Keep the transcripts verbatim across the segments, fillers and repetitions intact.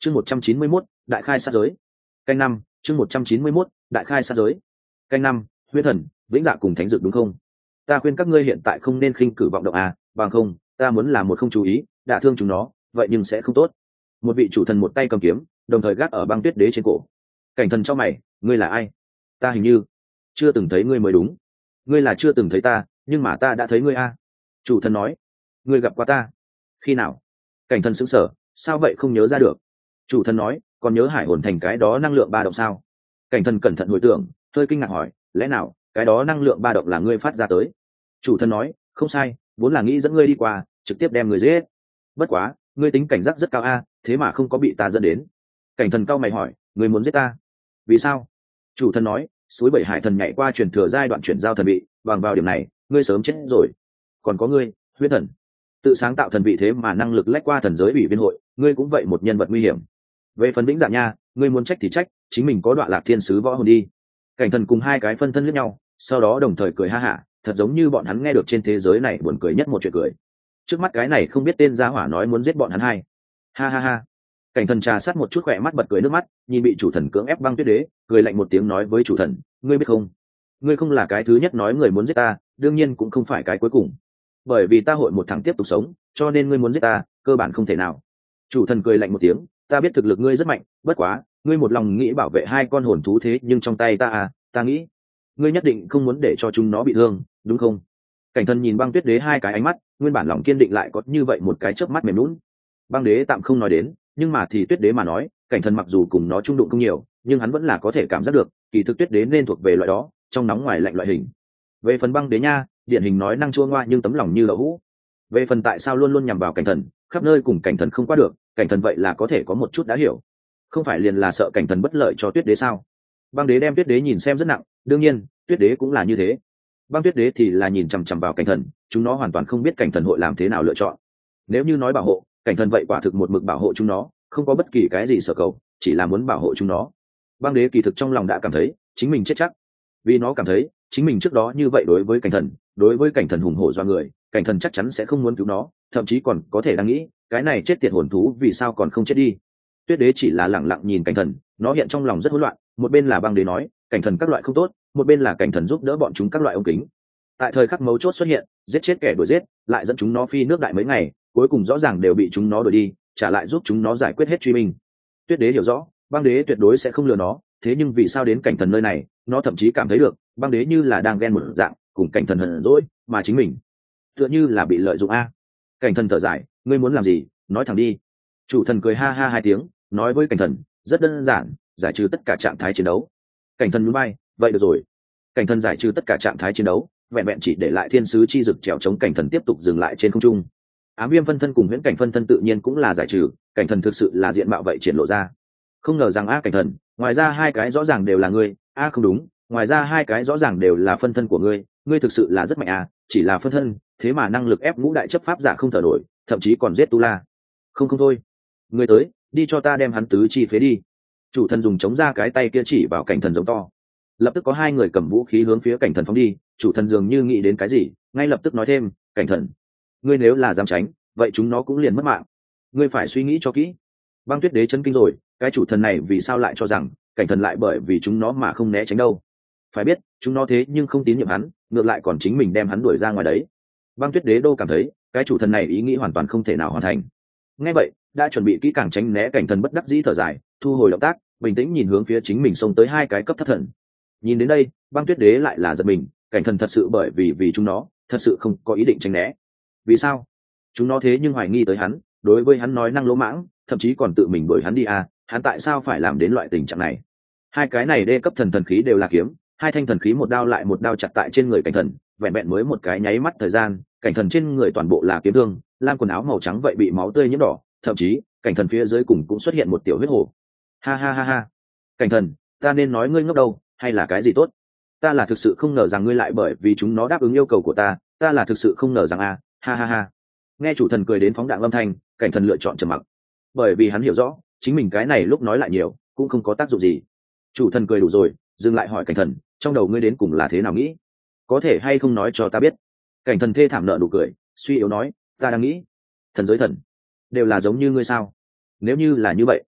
chương một trăm chín mươi mốt đại khai sát giới. Canh năm chương một trăm chín mươi mốt đại khai sát giới. Canh năm huyết thần vĩnh dạ cùng thánh dược đúng không? Ta khuyên các ngươi hiện tại không nên khinh cử vọng động à, bằng không ta muốn làm một không chú ý đả thương chúng nó, vậy nhưng sẽ không tốt. Một vị chủ thần một tay cầm kiếm, đồng thời gác ở băng tuyết đế trên cổ. Cảnh thần cho mày, ngươi là ai? Ta hình như chưa từng thấy ngươi mới đúng. Ngươi là chưa từng thấy ta, nhưng mà ta đã thấy ngươi a. Chủ thần nói, ngươi gặp qua ta khi nào? Cảnh thần sững sờ, sao vậy không nhớ ra được? Chủ thần nói, còn nhớ hải hồn thành cái đó năng lượng ba động sao? Cảnh thần cẩn thận hồi tưởng, hơi kinh ngạc hỏi, lẽ nào cái đó năng lượng ba động là ngươi phát ra tới? Chủ thần nói, không sai, vốn là nghĩ dẫn ngươi đi qua, trực tiếp đem người giết. Bất quá, ngươi tính cảnh giác rất cao a, thế mà không có bị ta dẫn đến. Cảnh thần cao mày hỏi, ngươi muốn giết ta? Vì sao? Chủ thần nói, suối bảy hải thần nhảy qua truyền thừa giai đoạn chuyển giao thần vị, bằng vào điểm này, ngươi sớm chết rồi. Còn có ngươi, huyết thần, tự sáng tạo thần vị thế mà năng lực lách qua thần giới ủy viên hội, ngươi cũng vậy một nhân vật nguy hiểm. Về phần vĩnh dạ nha, ngươi muốn trách thì trách, chính mình có đoạn lạc thiên sứ võ hồn đi. Cảnh thần cùng hai cái phân thân lẫn nhau, sau đó đồng thời cười ha hả, thật giống như bọn hắn nghe được trên thế giới này buồn cười nhất một chuyện cười. Trước mắt cái này không biết tên gia hỏa nói muốn giết bọn hắn hai. Ha ha ha. Cảnh thần trà sát một chút khỏe mắt bật cười nước mắt, nhìn bị chủ thần cưỡng ép băng tuyết đế, cười lạnh một tiếng nói với chủ thần, ngươi biết không, ngươi không là cái thứ nhất nói người muốn giết ta, đương nhiên cũng không phải cái cuối cùng. Bởi vì ta hội một thằng tiếp tục sống, cho nên ngươi muốn giết ta, cơ bản không thể nào. Chủ thần cười lạnh một tiếng, ta biết thực lực ngươi rất mạnh, bất quá, ngươi một lòng nghĩ bảo vệ hai con hồn thú thế nhưng trong tay ta à, ta nghĩ, ngươi nhất định không muốn để cho chúng nó bị thương, đúng không? Cảnh thần nhìn băng tuyết đế hai cái ánh mắt, nguyên bản lòng kiên định lại có như vậy một cái chớp mắt mềm lún. Băng đế tạm không nói đến, nhưng mà thì tuyết đế mà nói, cảnh thần mặc dù cùng nó trung đụng không nhiều, nhưng hắn vẫn là có thể cảm giác được, kỳ thực tuyết đế nên thuộc về loại đó, trong nóng ngoài lạnh loại hình. Về phần băng đế nha, điển hình nói năng chua ngoa nhưng tấm lòng như đậu hũ. Về phần tại sao luôn luôn nhằm vào cảnh thần, khắp nơi cùng cảnh thần không qua được, cảnh thần vậy là có thể có một chút đã hiểu. Không phải liền là sợ cảnh thần bất lợi cho tuyết đế sao? Băng đế đem tuyết đế nhìn xem rất nặng, đương nhiên, tuyết đế cũng là như thế. Băng tuyết đế thì là nhìn chằm chằm vào cảnh thần, chúng nó hoàn toàn không biết cảnh thần hội làm thế nào lựa chọn. Nếu như nói bảo hộ, cảnh thần vậy quả thực một mực bảo hộ chúng nó, không có bất kỳ cái gì sợ cầu, chỉ là muốn bảo hộ chúng nó. Băng đế kỳ thực trong lòng đã cảm thấy chính mình chết chắc, vì nó cảm thấy chính mình trước đó như vậy đối với cảnh thần, đối với cảnh thần hùng hổ do người, cảnh thần chắc chắn sẽ không muốn cứu nó, thậm chí còn có thể đang nghĩ cái này chết tiệt hồn thú vì sao còn không chết đi. Tuyết đế chỉ là lẳng lặng nhìn cảnh thần, nó hiện trong lòng rất hỗn loạn, một bên là băng đế nói cảnh thần các loại không tốt, một bên là cảnh thần giúp đỡ bọn chúng các loại ống kính. Tại thời khắc mấu chốt xuất hiện, giết chết kẻ đuổi giết, lại dẫn chúng nó phi nước đại mấy ngày, cuối cùng rõ ràng đều bị chúng nó đuổi đi, trả lại giúp chúng nó giải quyết hết truy minh. Tuyết đế hiểu rõ, băng đế tuyệt đối sẽ không lừa nó, thế nhưng vì sao đến cảnh thần nơi này, nó thậm chí cảm thấy được, băng đế như là đang ghen một dạng, cùng cảnh thần hờn dỗi, mà chính mình tựa như là bị lợi dụng a. Cảnh thần thở dài, ngươi muốn làm gì, nói thẳng đi. Chủ thần cười ha ha hai tiếng, nói với cảnh thần, rất đơn giản, giải trừ tất cả trạng thái chiến đấu. Cảnh thần nhún vai, vậy được rồi. Cảnh thần giải trừ tất cả trạng thái chiến đấu, vẹn vẹn chỉ để lại thiên sứ chi dực trèo chống cảnh thần tiếp tục dừng lại trên không trung. Ám viêm phân thân cùng huyễn cảnh phân thân tự nhiên cũng là giải trừ, cảnh thần thực sự là diện mạo vậy triển lộ ra. Không ngờ rằng a cảnh thần, ngoài ra hai cái rõ ràng đều là ngươi, a không đúng, ngoài ra hai cái rõ ràng đều là phân thân của ngươi, ngươi thực sự là rất mạnh à, chỉ là phân thân, thế mà năng lực ép ngũ đại chấp pháp giả không thở nổi, thậm chí còn giết tu la. Không không thôi, ngươi tới, đi cho ta đem hắn tứ chi phế đi. Chủ thần dùng chống ra cái tay kia chỉ vào cảnh thần giống to. Lập tức có hai người cầm vũ khí hướng phía cảnh thần phóng đi, chủ thần dường như nghĩ đến cái gì, ngay lập tức nói thêm, cảnh thần, ngươi nếu là dám tránh, vậy chúng nó cũng liền mất mạng, ngươi phải suy nghĩ cho kỹ. Băng tuyết đế chấn kinh rồi, cái chủ thần này vì sao lại cho rằng cảnh thần lại bởi vì chúng nó mà không né tránh đâu? Phải biết chúng nó thế nhưng không tín nhiệm hắn, ngược lại còn chính mình đem hắn đuổi ra ngoài đấy. Băng tuyết đế đô cảm thấy cái chủ thần này ý nghĩ hoàn toàn không thể nào hoàn thành. Nghe vậy, đã chuẩn bị kỹ càng tránh né cảnh thần bất đắc dĩ thở dài, thu hồi động tác, bình tĩnh nhìn hướng phía chính mình xông tới hai cái cấp thấp thần. Nhìn đến đây, băng tuyết đế lại là giật mình, cảnh thần thật sự bởi vì vì chúng nó thật sự không có ý định tránh né. Vì sao? Chúng nó thế nhưng hoài nghi tới hắn, đối với hắn nói năng lỗ mãng, thậm chí còn tự mình đuổi hắn đi à, hắn tại sao phải làm đến loại tình trạng này? Hai cái này đê cấp thần thần khí đều là kiếm, hai thanh thần khí một đao lại một đao chặt tại trên người cảnh thần, vẹn vẹn mới một cái nháy mắt thời gian, cảnh thần trên người toàn bộ là kiếm thương, lam quần áo màu trắng vậy bị máu tươi nhiễm đỏ, thậm chí cảnh thần phía dưới cùng cũng xuất hiện một tiểu huyết hồ. Ha ha ha ha, cảnh thần, ta nên nói ngươi ngốc đâu, hay là cái gì tốt? Ta là thực sự không ngờ rằng ngươi lại bởi vì chúng nó đáp ứng yêu cầu của ta, ta là thực sự không ngờ rằng a, ha ha ha. Nghe chủ thần cười đến phóng đạn âm thanh, cảnh thần lựa chọn trầm mặc, bởi vì hắn hiểu rõ chính mình cái này lúc nói lại nhiều cũng không có tác dụng gì. Chủ thần cười đủ rồi, dừng lại hỏi cảnh thần, trong đầu ngươi đến cùng là thế nào nghĩ, có thể hay không nói cho ta biết? Cảnh thần thê thảm nợ nụ cười, suy yếu nói, ta đang nghĩ thần giới thần đều là giống như ngươi sao? Nếu như là như vậy,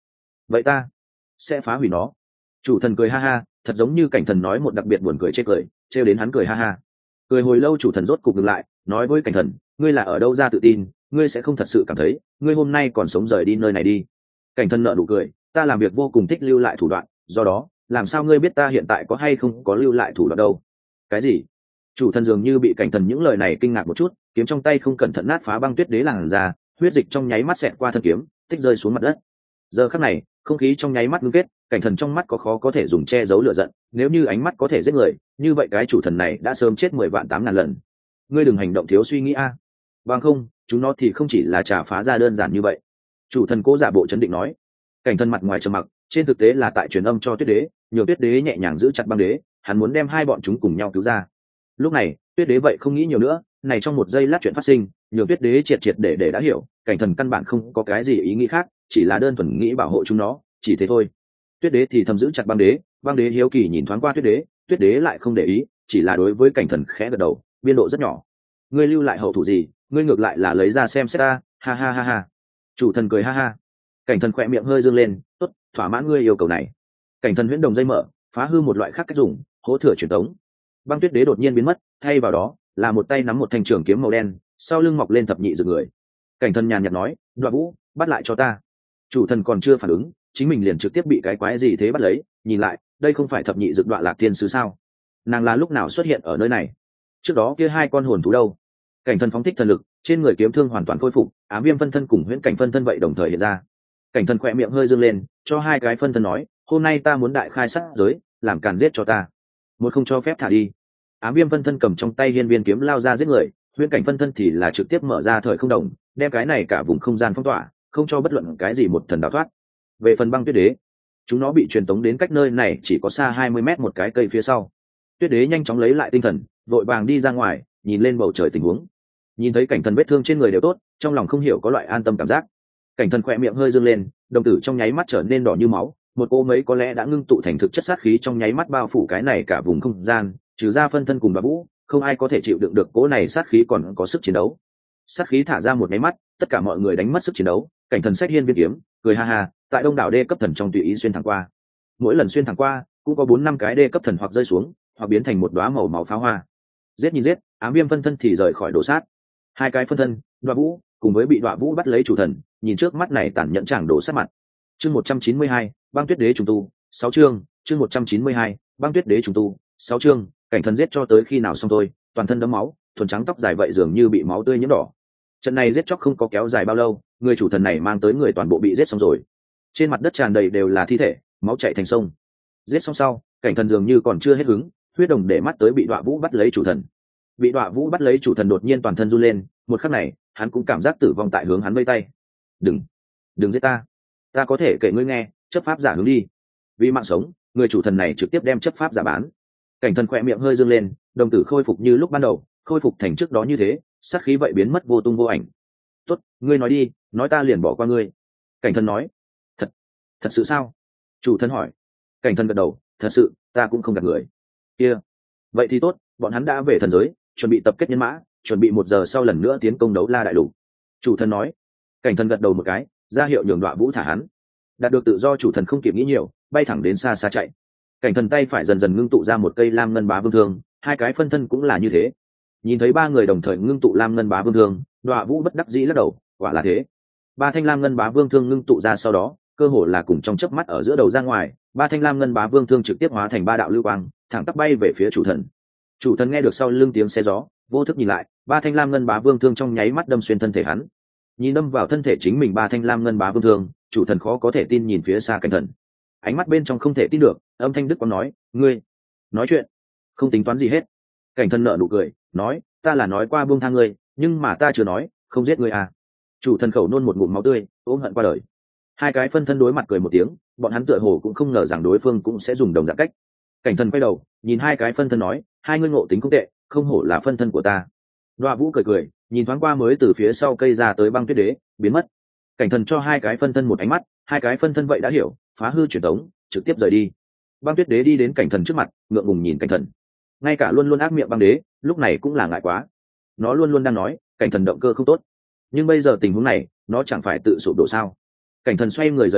vậy ta sẽ phá hủy nó. Chủ thần cười ha ha, thật giống như cảnh thần nói một đặc biệt buồn cười chê cười, trêu đến hắn cười ha ha. Cười hồi lâu chủ thần rốt cục ngừng lại, nói với cảnh thần, ngươi là ở đâu ra tự tin, ngươi sẽ không thật sự cảm thấy ngươi hôm nay còn sống rời đi nơi này đi. Cảnh thần nở nụ cười, ta làm việc vô cùng thích lưu lại thủ đoạn, do đó làm sao ngươi biết ta hiện tại có hay không có lưu lại thủ đoạn đâu. Cái gì? Chủ thần dường như bị cảnh thần những lời này kinh ngạc một chút, kiếm trong tay không cẩn thận nát phá băng tuyết đế làn ra, huyết dịch trong nháy mắt xẹt qua thân kiếm, tích rơi xuống mặt đất. Giờ khắc này không khí trong nháy mắt ngưng kết, cảnh thần trong mắt có khó có thể dùng che giấu lửa giận, nếu như ánh mắt có thể giết người, như vậy cái chủ thần này đã sớm chết mười vạn tám ngàn lần. Ngươi đừng hành động thiếu suy nghĩ a, à. Bằng không chúng nó thì không chỉ là trả phá ra đơn giản như vậy. Chủ thần cố giả bộ chấn định nói. Cảnh thần mặt ngoài trầm mặc, trên thực tế là tại truyền âm cho tuyết đế, nhường tuyết đế nhẹ nhàng giữ chặt băng đế, hắn muốn đem hai bọn chúng cùng nhau cứu ra. Lúc này tuyết đế vậy không nghĩ nhiều nữa, này trong một giây lát chuyện phát sinh nhường tuyết đế triệt triệt để để đã hiểu, cảnh thần căn bản không có cái gì ý nghĩ khác, chỉ là đơn thuần nghĩ bảo hộ chúng nó, chỉ thế thôi. Tuyết đế thì thầm giữ chặt băng đế, băng đế hiếu kỳ nhìn thoáng qua tuyết đế, tuyết đế lại không để ý, chỉ là đối với cảnh thần khẽ gật đầu, biên độ rất nhỏ. Ngươi lưu lại hậu thủ gì, ngươi ngược lại là lấy ra xem xét ta, ha ha ha ha. Chủ thần cười ha ha. Cảnh thần khỏe miệng hơi dương lên, tốt, thỏa mãn ngươi yêu cầu này. Cảnh thần huyễn đồng dây mở, phá hư một loại khác cách dùng, hỗ thừa truyền tống. Băng tuyết đế đột nhiên biến mất, thay vào đó là một tay nắm một thanh trường kiếm màu đen, sau lưng mọc lên thập nhị rực người. Cảnh thần nhàn nhạt nói, Đoạ Vũ, bắt lại cho ta. Chủ thần còn chưa phản ứng, chính mình liền trực tiếp bị cái quái gì thế bắt lấy, nhìn lại, đây không phải thập nhị dực Đoạ Lạc Thiên sứ sao? Nàng là lúc nào xuất hiện ở nơi này? Trước đó kia hai con hồn thú đâu? Cảnh thần phóng thích thần lực, trên người kiếm thương hoàn toàn khôi phục, ám viêm phân thân cùng huyễn cảnh phân thân vậy đồng thời hiện ra. Cảnh thần khỏe miệng hơi dương lên, cho hai cái phân thân nói, hôm nay ta muốn đại khai sát giới, làm càn giết cho ta. Một không cho phép thả đi. Ám viêm phân thân cầm trong tay hiên viên kiếm lao ra giết người, huyễn cảnh phân thân thì là trực tiếp mở ra thời không đồng, đem cái này cả vùng không gian phong tỏa, không cho bất luận cái gì một thần đào thoát. Về phần băng tuyết đế, chúng nó bị truyền tống đến cách nơi này chỉ có xa hai mươi mét một cái cây phía sau. Tuyết đế nhanh chóng lấy lại tinh thần, vội vàng đi ra ngoài, nhìn lên bầu trời tình huống. Nhìn thấy cảnh thần vết thương trên người đều tốt, trong lòng không hiểu có loại an tâm cảm giác. Cảnh thần khỏe miệng hơi dương lên, đồng tử trong nháy mắt trở nên đỏ như máu, một cô mấy có lẽ đã ngưng tụ thành thực chất sát khí trong nháy mắt bao phủ cái này cả vùng không gian, trừ ra phân thân cùng Đoạ Vũ, không ai có thể chịu đựng được cỗ này sát khí còn có sức chiến đấu. Sát khí thả ra một nháy mắt, tất cả mọi người đánh mất sức chiến đấu. Cảnh thần xách hiên viên kiếm, cười ha ha, tại đông đảo đê cấp thần trong tùy ý xuyên thẳng qua. Mỗi lần xuyên thẳng qua, cũng có bốn năm cái đê cấp thần hoặc rơi xuống, hoặc biến thành một đóa màu máu pháo hoa. Giết nhìn giết, ám viêm phân thân thì rời khỏi đồ sát. Hai cái phân thân, Đoạ Vũ cùng với bị Đoạ Vũ bắt lấy chủ thần, nhìn trước mắt này tàn nhẫn chẳng đổ sát mặt. Chương một trăm chín mươi hai, băng tuyết đế trùng tu, sáu chương, chương một trăm chín mươi hai, băng tuyết đế trùng tu, sáu chương. Cảnh thần giết cho tới khi nào xong thôi, toàn thân đẫm máu, thuần trắng tóc dài vậy dường như bị máu tươi nhiễm đỏ. Trận này giết chóc không có kéo dài bao lâu, người chủ thần này mang tới người toàn bộ bị giết xong rồi. Trên mặt đất tràn đầy đều là thi thể, máu chảy thành sông. Giết xong sau, cảnh thần dường như còn chưa hết hứng, huyết đồng để mắt tới bị Đoạ Vũ bắt lấy chủ thần. Bị Đoạ Vũ bắt lấy chủ thần đột nhiên toàn thân run lên, một khắc này, hắn cũng cảm giác tử vong tại hướng hắn vây tay. Đừng, đừng giết ta, ta có thể kể ngươi nghe, chấp pháp giả hướng đi. Vì mạng sống, người chủ thần này trực tiếp đem chấp pháp giả bán. Cảnh thần khỏe miệng hơi dương lên, đồng tử khôi phục như lúc ban đầu, khôi phục thành trước đó như thế, sát khí vậy biến mất vô tung vô ảnh. Tốt, ngươi nói đi, nói ta liền bỏ qua ngươi. Cảnh thần nói. Thật, thật sự sao? Chủ thần hỏi. Cảnh thần gật đầu, thật sự, ta cũng không gạt người. Kia, vậy thì tốt, bọn hắn đã về thần giới, chuẩn bị tập kết nhân mã, chuẩn bị một giờ sau lần nữa tiến công đấu la đại lục. Chủ thần nói. Cảnh thần gật đầu một cái, ra hiệu nhường Đoạ Vũ thả hắn. Đạt được tự do, chủ thần không kịp nghĩ nhiều, bay thẳng đến xa xa chạy. Cảnh thần tay phải dần dần ngưng tụ ra một cây lam ngân bá vương thương, hai cái phân thân cũng là như thế. Nhìn thấy ba người đồng thời ngưng tụ lam ngân bá vương thương, Đoạ Vũ bất đắc dĩ lắc đầu, quả là thế. Ba thanh lam ngân bá vương thương ngưng tụ ra sau đó, cơ hồ là cùng trong chớp mắt ở giữa đầu ra ngoài, ba thanh lam ngân bá vương thương trực tiếp hóa thành ba đạo lưu quang, thẳng tắp bay về phía chủ thần. Chủ thần nghe được sau lưng tiếng xe gió, vô thức nhìn lại, ba thanh lam ngân bá vương thương trong nháy mắt đâm xuyên thân thể hắn. Nhìn đâm vào thân thể chính mình ba thanh lam ngân bá vương thương, chủ thần khó có thể tin nhìn phía xa cảnh thần, ánh mắt bên trong không thể tin được, âm thanh đức quang nói, ngươi nói chuyện không tính toán gì hết. Cảnh thần nở nụ cười, nói, ta là nói qua buông tha ngươi, nhưng mà ta chưa nói không giết ngươi à. Chủ thần khẩu nôn một ngụm máu tươi, ôm hận qua đời. Hai cái phân thân đối mặt cười một tiếng, bọn hắn tựa hồ cũng không ngờ rằng đối phương cũng sẽ dùng đồng dạng cách. Cảnh thần quay đầu nhìn hai cái phân thân nói, hai ngươi ngộ tính không tệ, không hổ là phân thân của ta. Đoạ Vũ cười cười, nhìn thoáng qua mới từ phía sau cây ra tới băng tuyết đế, biến mất. Cảnh thần cho hai cái phân thân một ánh mắt, hai cái phân thân vậy đã hiểu, phá hư truyền tống, trực tiếp rời đi. Băng tuyết đế đi đến cảnh thần trước mặt, ngượng ngùng nhìn cảnh thần. Ngay cả luôn luôn ác miệng băng đế, lúc này cũng là ngại quá. Nó luôn luôn đang nói, cảnh thần động cơ không tốt, nhưng bây giờ tình huống này, nó chẳng phải tự sụp đổ sao? Cảnh thần xoay người rời đi,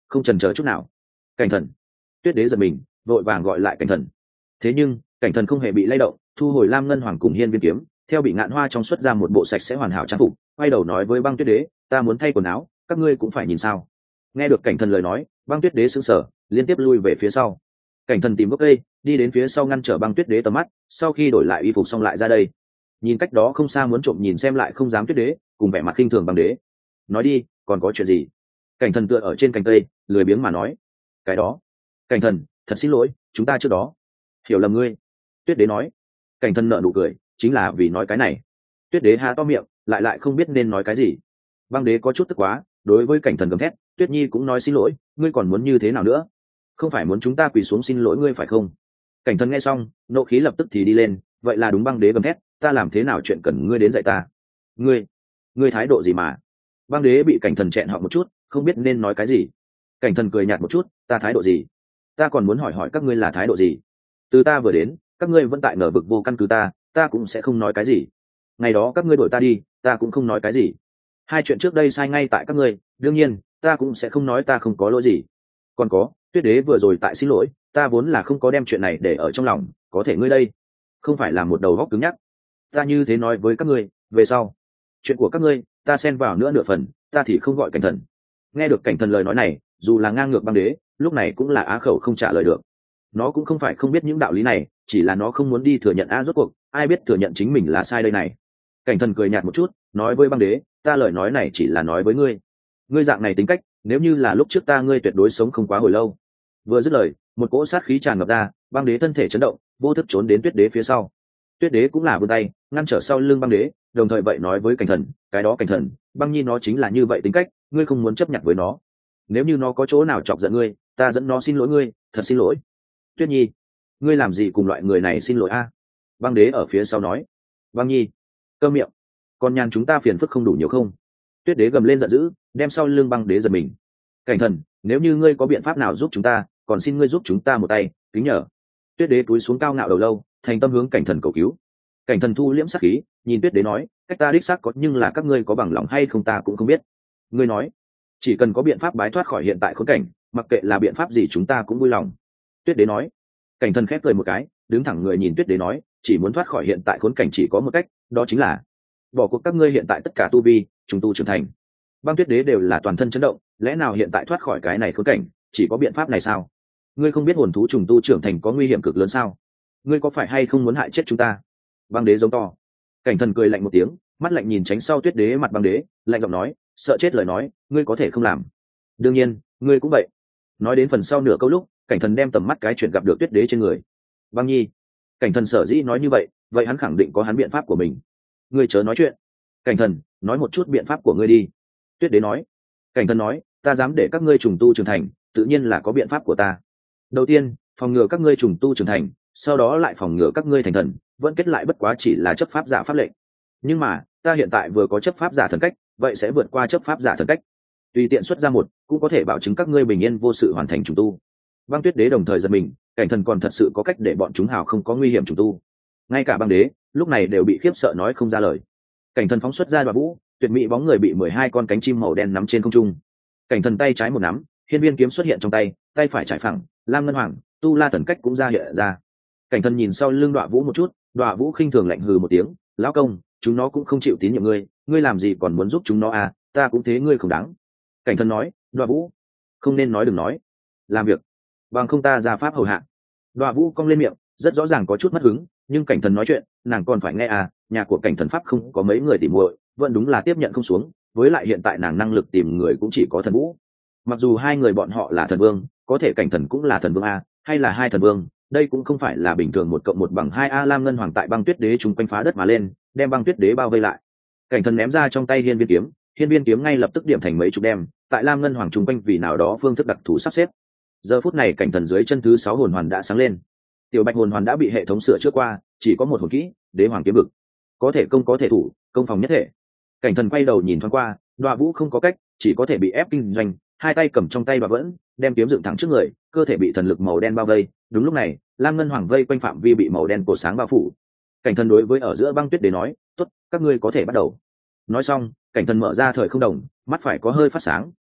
không chần chờ chút nào. Cảnh thần. Tuyết đế giật mình, vội vàng gọi lại cảnh thần. Thế nhưng cảnh thần không hề bị lay động, thu hồi lam ngân hoàng cùng hiên viên kiếm, theo bị ngạn hoa trong xuất ra một bộ sạch sẽ hoàn hảo trang phục, quay đầu nói với băng tuyết đế, ta muốn thay quần áo, các ngươi cũng phải nhìn sao. Nghe được cảnh thần lời nói, băng tuyết đế sững sờ, liên tiếp lui về phía sau. Cảnh thần tìm gốc cây, đi đến phía sau ngăn trở băng tuyết đế tầm mắt, sau khi đổi lại y phục xong lại ra đây. Nhìn cách đó không xa muốn trộm nhìn xem lại không dám tuyết đế, cùng vẻ mặt khinh thường băng đế. Nói đi, còn có chuyện gì? Cảnh thần tựa ở trên cành cây, lười biếng mà nói. Cái đó. Cảnh thần, thật xin lỗi, chúng ta trước đó hiểu lầm ngươi. Tuyết đế nói. Cảnh thần nở nụ cười, chính là vì nói cái này. Tuyết đế há to miệng, lại lại không biết nên nói cái gì. Băng đế có chút tức quá, đối với cảnh thần gầm thét, Tuyết nhi cũng nói xin lỗi, ngươi còn muốn như thế nào nữa? Không phải muốn chúng ta quỳ xuống xin lỗi ngươi phải không? Cảnh thần nghe xong, nộ khí lập tức thì đi lên, vậy là đúng. Băng đế gầm thét, ta làm thế nào chuyện cần ngươi đến dạy ta? Ngươi, ngươi thái độ gì mà? Băng đế bị cảnh thần chẹn họ một chút, không biết nên nói cái gì. Cảnh thần cười nhạt một chút, ta thái độ gì? Ta còn muốn hỏi hỏi các ngươi là thái độ gì? Từ ta vừa đến, các ngươi vẫn tại ngờ vực vô căn cứ ta, ta cũng sẽ không nói cái gì. Ngày đó các ngươi đuổi ta đi, ta cũng không nói cái gì. Hai chuyện trước đây sai ngay tại các ngươi, đương nhiên ta cũng sẽ không nói ta không có lỗi gì. Còn có, Tuyết đế vừa rồi tại xin lỗi, ta vốn là không có đem chuyện này để ở trong lòng, có thể ngươi đây không phải là một đầu góc cứng nhắc. Ta như thế nói với các ngươi, về sau chuyện của các ngươi ta xen vào nữa nửa phần, ta thì không gọi cảnh thần. Nghe được cảnh thần lời nói này, dù là ngang ngược băng đế, lúc này cũng là á khẩu không trả lời được. Nó cũng không phải không biết những đạo lý này, chỉ là nó không muốn đi thừa nhận. A rốt cuộc ai biết thừa nhận chính mình là sai đây này. Cảnh thần cười nhạt một chút, nói với băng đế, ta lời nói này chỉ là nói với ngươi. Ngươi dạng này tính cách, nếu như là lúc trước ta, ngươi tuyệt đối sống không quá hồi lâu. Vừa dứt lời, một cỗ sát khí tràn ngập ra, băng đế thân thể chấn động, vô thức trốn đến Tuyết đế phía sau. Tuyết đế cũng là vươn tay ngăn trở sau lưng băng đế, đồng thời vậy nói với cảnh thần, cái đó cảnh thần, băng nhi nó chính là như vậy tính cách, ngươi không muốn chấp nhận với nó. Nếu như nó có chỗ nào chọc giận ngươi, ta dẫn nó xin lỗi ngươi, thật xin lỗi. Tuyết nhi, ngươi làm gì cùng loại người này xin lỗi a? Băng đế ở phía sau nói. Băng nhi, câm miệng, con nhàn chúng ta phiền phức không đủ nhiều không? Tuyết đế gầm lên giận dữ, đem sau lưng băng đế giật mình. Cảnh thần, nếu như ngươi có biện pháp nào giúp chúng ta, còn xin ngươi giúp chúng ta một tay, kính nhờ. Tuyết đế cúi xuống cao ngạo đầu lâu, thành tâm hướng cảnh thần cầu cứu. Cảnh thần thu liễm sát khí, nhìn Tuyết đế nói, cách ta đích xác có, nhưng là các ngươi có bằng lòng hay không ta cũng không biết. Ngươi nói, chỉ cần có biện pháp bái thoát khỏi hiện tại khốn cảnh, mặc kệ là biện pháp gì chúng ta cũng vui lòng. Tuyết đế nói. Cảnh thần khép cười một cái, đứng thẳng người nhìn Tuyết đế nói, chỉ muốn thoát khỏi hiện tại khốn cảnh chỉ có một cách, đó chính là bỏ cuộc các ngươi hiện tại tất cả tu vi, trùng tu trưởng thành. Băng Tuyết đế đều là toàn thân chấn động, lẽ nào hiện tại thoát khỏi cái này khốn cảnh chỉ có biện pháp này sao? Ngươi không biết hồn thú trùng tu trưởng thành có nguy hiểm cực lớn sao? Ngươi có phải hay không muốn hại chết chúng ta? Băng đế giống to. Cảnh thần cười lạnh một tiếng, mắt lạnh nhìn tránh sau Tuyết đế mặt băng đế, lạnh giọng nói, sợ chết lời nói, ngươi có thể không làm. Đương nhiên, ngươi cũng vậy. Nói đến phần sau nửa câu lúc, cảnh thần đem tầm mắt cái chuyện gặp được Tuyết đế trên người. Băng nhi, cảnh thần sở dĩ nói như vậy, vậy hắn khẳng định có hắn biện pháp của mình. Ngươi chớ nói chuyện. Cảnh thần, nói một chút biện pháp của ngươi đi. Tuyết đế nói. Cảnh thần nói, ta dám để các ngươi trùng tu trưởng thành, tự nhiên là có biện pháp của ta. Đầu tiên, phòng ngừa các ngươi trùng tu trưởng thành, sau đó lại phòng ngừa các ngươi thành thần, vẫn kết lại bất quá chỉ là chấp pháp giả pháp lệnh. Nhưng mà ta hiện tại vừa có chấp pháp giả thần cách, vậy sẽ vượt qua chấp pháp giả thần cách, tùy tiện xuất ra một, cũng có thể bảo chứng các ngươi bình yên vô sự hoàn thành trùng tu. Băng Tuyết đế đồng thời giật mình, cảnh thần còn thật sự có cách để bọn chúng hào không có nguy hiểm trùng tu. Ngay cả băng đế lúc này đều bị khiếp sợ nói không ra lời. Cảnh thần phóng xuất ra đoạn vũ, tuyệt mỹ bóng người bị mười hai con cánh chim màu đen nắm trên không trung. Cảnh thần tay trái một nắm, hiên viên kiếm xuất hiện trong tay, tay phải trải phẳng, lam ngân hoàng, tu la thần cách cũng ra hiện ra. Cảnh thần nhìn sau lưng đoạn vũ một chút, đoạn vũ khinh thường lạnh hừ một tiếng, lão công, chúng nó cũng không chịu tín nhiệm ngươi, ngươi làm gì còn muốn giúp chúng nó à? Ta cũng thế, ngươi không đáng. Cảnh thần nói, đoạn vũ, không nên nói đừng nói, làm việc bằng không ta ra pháp hầu hạ. Đoạn vũ cong lên miệng, rất rõ ràng có chút mất hứng, nhưng cảnh thần nói chuyện nàng còn phải nghe à? Nhà của cảnh thần pháp không có mấy người tỉ muội, vẫn đúng là tiếp nhận không xuống, với lại hiện tại nàng năng lực tìm người cũng chỉ có thần vũ. Mặc dù hai người bọn họ là thần vương, có thể cảnh thần cũng là thần vương a, hay là hai thần vương, đây cũng không phải là bình thường một cộng một bằng hai a. Lam ngân hoàng tại băng tuyết đế chung quanh phá đất mà lên, đem băng tuyết đế bao vây lại. Cảnh thần ném ra trong tay hiên viên kiếm, hiên viên kiếm ngay lập tức điểm thành mấy chục đem, tại Lam ngân hoàng chung quanh vì nào đó phương thức đặc thù sắp xếp. Giờ phút này cảnh thần dưới chân thứ sáu hồn hoàn đã sáng lên, tiểu bạch hồn hoàn đã bị hệ thống sửa trước qua, chỉ có một hồn kỹ, đế hoàng kiếm vực, có thể công có thể thủ, công phòng nhất thể. Cảnh thần quay đầu nhìn thoáng qua, Đoạ Vũ không có cách, chỉ có thể bị ép kinh doanh, hai tay cầm trong tay và vẫn đem kiếm dựng thẳng trước người, cơ thể bị thần lực màu đen bao vây. Đúng lúc này, Lam ngân hoàng vây quanh phạm vi bị màu đen cột sáng bao phủ. Cảnh thần đối với ở giữa băng tuyết đế nói, tốt, các ngươi có thể bắt đầu. Nói xong, cảnh thần mở ra thời không đồng, mắt phải có hơi phát sáng,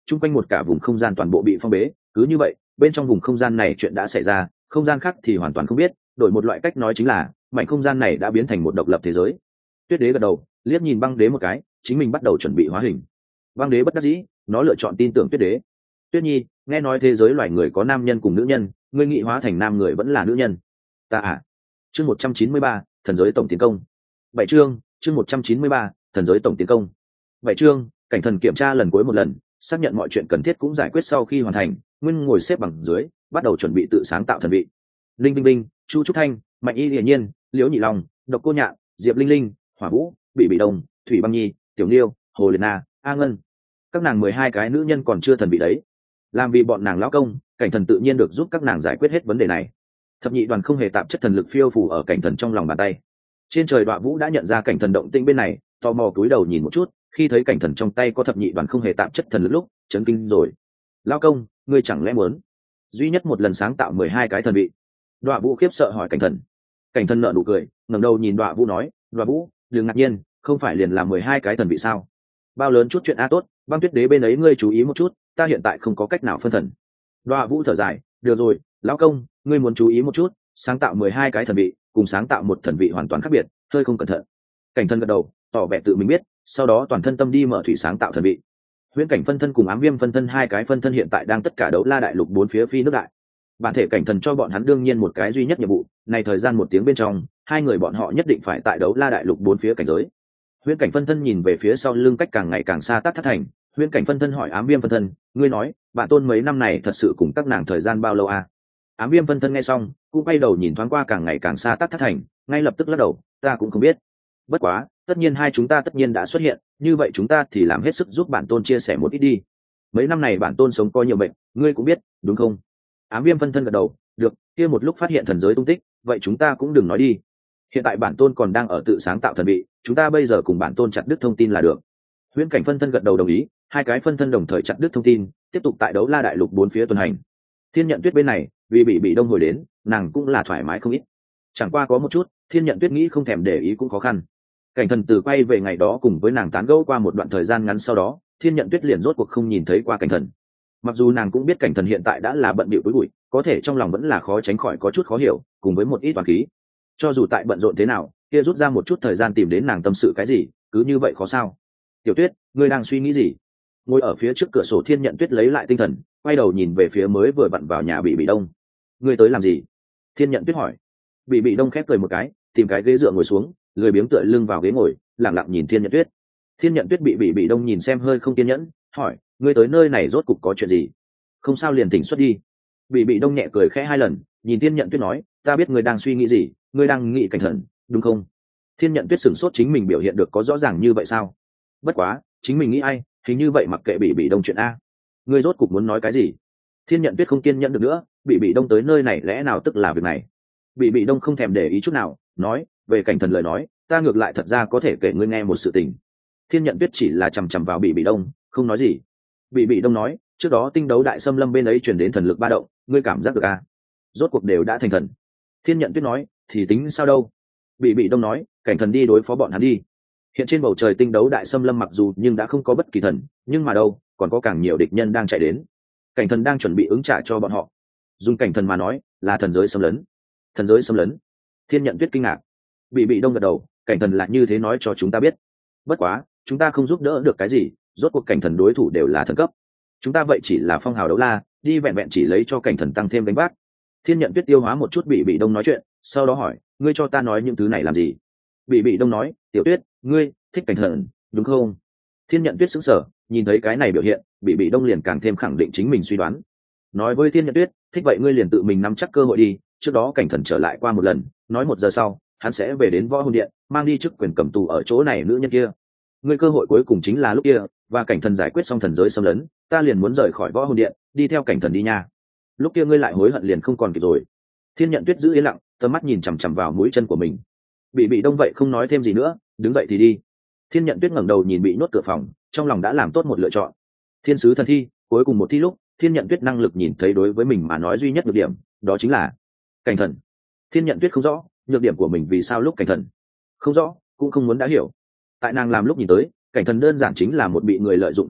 chung quanh một cả vùng không gian toàn bộ bị phong bế. Cứ như vậy, bên trong vùng không gian này chuyện đã xảy ra, không gian khác thì hoàn toàn không biết. Đổi một loại cách nói chính là mảnh không gian này đã biến thành một độc lập thế giới. Tuyết đế gật đầu, liếc nhìn băng đế một cái, chính mình bắt đầu chuẩn bị hóa hình. Băng đế bất đắc dĩ, nó lựa chọn tin tưởng tuyết đế. Tuyết nhi, nghe nói thế giới loài người có nam nhân cùng nữ nhân, ngươi nghĩ hóa thành nam người vẫn là nữ nhân? Ta à? Chương một trăm chín mươi ba, thần giới tổng tiến công. Bảy chương, chương một trăm chín mươi ba, thần giới tổng tiến công. Bảy chương, cảnh thần kiểm tra lần cuối một lần, xác nhận mọi chuyện cần thiết cũng giải quyết sau khi hoàn thành, nguyên ngồi xếp bằng dưới, bắt đầu chuẩn bị tự sáng tạo thần vị. Linh Binh Binh, Chu Trúc Thanh, Mạnh Y Hiển Nhiên, Liễu Nhị Long, Độc Cô Nhạn, Diệp Linh Linh, Hỏa Vũ, Bị Bị Đông, Thủy Băng Nhi, Tiểu Niêu, Hồ Liệt Na, A Ngân. Các nàng mười hai cái nữ nhân còn chưa thần vị đấy. Làm vì bọn nàng lão công, cảnh thần tự nhiên được giúp các nàng giải quyết hết vấn đề này. Thập nhị đoàn không hề tạp chất thần lực phiêu phù ở cảnh thần trong lòng bàn tay. Trên trời Đoạ Vũ đã nhận ra cảnh thần động tĩnh bên này, tò mò cúi đầu nhìn một chút, khi thấy cảnh thần trong tay có thập nhị đoàn không hề tạp chất thần lực lúc, chấn kinh rồi. Lão công, ngươi chẳng lẽ muốn duy nhất một lần sáng tạo mười hai cái thần vị? Đoạ Vũ khiếp sợ hỏi cảnh thần. Cảnh thần nở nụ cười, ngẩng đầu nhìn Đoạ Vũ nói, Đoạ Vũ, đừng ngạc nhiên, không phải liền làm mười hai cái thần vị sao? Bao lớn chút chuyện a tốt, Băng Tuyết đế bên ấy ngươi chú ý một chút, ta hiện tại không có cách nào phân thần. Đoạ Vũ thở dài, được rồi, lão công, ngươi muốn chú ý một chút, sáng tạo mười hai cái thần vị cùng sáng tạo một thần vị hoàn toàn khác biệt, hơi không cẩn thận. Cảnh thân gật đầu, tỏ vẻ tự mình biết, sau đó toàn thân tâm đi mở thủy sáng tạo thần vị. Huyễn cảnh phân thân cùng ám viêm phân thân hai cái phân thân hiện tại đang tất cả đấu la đại lục bốn phía phi nước đại. Bản thể cảnh thần cho bọn hắn đương nhiên một cái duy nhất nhiệm vụ, này thời gian một tiếng bên trong, hai người bọn họ nhất định phải tại đấu la đại lục bốn phía cảnh giới. Huyễn cảnh phân thân nhìn về phía sau lưng cách càng ngày càng xa Tát Thất Thành, huyễn cảnh phân thân hỏi ám viêm phân thân, ngươi nói, bạn tôn mấy năm này thật sự cùng các nàng thời gian bao lâu à? Ám viêm phân thân nghe xong, cũng quay đầu nhìn thoáng qua càng ngày càng xa Tát Thất Thành, ngay lập tức lắc đầu, ta cũng không biết. Bất quá, tất nhiên hai chúng ta tất nhiên đã xuất hiện, như vậy chúng ta thì làm hết sức giúp bản tôn chia sẻ một ít đi. Mấy năm này bản tôn sống có nhiều bệnh, ngươi cũng biết, đúng không? Ám viêm phân thân gật đầu, được, kia một lúc phát hiện thần giới tung tích, vậy chúng ta cũng đừng nói đi. Hiện tại bản tôn còn đang ở tự sáng tạo thần vị, chúng ta bây giờ cùng bản tôn chặt đứt thông tin là được. Huyễn cảnh phân thân gật đầu đồng ý, hai cái phân thân đồng thời chặt đứt thông tin, tiếp tục tại đấu la đại lục bốn phía tuần hành. Thiên nhận tuyết bên này, vì bị bị đông hồi đến, nàng cũng là thoải mái không ít. Chẳng qua có một chút, thiên nhận tuyết nghĩ không thèm để ý cũng khó khăn. Cảnh thần từ quay về ngày đó cùng với nàng tán gẫu qua một đoạn thời gian ngắn sau đó, thiên nhận tuyết liền rốt cuộc không nhìn thấy qua cảnh thần. Mặc dù nàng cũng biết cảnh thần hiện tại đã là bận bịu túi bụi, có thể trong lòng vẫn là khó tránh khỏi có chút khó hiểu, cùng với một ít toàn khí. Cho dù tại bận rộn thế nào, kia rút ra một chút thời gian tìm đến nàng tâm sự cái gì, cứ như vậy khó sao? Tiểu Tuyết, ngươi đang suy nghĩ gì? Ngồi ở phía trước cửa sổ thiên nhận tuyết lấy lại tinh thần, quay đầu nhìn về phía mới vừa vặn vào nhà bị bị đông. Ngươi tới làm gì? Thiên nhận tuyết hỏi. Bị bị đông khép cười một cái, tìm cái ghế dựa ngồi xuống, lười biếng tựa lưng vào ghế ngồi, lặng lặng nhìn thiên nhận tuyết. Thiên nhận tuyết bị bị bị đông nhìn xem hơi không kiên nhẫn, hỏi, ngươi tới nơi này rốt cục có chuyện gì? Không sao liền tỉnh xuất đi. Bị bị đông nhẹ cười khẽ hai lần, nhìn thiên nhận tuyết nói, ta biết ngươi đang suy nghĩ gì, ngươi đang nghĩ cảnh thần, đúng không? Thiên nhận tuyết sửng sốt, chính mình biểu hiện được có rõ ràng như vậy sao? Bất quá, chính mình nghĩ ai, hình như vậy mặc kệ bị bị đông chuyện a. Ngươi rốt cục muốn nói cái gì? Thiên nhận tuyết không kiên nhẫn được nữa, bị bị đông tới nơi này lẽ nào tức là việc này? Bị bị đông không thèm để ý chút nào, nói, về cảnh thần lời nói, ta ngược lại thật ra có thể kể ngươi nghe một sự tình. Thiên nhận tuyết chỉ là chằm chằm vào bị bị đông, không nói gì. Bị bị đông nói, trước đó tinh đấu đại xâm lâm bên ấy truyền đến thần lực ba động, ngươi cảm giác được à? Rốt cuộc đều đã thành thần. Thiên nhận tuyết nói, thì tính sao đâu? Bị bị đông nói, cảnh thần đi đối phó bọn hắn đi. Hiện trên bầu trời tinh đấu đại xâm lâm mặc dù nhưng đã không có bất kỳ thần, nhưng mà đâu, còn có càng nhiều địch nhân đang chạy đến. Cảnh thần đang chuẩn bị ứng trả cho bọn họ. Dùng cảnh thần mà nói, là thần giới xâm lấn. Thần giới xâm lấn. Thiên nhận tuyết kinh ngạc. Bị bị đông gật đầu, cảnh thần là như thế nói cho chúng ta biết. Bất quá, chúng ta không giúp đỡ được cái gì, rốt cuộc cảnh thần đối thủ đều là thần cấp. Chúng ta vậy chỉ là phong hào đấu la, đi vẹn vẹn chỉ lấy cho cảnh thần tăng thêm đánh bác. Thiên nhận tuyết tiêu hóa một chút bị bị đông nói chuyện, sau đó hỏi, ngươi cho ta nói những thứ này làm gì? Bị bị đông nói, tiểu tuyết, ngươi thích cảnh thần, đúng không? Thiên nhận tuyết sững sờ, nhìn thấy cái này biểu hiện, bị bị đông liền càng thêm khẳng định chính mình suy đoán. Nói với thiên nhận tuyết, thích vậy ngươi liền tự mình nắm chắc cơ hội đi, trước đó cảnh thần trở lại qua một lần, nói một giờ sau, hắn sẽ về đến võ hồn điện, mang đi chức quyền cầm tù ở chỗ này nữ nhân kia. Ngươi cơ hội cuối cùng chính là lúc kia, và cảnh thần giải quyết xong thần giới xâm lấn, ta liền muốn rời khỏi võ hồn điện, đi theo cảnh thần đi nha. Lúc kia ngươi lại hối hận liền không còn kịp rồi. Thiên nhận tuyết giữ yên lặng, tầm mắt nhìn chằm chằm vào mũi chân của mình. Bị bị đông vậy không nói thêm gì nữa, đứng dậy thì đi. Thiên nhận tuyết ngẩng đầu nhìn bị nhốt cửa phòng, trong lòng đã làm tốt một lựa chọn. Thiên sứ thần thi, cuối cùng một thi lúc, thiên nhận tuyết năng lực nhìn thấy đối với mình mà nói duy nhất nhược điểm, đó chính là cảnh thần. Thiên nhận tuyết không rõ nhược điểm của mình vì sao lúc cảnh thần, không rõ, cũng không muốn đã hiểu. Tại nàng làm lúc nhìn tới, cảnh thần đơn giản chính là một bị người lợi dụng công cụ,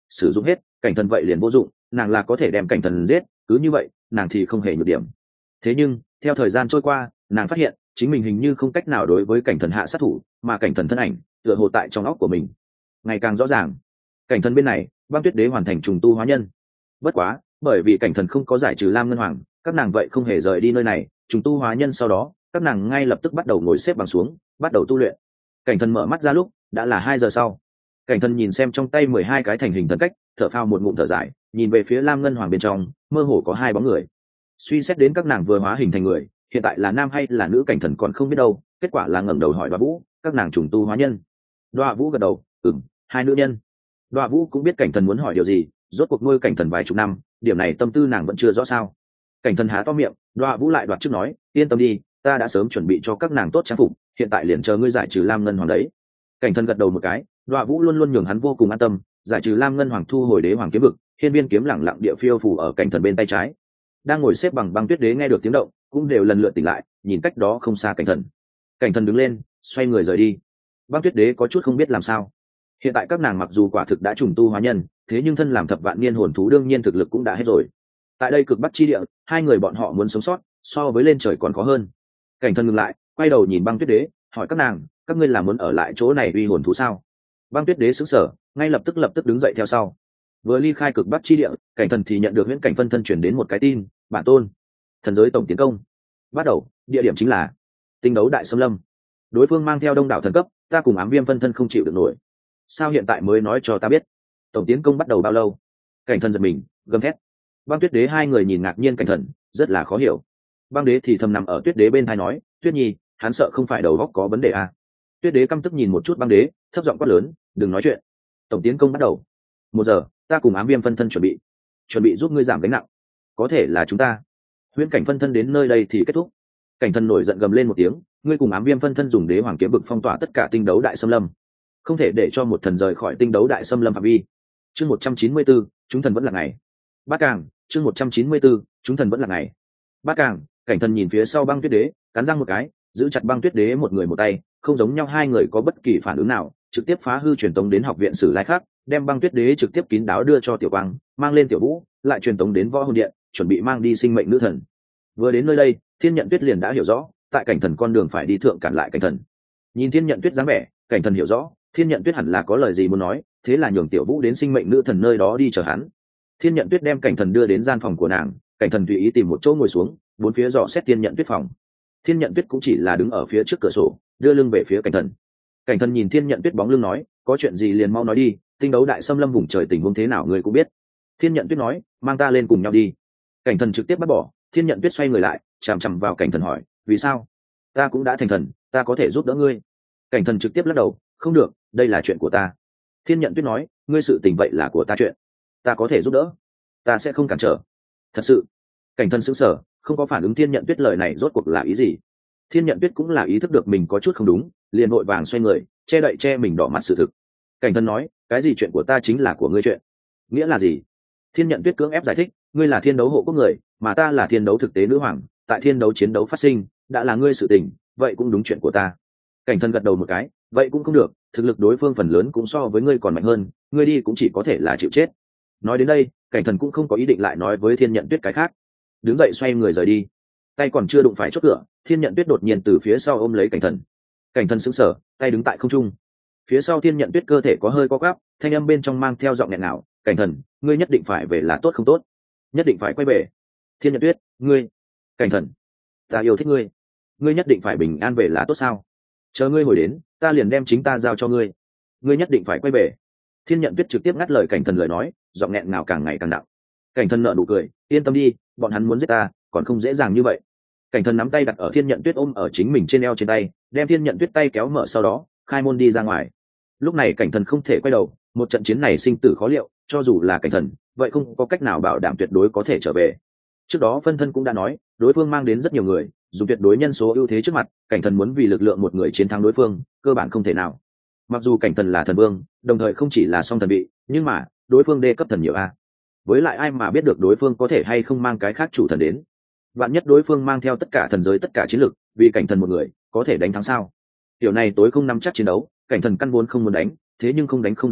sử dụng hết cảnh thần vậy liền vô dụng, nàng là có thể đem cảnh thần giết, cứ như vậy nàng thì không hề nhược điểm. Thế nhưng theo thời gian trôi qua, nàng phát hiện chính mình hình như không cách nào đối với cảnh thần hạ sát thủ, mà cảnh thần thân ảnh tựa hồ tại trong óc của mình ngày càng rõ ràng. Cảnh thần bên này, Băng Tuyết Đế hoàn thành trùng tu hóa nhân. Bất quá bởi vì cảnh thần không có giải trừ Lam Ngân Hoàng, các nàng vậy không hề rời đi nơi này. Trùng tu hóa nhân sau đó, các nàng ngay lập tức bắt đầu ngồi xếp bằng xuống, bắt đầu tu luyện. Cảnh thần mở mắt ra lúc đã là hai giờ sau. Cảnh thần nhìn xem trong tay mười hai cái thành hình thần cách, thở phào một ngụm thở dài, nhìn về phía Lam Ngân Hoàng bên trong, mơ hồ có hai bóng người. Suy xét đến các nàng vừa hóa hình thành người, hiện tại là nam hay là nữ cảnh thần còn không biết đâu. Kết quả là ngẩng đầu hỏi Đoạ Vũ, các nàng trùng tu hóa nhân. Đoạ Vũ gật đầu, ừm, hai nữ nhân. Đoạ Vũ cũng biết cảnh thần muốn hỏi điều gì, rốt cuộc nuôi cảnh thần vài chục năm, điểm này tâm tư nàng vẫn chưa rõ sao. Cảnh thần há to miệng, Đoạ Vũ lại đoạt trước nói, yên tâm đi, ta đã sớm chuẩn bị cho các nàng tốt trang phục, hiện tại liền chờ ngươi giải trừ Lam Ngân Hoàng đấy. Cảnh thần gật đầu một cái, Đoạ Vũ luôn luôn nhường hắn vô cùng an tâm, giải trừ Lam Ngân Hoàng, thu hồi đế hoàng kiếm vực, hiên viên kiếm lẳng lặng địa phiêu phù ở cảnh thần bên tay trái. Đang ngồi xếp bằng Băng Tuyết Đế nghe được tiếng động, cũng đều lần lượt tỉnh lại, nhìn cách đó không xa cảnh thần. Cảnh thần đứng lên, xoay người rời đi. Băng Tuyết Đế có chút không biết làm sao. Hiện tại các nàng mặc dù quả thực đã trùng tu hóa nhân, thế nhưng thân làm thập vạn niên hồn thú đương nhiên thực lực cũng đã hết rồi. Tại đây cực bắc chi địa, hai người bọn họ muốn sống sót, so với lên trời còn khó hơn. Cảnh thần ngừng lại, quay đầu nhìn Băng Tuyết Đế, hỏi các nàng, các ngươi là muốn ở lại chỗ này uy hồn thú sao? Băng Tuyết Đế sững sờ, ngay lập tức lập tức đứng dậy theo sau. Vừa ly khai cực bắc chi địa, cảnh thần thì nhận được huyễn cảnh phân thân chuyển đến một cái tin, bản tôn, thần giới tổng tiến công bắt đầu, địa điểm chính là tinh đấu đại xâm lâm. Đối phương mang theo đông đảo thần cấp, ta cùng ám viêm phân thân không chịu được nổi. Sao hiện tại mới nói cho ta biết? Tổng tiến công bắt đầu bao lâu? Cảnh thần giật mình, gầm thét. Băng Tuyết Đế hai người nhìn ngạc nhiên cảnh thần, rất là khó hiểu. Băng Đế thì thầm nằm ở Tuyết Đế bên tai nói, Tuyết Nhi, hắn sợ không phải đầu óc có vấn đề à? Tuyết Đế căm tức nhìn một chút Băng Đế, thấp giọng quát lớn, đừng nói chuyện. Tổng tiến công bắt đầu. Một giờ, ta cùng ám viêm phân thân chuẩn bị, chuẩn bị giúp ngươi giảm gánh nặng. Có thể là chúng ta. Huyễn cảnh phân thân đến nơi đây thì kết thúc. Cảnh thần nổi giận gầm lên một tiếng, ngươi cùng ám viêm phân thân dùng đế hoàng kiếm bực phong tỏa tất cả tinh đấu đại xâm lâm, không thể để cho một thần rời khỏi tinh đấu đại xâm lâm phạm vi. Chương một trăm chín mươi bốn, chúng thần vẫn là ngày. Bát Càng, chương một trăm chín mươi bốn, chúng thần vẫn là ngày. Bát Càng, cảnh thần nhìn phía sau Băng Tuyết Đế, cắn răng một cái, giữ chặt Băng Tuyết Đế một người một tay, không giống nhau hai người có bất kỳ phản ứng nào, trực tiếp phá hư truyền tống đến học viện Sử Lai Khác, đem Băng Tuyết Đế trực tiếp kín đáo đưa cho Tiểu Quang, mang lên Tiểu Vũ, lại truyền tống đến Võ Hồn Điện, chuẩn bị mang đi sinh mệnh nữ thần. Vừa đến nơi đây, Thiên Nhận Tuyết liền đã hiểu rõ, tại cảnh thần con đường phải đi thượng cản lại cảnh thần. Nhìn Thiên Nhận Tuyết dáng vẻ, cảnh thần hiểu rõ, Thiên Nhận Tuyết hẳn là có lời gì muốn nói, thế là nhường Tiểu Vũ đến sinh mệnh nữ thần nơi đó đi chờ hắn. Thiên Nhận Tuyết đem cảnh thần đưa đến gian phòng của nàng, cảnh thần tùy ý tìm một chỗ ngồi xuống, bốn phía dò xét Thiên Nhận Tuyết phòng. Thiên Nhận Tuyết cũng chỉ là đứng ở phía trước cửa sổ, đưa lưng về phía cảnh thần. Cảnh thần nhìn Thiên Nhận Tuyết bóng lưng nói, có chuyện gì liền mau nói đi, tinh đấu đại xâm lâm vùng trời tình huống thế nào người cũng biết. Thiên Nhận Tuyết nói, mang ta lên cùng nhau đi. Cảnh thần trực tiếp bắt bỏ. Thiên Nhận Tuyết xoay người lại, chằm chằm vào cảnh thần hỏi, vì sao? Ta cũng đã thành thần, ta có thể giúp đỡ ngươi. Cảnh thần trực tiếp lắc đầu, không được, đây là chuyện của ta. Thiên Nhận Tuyết nói, ngươi sự tình vậy là của ta chuyện, ta có thể giúp đỡ, ta sẽ không cản trở. Thật sự? Cảnh thần sững sờ, không có phản ứng Thiên Nhận Tuyết lời này rốt cuộc là ý gì. Thiên Nhận Tuyết cũng là ý thức được mình có chút không đúng, liền vội vàng xoay người, che đậy che mình đỏ mặt sự thực. Cảnh thần nói, cái gì chuyện của ta chính là của ngươi chuyện? Nghĩa là gì? Thiên Nhận Tuyết cưỡng ép giải thích, ngươi là thiên đấu hộ quốc người, mà ta là thiên đấu thực tế nữ hoàng, tại thiên đấu chiến đấu phát sinh, đã là ngươi sự tình, vậy cũng đúng chuyện của ta. Cảnh thần gật đầu một cái, vậy cũng không được, thực lực đối phương phần lớn cũng so với ngươi còn mạnh hơn, ngươi đi cũng chỉ có thể là chịu chết. Nói đến đây, cảnh thần cũng không có ý định lại nói với Thiên Nhận Tuyết cái khác, đứng dậy xoay người rời đi. Tay còn chưa đụng phải chốt cửa, Thiên Nhận Tuyết đột nhiên từ phía sau ôm lấy cảnh thần. Cảnh thần sững sờ, tay đứng tại không trung. Phía sau Thiên Nhận Tuyết cơ thể có hơi co quắp, thanh âm bên trong mang theo giọng nghẹn ngào, cảnh thần, ngươi nhất định phải về là tốt không tốt, nhất định phải quay về. Thiên Nhận Tuyết, ngươi, cảnh thần, ta yêu thích ngươi, ngươi nhất định phải bình an về là tốt sao? Chờ ngươi hồi đến, ta liền đem chính ta giao cho ngươi, ngươi nhất định phải quay về. Thiên Nhận Tuyết trực tiếp ngắt lời cảnh thần lời nói, giọng nghẹn ngào càng ngày càng nặng. Cảnh thần nở nụ cười, yên tâm đi, bọn hắn muốn giết ta còn không dễ dàng như vậy. Cảnh thần nắm tay đặt ở Thiên Nhận Tuyết ôm ở chính mình trên eo trên tay, đem Thiên Nhận Tuyết tay kéo mở, sau đó khai môn đi ra ngoài. Lúc này cảnh thần không thể quay đầu, một trận chiến này sinh tử khó liệu, cho dù là cảnh thần vậy không có cách nào bảo đảm tuyệt đối có thể trở về. Trước đó phân thân cũng đã nói, đối phương mang đến rất nhiều người, dùng tuyệt đối nhân số ưu thế trước mặt, cảnh thần muốn vì lực lượng một người chiến thắng đối phương cơ bản không thể nào. Mặc dù cảnh thần là thần vương, đồng thời không chỉ là song thần vị, nhưng mà đối phương đê cấp thần nhiều a, với lại ai mà biết được đối phương có thể hay không mang cái khác chủ thần đến. Vạn nhất đối phương mang theo tất cả thần giới tất cả chiến lực, vì cảnh thần một người có thể đánh thắng sao? Điều này tối không nắm chắc chiến đấu, cảnh thần căn vốn không muốn đánh, thế nhưng không đánh không được à,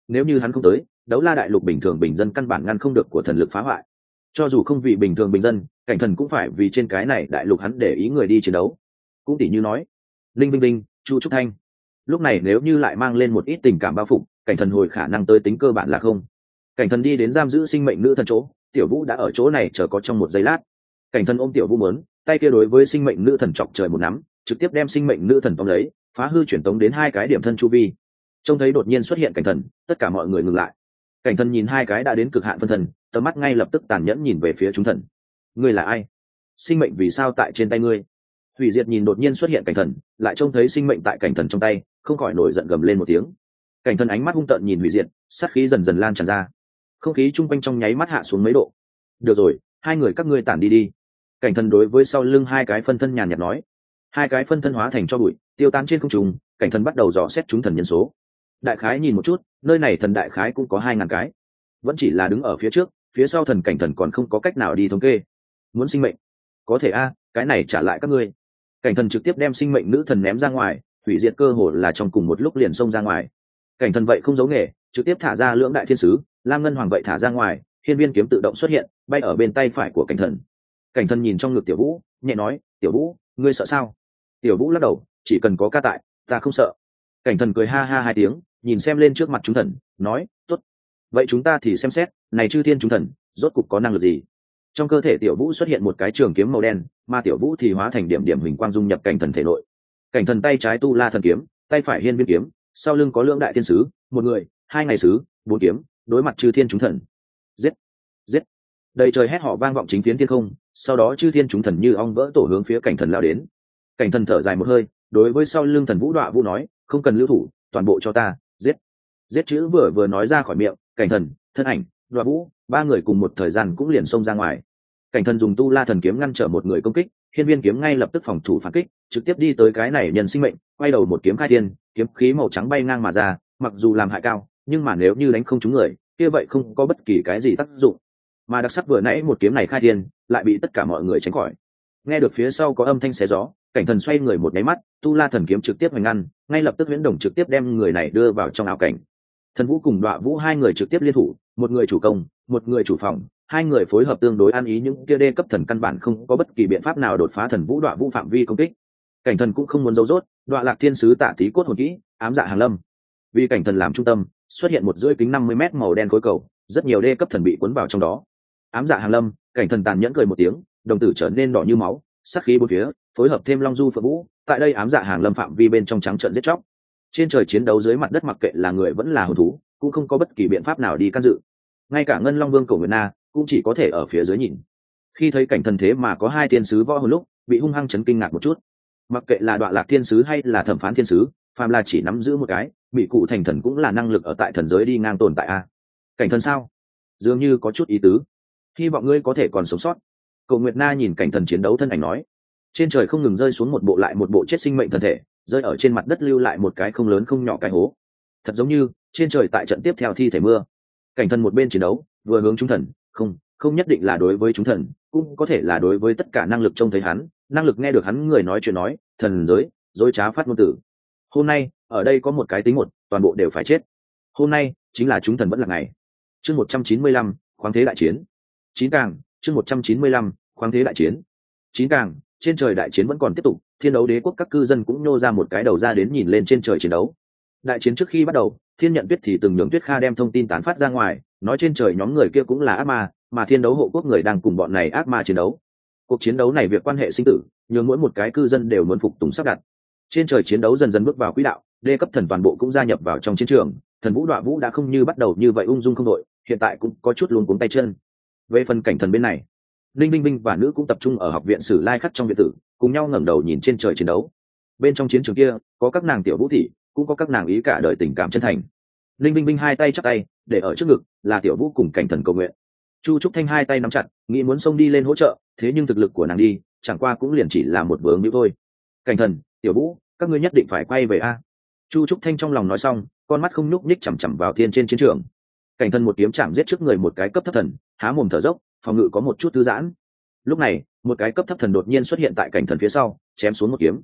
nếu như hắn không tới, đấu la đại lục bình thường bình dân căn bản ngăn không được của thần lực phá hoại. Cho dù không vì bình thường bình dân, cảnh thần cũng phải vì trên cái này đại lục hắn để ý người đi chiến đấu. Cũng tỷ như nói linh vinh linh, chu trúc thanh. Lúc này nếu như lại mang lên một ít tình cảm bao phục, cảnh thần hồi khả năng tới tính cơ bản là không. Cảnh thần đi đến giam giữ sinh mệnh nữ thần chỗ, tiểu vũ đã ở chỗ này chờ có trong một giây lát. Cảnh thần ôm tiểu vũ mớn, tay kia đối với sinh mệnh nữ thần chọc trời một nắm, trực tiếp đem sinh mệnh nữ thần tóm lấy, phá hư chuyển tống đến hai cái điểm thân chu vi. Trông thấy đột nhiên xuất hiện cảnh thần, tất cả mọi người ngừng lại. Cảnh thần nhìn hai cái đã đến cực hạn phân thần, tầm mắt ngay lập tức tàn nhẫn nhìn về phía chúng thần. Ngươi là ai? Sinh mệnh vì sao tại trên tay ngươi? Hủy diệt nhìn đột nhiên xuất hiện cảnh thần, lại trông thấy sinh mệnh tại cảnh thần trong tay, không khỏi nổi giận gầm lên một tiếng. Cảnh thần ánh mắt hung tợn nhìn hủy diệt, sát khí dần dần lan tràn ra. Không khí chung quanh trong nháy mắt hạ xuống mấy độ. Được rồi, hai người các ngươi tản đi đi. Cảnh thần đối với sau lưng hai cái phân thân nhàn nhạt nói. Hai cái phân thân hóa thành cho bụi, tiêu tán trên không trung. Cảnh thần bắt đầu dò xét chúng thần nhân số. Đại khái nhìn một chút, nơi này thần đại khái cũng có hai ngàn cái, vẫn chỉ là đứng ở phía trước, phía sau thần cảnh thần còn không có cách nào đi thống kê. Muốn sinh mệnh? Có thể a, cái này trả lại các ngươi. Cảnh thần trực tiếp đem sinh mệnh nữ thần ném ra ngoài, hủy diệt cơ hồ là trong cùng một lúc liền xông ra ngoài. Cảnh thần vậy không giấu nghề, trực tiếp thả ra lưỡng đại thiên sứ, lam ngân hoàng vậy thả ra ngoài, hiên viên kiếm tự động xuất hiện, bay ở bên tay phải của cảnh thần. Cảnh thần nhìn trong ngực tiểu vũ, nhẹ nói, tiểu vũ, ngươi sợ sao? Tiểu vũ lắc đầu, chỉ cần có ca tại, ta không sợ. Cảnh thần cười ha ha hai tiếng, nhìn xem lên trước mặt chúng thần, nói, tốt. Vậy chúng ta thì xem xét, này chư thiên chúng thần, rốt cục có năng lực gì? Trong cơ thể tiểu vũ xuất hiện một cái trường kiếm màu đen, mà tiểu vũ thì hóa thành điểm điểm hình quang dung nhập cảnh thần thể nội. Cảnh thần tay trái tu la thần kiếm, tay phải hiên viên kiếm, sau lưng có lưỡng đại thiên sứ, một người, hai ngày sứ, bốn kiếm, đối mặt chư thiên chúng thần. Giết, giết! Đầy trời hét họ vang vọng chính phiến thiên không, sau đó chư thiên chúng thần như ong vỡ tổ hướng phía cảnh thần lao đến. Cảnh thần thở dài một hơi, đối với sau lưng thần vũ đọa vũ nói, không cần lưu thủ, toàn bộ cho ta, giết! Giết chữ vừa vừa nói ra khỏi miệng, cảnh thần, thân ảnh, đọa vũ, ba người cùng một thời gian cũng liền xông ra ngoài. Cảnh thần dùng tu la thần kiếm ngăn trở một người công kích, hiên viên kiếm ngay lập tức phòng thủ phản kích, trực tiếp đi tới cái này nhân sinh mệnh, quay đầu một kiếm khai thiên, kiếm khí màu trắng bay ngang mà ra, mặc dù làm hại cao, nhưng mà nếu như đánh không trúng người, kia vậy không có bất kỳ cái gì tác dụng. Mà đặc sắc vừa nãy một kiếm này khai thiên, lại bị tất cả mọi người tránh khỏi. Nghe được phía sau có âm thanh xé gió, cảnh thần xoay người một cái mắt, tu la thần kiếm trực tiếp hoành ngăn, ngay lập tức huyễn đồng trực tiếp đem người này đưa vào trong ảo cảnh. Thần vũ cùng đọa vũ hai người trực tiếp liên thủ, một người chủ công, một người chủ phòng, hai người phối hợp tương đối ăn ý, những kia đê cấp thần căn bản không có bất kỳ biện pháp nào đột phá thần vũ đọa vũ phạm vi công kích. Cảnh thần cũng không muốn giấu rốt, đọa lạc thiên sứ tạ tí cốt hồn kỹ, ám dạ hàng lâm. Vì cảnh thần làm trung tâm, xuất hiện một rưỡi kính năm mươi mét màu đen khối cầu, rất nhiều đê cấp thần bị cuốn vào trong đó. Ám dạ hàng lâm, cảnh thần tàn nhẫn cười một tiếng, đồng tử trở nên đỏ như máu, sát khí bốn phía, phối hợp thêm long du phượng vũ, tại đây ám dạ hàng lâm phạm vi bên trong trắng trợn giết chóc. Trên trời chiến đấu dưới mặt đất mặc kệ là người vẫn là hồn thú, cũng không có bất kỳ biện pháp nào đi can dự. Ngay cả ngân long vương cổ nguyệt na cũng chỉ có thể ở phía dưới nhìn. Khi thấy cảnh thần thế mà có hai thiên sứ võ hồn lúc, bị hung hăng chấn kinh ngạc một chút. Mặc kệ là đoạn lạc thiên sứ hay là thẩm phán thiên sứ, phàm là chỉ nắm giữ một cái, bị cụ thành thần cũng là năng lực ở tại thần giới đi ngang tồn tại a. Cảnh thần sao? Dường như có chút ý tứ. Hy vọng ngươi có thể còn sống sót. Cổ nguyệt na nhìn cảnh thần chiến đấu thân ảnh nói. Trên trời không ngừng rơi xuống một bộ lại một bộ chết sinh mệnh thân thể, rơi ở trên mặt đất lưu lại một cái không lớn không nhỏ cái hố. Thật giống như trên trời tại trận tiếp theo thi thể mưa. Cảnh thần một bên chiến đấu, vừa hướng chúng thần, không, không nhất định là đối với chúng thần, cũng có thể là đối với tất cả năng lực trông thấy hắn, năng lực nghe được hắn người nói chuyện nói, thần giới, dối trá phát ngôn tử. Hôm nay, ở đây có một cái tính một, toàn bộ đều phải chết. Hôm nay, chính là chúng thần vẫn là ngày. Chương một trăm chín mươi lăm, khoáng thế đại chiến. Chín càng, chương một trăm chín mươi lăm, khoáng thế đại chiến. Chín càng, trên trời đại chiến vẫn còn tiếp tục, thiên đấu đế quốc các cư dân cũng nhô ra một cái đầu ra đến nhìn lên trên trời chiến đấu. Đại chiến trước khi bắt đầu, Thiên Nhận Tuyết thì từng nhường Tuyết Kha đem thông tin tán phát ra ngoài, nói trên trời nhóm người kia cũng là ác ma, mà thiên đấu hộ quốc người đang cùng bọn này ác ma chiến đấu. Cuộc chiến đấu này việc quan hệ sinh tử, nhường mỗi một cái cư dân đều muốn phục tùng sắp đặt. Trên trời chiến đấu dần dần bước vào quỹ đạo, đê cấp thần toàn bộ cũng gia nhập vào trong chiến trường, thần vũ đọa vũ đã không như bắt đầu như vậy ung dung không đội, hiện tại cũng có chút luống cuống tay chân. Về phần cảnh thần bên này, linh Binh Binh và nữ cũng tập trung ở học viện Sử Lai Khắc trong viện tử, cùng nhau ngẩng đầu nhìn trên trời chiến đấu. Bên trong chiến trường kia, có các nàng tiểu vũ thị, cũng có các nàng ý cả đời tình cảm chân thành. Linh Binh Binh hai tay chắp tay, để ở trước ngực là tiểu vũ cùng cảnh thần cầu nguyện. Chu Trúc Thanh hai tay nắm chặt, nghĩ muốn xông đi lên hỗ trợ, thế nhưng thực lực của nàng đi, chẳng qua cũng liền chỉ là một vướng hữu thôi. Cảnh thần, tiểu vũ, các ngươi nhất định phải quay về a. Chu Trúc Thanh trong lòng nói xong, con mắt không nhúc nhích chằm chằm vào thiên trên chiến trường. Cảnh thần một kiếm chạm giết trước người một cái cấp thấp thần, há mồm thở dốc, phòng ngự có một chút thư giãn. Lúc này, một cái cấp thấp thần đột nhiên xuất hiện tại cảnh thần phía sau, chém xuống một kiếm.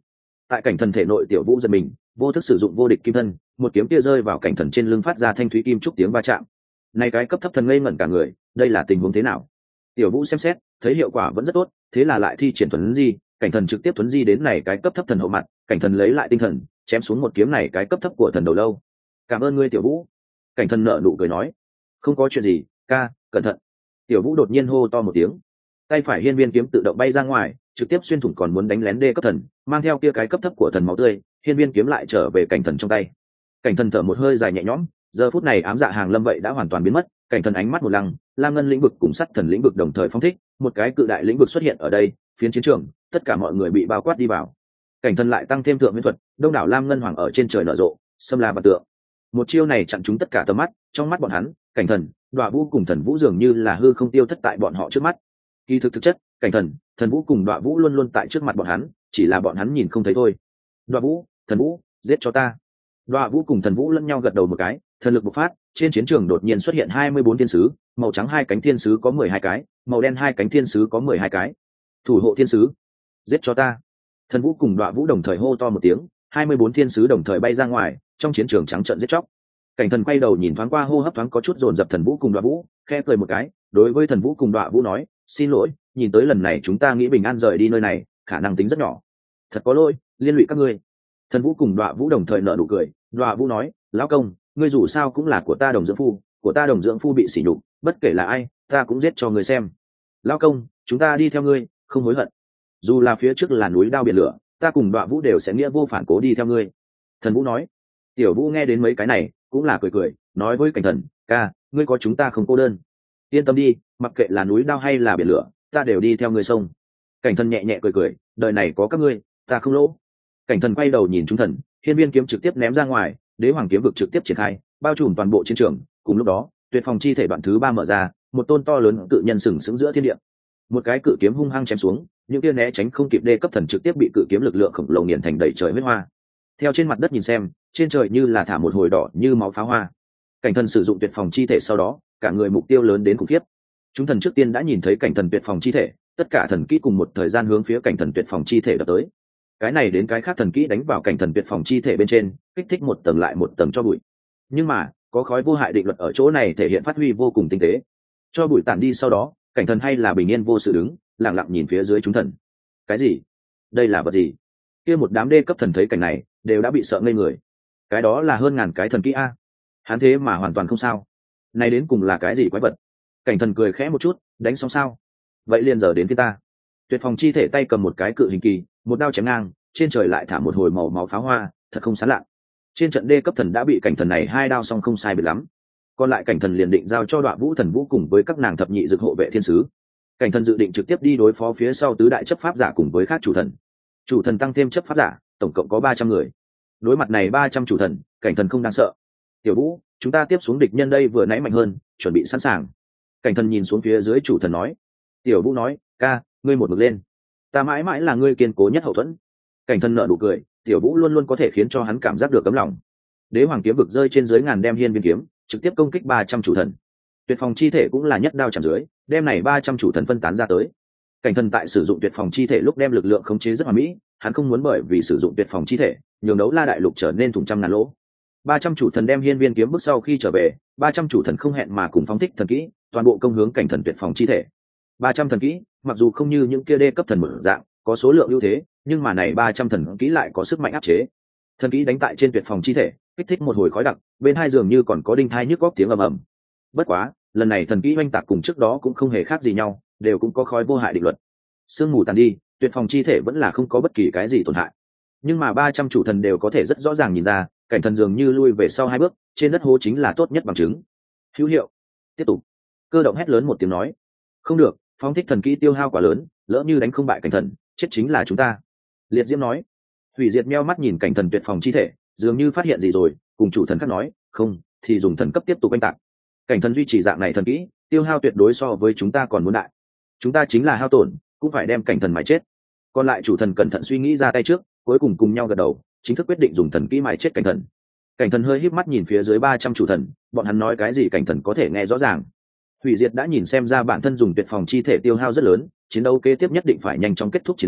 Tại cảnh thần thể nội tiểu vũ giật mình, vô thức sử dụng vô địch kim thân, một kiếm kia rơi vào cảnh thần trên lưng phát ra thanh thúy kim trúc tiếng va chạm. Này cái cấp thấp thần ngây ngẩn cả người, đây là tình huống thế nào? Tiểu vũ xem xét, thấy hiệu quả vẫn rất tốt, thế là lại thi triển thuấn di, cảnh thần trực tiếp thuấn di đến này cái cấp thấp thần hậu mặt, cảnh thần lấy lại tinh thần, chém xuống một kiếm này cái cấp thấp của thần đầu lâu. Cảm ơn ngươi tiểu vũ. Cảnh thần nở nụ cười nói, không có chuyện gì, ca, cẩn thận. Tiểu vũ đột nhiên hô to một tiếng, tay phải hiên viên kiếm tự động bay ra ngoài, trực tiếp xuyên thủng còn muốn đánh lén đê cấp thần, mang theo kia cái cấp thấp của thần máu tươi, hiên viên kiếm lại trở về cảnh thần trong tay. Cảnh thần thở một hơi dài nhẹ nhõm, giờ phút này ám dạ hàng lâm vậy đã hoàn toàn biến mất, cảnh thần ánh mắt một lăng, lam ngân lĩnh vực cùng sắt thần lĩnh vực đồng thời phong thích, một cái cự đại lĩnh vực xuất hiện ở đây, phiến chiến trường, tất cả mọi người bị bao quát đi vào. Cảnh thần lại tăng thêm thượng miễn thuật, đông đảo lam ngân hoàng ở trên trời nở rộ, xâm la và tượng. Một chiêu này chặn chúng tất cả tầm mắt, trong mắt bọn hắn, cảnh thần, Đoạ Vũ cùng thần vũ dường như là hư không tiêu thất tại bọn họ trước mắt. Kỳ thực thực chất, cảnh thần, thần vũ cùng Đoạ Vũ luôn luôn tại trước mặt bọn hắn, chỉ là bọn hắn nhìn không thấy thôi. Đoạ Vũ, thần vũ, giết cho ta. Đoạ Vũ cùng thần vũ lẫn nhau gật đầu một cái, thần lực bộc phát, trên chiến trường đột nhiên xuất hiện hai mươi bốn thiên sứ, màu trắng hai cánh thiên sứ có mười hai cái, màu đen hai cánh thiên sứ có mười hai cái. Thủ hộ thiên sứ, giết cho ta. Thần vũ cùng Đoạ Vũ đồng thời hô to một tiếng, hai mươi bốn thiên sứ đồng thời bay ra ngoài, trong chiến trường trắng trợn giết chóc. Cảnh thần quay đầu nhìn thoáng qua hô hấp thoáng có chút dồn dập thần vũ cùng Đoạ Vũ, khẽ cười một cái, đối với thần vũ cùng Đoạ Vũ nói, xin lỗi, nhìn tới lần này chúng ta nghĩ bình an rời đi nơi này, khả năng tính rất nhỏ. Thật có lỗi, liên lụy các ngươi. Thần vũ cùng Đoạ Vũ đồng thời nở nụ cười, Đoạ Vũ nói, lão công, ngươi dù sao cũng là của ta đồng dưỡng phu, của ta đồng dưỡng phu bị sỉ nhục, bất kể là ai, ta cũng giết cho ngươi xem. Lão công, chúng ta đi theo ngươi, không hối hận. Dù là phía trước là núi đao biển lửa, ta cùng Đoạ Vũ đều sẽ nghĩa vô phản cố đi theo ngươi. Thần vũ nói. Tiểu vũ nghe đến mấy cái này, cũng là cười cười, nói với cảnh thần, ca, ngươi có chúng ta không cô đơn. Yên tâm đi, mặc kệ là núi đao hay là biển lửa, ta đều đi theo ngươi sông. Cảnh thần nhẹ nhẹ cười cười, đời này có các ngươi, ta không lỗ. Cảnh thần quay đầu nhìn chúng thần, hiên viên kiếm trực tiếp ném ra ngoài, đế hoàng kiếm vực trực tiếp triển khai, bao trùm toàn bộ chiến trường. Cùng lúc đó, tuyệt phòng chi thể đoạn thứ ba mở ra, một tôn to lớn cự nhân sừng sững giữa thiên địa. Một cái cự kiếm hung hăng chém xuống, những tia né tránh không kịp đê cấp thần trực tiếp bị cự kiếm lực lượng khổng lồ nghiền thành đầy trời huyết hoa. Theo trên mặt đất nhìn xem, trên trời như là thả một hồi đỏ như máu pháo hoa. Cảnh thần sử dụng tuyệt phòng chi thể sau đó, cả người mục tiêu lớn đến khủng khiếp. Chúng thần trước tiên đã nhìn thấy cảnh thần tuyệt phòng chi thể, tất cả thần kỹ cùng một thời gian hướng phía cảnh thần tuyệt phòng chi thể đập tới. Cái này đến cái khác thần kỹ đánh vào cảnh thần tuyệt phòng chi thể bên trên, kích thích một tầng lại một tầng cho bụi. Nhưng mà, có khói vô hại định luật ở chỗ này thể hiện phát huy vô cùng tinh tế. Cho bụi tản đi sau đó, cảnh thần hay là bình yên vô sự đứng, lặng lặng nhìn phía dưới chúng thần. Cái gì? Đây là vật gì? Kia một đám đê cấp thần thấy cảnh này, đều đã bị sợ ngây người. Cái đó là hơn ngàn cái thần kỹ a. Hắn thế mà hoàn toàn không sao. Này đến cùng là cái gì quái vật? Cảnh thần cười khẽ một chút, đánh xong sao? Vậy liền giờ đến phía ta. Tuyệt phòng chi thể tay cầm một cái cự hình kỳ, một đao chém ngang, trên trời lại thả một hồi màu máu pháo hoa, thật không sán lạ. Trên trận đê cấp thần đã bị cảnh thần này hai đao xong không sai biệt lắm. Còn lại cảnh thần liền định giao cho Đoạ Vũ thần vũ cùng với các nàng thập nhị dược hộ vệ thiên sứ. Cảnh thần dự định trực tiếp đi đối phó phía sau tứ đại chấp pháp giả cùng với các chủ thần. Chủ thần tăng thêm chấp pháp giả, tổng cộng có ba trăm người. Đối mặt này ba trăm chủ thần, cảnh thần không đáng sợ. Tiểu Vũ, chúng ta tiếp xuống địch nhân đây vừa nãy mạnh hơn, chuẩn bị sẵn sàng. Cảnh thần nhìn xuống phía dưới chủ thần nói. Tiểu Vũ nói, ca, ngươi một mực lên, ta mãi mãi là ngươi kiên cố nhất hậu thuẫn. Cảnh thần nở nụ cười, Tiểu Vũ luôn luôn có thể khiến cho hắn cảm giác được cấm lòng. Đế hoàng kiếm vực rơi trên dưới ngàn đem hiên viên kiếm, trực tiếp công kích ba trăm chủ thần. Tuyệt phòng chi thể cũng là nhất đao chạm dưới, đem này ba trăm chủ thần phân tán ra tới. Cảnh thần tại sử dụng tuyệt phòng chi thể lúc đem lực lượng khống chế rất hoàn mỹ, hắn không muốn bởi vì sử dụng tuyệt phòng chi thể, nhường đấu la đại lục trở nên thủng trăm ngàn lỗ. ba trăm chủ thần đem hiên viên kiếm bước sau khi trở về, ba trăm chủ thần không hẹn mà cùng phóng thích thần kỹ, toàn bộ công hướng cảnh thần tuyệt phòng chi thể. ba trăm thần kỹ, mặc dù không như những kia đê cấp thần mở dạng, có số lượng ưu thế, nhưng mà này ba trăm thần kỹ lại có sức mạnh áp chế. Thần kỹ đánh tại trên tuyệt phòng chi thể, kích thích một hồi khói đặc, bên hai giường như còn có đinh thai nhức góc tiếng ầm ầm. Bất quá, lần này thần kỹ oanh tạc cùng trước đó cũng không hề khác gì nhau, đều cũng có khói vô hại định luật. Sương mù tàn đi, tuyệt phòng chi thể vẫn là không có bất kỳ cái gì tổn hại. Nhưng mà ba trăm chủ thần đều có thể rất rõ ràng nhìn ra, cảnh thần dường như lui về sau hai bước, trên đất hố chính là tốt nhất bằng chứng. Hữu hiệu. Tiếp tục. Cơ động hét lớn một tiếng nói. Không được, phóng thích thần kỹ tiêu hao quá lớn, lỡ như đánh không bại cảnh thần, chết chính là chúng ta. Liệt Diễm nói. Hủy Diệt meo mắt nhìn cảnh thần tuyệt phòng chi thể, dường như phát hiện gì rồi, cùng chủ thần khác nói, không, thì dùng thần cấp tiếp tục oanh tạc. Cảnh thần duy trì dạng này thần kỹ, tiêu hao tuyệt đối so với chúng ta còn muốn đại. Chúng ta chính là hao tổn, cũng phải đem cảnh thần mài chết. Còn lại chủ thần cẩn thận suy nghĩ ra tay trước, cuối cùng cùng nhau gật đầu, chính thức quyết định dùng thần kỹ mài chết cảnh thần. Cảnh thần hơi híp mắt nhìn phía dưới ba trăm chủ thần, bọn hắn nói cái gì cảnh thần có thể nghe rõ ràng. Hủy Diệt đã nhìn xem ra bản thân dùng tuyệt phòng chi thể tiêu hao rất lớn, chiến đấu kế tiếp nhất định phải nhanh chóng kết thúc chiến đấu,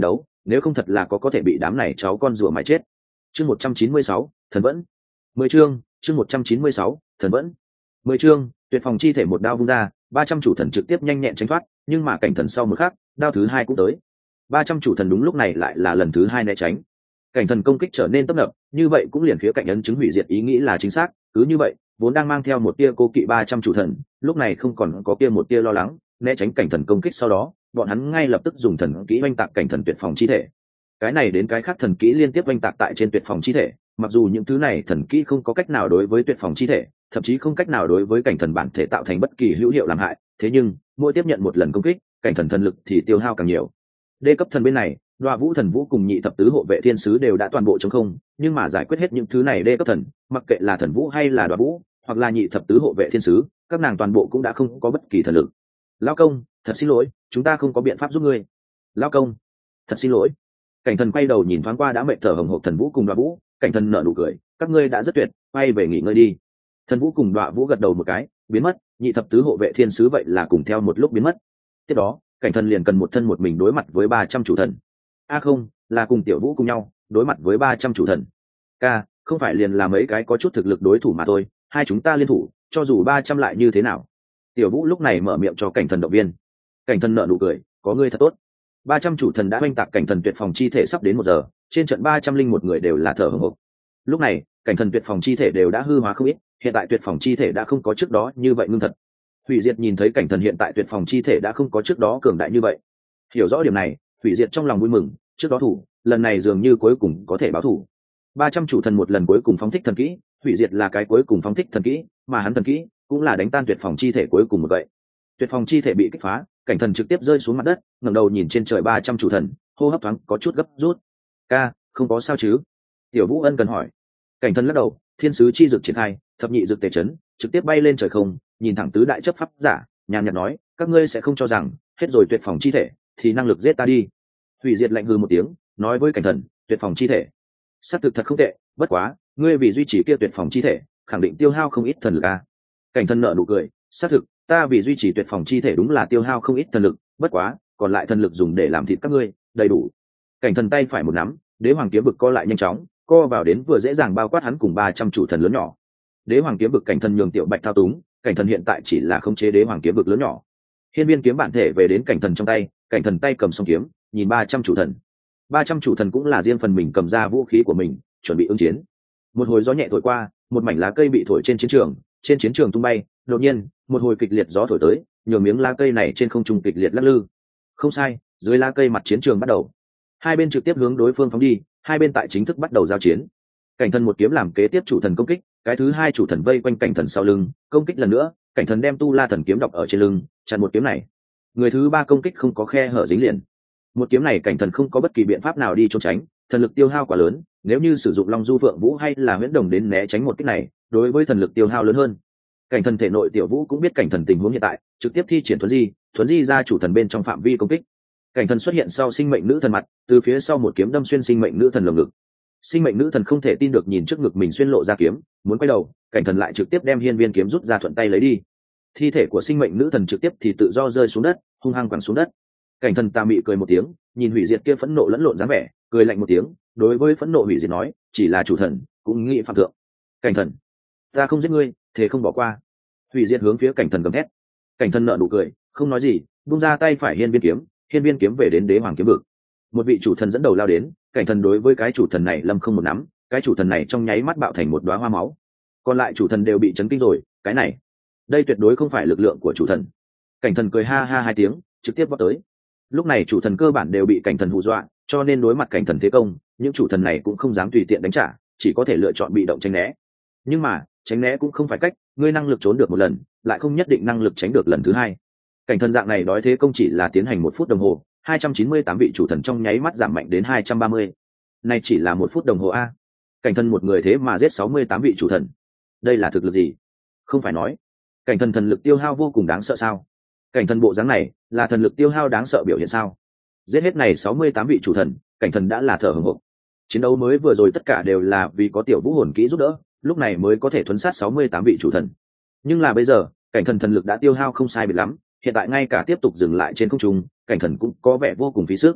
nếu không thật là có có thể bị đám này cháu con rùa mà chết. Chương một trăm chín mươi sáu, thần vẫn. Mười chương, chương một trăm chín mươi sáu, thần vẫn. Mười chương, tuyệt phòng chi thể một đao vung ra, ba trăm chủ thần trực tiếp nhanh nhẹn tránh thoát, nhưng mà cảnh thần sau một khắc, đao thứ hai cũng tới. ba trăm chủ thần đúng lúc này lại là lần thứ hai né tránh. Cảnh thần công kích trở nên tấp nập, như vậy cũng liền khía cạnh ấn chứng hủy diệt ý nghĩ là chính xác, cứ như vậy, vốn đang mang theo một tia cô kỵ ba trăm chủ thần, lúc này không còn có tia một tia lo lắng, né tránh cảnh thần công kích sau đó, bọn hắn ngay lập tức dùng thần kỹ oanh tạc cảnh thần tuyệt phòng chi thể. Cái này đến cái khác thần kỹ liên tiếp oanh tạc tại trên tuyệt phòng chi thể, mặc dù những thứ này thần kỹ không có cách nào đối với tuyệt phòng chi thể, thậm chí không cách nào đối với cảnh thần bản thể tạo thành bất kỳ hữu hiệu làm hại, thế nhưng mỗi tiếp nhận một lần công kích, cảnh thần thần lực thì tiêu hao càng nhiều. Đê cấp thần bên này, Đoạ Vũ thần vũ cùng nhị thập tứ hộ vệ thiên sứ đều đã toàn bộ chống không, nhưng mà giải quyết hết những thứ này đê cấp thần, mặc kệ là thần vũ hay là Đoạ Vũ, hoặc là nhị thập tứ hộ vệ thiên sứ, các nàng toàn bộ cũng đã không có bất kỳ thần lực. Lão công, thật xin lỗi, chúng ta không có biện pháp giúp ngươi. Lão công, thật xin lỗi. Cảnh thần quay đầu nhìn thoáng qua đã mệt thở hồng hộc thần vũ cùng Đoạ Vũ, cảnh thần nở nụ cười, các ngươi đã rất tuyệt, quay về nghỉ ngơi đi. Thần vũ cùng Đoạ Vũ gật đầu một cái, biến mất, nhị thập tứ hộ vệ thiên sứ vậy là cùng theo một lúc biến mất. Tiếp đó, cảnh thần liền cần một thân một mình đối mặt với ba trăm chủ thần. A à không, là cùng tiểu vũ cùng nhau đối mặt với ba trăm chủ thần. Ca, không phải liền là mấy cái có chút thực lực đối thủ mà thôi, hai chúng ta liên thủ, cho dù ba trăm lại như thế nào. Tiểu vũ lúc này mở miệng cho cảnh thần động viên. Cảnh thần nở nụ cười, có ngươi thật tốt. ba trăm chủ thần đã oanh tạc cảnh thần tuyệt phòng chi thể sắp đến một giờ, trên trận ba trăm linh một người đều là thở hổn hộc. Lúc này, cảnh thần tuyệt phòng chi thể đều đã hư hóa không ít, hiện tại tuyệt phòng chi thể đã không có trước đó như vậy ngưng thật. Hủy diệt nhìn thấy cảnh thần hiện tại tuyệt phòng chi thể đã không có trước đó cường đại như vậy, hiểu rõ điểm này, hủy diệt trong lòng vui mừng, trước đó thủ, lần này dường như cuối cùng có thể báo thủ. ba trăm chủ thần một lần cuối cùng phóng thích thần kỹ, hủy diệt là cái cuối cùng phóng thích thần kỹ, mà hắn thần kỹ cũng là đánh tan tuyệt phòng chi thể cuối cùng một vậy. Tuyệt phòng chi thể bị kích phá, cảnh thần trực tiếp rơi xuống mặt đất, ngẩng đầu nhìn trên trời ba trăm chủ thần, hô hấp thoáng có chút gấp rút. Ca, không có sao chứ? Tiểu Vũ ân cần hỏi. Cảnh thần lắc đầu, thiên sứ chi dược triển khai, thập nhị dược tề chấn, trực tiếp bay lên trời không, nhìn thẳng tứ đại chấp pháp giả, nhàn nhạt nói, các ngươi sẽ không cho rằng hết rồi tuyệt phòng chi thể thì năng lực giết ta đi. Hủy diệt lạnh hư một tiếng, nói với cảnh thần, tuyệt phòng chi thể xác thực thật không tệ, bất quá ngươi vì duy trì kia tuyệt phòng chi thể khẳng định tiêu hao không ít thần lực a. Cảnh thần nợ nụ cười, xác thực ta vì duy trì tuyệt phòng chi thể đúng là tiêu hao không ít thần lực, bất quá còn lại thần lực dùng để làm thịt các ngươi đầy đủ. Cảnh thần tay phải một nắm, đế hoàng kiếm vực co lại nhanh chóng, co vào đến vừa dễ dàng bao quát hắn cùng ba trăm chủ thần lớn nhỏ. Đế hoàng kiếm vực cảnh thần nhường tiểu bạch thao túng, cảnh thần hiện tại chỉ là khống chế đế hoàng kiếm vực lớn nhỏ. Hiên viên kiếm bản thể về đến cảnh thần trong tay, cảnh thần tay cầm song kiếm, nhìn ba trăm chủ thần. ba trăm chủ thần cũng là riêng phần mình cầm ra vũ khí của mình, chuẩn bị ứng chiến. Một hồi gió nhẹ thổi qua, một mảnh lá cây bị thổi trên chiến trường, trên chiến trường tung bay, đột nhiên, một hồi kịch liệt gió thổi tới, nhường miếng lá cây này trên không trung kịch liệt lắc lư. Không sai, dưới lá cây mặt chiến trường bắt đầu. Hai bên trực tiếp hướng đối phương phóng đi, hai bên tại chính thức bắt đầu giao chiến. Cảnh thần một kiếm làm kế tiếp chủ thần công kích, cái thứ hai chủ thần vây quanh cảnh thần sau lưng, công kích lần nữa, cảnh thần đem tu la thần kiếm đọc ở trên lưng, chặn một kiếm này. Người thứ ba công kích không có khe hở dính liền. Một kiếm này cảnh thần không có bất kỳ biện pháp nào đi trốn tránh, thần lực tiêu hao quá lớn, nếu như sử dụng long du phượng vũ hay là huyễn đồng đến né tránh một kích này, đối với thần lực tiêu hao lớn hơn. Cảnh thần thể nội tiểu vũ cũng biết cảnh thần tình huống hiện tại, trực tiếp thi triển thuấn di, thuấn di ra chủ thần bên trong phạm vi công kích. Cảnh thần xuất hiện sau sinh mệnh nữ thần mặt, từ phía sau một kiếm đâm xuyên sinh mệnh nữ thần lồng ngực. Sinh mệnh nữ thần không thể tin được nhìn trước ngực mình xuyên lộ ra kiếm, muốn quay đầu, cảnh thần lại trực tiếp đem hiên viên kiếm rút ra thuận tay lấy đi. Thi thể của sinh mệnh nữ thần trực tiếp thì tự do rơi xuống đất, hung hăng quẳng xuống đất. Cảnh thần tà mị cười một tiếng, nhìn hủy diệt kia phẫn nộ lẫn lộn dáng vẻ, cười lạnh một tiếng, đối với phẫn nộ hủy diệt nói, chỉ là chủ thần cũng nghĩ phạm thượng. Cảnh thần, ta không giết ngươi, thế không bỏ qua. Hủy diệt hướng phía cảnh thần gầm thét. Cảnh thần nở nụ cười, không nói gì, buông ra tay phải hiên viên kiếm, hiên viên kiếm về đến đế hoàng kiếm vực. Một vị chủ thần dẫn đầu lao đến, cảnh thần đối với cái chủ thần này lâm không một nắm, cái chủ thần này trong nháy mắt bạo thành một đóa hoa máu. Còn lại chủ thần đều bị chấn kinh rồi, cái này, đây tuyệt đối không phải lực lượng của chủ thần. Cảnh thần cười ha ha hai tiếng, trực tiếp vọt tới. Lúc này chủ thần cơ bản đều bị cảnh thần hù dọa, cho nên đối mặt cảnh thần thế công, những chủ thần này cũng không dám tùy tiện đánh trả, chỉ có thể lựa chọn bị động tránh né. Nhưng mà tránh né cũng không phải cách, ngươi năng lực trốn được một lần, lại không nhất định năng lực tránh được lần thứ hai. Cảnh thần dạng này đói thế công chỉ là tiến hành một phút đồng hồ, hai trăm chín mươi tám vị chủ thần trong nháy mắt giảm mạnh đến hai trăm ba mươi. Này chỉ là một phút đồng hồ a. Cảnh thần một người thế mà giết sáu mươi tám vị chủ thần. Đây là thực lực gì? Không phải nói, cảnh thần thần lực tiêu hao vô cùng đáng sợ sao? Cảnh thần bộ dáng này là thần lực tiêu hao đáng sợ biểu hiện sao? Giết hết này sáu mươi tám vị chủ thần, cảnh thần đã là thở hổn hộc. Chiến đấu mới vừa rồi tất cả đều là vì có tiểu vũ hồn kỹ giúp đỡ, lúc này mới có thể thuấn sát sáu mươi tám vị chủ thần. Nhưng là bây giờ, cảnh thần thần lực đã tiêu hao không sai biệt lắm, hiện tại ngay cả tiếp tục dừng lại trên không trung, cảnh thần cũng có vẻ vô cùng phí sức.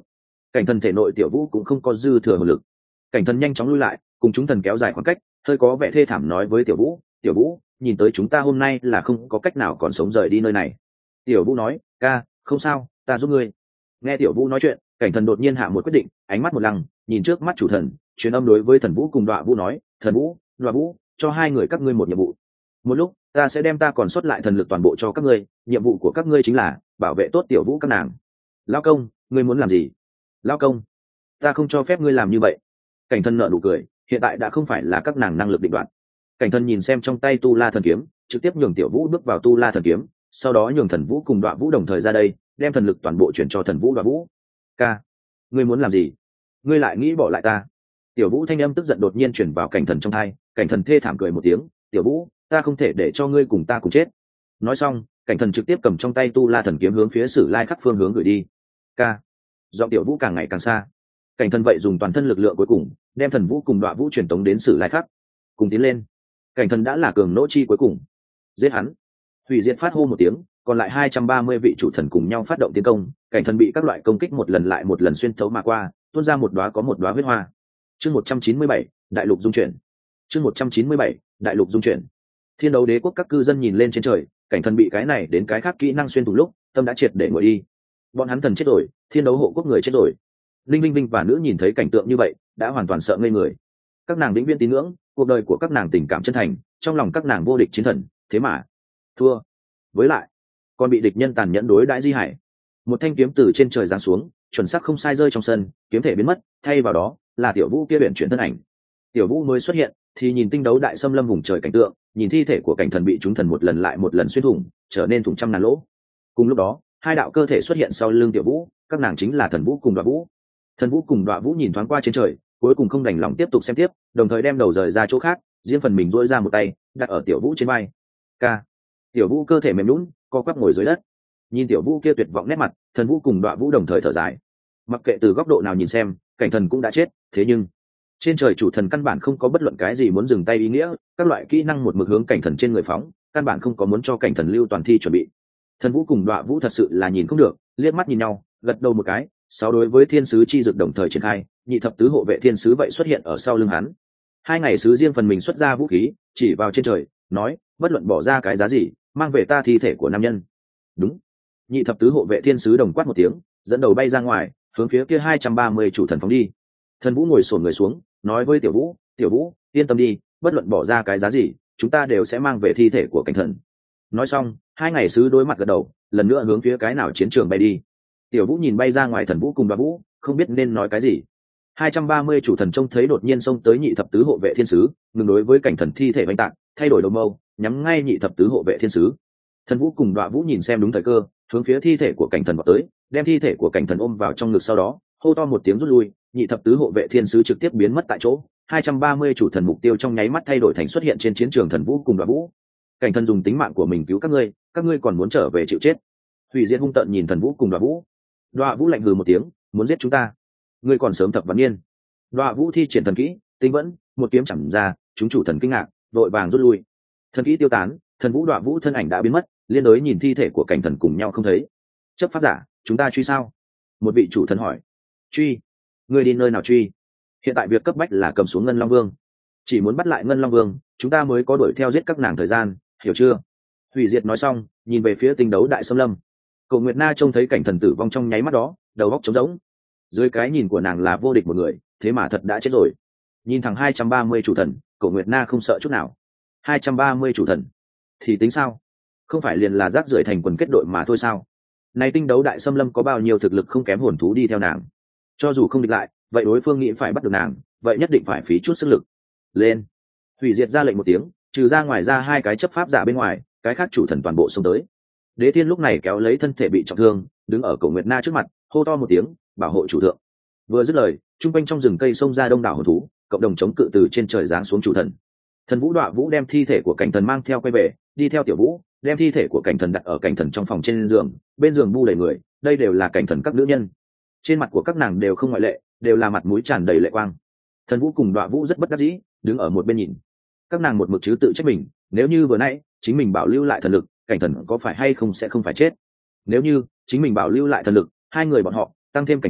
cảnh thần thể nội tiểu vũ cũng không có dư thừa hồn lực. Cảnh thần nhanh chóng lui lại, cùng chúng thần kéo dài khoảng cách, hơi có vẻ thê thảm nói với tiểu vũ, tiểu vũ, nhìn tới chúng ta hôm nay là không có cách nào còn sống rời đi nơi này. Tiểu vũ nói, ca, không sao, ta giúp ngươi. Nghe tiểu vũ nói chuyện, cảnh thần đột nhiên hạ một quyết định, ánh mắt một lăng, nhìn trước mắt chủ thần, truyền âm đối với thần vũ cùng đọa vũ nói, thần vũ, đọa vũ, cho hai người các ngươi một nhiệm vụ. Một lúc ta sẽ đem ta còn sót lại thần lực toàn bộ cho các ngươi, nhiệm vụ của các ngươi chính là bảo vệ tốt tiểu vũ các nàng. Lao công, ngươi muốn làm gì? Lao công, ta không cho phép ngươi làm như vậy. Cảnh thần nợ nụ cười, hiện tại đã không phải là các nàng năng lực định đoạt. Cảnh thần nhìn xem trong tay tu la thần kiếm, trực tiếp nhường tiểu vũ bước vào tu la thần kiếm, sau đó nhường thần vũ cùng đọa vũ đồng thời ra đây, đem thần lực toàn bộ chuyển cho thần vũ đọa vũ. Ca, ngươi muốn làm gì? Ngươi lại nghĩ bỏ lại ta? Tiểu vũ thanh âm tức giận đột nhiên chuyển vào cảnh thần trong tai, cảnh thần thê thảm cười một tiếng, tiểu vũ, ta không thể để cho ngươi cùng ta cùng chết. Nói xong, cảnh thần trực tiếp cầm trong tay tu la thần kiếm hướng phía sử lai khắc phương hướng gửi đi. Ca, giọng tiểu vũ càng ngày càng xa. Cảnh thần vậy dùng toàn thân lực lượng cuối cùng đem thần vũ cùng đọa vũ truyền tống đến sử lai khắc, cùng tiến lên. Cảnh thần đã là cường nỗ chi cuối cùng, giết hắn. Hủy diệt phát hô một tiếng, còn lại hai trăm ba mươi vị chủ thần cùng nhau phát động tiến công. Cảnh thần bị các loại công kích một lần lại một lần xuyên thấu mà qua, tuôn ra một đóa có một đóa huyết hoa. Chương một trăm chín mươi bảy, đại lục dung chuyển. Chương một trăm chín mươi bảy, đại lục dung chuyển. Thiên đấu đế quốc các cư dân nhìn lên trên trời, cảnh thần bị cái này đến cái khác kỹ năng xuyên thủng lúc, tâm đã triệt để ngồi đi. Bọn hắn thần chết rồi, thiên đấu hộ quốc người chết rồi. Linh Linh Linh và nữ nhìn thấy cảnh tượng như vậy, đã hoàn toàn sợ ngây người. Các nàng vĩnh viễn tín ngưỡng, cuộc đời của các nàng tình cảm chân thành, trong lòng các nàng vô địch chiến thần, thế mà thua. Với lại, còn bị địch nhân tàn nhẫn đối đãi Di Hải. Một thanh kiếm từ trên trời giáng xuống, chuẩn xác không sai rơi trong sân, kiếm thể biến mất, thay vào đó là tiểu vũ kia biển chuyển thân ảnh. Tiểu vũ mới xuất hiện, thì nhìn tinh đấu đại xâm lâm vùng trời cảnh tượng, nhìn thi thể của cảnh thần bị chúng thần một lần lại một lần xuyên thủng, trở nên thủng trăm ngàn lỗ. Cùng lúc đó, hai đạo cơ thể xuất hiện sau lưng tiểu vũ, các nàng chính là thần vũ cùng đọa vũ. Thần vũ cùng đọa vũ nhìn thoáng qua trên trời, cuối cùng không đành lòng tiếp tục xem tiếp, đồng thời đem đầu rời ra chỗ khác, riêng phần mình duỗi ra một tay đặt ở tiểu vũ trên vai. Ca, tiểu vũ cơ thể mềm lún, co quắp ngồi dưới đất. Nhìn tiểu vũ kia tuyệt vọng nét mặt, thần vũ cùng đọa vũ đồng thời thở dài. Mặc kệ từ góc độ nào nhìn xem, cảnh thần cũng đã chết, thế nhưng trên trời chủ thần căn bản không có bất luận cái gì muốn dừng tay ý nghĩa, các loại kỹ năng một mực hướng cảnh thần trên người phóng, căn bản không có muốn cho cảnh thần lưu toàn thi chuẩn bị. Thần vũ cùng đọa vũ thật sự là nhìn không được, liếc mắt nhìn nhau, gật đầu một cái. Sáu đối với thiên sứ chi dực đồng thời triển khai, nhị thập tứ hộ vệ thiên sứ vậy xuất hiện ở sau lưng hắn. Hai ngày sứ riêng phần mình xuất ra vũ khí, chỉ vào trên trời, nói, bất luận bỏ ra cái giá gì, mang về ta thi thể của nam nhân. Đúng. Nhị thập tứ hộ vệ thiên sứ đồng quát một tiếng, dẫn đầu bay ra ngoài, hướng phía kia hai trăm ba mươi chủ thần phóng đi. Thần vũ ngồi xổm người xuống, nói với tiểu vũ, tiểu vũ, yên tâm đi, bất luận bỏ ra cái giá gì, chúng ta đều sẽ mang về thi thể của cảnh thần. Nói xong, hai ngày sứ đối mặt gật đầu, lần nữa hướng phía cái nào chiến trường bay đi. Tiểu vũ nhìn bay ra ngoài thần vũ cùng đọa vũ, không biết nên nói cái gì. hai trăm ba mươi chủ thần trông thấy đột nhiên xông tới nhị thập tứ hộ vệ thiên sứ, ngừng đối với cảnh thần thi thể vành tạc, thay đổi đầu mâu, nhắm ngay nhị thập tứ hộ vệ thiên sứ. Thần vũ cùng đọa vũ nhìn xem đúng thời cơ, hướng phía thi thể của cảnh thần vào tới, đem thi thể của cảnh thần ôm vào trong ngực, sau đó hô to một tiếng rút lui. Nhị thập tứ hộ vệ thiên sứ trực tiếp biến mất tại chỗ. hai trăm ba mươi chủ thần mục tiêu trong nháy mắt thay đổi thành xuất hiện trên chiến trường thần vũ cùng đọa vũ. Cảnh thần dùng tính mạng của mình cứu các ngươi, các ngươi còn muốn trở về chịu chết. Hủy diệt hung tợn nhìn thần vũ cùng đọa vũ. Đọa vũ lạnh hừ một tiếng, muốn giết chúng ta, ngươi còn sớm thập văn niên. Đọa vũ thi triển thần kỹ tinh vẫn, một kiếm chẳng ra, chúng chủ thần kinh ngạc, vội vàng rút lui. Thần kỹ tiêu tán, thần vũ đọa vũ thân ảnh đã biến mất, liên đối nhìn thi thể của cảnh thần cùng nhau không thấy. Chấp pháp giả, chúng ta truy sao? Một vị chủ thần hỏi. Truy? Ngươi đi nơi nào truy? Hiện tại việc cấp bách là cầm xuống ngân long vương, chỉ muốn bắt lại ngân long vương, chúng ta mới có đuổi theo giết các nàng thời gian, hiểu chưa? Hủy diệt nói xong, nhìn về phía tinh đấu đại xâm lâm. Cổ Nguyệt Na trông thấy cảnh thần tử vong trong nháy mắt đó, đầu óc trống rỗng. Dưới cái nhìn của nàng là vô địch một người, thế mà thật đã chết rồi. Nhìn thẳng hai trăm ba mươi chủ thần, Cổ Nguyệt Na không sợ chút nào. hai trăm ba mươi chủ thần thì tính sao? Không phải liền là rác rưởi thành quần kết đội mà thôi sao? Này tinh đấu đại xâm lâm có bao nhiêu thực lực không kém hồn thú đi theo nàng. Cho dù không địch lại, vậy đối phương nghĩ phải bắt được nàng, vậy nhất định phải phí chút sức lực. Lên. Hủy diệt ra lệnh một tiếng, trừ ra ngoài ra hai cái chấp pháp giả bên ngoài, cái khác chủ thần toàn bộ xông tới. Đế Thiên lúc này kéo lấy thân thể bị trọng thương, đứng ở Cổ Nguyệt Na trước mặt, hô to một tiếng, bảo hộ chủ thượng. Vừa dứt lời, trung quanh trong rừng cây xông ra đông đảo hồn thú, cộng đồng chống cự từ trên trời giáng xuống chủ thần. Thần vũ đọa vũ đem thi thể của cảnh thần mang theo quay về, đi theo tiểu vũ, đem thi thể của cảnh thần đặt ở cảnh thần trong phòng trên giường, bên giường bu đầy người, đây đều là cảnh thần các nữ nhân. Trên mặt của các nàng đều không ngoại lệ, đều là mặt mũi tràn đầy lệ quang. Thần vũ cùng đọa vũ rất bất đắc dĩ, đứng ở một bên nhìn. Các nàng một mực chứ tự trách mình, nếu như vừa nãy chính mình bảo lưu lại thần lực, cảnh thần có phải hay không sẽ không phải chết. Nếu như chính mình bảo lưu lại thần lực, hai người bọn họ tăng thêm cảnh thần,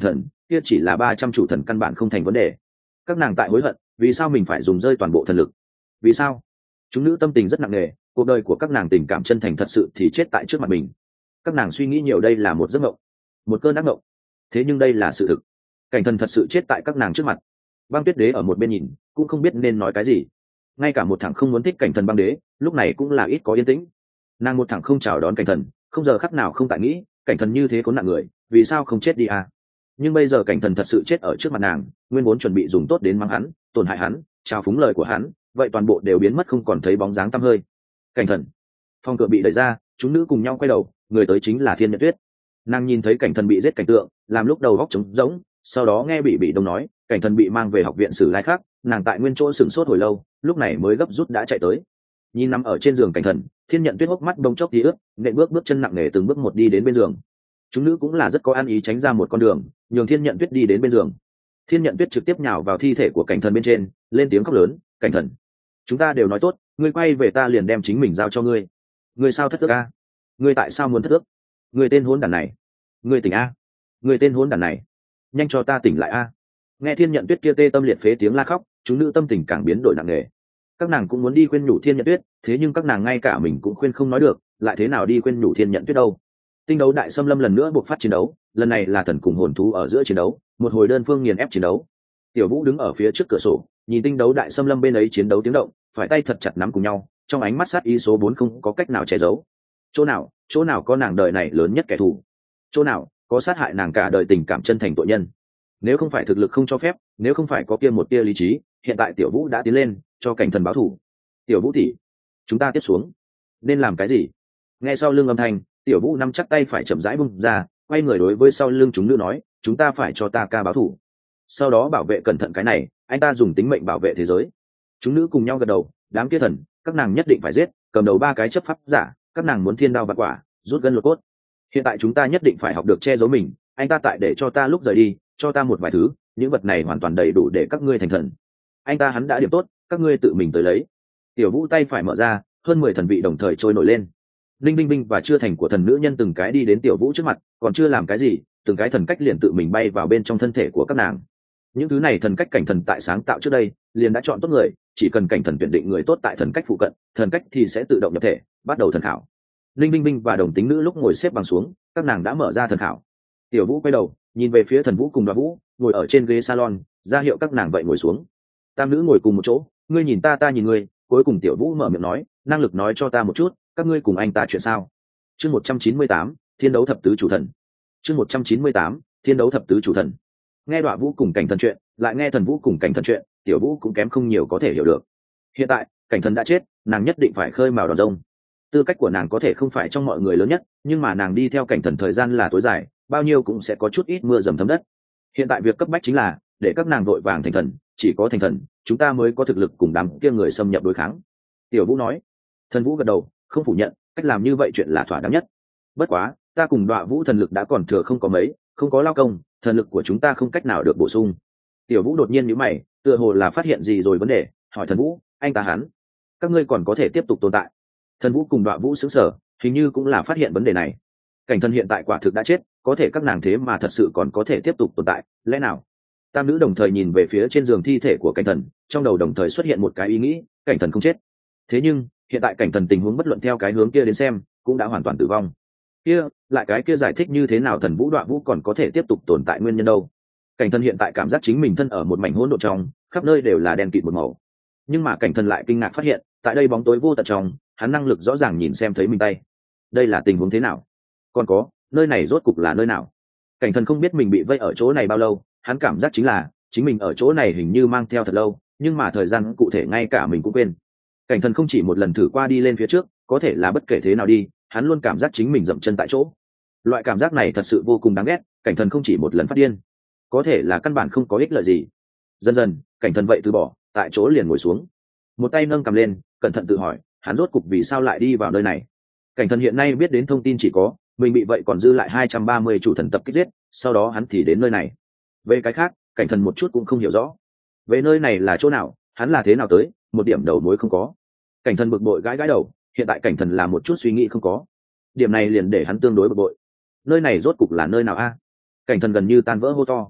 kia chỉ là ba trăm chủ thần căn bản không thành vấn đề. Các nàng tại hối hận vì sao mình phải dùng rơi toàn bộ thần lực. Vì sao? Chúng nữ tâm tình rất nặng nề, cuộc đời của các nàng tình cảm chân thành thật sự thì chết tại trước mặt mình. Các nàng suy nghĩ nhiều đây là một giấc mộng, một cơn ác mộng. Thế nhưng đây là sự thực. Cảnh thần thật sự chết tại các nàng trước mặt. Băng Tuyết Đế ở một bên nhìn cũng không biết nên nói cái gì. Ngay cả một thằng không muốn thích cảnh thần Băng Đế lúc này cũng là ít có yên tĩnh. Nàng một thằng không chào đón cảnh thần, không giờ khắc nào không tại nghĩ cảnh thần như thế có nặng người vì sao không chết đi à. Nhưng bây giờ cảnh thần thật sự chết ở trước mặt nàng, nguyên vốn chuẩn bị dùng tốt đến mắng hắn, tổn hại hắn, trao phúng lời của hắn, vậy toàn bộ đều biến mất không còn thấy bóng dáng tăm hơi. Cảnh thần. Phòng cửa bị đẩy ra, chúng nữ cùng nhau quay đầu, người tới chính là Thiên Nhận Tuyết. Nàng nhìn thấy cảnh thần bị giết cảnh tượng, làm lúc đầu góc trống rỗng, sau đó nghe bị bị đông nói cảnh thần bị mang về học viện Sử Lai khác, nàng tại nguyên chỗ sửng sốt hồi lâu, lúc này mới gấp rút đã chạy tới. Nhìn nằm ở trên giường cảnh thần, Thiên Nhận Tuyết hốc mắt bông chốc tí ướt, nện bước bước chân nặng nề từng bước một đi đến bên giường. Chúng nữ cũng là rất có ăn ý tránh ra một con đường, nhường Thiên Nhận Tuyết đi đến bên giường. Thiên Nhận Tuyết trực tiếp nhào vào thi thể của cảnh thần bên trên, lên tiếng khóc lớn, cảnh thần, chúng ta đều nói tốt, ngươi quay về ta liền đem chính mình giao cho ngươi. Ngươi sao thất ước a? Ngươi tại sao muốn thất ước? Ngươi tên hỗn đản này, ngươi tỉnh a? Ngươi tên hỗn đản này, nhanh cho ta tỉnh lại a! Nghe Thiên Nhận Tuyết kia tê tâm liệt phế tiếng la khóc, chúng nữ tâm tình càng biến đổi nặng nề. Các nàng cũng muốn đi khuyên nhủ Thiên Nhận Tuyết, thế nhưng các nàng ngay cả mình cũng khuyên không nói được, lại thế nào đi khuyên nhủ Thiên Nhận Tuyết đâu? Tinh đấu đại xâm lâm lần nữa buộc phát chiến đấu, lần này là thần cùng hồn thú ở giữa chiến đấu, một hồi đơn phương nghiền ép chiến đấu. Tiểu Vũ đứng ở phía trước cửa sổ, nhìn tinh đấu đại xâm lâm bên ấy chiến đấu tiếng động, phải tay thật chặt nắm cùng nhau, trong ánh mắt sát ý số bốn không có cách nào che giấu. Chỗ nào, chỗ nào có nàng đời này lớn nhất kẻ thù? Chỗ nào có sát hại nàng cả đời tình cảm chân thành tội nhân? Nếu không phải thực lực không cho phép, nếu không phải có kia một tia lý trí, hiện tại Tiểu Vũ đã tiến lên, cho cảnh thần báo thù. Tiểu Vũ tỷ, chúng ta tiếp xuống nên làm cái gì? Nghe sau lưng âm thanh, Tiểu Vũ nắm chắc tay phải chậm rãi bung ra, quay người đối với sau lưng chúng nữ nói, chúng ta phải cho ta ca báo thù. Sau đó bảo vệ cẩn thận cái này, anh ta dùng tính mệnh bảo vệ thế giới. Chúng nữ cùng nhau gật đầu, đám kia thần, các nàng nhất định phải giết, cầm đầu ba cái chấp pháp giả, các nàng muốn thiên đao vạn quả, rút gân lột cốt. Hiện tại chúng ta nhất định phải học được che giấu mình, anh ta tại để cho ta lúc rời đi, cho ta một vài thứ, những vật này hoàn toàn đầy đủ để các ngươi thành thần. Anh ta hắn đã điểm tốt, các ngươi tự mình tới lấy. Tiểu Vũ tay phải mở ra, hơn mười thần vị đồng thời trôi nổi lên. Linh Binh Binh và chưa thành của thần nữ nhân từng cái đi đến Tiểu Vũ trước mặt, còn chưa làm cái gì, từng cái thần cách liền tự mình bay vào bên trong thân thể của các nàng. Những thứ này thần cách cảnh thần tại sáng tạo trước đây liền đã chọn tốt người, chỉ cần cảnh thần tuyển định người tốt tại thần cách phụ cận, thần cách thì sẽ tự động nhập thể, bắt đầu thần khảo. Linh Binh Binh và đồng tính nữ lúc ngồi xếp bằng xuống, các nàng đã mở ra thần khảo. Tiểu Vũ quay đầu nhìn về phía thần Vũ cùng Đoá Vũ ngồi ở trên ghế salon, ra hiệu các nàng vậy ngồi xuống. Tam nữ ngồi cùng một chỗ, ngươi nhìn ta ta nhìn ngươi, cuối cùng Tiểu Vũ mở miệng nói, năng lực nói cho ta một chút, các ngươi cùng anh ta chuyện sao? Chương một trăm chín mươi tám, Thiên đấu thập tứ chủ thần. Chương một trăm chín mươi tám, Thiên đấu thập tứ chủ thần. Nghe Đoá Vũ cùng cảnh thần chuyện, lại nghe thần Vũ cùng cảnh thần chuyện, Tiểu Vũ cũng kém không nhiều có thể hiểu được. Hiện tại cảnh thần đã chết, nàng nhất định phải khơi mào đòn rông. Tư cách của nàng có thể không phải trong mọi người lớn nhất, nhưng mà nàng đi theo cảnh thần thời gian là tối dài, bao nhiêu cũng sẽ có chút ít mưa dầm thấm đất. Hiện tại việc cấp bách chính là để các nàng vội vàng thành thần, chỉ có thành thần chúng ta mới có thực lực cùng đám kia người xâm nhập đối kháng. Tiểu Vũ nói. Thần Vũ gật đầu, không phủ nhận, cách làm như vậy chuyện là thỏa đáng nhất. Bất quá ta cùng Đoá Vũ thần lực đã còn thừa không có mấy, không có lao công, thần lực của chúng ta không cách nào được bổ sung. Tiểu Vũ đột nhiên nhíu mày, tựa hồ là phát hiện gì rồi vấn đề, hỏi thần Vũ, anh ta hắn, các ngươi còn có thể tiếp tục tồn tại? Thần Vũ cùng Đoá Vũ sững sờ, hình như cũng là phát hiện vấn đề này. Cảnh thần hiện tại quả thực đã chết, có thể các nàng thế mà thật sự còn có thể tiếp tục tồn tại, lẽ nào? Tam nữ đồng thời nhìn về phía trên giường thi thể của cảnh thần, trong đầu đồng thời xuất hiện một cái ý nghĩ, cảnh thần không chết. Thế nhưng hiện tại cảnh thần tình huống bất luận theo cái hướng kia đến xem, cũng đã hoàn toàn tử vong. Kia lại cái kia giải thích như thế nào thần Vũ Đoá Vũ còn có thể tiếp tục tồn tại nguyên nhân đâu? Cảnh thần hiện tại cảm giác chính mình thân ở một mảnh hỗn độn trong, khắp nơi đều là đen kịt một màu. Nhưng mà cảnh thần lại kinh ngạc phát hiện, tại đây bóng tối vô tận trong, hắn năng lực rõ ràng nhìn xem thấy mình tay. Đây là tình huống thế nào? Còn có, nơi này rốt cục là nơi nào? Cảnh thần không biết mình bị vây ở chỗ này bao lâu, hắn cảm giác chính là chính mình ở chỗ này hình như mang theo thật lâu, nhưng mà thời gian cụ thể ngay cả mình cũng quên. Cảnh thần không chỉ một lần thử qua đi lên phía trước, có thể là bất kể thế nào đi, hắn luôn cảm giác chính mình dậm chân tại chỗ. Loại cảm giác này thật sự vô cùng đáng ghét, cảnh thần không chỉ một lần phát điên, có thể là căn bản không có ích lợi gì. Dần dần cảnh thần vậy từ bỏ, tại chỗ liền ngồi xuống, một tay nâng cầm lên, cẩn thận tự hỏi, hắn rốt cục vì sao lại đi vào nơi này. Cảnh thần hiện nay biết đến thông tin chỉ có mình bị vậy còn dư lại hai trăm ba mươi chủ thần tập kích giết, sau đó hắn thì đến nơi này. Về cái khác cảnh thần một chút cũng không hiểu rõ. Về nơi này là chỗ nào, hắn là thế nào tới, một điểm đầu mối không có. Cảnh thần bực bội gãi gãi đầu, hiện tại cảnh thần là một chút suy nghĩ không có. Điểm này liền để hắn tương đối bực bội. Nơi này rốt cục là nơi nào a? Cảnh thần gần như tan vỡ hô to.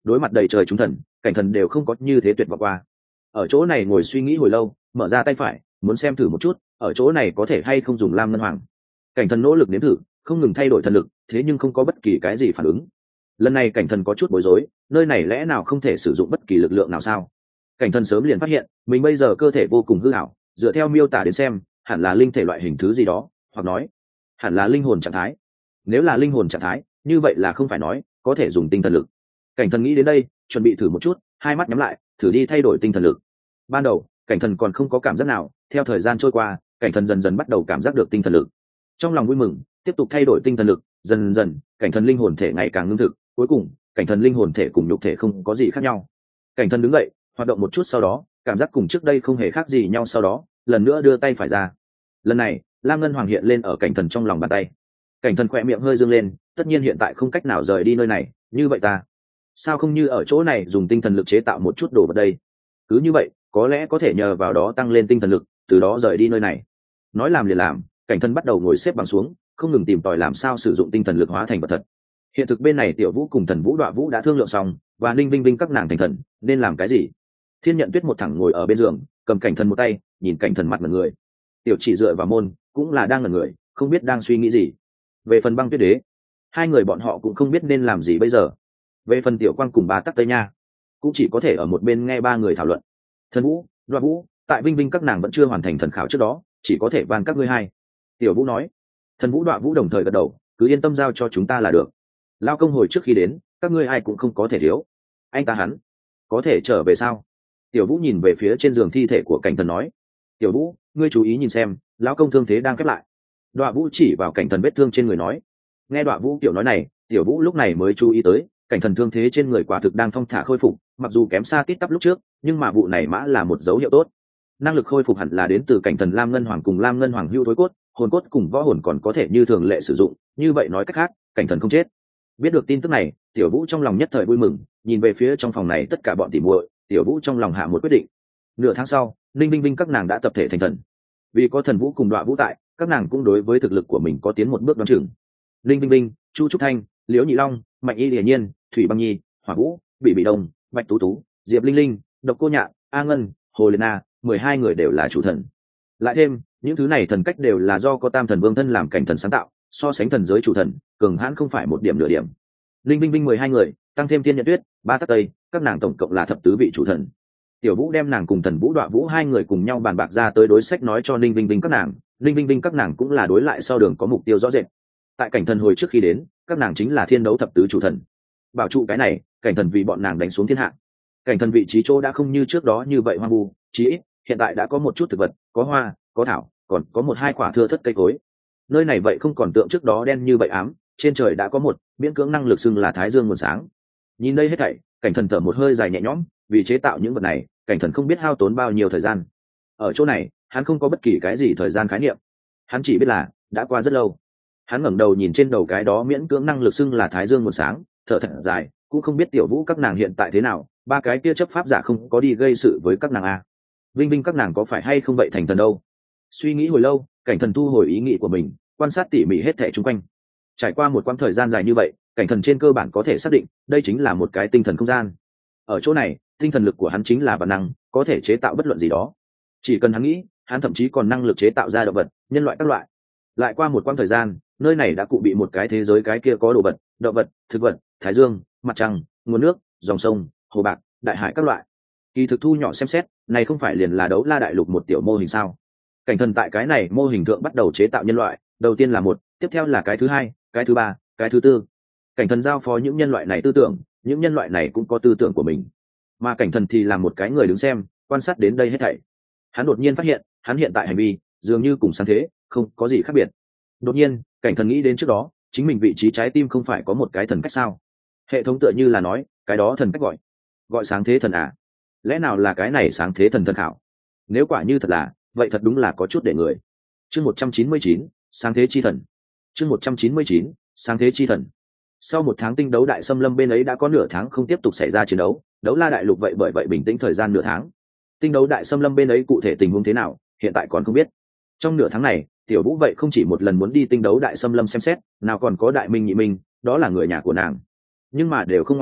đối mặt đầy trời chúng thần, cảnh thần đều không có như thế tuyệt vọng qua. Ở chỗ này ngồi suy nghĩ hồi lâu, mở ra tay phải muốn xem thử một chút ở chỗ này có thể hay không dùng lam ngân hoàng. Cảnh thần nỗ lực nếm thử, không ngừng thay đổi thần lực, thế nhưng không có bất kỳ cái gì phản ứng. Lần này cảnh thần có chút bối rối, nơi này lẽ nào không thể sử dụng bất kỳ lực lượng nào sao? Cảnh thần sớm liền phát hiện mình bây giờ cơ thể vô cùng hư ảo, dựa theo miêu tả đến xem hẳn là linh thể loại hình thứ gì đó, hoặc nói hẳn là linh hồn trạng thái. Nếu là linh hồn trạng thái, như vậy là không phải nói có thể dùng tinh thần lực. Cảnh thần nghĩ đến đây, chuẩn bị thử một chút, hai mắt nhắm lại thử đi thay đổi tinh thần lực. Ban đầu cảnh thần còn không có cảm giác nào, theo thời gian trôi qua cảnh thần dần dần bắt đầu cảm giác được tinh thần lực. Trong lòng vui mừng, tiếp tục thay đổi tinh thần lực, dần dần cảnh thần linh hồn thể ngày càng ngưng thực, cuối cùng cảnh thần linh hồn thể cùng nhục thể không có gì khác nhau. Cảnh thần đứng dậy hoạt động một chút, sau đó cảm giác cùng trước đây không hề khác gì nhau, sau đó lần nữa đưa tay phải ra. Lần này lam ngân hoàng hiện lên ở cảnh thần trong lòng bàn tay. Cảnh thần khỏe miệng hơi dương lên, tất nhiên hiện tại không cách nào rời đi nơi này, như vậy ta sao không như ở chỗ này dùng tinh thần lực chế tạo một chút đồ vật đây, cứ như vậy có lẽ có thể nhờ vào đó tăng lên tinh thần lực, từ đó rời đi nơi này. Nói làm liền làm, cảnh thần bắt đầu ngồi xếp bằng xuống, không ngừng tìm tòi làm sao sử dụng tinh thần lực hóa thành vật thật. Hiện thực bên này tiểu vũ cùng thần vũ Đoạ Vũ đã thương lượng xong, và ninh vinh vinh các nàng thành thần nên làm cái gì. Thiên nhận tuyết một thẳng ngồi ở bên giường, cầm cảnh thần một tay, nhìn cảnh thần mặt ngẩn người. Tiểu chỉ dựa vào môn cũng là đang ngẩn người, không biết đang suy nghĩ gì. Về phần băng tuyết đế, hai người bọn họ cũng không biết nên làm gì bây giờ. Về phần tiểu quang cùng bà tắc tây nha, cũng chỉ có thể ở một bên nghe ba người thảo luận. Thần vũ Đoạ Vũ, tại vinh vinh các nàng vẫn chưa hoàn thành thần khảo trước đó, chỉ có thể van các ngươi hai. Tiểu vũ nói. Thần vũ Đoạ Vũ đồng thời gật đầu, cứ yên tâm giao cho chúng ta là được. Lao công hồi trước khi đến, các ngươi ai cũng không có thể thiếu. Anh ta hắn có thể trở về sao? Tiểu vũ nhìn về phía trên giường thi thể của cảnh thần nói. Tiểu vũ, ngươi chú ý nhìn xem, lão công thương thế đang khép lại. Đoạ Vũ chỉ vào cảnh thần vết thương trên người nói. Nghe Đoạ Vũ kiểu nói này, tiểu vũ lúc này mới chú ý tới cảnh thần thương thế trên người quả thực đang thong thả khôi phục, mặc dù kém xa tít tắp lúc trước, nhưng mà vụ này mã là một dấu hiệu tốt. Năng lực khôi phục hẳn là đến từ cảnh thần lam ngân hoàng cùng lam ngân hoàng hưu thối cốt, hồn cốt cùng võ hồn còn có thể như thường lệ sử dụng, như vậy nói cách khác cảnh thần không chết. Biết được tin tức này, tiểu vũ trong lòng nhất thời vui mừng, nhìn về phía trong phòng này tất cả bọn tỉ muội, tiểu vũ trong lòng hạ một quyết định. Nửa tháng sau, ninh vinh vinh các nàng đã tập thể thành thần. Vì có thần vũ cùng Đoạ Vũ tại, các nàng cũng đối với thực lực của mình có tiến một bước đoán chừng. Ninh vinh vinh, chu trúc thanh, liễu nhị long, mạnh y hiển nhiên, thủy băng nhi, hỏa vũ, bị bị đông, bạch tú tú, diệp linh linh, độc cô nhạn, a ngân, hồ liên na, mười hai người đều là chủ thần. Lại thêm những thứ này thần cách đều là do có tam thần vương thân làm cảnh thần sáng tạo, so sánh thần giới chủ thần cường hãn không phải một điểm nửa điểm. Linh vinh vinh mười hai người, tăng thêm thiên nhận tuyết, ba tắc tây, các nàng tổng cộng là thập tứ vị chủ thần. Tiểu vũ đem nàng cùng thần vũ Đoạ Vũ hai người cùng nhau bàn bạc ra tới đối sách, nói cho ninh vinh vinh các nàng. Ninh vinh vinh các nàng cũng là đối lại sau đường có mục tiêu rõ rệt. Tại cảnh thần hồi trước khi đến, các nàng chính là thiên đấu thập tứ chủ thần. Bảo trụ cái này, cảnh thần vì bọn nàng đánh xuống thiên hạ. Cảnh thần vị trí chỗ đã không như trước đó như vậy hoang vu, chí ít hiện tại đã có một chút thực vật, có hoa, có thảo, còn có một hai quả thưa thất cây cối. Nơi này vậy không còn tượng trước đó đen như vậy ám, trên trời đã có một miễn cưỡng năng lực xưng là thái dương nguồn sáng. Nhìn đây hết thảy, cảnh thần thở một hơi dài nhẹ nhõm, vì chế tạo những vật này cảnh thần không biết hao tốn bao nhiêu thời gian. Ở chỗ này hắn không có bất kỳ cái gì thời gian khái niệm, hắn chỉ biết là đã qua rất lâu. Hắn ngẩng đầu nhìn trên đầu cái đó miễn cưỡng năng lực xưng là thái dương nguồn sáng, thở thật dài, cũng không biết tiểu vũ các nàng hiện tại thế nào, ba cái kia chấp pháp giả không có đi gây sự với các nàng à. Vinh vinh các nàng có phải hay không vậy thành thần đâu. Suy nghĩ hồi lâu, cảnh thần thu hồi ý nghĩ của mình, quan sát tỉ mỉ hết thảy chung quanh. Trải qua một quãng thời gian dài như vậy, cảnh thần trên cơ bản có thể xác định đây chính là một cái tinh thần không gian. Ở chỗ này tinh thần lực của hắn chính là bản năng, có thể chế tạo bất luận gì đó. Chỉ cần hắn nghĩ, hắn thậm chí còn năng lực chế tạo ra động vật, nhân loại các loại. Lại qua một quãng thời gian, nơi này đã cụ bị một cái thế giới, cái kia có đồ vật, động vật, thực vật, thái dương, mặt trăng, nguồn nước, dòng sông, hồ bạc, đại hải các loại. Kỳ thực thu nhỏ xem xét, này không phải liền là đấu la đại lục một tiểu mô hình sao? Cảnh thần tại cái này mô hình thượng bắt đầu chế tạo nhân loại, đầu tiên là một, tiếp theo là cái thứ hai, cái thứ ba, cái thứ tư. Cảnh thần giao phó những nhân loại này tư tưởng, những nhân loại này cũng có tư tưởng của mình. Mà cảnh thần thì là một cái người đứng xem, quan sát đến đây hết thảy. Hắn đột nhiên phát hiện, hắn hiện tại hành vi dường như cùng sáng thế, không có gì khác biệt. Đột nhiên, cảnh thần nghĩ đến trước đó, chính mình vị trí trái tim không phải có một cái thần cách sao? Hệ thống tựa như là nói, cái đó thần cách gọi, gọi sáng thế thần à? Lẽ nào là cái này sáng thế thần thần khảo? Nếu quả như thật là, vậy thật đúng là có chút để người. Chương một trăm chín mươi chín, sáng thế chi thần. Chương một trăm chín mươi chín, sáng thế chi thần. Sau một tháng tinh đấu đại xâm lâm bên ấy đã có nửa tháng không tiếp tục xảy ra chiến đấu, đấu la đại lục vậy bởi vậy bình tĩnh thời gian nửa tháng. Tinh đấu đại xâm lâm bên ấy cụ thể tình huống thế nào, hiện tại còn không biết. Trong nửa tháng này, tiểu vũ vậy không chỉ một lần muốn đi tinh đấu đại xâm lâm xem xét, nào còn có đại minh nhị minh, đó là người nhà của nàng. Nhưng mà đều không ngoại lệ,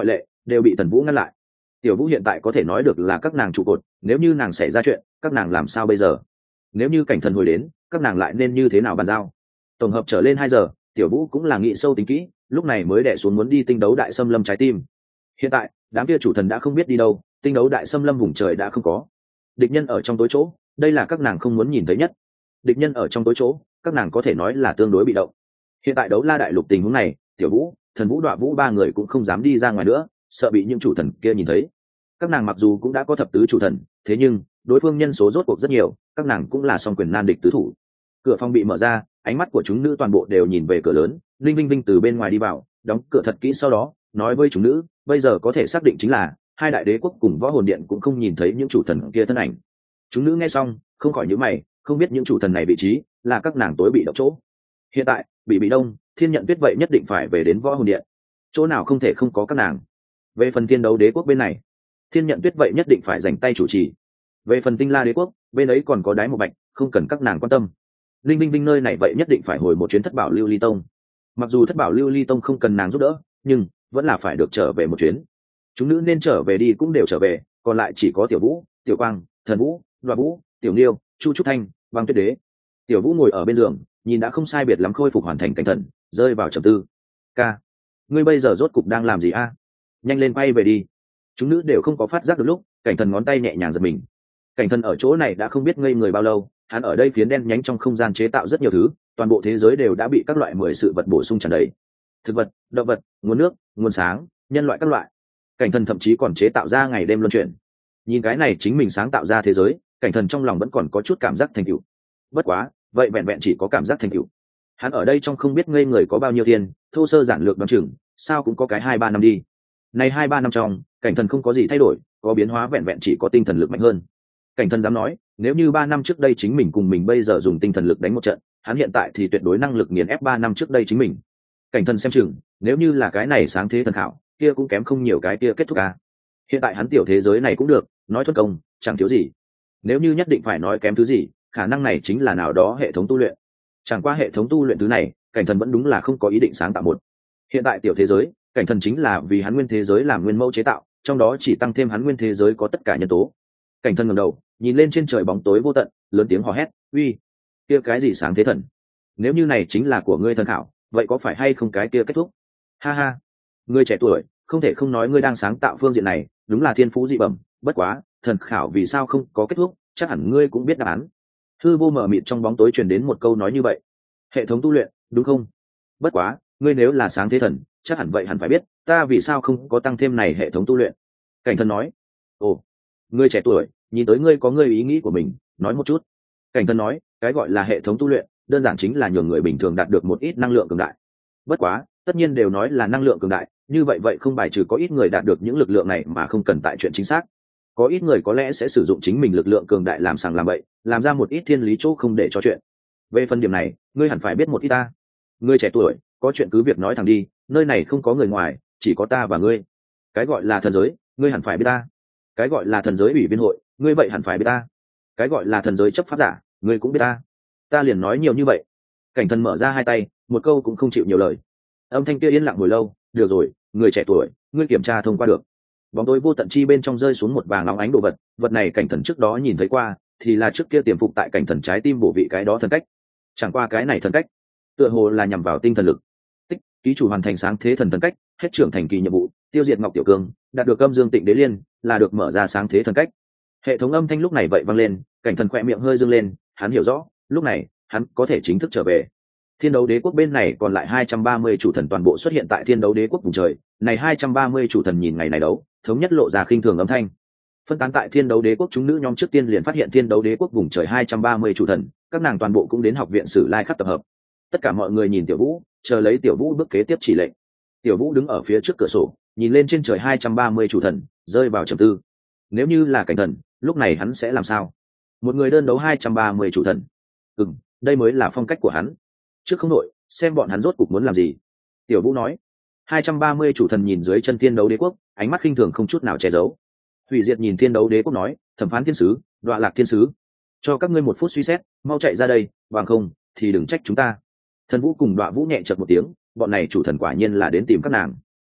đều bị Thần Vũ ngăn lại. Tiểu Vũ hiện tại có thể nói được là các nàng trụ cột, nếu như nàng xảy ra chuyện, các nàng làm sao bây giờ? Nếu như cảnh thần hồi đến, các nàng lại nên như thế nào bàn giao? Tổng hợp trở lên hai giờ, Tiểu Vũ cũng là nghĩ sâu tính kỹ, lúc này mới đè xuống muốn đi tinh đấu đại xâm lâm trái tim. Hiện tại, đám kia chủ thần đã không biết đi đâu, tinh đấu đại xâm lâm vùng trời đã không có. Địch nhân ở trong tối chỗ, đây là các nàng không muốn nhìn thấy nhất. Địch nhân ở trong tối chỗ, các nàng có thể nói là tương đối bị động. Hiện tại đấu la đại lục tình huống này, Tiểu Vũ, Thần Vũ, Đoạ Vũ ba người cũng không dám đi ra ngoài nữa, sợ bị những chủ thần kia nhìn thấy. Các nàng mặc dù cũng đã có thập tứ chủ thần, thế nhưng đối phương nhân số rốt cuộc rất nhiều, các nàng cũng là song quyền nan địch tứ thủ. Cửa phòng bị mở ra, ánh mắt của chúng nữ toàn bộ đều nhìn về cửa lớn. Linh Vinh Vinh từ bên ngoài đi vào, đóng cửa thật kỹ, sau đó nói với chúng nữ, bây giờ có thể xác định chính là hai đại đế quốc cùng võ hồn điện cũng không nhìn thấy những chủ thần kia thân ảnh. Chúng nữ nghe xong không khỏi nhíu mày, không biết những chủ thần này vị trí là các nàng tối bị động chỗ. Hiện tại bị bị đông, Thiên Nhận Tuyết vậy nhất định phải về đến võ hồn điện, chỗ nào không thể không có các nàng. Về phần Thiên Đấu đế quốc bên này, Thiên Nhận Tuyết vậy nhất định phải dành tay chủ trì. Về phần Tinh La đế quốc bên ấy còn có Đái Một Bạch, không cần các nàng quan tâm. Linh Vinh Vinh nơi này vậy nhất định phải hồi một chuyến Thất Bảo Lưu Ly Tông. Mặc dù Thất Bảo Lưu Ly Tông không cần nàng giúp đỡ, nhưng vẫn là phải được trở về một chuyến. Chúng nữ nên trở về đi cũng đều trở về, còn lại chỉ có Tiểu Vũ, Tiểu Quang, Thần Vũ, Đoạ Vũ, Tiểu Niêu, Chu Trúc Thanh, Băng Tuyết Đế. Tiểu Vũ ngồi ở bên giường, nhìn đã không sai biệt lắm khôi phục hoàn thành cảnh thần, rơi vào trầm tư. Ca, ngươi bây giờ rốt cục đang làm gì a? Nhanh lên quay về đi. Chúng nữ đều không có phát giác được lúc cảnh thần ngón tay nhẹ nhàng giật mình. Cảnh thần ở chỗ này đã không biết ngây người bao lâu, hắn ở đây phiến đen nhánh trong không gian chế tạo rất nhiều thứ, toàn bộ thế giới đều đã bị các loại mười sự vật bổ sung tràn đầy. Thực vật, động vật, nguồn nước, nguồn sáng, nhân loại các loại. Cảnh thần thậm chí còn chế tạo ra ngày đêm luân chuyển. Nhìn cái này chính mình sáng tạo ra thế giới, cảnh thần trong lòng vẫn còn có chút cảm giác thành tựu. Bất quá, vậy vẹn vẹn chỉ có cảm giác thành tựu. Hắn ở đây trong không biết ngây người có bao nhiêu tiền, thô sơ giản lược đoán chừng, sao cũng có cái hai ba năm đi. Này hai ba năm trong, cảnh thần không có gì thay đổi, có biến hóa vẹn vẹn chỉ có tinh thần lực mạnh hơn. Cảnh thần dám nói, nếu như ba năm trước đây chính mình cùng mình bây giờ dùng tinh thần lực đánh một trận, hắn hiện tại thì tuyệt đối năng lực nghiền ép ba năm trước đây chính mình. Cảnh thần xem chừng, nếu như là cái này sáng thế thần khảo, kia cũng kém không nhiều cái kia kết thúc à. Hiện tại hắn tiểu thế giới này cũng được, nói thuần công, chẳng thiếu gì. Nếu như nhất định phải nói kém thứ gì, khả năng này chính là nào đó hệ thống tu luyện. Chẳng qua hệ thống tu luyện thứ này, cảnh thần vẫn đúng là không có ý định sáng tạo một. Hiện tại tiểu thế giới, cảnh thần chính là vì hắn nguyên thế giới làm nguyên mẫu chế tạo, trong đó chỉ tăng thêm hắn nguyên thế giới có tất cả nhân tố. Cảnh thần ngẩng đầu, nhìn lên trên trời bóng tối vô tận, lớn tiếng hò hét, uy, kia cái gì sáng thế thần? Nếu như này chính là của ngươi thần khảo, vậy có phải hay không cái kia kết thúc? Ha ha, ngươi trẻ tuổi, không thể không nói ngươi đang sáng tạo phương diện này, đúng là thiên phú dị bẩm. Bất quá, thần khảo vì sao không có kết thúc, chắc hẳn ngươi cũng biết đáp án. Hư vô mờ mịt trong bóng tối truyền đến một câu nói như vậy. Hệ thống tu luyện, đúng không? Bất quá, ngươi nếu là sáng thế thần, chắc hẳn vậy hẳn phải biết, ta vì sao không có tăng thêm này hệ thống tu luyện. Cảnh thần nói, ồ, ngươi trẻ tuổi, nhìn tới ngươi có ngươi ý nghĩ của mình, nói một chút. Cảnh thần nói, cái gọi là hệ thống tu luyện, đơn giản chính là nhường người bình thường đạt được một ít năng lượng cường đại. Bất quá, tất nhiên đều nói là năng lượng cường đại, như vậy vậy không bài trừ có ít người đạt được những lực lượng này mà không cần tại chuyện chính xác. Có ít người có lẽ sẽ sử dụng chính mình lực lượng cường đại làm sàng làm bậy, làm ra một ít thiên lý chỗ không để cho chuyện. Về phần điểm này, ngươi hẳn phải biết một ít ta. Ngươi trẻ tuổi, có chuyện cứ việc nói thẳng đi, nơi này không có người ngoài, chỉ có ta và ngươi. Cái gọi là thần giới, ngươi hẳn phải biết ta. Cái gọi là thần giới ủy viên hội, ngươi vậy hẳn phải biết ta. Cái gọi là thần giới chấp pháp giả, ngươi cũng biết ta. Ta liền nói nhiều như vậy. Cảnh thần mở ra hai tay, một câu cũng không chịu nhiều lời. Âm thanh kia yên lặng hồi lâu, được rồi, người trẻ tuổi, ngươi kiểm tra thông qua được. Bóng tối vô tận chi bên trong rơi xuống một vàng óng ánh đồ vật, vật này cảnh thần trước đó nhìn thấy qua, thì là trước kia tiềm phục tại cảnh thần trái tim bổ vị cái đó thần cách. Chẳng qua cái này thần cách, tựa hồ là nhằm vào tinh thần lực. Tích, ký chủ hoàn thành sáng thế thần thần cách, hết trưởng thành kỳ nhiệm vụ, tiêu diệt Ngọc Tiểu Cương, đạt được âm dương tịnh đế liên, là được mở ra sáng thế thần cách. Hệ thống âm thanh lúc này vậy vang lên, cảnh thần khỏe miệng hơi dương lên, hắn hiểu rõ, lúc này, hắn có thể chính thức trở về. Thiên đấu đế quốc bên này còn lại hai trăm ba mươi chủ thần toàn bộ xuất hiện tại thiên đấu đế quốc vùng trời, này hai trăm ba mươi chủ thần nhìn ngày này đấu, thống nhất lộ ra khinh thường âm thanh. Phân tán tại thiên đấu đế quốc chúng nữ nhóm trước tiên liền phát hiện thiên đấu đế quốc vùng trời hai trăm ba mươi chủ thần, các nàng toàn bộ cũng đến học viện Sử Lai khắc tập hợp. Tất cả mọi người nhìn Tiểu Vũ, chờ lấy Tiểu Vũ bước kế tiếp chỉ lệnh. Tiểu Vũ đứng ở phía trước cửa sổ, nhìn lên trên trời hai trăm ba mươi chủ thần, rơi vào trầm tư. Nếu như là cảnh thần, lúc này hắn sẽ làm sao? Một người đơn đấu hai trăm ba mươi chủ thần. Ừm, đây mới là phong cách của hắn. Trước không nội, xem bọn hắn rốt cục muốn làm gì. Tiểu Vũ nói. hai trăm ba mươi chủ thần nhìn dưới chân thiên đấu đế quốc, ánh mắt khinh thường không chút nào che giấu. Hủy diệt nhìn thiên đấu đế quốc nói, thẩm phán thiên sứ, đoạ lạc thiên sứ, cho các ngươi một phút suy xét, mau chạy ra đây, bằng không thì đừng trách chúng ta. Thần Vũ cùng Đoạ Vũ nhẹ chợt một tiếng, bọn này chủ thần quả nhiên là đến tìm các nàng.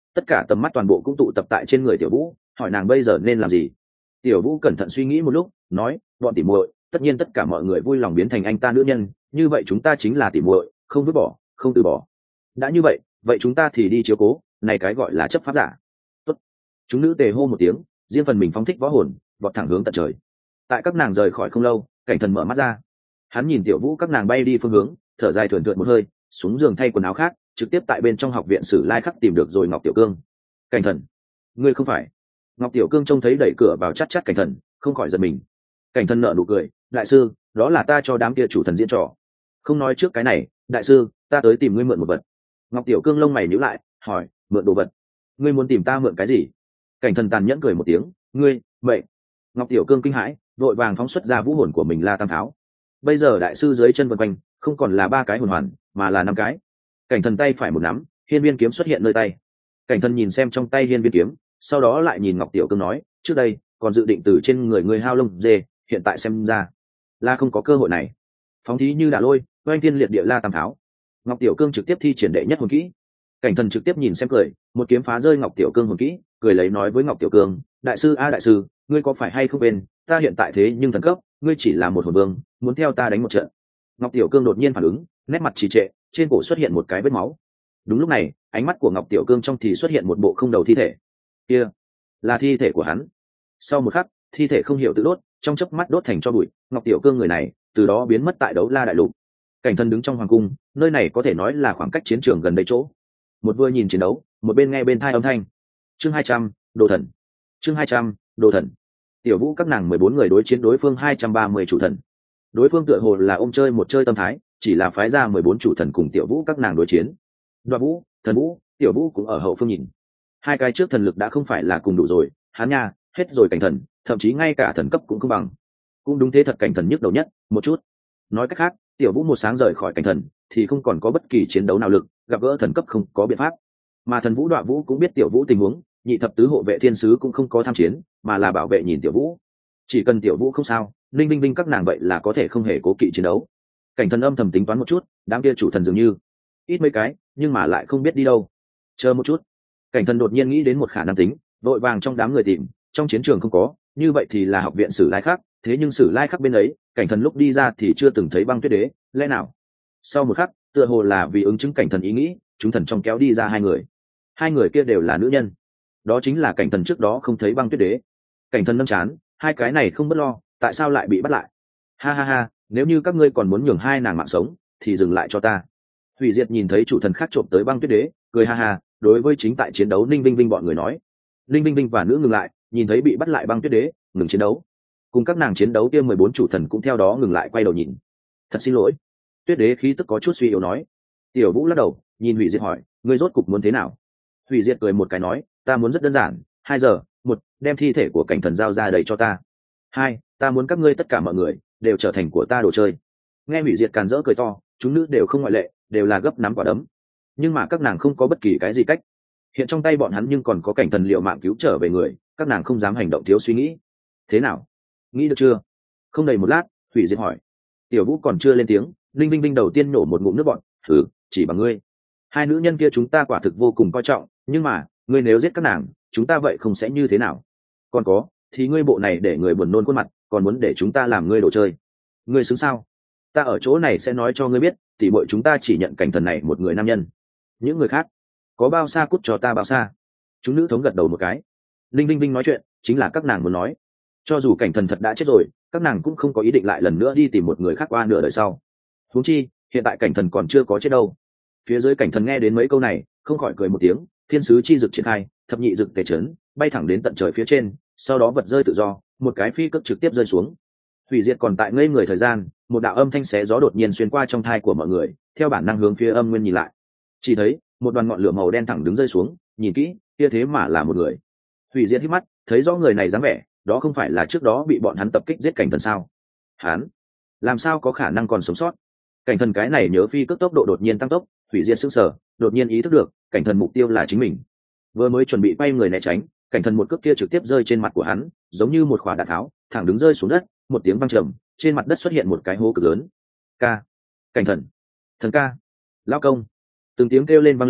tất cả tầm mắt toàn bộ cũng tụ tập tại trên người tiểu vũ, hỏi nàng bây giờ nên làm gì. Tiểu vũ cẩn thận suy nghĩ một lúc, nói, bọn tỉ muội, tất nhiên tất cả mọi người vui lòng biến thành anh ta nữ nhân, như vậy chúng ta chính là tỉ muội, không vứt bỏ, không từ bỏ. Đã như vậy, vậy chúng ta thì đi chiếu cố, này cái gọi là chấp pháp giả. Tốt. Chúng nữ tề hô một tiếng, riêng phần mình phóng thích võ hồn, vọt thẳng hướng tận trời. Tại các nàng rời khỏi không lâu, Cảnh Thần mở mắt ra. Hắn nhìn tiểu vũ các nàng bay đi phương hướng, thở dài thườn thượt một hơi, xuống giường thay quần áo khác, trực tiếp tại bên trong học viện Sử Lai Khắc tìm được rồi Ngọc Tiểu Cương. Cảnh Thần, ngươi không phải? Ngọc Tiểu Cương trông thấy đẩy cửa vào chát chát Cảnh Thần, không khỏi giật mình. Cảnh Thần nở nụ cười, đại sư, đó là ta cho đám kia chủ thần diễn trò. Không nói trước cái này, đại sư, ta tới tìm ngươi mượn một vật. Ngọc Tiểu Cương lông mày nhíu lại, hỏi, mượn đồ vật? Ngươi muốn tìm ta mượn cái gì? Cảnh Thần tàn nhẫn cười một tiếng, ngươi, vậy. Ngọc Tiểu Cương kinh hãi, vội vàng phóng xuất ra vũ hồn của mình La Tam Tháo. Bây giờ đại sư dưới chân vân quanh, không còn là ba cái hồn hoàn, mà là năm cái. Cảnh Thần tay phải một nắm, hiên viên kiếm xuất hiện nơi tay. Cảnh Thần nhìn xem trong tay hiên viên kiếm, sau đó lại nhìn Ngọc Tiểu Cương nói, trước đây còn dự định từ trên người người hao lông dê, hiện tại xem ra là không có cơ hội này. Phóng thí như đả lôi, oanh thiên liệt địa La Tam Tháo. Ngọc Tiểu Cương trực tiếp thi triển đệ nhất hồn kỹ. Cảnh Thần trực tiếp nhìn xem cười, một kiếm phá rơi Ngọc Tiểu Cương hồn kỹ, cười lấy nói với Ngọc Tiểu Cương, đại sư a đại sư, ngươi có phải hay không quên, ta hiện tại thế nhưng thần cấp, ngươi chỉ là một hồn vương, muốn theo ta đánh một trận. Ngọc Tiểu Cương đột nhiên phản ứng, nét mặt trì trệ, trên cổ xuất hiện một cái vết máu. Đúng lúc này, ánh mắt của Ngọc Tiểu Cương trong thì xuất hiện một bộ không đầu thi thể. Kia là thi thể của hắn. Sau một khắc, thi thể không hiểu tự đốt, trong chớp mắt đốt thành tro bụi. Ngọc Tiểu Cương người này từ đó biến mất tại Đấu La đại lục. Cảnh Thần đứng trong hoàng cung, nơi này có thể nói là khoảng cách chiến trường gần đây chỗ. Một vừa nhìn chiến đấu, một bên nghe bên tai âm thanh. Chương hai trăm, Đồ Thần. Chương hai trăm, Đồ Thần. Tiểu Vũ các nàng mười bốn người đối chiến đối phương hai trăm ba mươi chủ thần. Đối phương tựa hồ là ôm chơi một chơi tâm thái, chỉ là phái ra mười bốn chủ thần cùng Tiểu Vũ các nàng đối chiến. Đoạ Vũ, Thần Vũ, Tiểu Vũ cũng ở hậu phương nhìn. Hai cái trước thần lực đã không phải là cùng đủ rồi, hắn nha, hết rồi Cảnh Thần, thậm chí ngay cả thần cấp cũng không bằng. Cũng đúng thế thật, Cảnh Thần nhức đầu nhất, một chút. Nói cách khác, Tiểu Vũ một sáng rời khỏi Cảnh Thần, thì không còn có bất kỳ chiến đấu nào lực, gặp gỡ thần cấp không có biện pháp. Mà Thần Vũ Đoạ Vũ cũng biết Tiểu Vũ tình huống, nhị thập tứ hộ vệ thiên sứ cũng không có tham chiến, mà là bảo vệ nhìn Tiểu Vũ. Chỉ cần Tiểu Vũ không sao, Linh Binh Binh các nàng vậy là có thể không hề cố kỵ chiến đấu. Cảnh Thần âm thầm tính toán một chút, đám kia chủ thần dường như ít mấy cái, nhưng mà lại không biết đi đâu. Chờ một chút. Cảnh Thần đột nhiên nghĩ đến một khả năng tính, vội vàng trong đám người tìm, trong chiến trường không có, như vậy thì là học viện Sử Lai Khắc, thế nhưng Sử Lai Khắc bên ấy, Cảnh Thần lúc đi ra thì chưa từng thấy Băng Tuyết Đế, lẽ nào? Sau một khắc, tựa hồ là vì ứng chứng Cảnh Thần ý nghĩ, chúng thần trong kéo đi ra hai người. Hai người kia đều là nữ nhân. Đó chính là Cảnh Thần trước đó không thấy Băng Tuyết Đế. Cảnh Thần nâng chán, hai cái này không bất lo, tại sao lại bị bắt lại? Ha ha ha, nếu như các ngươi còn muốn nhường hai nàng mạng sống, thì dừng lại cho ta. Hủy Diệt nhìn thấy chủ thần khác trộm tới Băng Tuyết Đế, cười ha ha, đối với chính tại chiến đấu Ninh Vinh Vinh bọn người nói. Ninh Vinh Vinh và nữ ngừng lại, nhìn thấy bị bắt lại Băng Tuyết Đế, ngừng chiến đấu. Cùng các nàng chiến đấu kia mười bốn chủ thần cũng theo đó ngừng lại quay đầu nhìn. Thật xin lỗi. Tuyết Đế khí tức có chút suy yếu nói. Tiểu Vũ lắc đầu, nhìn Hủy Diệt hỏi, ngươi rốt cục muốn thế nào? Hủy Diệt cười một cái nói, ta muốn rất đơn giản, hai giờ, một, đem thi thể của Cảnh Thần giao ra đầy cho ta. Hai, ta muốn các ngươi tất cả mọi người đều trở thành của ta đồ chơi. Nghe Hủy Diệt càn rỡ cười to, chúng nữ đều không ngoại lệ, đều là gấp nắm quả đấm. Nhưng mà các nàng không có bất kỳ cái gì cách. Hiện trong tay bọn hắn nhưng còn có Cảnh Thần liệu mạng cứu trở về người, các nàng không dám hành động thiếu suy nghĩ. Thế nào? Nghĩ được chưa? Không đầy một lát, Hủy Diệt hỏi. Tiểu Vũ còn chưa lên tiếng, Linh Vinh Vinh đầu tiên nổ một ngụm nước bọt, thử, chỉ bằng ngươi. Hai nữ nhân kia chúng ta quả thực vô cùng coi trọng, nhưng mà, ngươi nếu giết các nàng, chúng ta vậy không sẽ như thế nào? Còn có, thì ngươi bộ này để người buồn nôn khuôn mặt, còn muốn để chúng ta làm ngươi đồ chơi. Ngươi xứng sao? Ta ở chỗ này sẽ nói cho ngươi biết, tỷ muội chúng ta chỉ nhận Cảnh Thần này một người nam nhân. Những người khác, có bao xa cút cho ta bao xa. Chúng nữ thống gật đầu một cái. Linh Vinh Vinh nói chuyện, chính là các nàng muốn nói. Cho dù Cảnh Thần thật đã chết rồi, các nàng cũng không có ý định lại lần nữa đi tìm một người khác qua nửa đời sau. Huống chi, hiện tại Cảnh Thần còn chưa có chết đâu. Phía dưới Cảnh Thần nghe đến mấy câu này, không khỏi cười một tiếng, thiên sứ chi dực triển khai, thập nhị dực tề chấn, bay thẳng đến tận trời phía trên, sau đó vật rơi tự do, một cái phi cước trực tiếp rơi xuống. Hủy Diệt còn tại ngây người thời gian, một đạo âm thanh xé gió đột nhiên xuyên qua trong thai của mọi người, theo bản năng hướng phía âm nguyên nhìn lại. Chỉ thấy một đoàn ngọn lửa màu đen thẳng đứng rơi xuống, nhìn kỹ, kia thế mà là một người. Hủy Diệt hít mắt, thấy rõ người này dáng vẻ, đó không phải là trước đó bị bọn hắn tập kích giết Cảnh Thần sao? Hắn làm sao có khả năng còn sống sót? Cảnh Thần cái này nhớ phi cước tốc độ đột nhiên tăng tốc, Hủy Diệt sững sờ, đột nhiên ý thức được, Cảnh Thần mục tiêu là chính mình. Vừa mới chuẩn bị quay người né tránh, Cảnh Thần một cước kia trực tiếp rơi trên mặt của hắn, giống như một quả đạn tháo, thẳng đứng rơi xuống đất, một tiếng vang trầm, trên mặt đất xuất hiện một cái hố cực lớn. Ca, Cảnh Thần, thần ca, lão công. Từng tiếng kêu lên vang lên,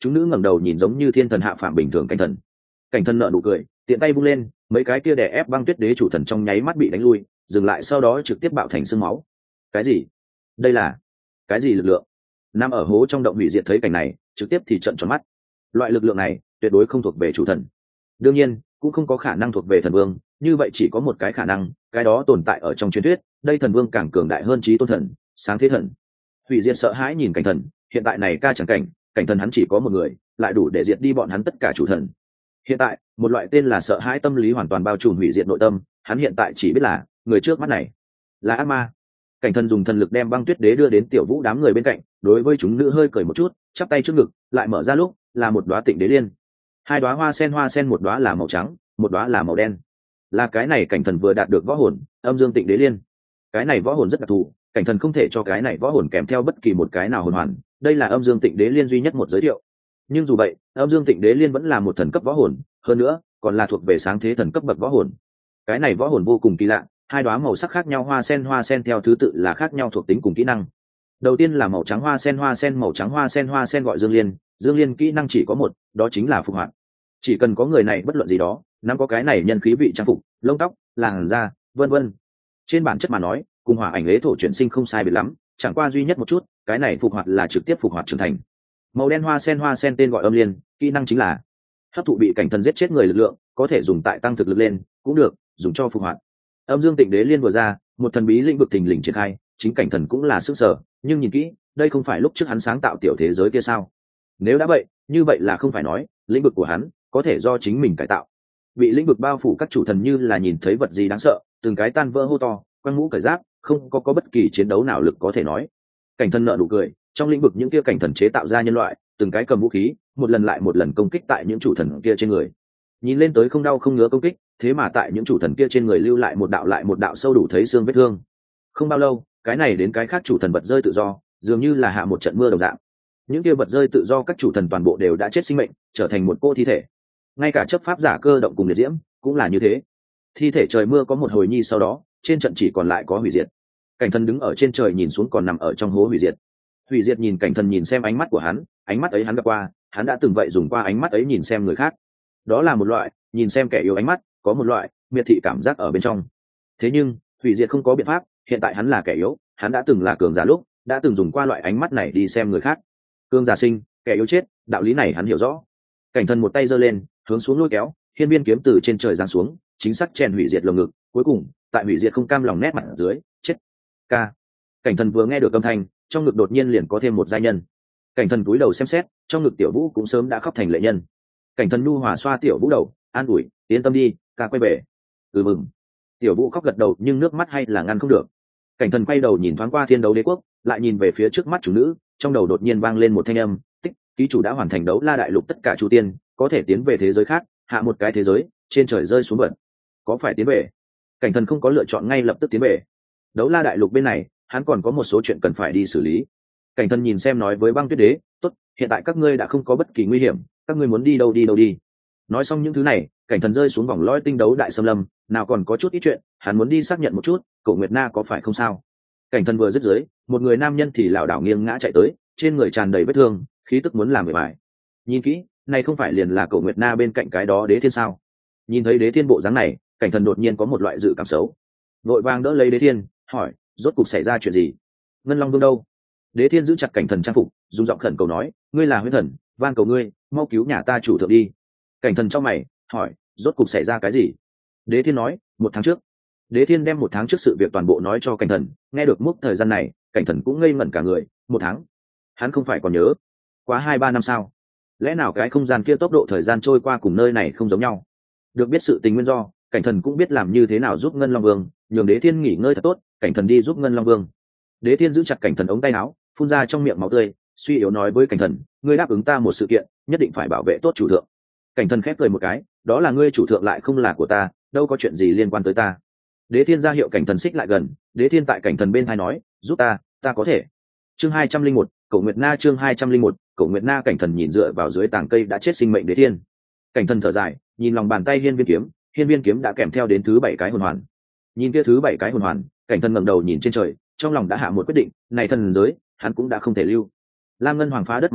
chúng nữ ngẩng đầu nhìn giống như thiên thần hạ phàm bình thường cảnh thần. Cảnh thần nở nụ cười, tiện tay vung lên, mấy cái kia đè ép băng tuyết đế chủ thần trong nháy mắt bị đánh lui, dừng lại sau đó trực tiếp bạo thành xương máu. Cái gì? Đây là cái gì lực lượng? Nam ở hố trong động hủy diệt thấy cảnh này, trực tiếp thì trợn tròn mắt. Loại lực lượng này tuyệt đối không thuộc về chủ thần, đương nhiên cũng không có khả năng thuộc về thần vương, như vậy chỉ có một cái khả năng, cái đó tồn tại ở trong truyền thuyết, đây thần vương càng cường đại hơn chí tôn thần, sáng thế thần. Hủy diệt sợ hãi nhìn cảnh thần, hiện tại này ca chẳng cảnh, cảnh thần hắn chỉ có một người, lại đủ để diệt đi bọn hắn tất cả chủ thần. Hiện tại một loại tên là sợ hãi tâm lý hoàn toàn bao trùm hủy diệt nội tâm, hắn hiện tại chỉ biết là người trước mắt này là ác ma. Cảnh thần dùng thần lực đem băng tuyết đế đưa đến tiểu vũ đám người bên cạnh, đối với chúng nữ hơi cười một chút, chắp tay trước ngực, lại mở ra lúc là một đóa tịnh đế liên, hai đóa hoa sen, hoa sen một đóa là màu trắng, một đóa là màu đen, là cái này cảnh thần vừa đạt được võ hồn âm dương tịnh đế liên. Cái này võ hồn rất đặc thù, cảnh thần không thể cho cái này võ hồn kèm theo bất kỳ một cái nào hồn hoàn, đây là âm dương tịnh đế liên duy nhất một giới thiệu. Nhưng dù vậy, âm dương tịnh đế liên vẫn là một thần cấp võ hồn, hơn nữa còn là thuộc về sáng thế thần cấp bậc võ hồn. Cái này võ hồn vô cùng kỳ lạ, hai đóa màu sắc khác nhau hoa sen, hoa sen theo thứ tự là khác nhau thuộc tính cùng kỹ năng. Đầu tiên là màu trắng hoa sen, hoa sen màu trắng hoa sen, hoa sen gọi dương liên, dương liên kỹ năng chỉ có một, đó chính là phục hoạt. Chỉ cần có người này bất luận gì đó nắm có cái này nhân khí vị trang phục, lông tóc, làn da, vân vân, trên bản chất mà nói cùng hỏa ảnh ế thổ chuyển sinh không sai biệt lắm, chẳng qua duy nhất một chút, cái này phục hoạt là trực tiếp phục hoạt trưởng thành. Màu đen hoa sen, hoa sen tên gọi âm liên, kỹ năng chính là hấp thụ bị cảnh thần giết chết người lực lượng, có thể dùng tại tăng thực lực lên, cũng được dùng cho phục hoạt. Âm dương tịnh đế liên vừa ra, một thần bí lĩnh vực thình lình triển khai, chính cảnh thần cũng là sức sở, nhưng nhìn kỹ, đây không phải lúc trước hắn sáng tạo tiểu thế giới kia sao? Nếu đã vậy, như vậy là không phải nói lĩnh vực của hắn có thể do chính mình cải tạo. Bị lĩnh vực bao phủ các chủ thần như là nhìn thấy vật gì đáng sợ, từng cái tan vỡ hô to, quăng mũ cởi giáp, không có có bất kỳ chiến đấu nào lực có thể nói. Cảnh thần nợ nụ cười, trong lĩnh vực những kia cảnh thần chế tạo ra nhân loại, từng cái cầm vũ khí, một lần lại một lần công kích tại những chủ thần kia trên người. Nhìn lên tới không đau không ngứa công kích, thế mà tại những chủ thần kia trên người lưu lại một đạo lại một đạo sâu đủ thấy xương vết thương. Không bao lâu, cái này đến cái khác chủ thần vật rơi tự do, dường như là hạ một trận mưa đồng dạng. Những kia vật rơi tự do các chủ thần toàn bộ đều đã chết sinh mệnh, trở thành một cô thi thể. Ngay cả chấp pháp giả cơ động cùng liệt diễm cũng là như thế. Thi thể trời mưa có một hồi nhi, sau đó trên trận chỉ còn lại có hủy diệt. Cảnh thần đứng ở trên trời nhìn xuống còn nằm ở trong hố hủy diệt. Hủy diệt nhìn cảnh thần, nhìn xem ánh mắt của hắn, ánh mắt ấy hắn gặp qua, hắn đã từng vậy dùng qua ánh mắt ấy nhìn xem người khác. Đó là một loại nhìn xem kẻ yếu ánh mắt, có một loại miệt thị cảm giác ở bên trong. Thế nhưng hủy diệt không có biện pháp, hiện tại hắn là kẻ yếu, hắn đã từng là cường giả lúc, đã từng dùng qua loại ánh mắt này đi xem người khác. Cường giả sinh, kẻ yếu chết, đạo lý này hắn hiểu rõ. Cảnh thần một tay giơ lên, hướng xuống lôi kéo, hiên viên kiếm từ trên trời giáng xuống, chính xác chèn hủy diệt lồng ngực, cuối cùng tại hủy diệt không cam lòng nét mặt ở dưới chết. Ca. Cảnh thần vừa nghe được âm thanh, trong ngực đột nhiên liền có thêm một giai nhân. Cảnh thần cúi đầu xem xét, trong ngực tiểu vũ cũng sớm đã khóc thành lệ nhân. Cảnh thần nhu hòa xoa tiểu vũ đầu, an ủi, yên tâm đi, ca quay về. Ừ mừng. Tiểu vũ khóc gật đầu nhưng nước mắt hay là ngăn không được. Cảnh thần quay đầu nhìn thoáng qua thiên đấu đế quốc, lại nhìn về phía trước mắt chủ nữ, trong đầu đột nhiên vang lên một thanh âm, tích, ký chủ đã hoàn thành đấu la đại lục tất cả chu tiên, có thể tiến về thế giới khác, hạ một cái thế giới, trên trời rơi xuống vận. Có phải tiến về? Cảnh thần không có lựa chọn ngay lập tức tiến về. Đấu la đại lục bên này, hắn còn có một số chuyện cần phải đi xử lý. Cảnh thần nhìn xem nói với băng tuyết đế, tốt, hiện tại các ngươi đã không có bất kỳ nguy hiểm, các ngươi muốn đi đâu đi đâu đi. Nói xong những thứ này, cảnh thần rơi xuống vòng lõi tinh đấu đại xâm lâm, nào còn có chút ít chuyện, hắn muốn đi xác nhận một chút, cậu Nguyệt Na có phải không sao. Cảnh thần vừa dứt dưới, một người nam nhân thì lảo đảo nghiêng ngã chạy tới, trên người tràn đầy vết thương, khí tức muốn làm bề bài. Nhìn kỹ, này không phải liền là cậu Nguyệt Na bên cạnh cái đó đế thiên sao? Nhìn thấy đế thiên bộ dáng này, cảnh thần đột nhiên có một loại dự cảm xấu, vội vàng đỡ lấy đế thiên, hỏi, rốt cục xảy ra chuyện gì? Ngân Long Vương đâu? Đế thiên giữ chặt cảnh thần trang phục, dùng giọng khẩn cầu nói, ngươi là huyễn thần, van cầu ngươi, mau cứu nhà ta chủ thượng đi. Cảnh thần trong mày, hỏi, rốt cục xảy ra cái gì? Đế thiên nói, một tháng trước. Đế thiên đem một tháng trước sự việc toàn bộ nói cho cảnh thần, nghe được mốc thời gian này, cảnh thần cũng ngây ngẩn cả người. Một tháng? Hắn không phải còn nhớ quá hai ba năm sao? Lẽ nào cái không gian kia tốc độ thời gian trôi qua cùng nơi này không giống nhau? Được biết sự tình nguyên do, cảnh thần cũng biết làm như thế nào giúp Ngân Long Vương, nhường đế thiên nghỉ ngơi thật tốt, cảnh thần đi giúp Ngân Long Vương. Đế thiên giữ chặt cảnh thần ống tay áo, phun ra trong miệng máu tươi, suy yếu nói với cảnh thần, ngươi đáp ứng ta một sự kiện, nhất định phải bảo vệ tốt chủ thượng. Cảnh thần khép cười một cái, đó là ngươi chủ thượng lại không là của ta, đâu có chuyện gì liên quan tới ta. Đế thiên ra hiệu cảnh thần xích lại gần, đế thiên tại cảnh thần bên tai nói, giúp ta, ta có thể. Chương hai trăm linh một, Cổ Nguyệt Na. Chương hai trăm linh một, Cổ Nguyệt Na. Cảnh thần nhìn dựa vào dưới tàng cây đã chết sinh mệnh đế thiên. Cảnh thần thở dài, nhìn lòng bàn tay hiên viên kiếm, hiên viên kiếm đã kèm theo đến thứ bảy cái hồn hoàn. Nhìn kia thứ bảy cái hồn hoàn, cảnh thần ngẩng đầu nhìn trên trời, trong lòng đã hạ một quyết định, này thần giới, hắn cũng đã không thể lưu. Lam ngân hoàng phá đất mà lên,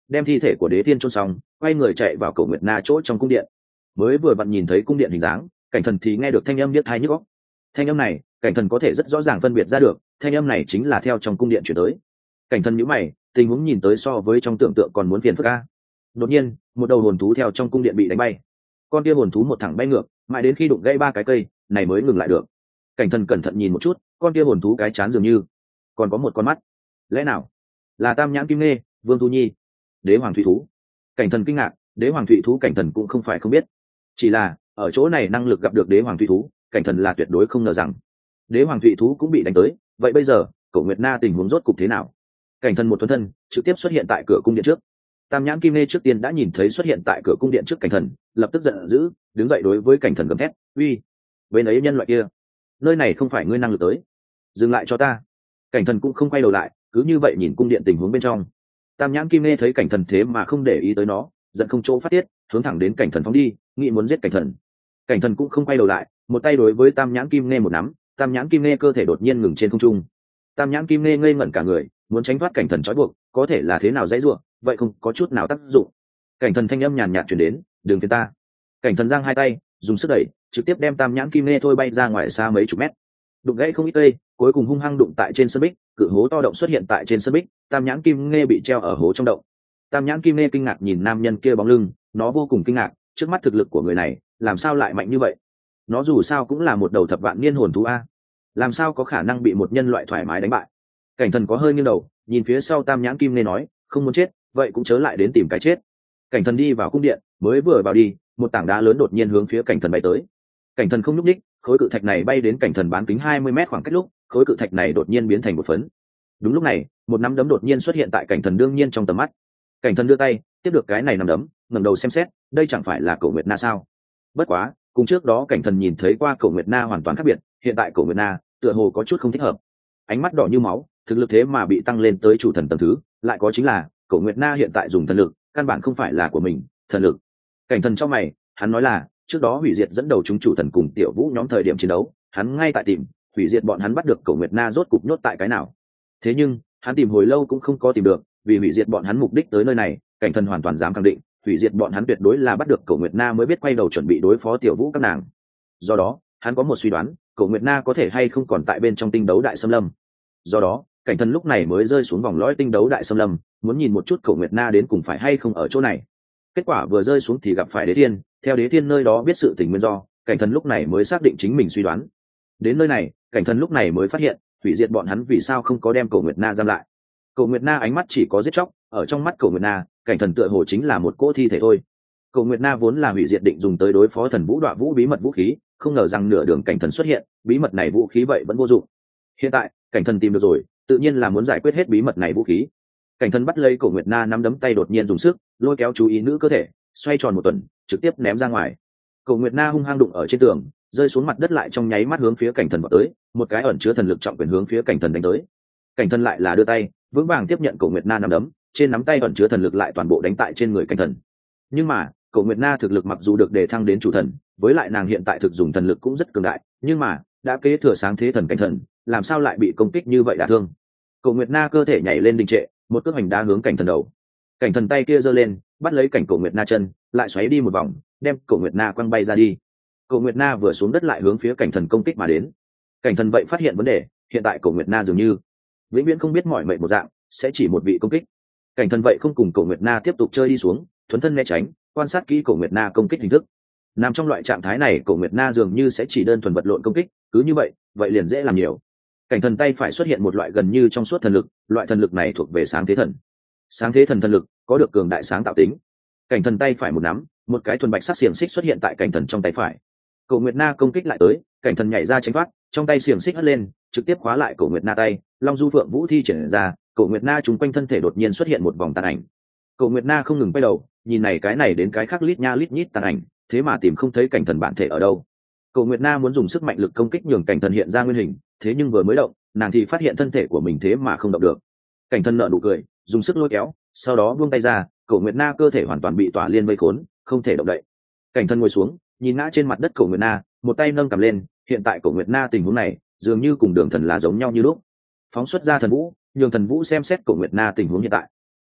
đem thi thể của đế thiên chôn xong, quay người chạy vào cổ nguyệt na chỗ trong cung điện. Mới vừa vặn nhìn thấy cung điện hình dáng, cảnh thần thì nghe được thanh âm biết tai nhức óc. Thanh âm này cảnh thần có thể rất rõ ràng phân biệt ra được, thanh âm này chính là theo trong cung điện chuyển tới. Cảnh thần nhíu mày, tình huống nhìn tới so với trong tưởng tượng còn muốn phiền phức a. Đột nhiên một đầu hồn thú theo trong cung điện bị đánh bay, con kia hồn thú một thẳng bay ngược, mãi đến khi đụng gãy ba cái cây này mới ngừng lại được. Cảnh thần cẩn thận nhìn một chút, con kia hồn thú cái chán dường như còn có một con mắt, lẽ nào là tam nhãn kim nê, vương thu nhi, đế hoàng thủy thú? Cảnh thần kinh ngạc, đế hoàng thủy thú cảnh thần cũng không phải không biết, chỉ là ở chỗ này năng lực gặp được đế hoàng thủy thú, cảnh thần là tuyệt đối không ngờ rằng đế hoàng thủy thú cũng bị đánh tới. Vậy bây giờ cổ nguyệt na tình huống rốt cục thế nào? Cảnh thần một thuần thân trực tiếp xuất hiện tại cửa cung điện trước. Tam nhãn kim nê trước tiên đã nhìn thấy xuất hiện tại cửa cung điện trước cảnh thần, lập tức giận dữ, đứng dậy đối với cảnh thần gầm thét, uy, bên ấy nhân loại kia, nơi này không phải ngươi năng lực tới, dừng lại cho ta. Cảnh thần cũng không quay đầu lại, cứ như vậy nhìn cung điện tình huống bên trong. Tam nhãn kim nê thấy cảnh thần thế mà không để ý tới nó, giận không chỗ phát tiết, hướng thẳng đến cảnh thần phóng đi, nghĩ muốn giết cảnh thần. Cảnh thần cũng không quay đầu lại, một tay đối với tam nhãn kim nê một nắm, tam nhãn kim nê cơ thể đột nhiên ngừng trên không trung. Tam nhãn kim nê ngây ngẩn cả người, muốn tránh thoát cảnh thần trói buộc, có thể là thế nào dãy ruộng, vậy không có chút nào tác dụng. Cảnh thần thanh âm nhàn nhạt chuyển đến, đừng phiền ta. Cảnh thần giang hai tay, dùng sức đẩy, trực tiếp đem tam nhãn kim nê thôi bay ra ngoài xa mấy chục mét, đụng gãy không ít cây, cuối cùng hung hăng đụng tại trên sân bích, cự hố to động xuất hiện tại trên sân bích, tam nhãn kim nê bị treo ở hố trong động. Tam nhãn kim nê kinh ngạc nhìn nam nhân kia bóng lưng, nó vô cùng kinh ngạc, trước mắt thực lực của người này làm sao lại mạnh như vậy? Nó dù sao cũng là một đầu thập vạn niên hồn thú a, làm sao có khả năng bị một nhân loại thoải mái đánh bại? Cảnh thần có hơi nghiêng đầu, nhìn phía sau tam nhãn kim nê nói, không muốn chết vậy cũng chớ lại đến tìm cái chết. Cảnh thần đi vào cung điện, mới vừa vào đi, một tảng đá lớn đột nhiên hướng phía cảnh thần bay tới. Cảnh thần không nhúc nhích, khối cự thạch này bay đến cảnh thần bán kính hai mươi mét khoảng cách lúc, khối cự thạch này đột nhiên biến thành một phấn. Đúng lúc này, một nắm đấm đột nhiên xuất hiện tại cảnh thần đương nhiên trong tầm mắt. Cảnh thần đưa tay tiếp được cái này nắm đấm, ngẩng đầu xem xét, đây chẳng phải là Cổ Nguyệt Na sao? Bất quá, cùng trước đó cảnh thần nhìn thấy qua Cổ Nguyệt Na hoàn toàn khác biệt, hiện tại Cổ Nguyệt Na tựa hồ có chút không thích hợp. Ánh mắt đỏ như máu, thực lực thế mà bị tăng lên tới chủ thần tầng thứ, lại có chính là Cổ Nguyệt Na hiện tại dùng thần lực, căn bản không phải là của mình, thần lực. Cảnh thần trong mày, hắn nói là, trước đó hủy diệt dẫn đầu chúng chủ thần cùng tiểu vũ nhóm thời điểm chiến đấu, hắn ngay tại tìm hủy diệt bọn hắn, bắt được Cổ Nguyệt Na rốt cục nhốt tại cái nào. Thế nhưng hắn tìm hồi lâu cũng không có tìm được, vì hủy diệt bọn hắn mục đích tới nơi này, cảnh thần hoàn toàn dám khẳng định hủy diệt bọn hắn tuyệt đối là bắt được Cổ Nguyệt Na mới biết quay đầu chuẩn bị đối phó tiểu vũ các nàng. Do đó hắn có một suy đoán, Cổ Nguyệt Na có thể hay không còn tại bên trong tinh đấu đại xâm lâm. Do đó cảnh thần lúc này mới rơi xuống vòng lõi tinh đấu đại xâm lâm, muốn nhìn một chút Cổ Nguyệt Na đến cùng phải hay không ở chỗ này. Kết quả vừa rơi xuống thì gặp phải Đế Thiên, theo Đế Thiên nơi đó biết sự tình nguyên do, cảnh thần lúc này mới xác định chính mình suy đoán. Đến nơi này, cảnh thần lúc này mới phát hiện hủy diệt bọn hắn vì sao không có đem Cổ Nguyệt Na giam lại. Cổ Nguyệt Na ánh mắt chỉ có giết chóc, ở trong mắt Cổ Nguyệt Na, cảnh thần tựa hồ chính là một cỗ thi thể thôi. Cổ Nguyệt Na vốn là hủy diệt định dùng tới đối phó thần vũ đoạ vũ bí mật vũ khí, không ngờ rằng nửa đường cảnh thần xuất hiện, bí mật này vũ khí vậy vẫn vô dụng. Hiện tại cảnh thần tìm được rồi, tự nhiên là muốn giải quyết hết bí mật này vũ khí. Cảnh thần bắt lấy Cổ Nguyệt Na nắm đấm tay đột nhiên dùng sức lôi kéo chú ý nữ cơ thể, xoay tròn một tuần, trực tiếp ném ra ngoài. Cổ Nguyệt Na hung hăng đụng ở trên tường, rơi xuống mặt đất, lại trong nháy mắt hướng phía cảnh thần vọt tới, một cái ẩn chứa thần lực trọng quyền hướng phía cảnh thần đánh tới. Cảnh thần lại là đưa tay vững vàng tiếp nhận Cổ Nguyệt Na nắm đấm, trên nắm tay ẩn chứa thần lực lại toàn bộ đánh tại trên người cảnh thần. Nhưng mà Cổ Nguyệt Na thực lực mặc dù được đề thăng đến chủ thần, với lại nàng hiện tại thực dùng thần lực cũng rất cường đại, nhưng mà đã kế thừa sáng thế thần cảnh thần, làm sao lại bị công kích như vậy đả thương? Cổ Nguyệt Na cơ thể nhảy lên đình trệ, một cước hành đá hướng cảnh thần đầu. Cảnh thần tay kia giơ lên bắt lấy cảnh Cổ Nguyệt Na chân, lại xoáy đi một vòng, đem Cổ Nguyệt Na quăng bay ra đi. Cổ Nguyệt Na vừa xuống đất lại hướng phía cảnh thần công kích mà đến. Cảnh thần vậy phát hiện vấn đề, hiện tại Cổ Nguyệt Na dường như vĩnh viễn không biết mỏi mệt một dạng, sẽ chỉ một vị công kích. Cảnh thần vậy không cùng Cổ Nguyệt Na tiếp tục chơi đi xuống, thuấn thân né tránh, quan sát kỹ Cổ Nguyệt Na công kích hình thức. Nằm trong loại trạng thái này, Cổ Nguyệt Na dường như sẽ chỉ đơn thuần vật lộn công kích, cứ như vậy vậy liền dễ làm nhiều. Cảnh thần tay phải xuất hiện một loại gần như trong suốt thần lực, loại thần lực này thuộc về sáng thế thần. Sáng thế thần thần lực có được cường đại sáng tạo tính. Cảnh thần tay phải một nắm, một cái thuần bạch sắc xiềng xích xuất hiện tại cảnh thần trong tay phải. Cổ Nguyệt Na công kích lại tới, cảnh thần nhảy ra tránh thoát, trong tay xiềng xích hất lên, trực tiếp khóa lại Cổ Nguyệt Na tay. Long du phượng vũ thi triển ra, Cổ Nguyệt Na trúng quanh thân thể đột nhiên xuất hiện một vòng tàn ảnh. Cổ Nguyệt Na không ngừng quay đầu, nhìn này cái này đến cái khác, lít nha lít nhít tàn ảnh, thế mà tìm không thấy cảnh thần bản thể ở đâu. Cổ Nguyệt Na muốn dùng sức mạnh lực công kích nhường cảnh thần hiện ra nguyên hình, thế nhưng vừa mới động, nàng thì phát hiện thân thể của mình thế mà không động được. Cảnh thần nở nụ cười, dùng sức lôi kéo, sau đó buông tay ra, Cổ Nguyệt Na cơ thể hoàn toàn bị tỏa liên vây khốn, không thể động đậy. Cảnh thần ngồi xuống, nhìn ngã trên mặt đất Cổ Nguyệt Na, một tay nâng cầm lên, hiện tại Cổ Nguyệt Na tình huống này, dường như cùng Đường Thần là giống nhau như lúc. Phóng xuất ra thần vũ, nhường thần vũ xem xét Cổ Nguyệt Na tình huống hiện tại.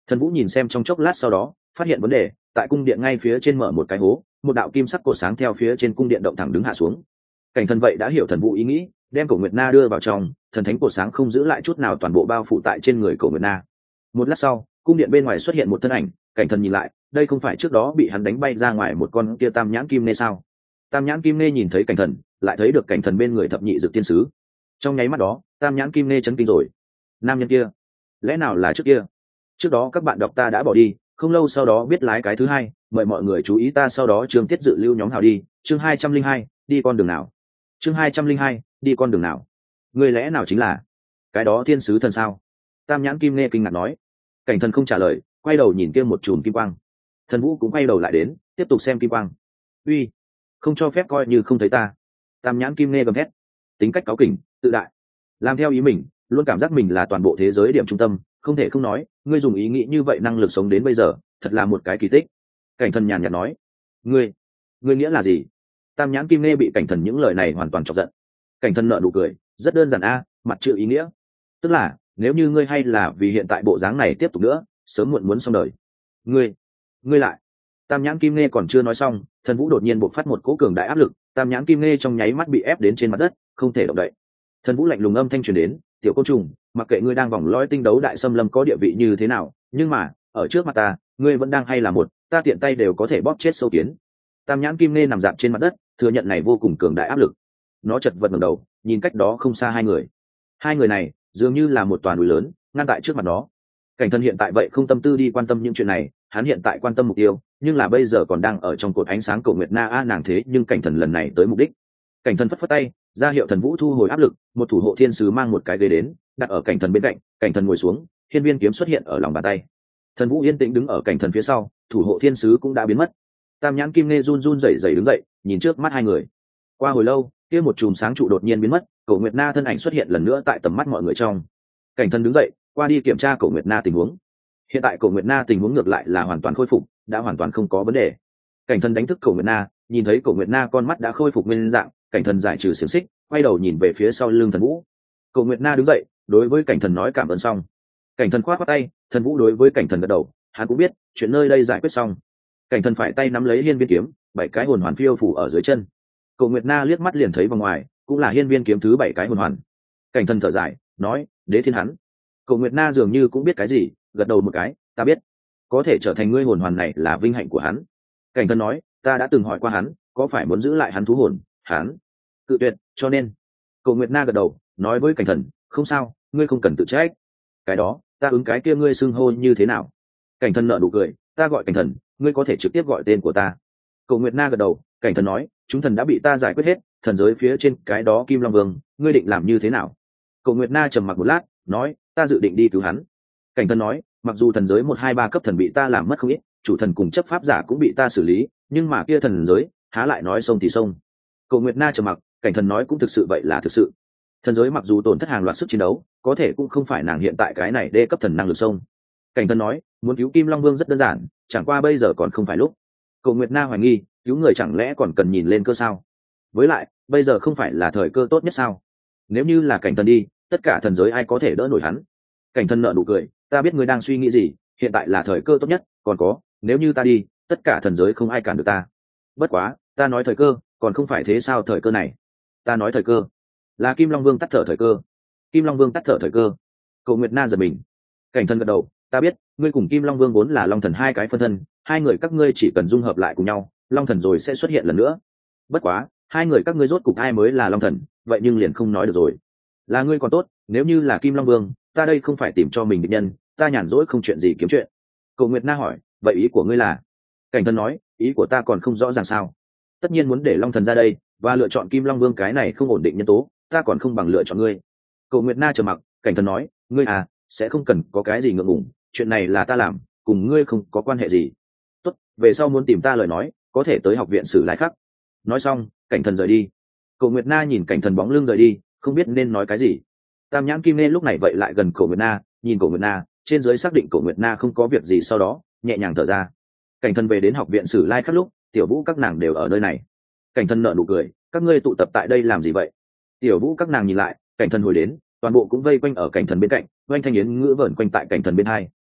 Thần Vũ nhìn xem trong chốc lát sau đó phát hiện vấn đề, tại cung điện ngay phía trên mở một cái hố, một đạo kim sắc cột sáng theo phía trên cung điện động thẳng đứng hạ xuống. Cảnh Thần vậy đã hiểu Thần Vũ ý nghĩ, đem Cổ Nguyệt Na đưa vào trong, thần thánh cột sáng không giữ lại chút nào toàn bộ bao phủ tại trên người Cổ Nguyệt Na. Một lát sau, cung điện bên ngoài xuất hiện một thân ảnh, Cảnh Thần nhìn lại, đây không phải trước đó bị hắn đánh bay ra ngoài một con kia tam nhãn kim nê sao? Tam nhãn kim nê nhìn thấy Cảnh Thần, lại thấy được Cảnh Thần bên người thập nhị dược tiên sứ. Trong nháy mắt đó, tam nhãn kim nê chấn kinh rồi. Nam nhân kia, lẽ nào là trước kia? Trước đó các bạn đọc ta đã bỏ đi, không lâu sau đó biết lái cái thứ hai, mời mọi người chú ý ta sau đó chương tiết dự lưu nhóm hào đi, chương hai trăm linh hai, đi con đường nào? Chương hai trăm linh hai, đi con đường nào? Người lẽ nào chính là cái đó thiên sứ thần sao? Tam nhãn kim nê kinh ngạc nói. Cảnh Thần không trả lời, quay đầu nhìn kia một chùm kim quang. Thần Vũ cũng quay đầu lại đến, tiếp tục xem kim quang. Uy, không cho phép coi như không thấy ta. Tam nhãn kim nê gầm hét, tính cách cáu kỉnh, tự đại, làm theo ý mình, luôn cảm giác mình là toàn bộ thế giới điểm trung tâm, không thể không nói, ngươi dùng ý nghĩ như vậy năng lực sống đến bây giờ, thật là một cái kỳ tích. Cảnh Thần nhàn nhạt nói. Ngươi, ngươi nghĩa là gì? Tam nhãn kim nê bị Cảnh Thần những lời này hoàn toàn chọc giận. Cảnh Thần nở nụ cười, rất đơn giản a, mặt chữ ý nghĩa. Tức là, nếu như ngươi hay là vì hiện tại bộ dáng này tiếp tục nữa, sớm muộn muốn xong đời. Ngươi, ngươi lại. Tam nhãn kim nê còn chưa nói xong, Thần Vũ đột nhiên bộc phát một cỗ cường đại áp lực, tam nhãn kim nê trong nháy mắt bị ép đến trên mặt đất, không thể động đậy. Thần Vũ lạnh lùng âm thanh truyền đến, tiểu côn trùng, mặc kệ ngươi đang vòng lõi tinh đấu đại xâm lâm có địa vị như thế nào, nhưng mà ở trước mặt ta, ngươi vẫn đang hay là một, ta tiện tay đều có thể bóp chết sâu kiến. Tam nhãn kim nê nằm dạp trên mặt đất, thừa nhận này vô cùng cường đại áp lực. Nó chật vật ngẩng đầu, nhìn cách đó không xa hai người. Hai người này dường như là một toàn núi lớn ngăn tại trước mặt nó. Cảnh Thần hiện tại vậy không tâm tư đi quan tâm những chuyện này, hắn hiện tại quan tâm mục tiêu, nhưng là bây giờ còn đang ở trong cột ánh sáng Cổ Nguyệt Na a nàng thế nhưng Cảnh Thần lần này tới mục đích. Cảnh Thần phất phất tay, ra hiệu Thần Vũ thu hồi áp lực, một thủ hộ thiên sứ mang một cái ghế đến, đặt ở Cảnh Thần bên cạnh, Cảnh Thần ngồi xuống, hiên viên kiếm xuất hiện ở lòng bàn tay. Thần Vũ yên tĩnh đứng ở Cảnh Thần phía sau, thủ hộ thiên sứ cũng đã biến mất. Tam nhãn kim nê run run rẩy rẩy đứng dậy, nhìn trước mắt hai người. Qua hồi lâu, kia một chùm sáng trụ đột nhiên biến mất, Cổ Nguyệt Na thân ảnh xuất hiện lần nữa tại tầm mắt mọi người trong. Cảnh Thần đứng dậy, qua đi kiểm tra Cổ Nguyệt Na tình huống. Hiện tại Cổ Nguyệt Na tình huống ngược lại là hoàn toàn khôi phục, đã hoàn toàn không có vấn đề. Cảnh Thần đánh thức Cổ Nguyệt Na, nhìn thấy Cổ Nguyệt Na con mắt đã khôi phục nguyên dạng, Cảnh Thần giải trừ xiềng xích, quay đầu nhìn về phía sau lưng Thần Vũ. Cổ Nguyệt Na đứng dậy, đối với Cảnh Thần nói cảm ơn xong. Cảnh Thần khoát khoát tay, Thần Vũ đối với Cảnh Thần gật đầu, hắn cũng biết chuyện nơi đây giải quyết xong. Cảnh Thần phải tay nắm lấy hiên viên kiếm, bảy cái hồn hoàn phiêu phủ ở dưới chân. Cổ Nguyệt Na liếc mắt liền thấy vào ngoài, cũng là hiên viên kiếm thứ bảy cái hồn hoàn. Cảnh Thần thở dài, nói, đế thiên hắn. Cổ Nguyệt Na dường như cũng biết cái gì, gật đầu một cái, ta biết, có thể trở thành ngươi hồn hoàn này là vinh hạnh của hắn. Cảnh Thần nói, ta đã từng hỏi qua hắn, có phải muốn giữ lại hắn thú hồn, hắn cự tuyệt, cho nên. Cổ Nguyệt Na gật đầu, nói với Cảnh Thần, không sao, ngươi không cần tự trách. Cái đó, ta ứng cái kia ngươi xưng hô như thế nào? Cảnh Thần nở nụ cười, ta gọi Cảnh Thần, ngươi có thể trực tiếp gọi tên của ta. Cổ Nguyệt Na gật đầu, Cảnh Thần nói, chúng thần đã bị ta giải quyết hết, thần giới phía trên cái đó Kim Long Vương, ngươi định làm như thế nào? Cổ Nguyệt Na trầm mặc một lát, nói, ta dự định đi cứu hắn. Cảnh Thần nói, mặc dù thần giới một hai ba cấp thần bị ta làm mất không ít, chủ thần cùng chấp pháp giả cũng bị ta xử lý, nhưng mà kia thần giới, há lại nói sông thì sông. Cổ Nguyệt Na trầm mặc, Cảnh Thần nói cũng thực sự vậy là thực sự. Thần giới mặc dù tổn thất hàng loạt sức chiến đấu, có thể cũng không phải nàng hiện tại cái này đê cấp thần năng lực sông. Cảnh Thần nói, muốn cứu Kim Long Vương rất đơn giản, chẳng qua bây giờ còn không phải lúc. Cổ Nguyệt Na hoài nghi, cứu người chẳng lẽ còn cần nhìn lên cơ sao? Với lại, bây giờ không phải là thời cơ tốt nhất sao? Nếu như là Cảnh Thần đi, tất cả thần giới ai có thể đỡ nổi hắn? Cảnh Thần nở nụ cười, ta biết ngươi đang suy nghĩ gì, hiện tại là thời cơ tốt nhất, còn có, nếu như ta đi, tất cả thần giới không ai cản được ta. Bất quá, ta nói thời cơ, còn không phải thế sao thời cơ này? Ta nói thời cơ, là Kim Long Vương tắt thở thời cơ. Kim Long Vương tắt thở thời cơ. Cổ Nguyệt Na giật mình. Cảnh Thần gật đầu, ta biết, ngươi cùng Kim Long Vương vốn là Long Thần hai cái phân thân, hai người các ngươi chỉ cần dung hợp lại cùng nhau, Long Thần rồi sẽ xuất hiện lần nữa. Bất quá, hai người các ngươi rốt cục ai mới là Long Thần, vậy nhưng liền không nói được rồi. Là ngươi còn tốt, nếu như là Kim Long Vương, ta đây không phải tìm cho mình địch nhân, ta nhàn rỗi không chuyện gì kiếm chuyện. Cổ Nguyệt Na hỏi, vậy ý của ngươi là? Cảnh Thần nói, ý của ta còn không rõ ràng sao? Tất nhiên muốn để Long Thần ra đây và lựa chọn Kim Long Vương cái này không ổn định nhân tố, ta còn không bằng lựa chọn ngươi. Cổ Nguyệt Na trầm mặc, Cảnh Thần nói, ngươi à, sẽ không cần có cái gì ngượng ngùng, chuyện này là ta làm, cùng ngươi không có quan hệ gì. Tốt, về sau muốn tìm ta lời nói, có thể tới học viện Sử Lai Khắc. Nói xong, Cảnh Thần rời đi. Cổ Nguyệt Na nhìn Cảnh Thần bóng lưng rời đi, không biết nên nói cái gì. Tam nhãn kim nê lúc này vậy lại gần Cổ Nguyệt Na, nhìn Cổ Nguyệt Na, trên dưới xác định Cổ Nguyệt Na không có việc gì, sau đó nhẹ nhàng thở ra. Cảnh Thần về đến học viện Sử Lai Khắc lúc, Tiểu Vũ các nàng đều ở nơi này. Cảnh Thần nở nụ cười, các ngươi tụ tập tại đây làm gì vậy? Tiểu Vũ các nàng nhìn lại, Cảnh Thần hồi đến, toàn bộ cũng vây quanh ở Cảnh Thần bên cạnh, oanh thanh yến ngữ vẩn quanh tại Cảnh Thần bên hai.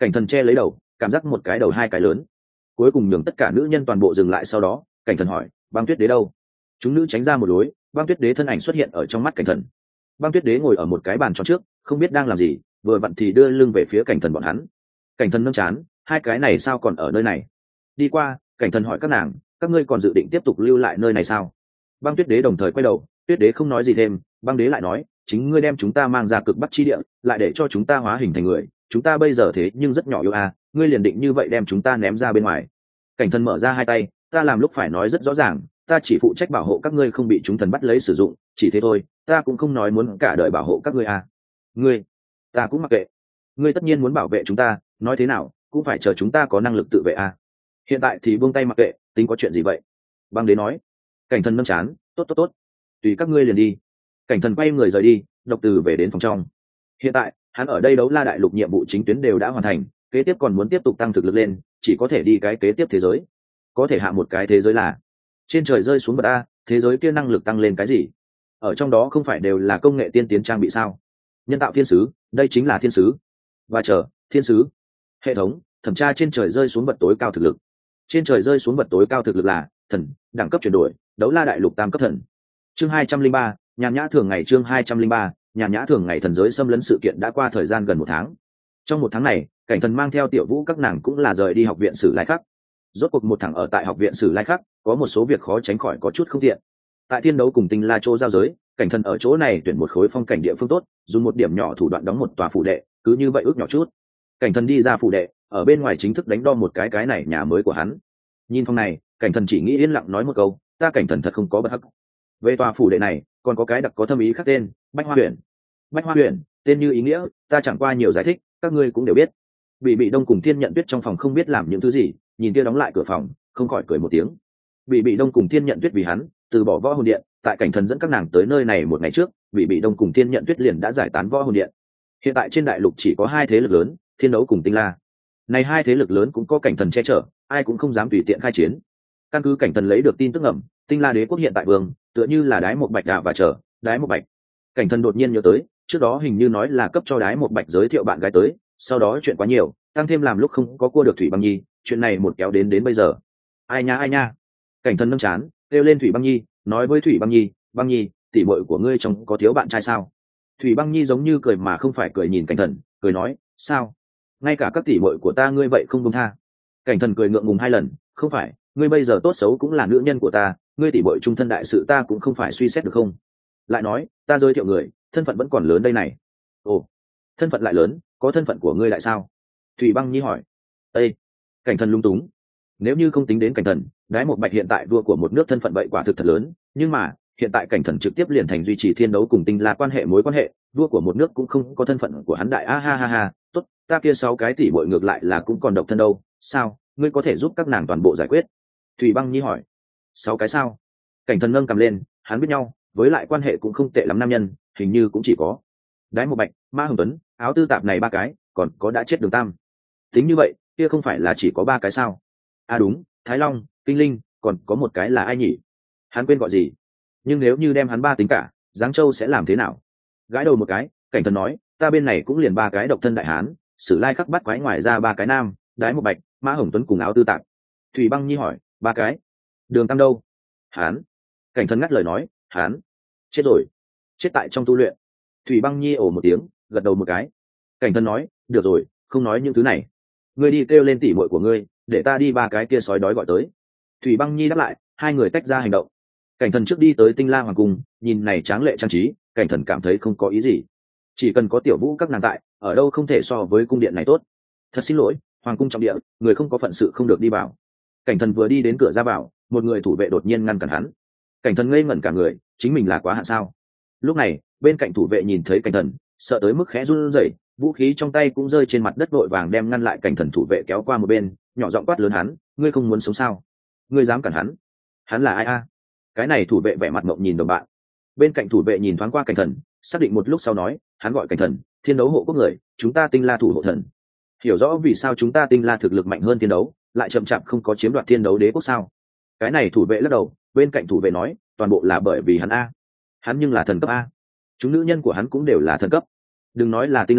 Cảnh thần che lấy đầu, cảm giác một cái đầu hai cái lớn, cuối cùng nhường tất cả nữ nhân toàn bộ dừng lại. Sau đó cảnh thần hỏi, băng tuyết đế đâu? Chúng nữ tránh ra một lối, băng tuyết đế thân ảnh xuất hiện ở trong mắt cảnh thần. Băng tuyết đế ngồi ở một cái bàn tròn trước, không biết đang làm gì, vừa vặn thì đưa lưng về phía cảnh thần bọn hắn. Cảnh thần nâng chán, hai cái này sao còn ở nơi này? Đi qua, cảnh thần hỏi các nàng, các ngươi còn dự định tiếp tục lưu lại nơi này sao? Băng tuyết đế đồng thời quay đầu, tuyết đế không nói gì thêm. Băng đế lại nói, chính ngươi đem chúng ta mang ra cực bắc chi địa, lại để cho chúng ta hóa hình thành người, chúng ta bây giờ thế nhưng rất nhỏ yêu à, ngươi liền định như vậy đem chúng ta ném ra bên ngoài? Cảnh thần mở ra hai tay, ta làm lúc phải nói rất rõ ràng, ta chỉ phụ trách bảo hộ các ngươi không bị chúng thần bắt lấy sử dụng, chỉ thế thôi, ta cũng không nói muốn cả đời bảo hộ các ngươi à. Ngươi, ta cũng mặc kệ. Ngươi tất nhiên muốn bảo vệ chúng ta, nói thế nào cũng phải chờ chúng ta có năng lực tự vệ à. Hiện tại thì buông tay mặc kệ, tính có chuyện gì vậy? Băng đế nói. Cảnh thần nâng chán, tốt tốt tốt, tùy các ngươi liền đi. Cảnh thần quay người rời đi, Độc Từ về đến phòng trong. Hiện tại hắn ở đây Đấu La đại lục nhiệm vụ chính tuyến đều đã hoàn thành, kế tiếp còn muốn tiếp tục tăng thực lực lên, chỉ có thể đi cái kế tiếp thế giới. Có thể hạ một cái thế giới là trên trời rơi xuống bậc a, thế giới kia năng lực tăng lên cái gì? Ở trong đó không phải đều là công nghệ tiên tiến trang bị sao? Nhân tạo thiên sứ, đây chính là thiên sứ. Và chờ, thiên sứ. Hệ thống thẩm tra trên trời rơi xuống bậc tối cao thực lực. Trên trời rơi xuống bậc tối cao thực lực là thần, đẳng cấp chuyển đổi, Đấu La đại lục tam cấp thần. Chương hai trăm linh ba, nhàn nhã thường ngày. Chương hai trăm linh ba, nhàn nhã thường ngày. Thần giới xâm lấn sự kiện đã qua thời gian gần một tháng. Trong một tháng này, cảnh thần mang theo Tiểu Vũ các nàng cũng là rời đi học viện Sử Lai Khắc. Rốt cuộc một thằng ở tại học viện Sử Lai Khắc, có một số việc khó tránh khỏi có chút không tiện. Tại thiên đấu cùng tinh la chỗ giao giới, cảnh thần ở chỗ này tuyển một khối phong cảnh địa phương tốt, dùng một điểm nhỏ thủ đoạn đóng một tòa phủ đệ, cứ như vậy ước nhỏ chút. Cảnh thần đi ra phủ đệ, ở bên ngoài chính thức đánh đo một cái cái này nhà mới của hắn. Nhìn phong này, cảnh thần chỉ nghĩ yên lặng nói một câu, ta cảnh thần thật không có bất hắc. Về tòa phủ đệ này, còn có cái đặc có thâm ý khác tên, Bách Hoa Huyền. Bách Hoa Huyền, tên như ý nghĩa, ta chẳng qua nhiều giải thích, các ngươi cũng đều biết. Bị bị đông cùng thiên nhận tuyết trong phòng không biết làm những thứ gì, nhìn kia đóng lại cửa phòng, không khỏi cười một tiếng. Bị bị đông cùng thiên nhận tuyết vì hắn từ bỏ võ hồn điện, tại cảnh thần dẫn các nàng tới nơi này một ngày trước, bị bị đông cùng thiên nhận tuyết liền đã giải tán võ hồn điện. Hiện tại trên đại lục chỉ có hai thế lực lớn, thiên đấu cùng tinh la. Này hai thế lực lớn cũng có cảnh thần che chở, ai cũng không dám tùy tiện khai chiến. Căn cứ cảnh thần lấy được tin tức ẩm, tinh la đế quốc hiện tại vương tựa như là đái một bạch đạ và chờ đái một bạch. Cảnh thần đột nhiên nhớ tới, trước đó hình như nói là cấp cho đái một bạch giới thiệu bạn gái tới, sau đó chuyện quá nhiều, tăng thêm làm lúc không có cua được Thủy Băng Nhi, chuyện này một kéo đến đến bây giờ. Ai nha ai nha. Cảnh thần nâng chán, kêu lên Thủy Băng Nhi, nói với Thủy Băng Nhi, Băng Nhi, tỷ muội của ngươi trong có thiếu bạn trai sao? Thủy Băng Nhi giống như cười mà không phải cười nhìn cảnh thần, cười nói, sao? Ngay cả các tỷ muội của ta ngươi vậy không buông tha. Cảnh thần cười ngượng ngùng hai lần, không phải, ngươi bây giờ tốt xấu cũng là nữ nhân của ta, ngươi tỷ muội trung thân đại sự ta cũng không phải suy xét được không? Lại nói, ta giới thiệu người, thân phận vẫn còn lớn đây này. Ồ, thân phận lại lớn, có thân phận của ngươi lại sao? Thủy Băng Nhi hỏi. Ê, cảnh thần lung túng. Nếu như không tính đến cảnh thần, đái một bạch hiện tại vua của một nước thân phận vậy quả thực thật lớn, nhưng mà hiện tại cảnh thần trực tiếp liền thành duy trì thiên đấu cùng tinh la quan hệ mối quan hệ, vua của một nước cũng không có thân phận của hắn đại a ha ha ha. Tốt, ta kia sáu cái tỷ muội ngược lại là cũng còn độc thân đâu, sao? Ngươi có thể giúp các nàng toàn bộ giải quyết? Thủy Băng Nhi hỏi. Sáu cái sao? Cảnh thần nâng cầm lên, hắn biết nhau, với lại quan hệ cũng không tệ lắm nam nhân, hình như cũng chỉ có đái một bạch, Ma Hồng Tuấn, áo tư tạp này ba cái, còn có đã chết Đường Tam. Tính như vậy, kia không phải là chỉ có ba cái sao? À đúng, Thái Long, Kinh Linh, còn có một cái là ai nhỉ? Hắn quên gọi gì? Nhưng nếu như đem hắn ba tính cả, Giáng Châu sẽ làm thế nào? Gãi đầu một cái, cảnh thần nói, ta bên này cũng liền ba cái độc thân đại hán, Sử Lai Khắc bắt quái ngoài ra ba cái nam, đái một bạch, Ma Hồng Tuấn cùng áo tư tạp. Thủy Băng Nhi hỏi, ba cái? Đường Tam đâu? Hán. Cảnh thần ngắt lời nói, hán chết rồi, chết tại trong tu luyện. Thủy Băng Nhi ồ một tiếng, gật đầu một cái. Cảnh thần nói, được rồi, không nói những thứ này, ngươi đi kêu lên tỉ muội của ngươi, để ta đi ba cái kia sói đói gọi tới. Thủy Băng Nhi đáp lại, hai người tách ra hành động. Cảnh thần trước đi tới tinh la hoàng cung, nhìn này tráng lệ trang trí, cảnh thần cảm thấy không có ý gì, chỉ cần có Tiểu Vũ các nàng tại, ở đâu không thể so với cung điện này tốt. Thật xin lỗi, hoàng cung trọng địa, người không có phận sự không được đi vào. Cảnh thần vừa đi đến cửa ra vào, một người thủ vệ đột nhiên ngăn cản hắn. Cảnh thần ngây ngẩn cả người, chính mình là quá hạn sao? Lúc này bên cạnh thủ vệ nhìn thấy cảnh thần, sợ tới mức khẽ run rẩy, vũ khí trong tay cũng rơi trên mặt đất, vội vàng đem ngăn lại. Cảnh thần thủ vệ kéo qua một bên, nhỏ giọng quát lớn hắn, ngươi không muốn sống sao? Ngươi dám cản hắn? Hắn là ai a? Cái này thủ vệ vẻ mặt ngộng nhìn đồng bạn. Bên cạnh thủ vệ nhìn thoáng qua cảnh thần, xác định một lúc sau nói, hắn gọi cảnh thần, thiên đấu hộ quốc người, chúng ta tinh la thủ hộ thần. Hiểu rõ vì sao chúng ta tinh la thực lực mạnh hơn thiên đấu, lại chậm chạp không có chiếm đoạt thiên đấu đế quốc sao? Cái này thủ vệ lắc đầu, bên cạnh thủ vệ nói, toàn bộ là bởi vì hắn a. Hắn nhưng là thần cấp a, chúng nữ nhân của hắn cũng đều là thần cấp. Đừng nói là tinh la,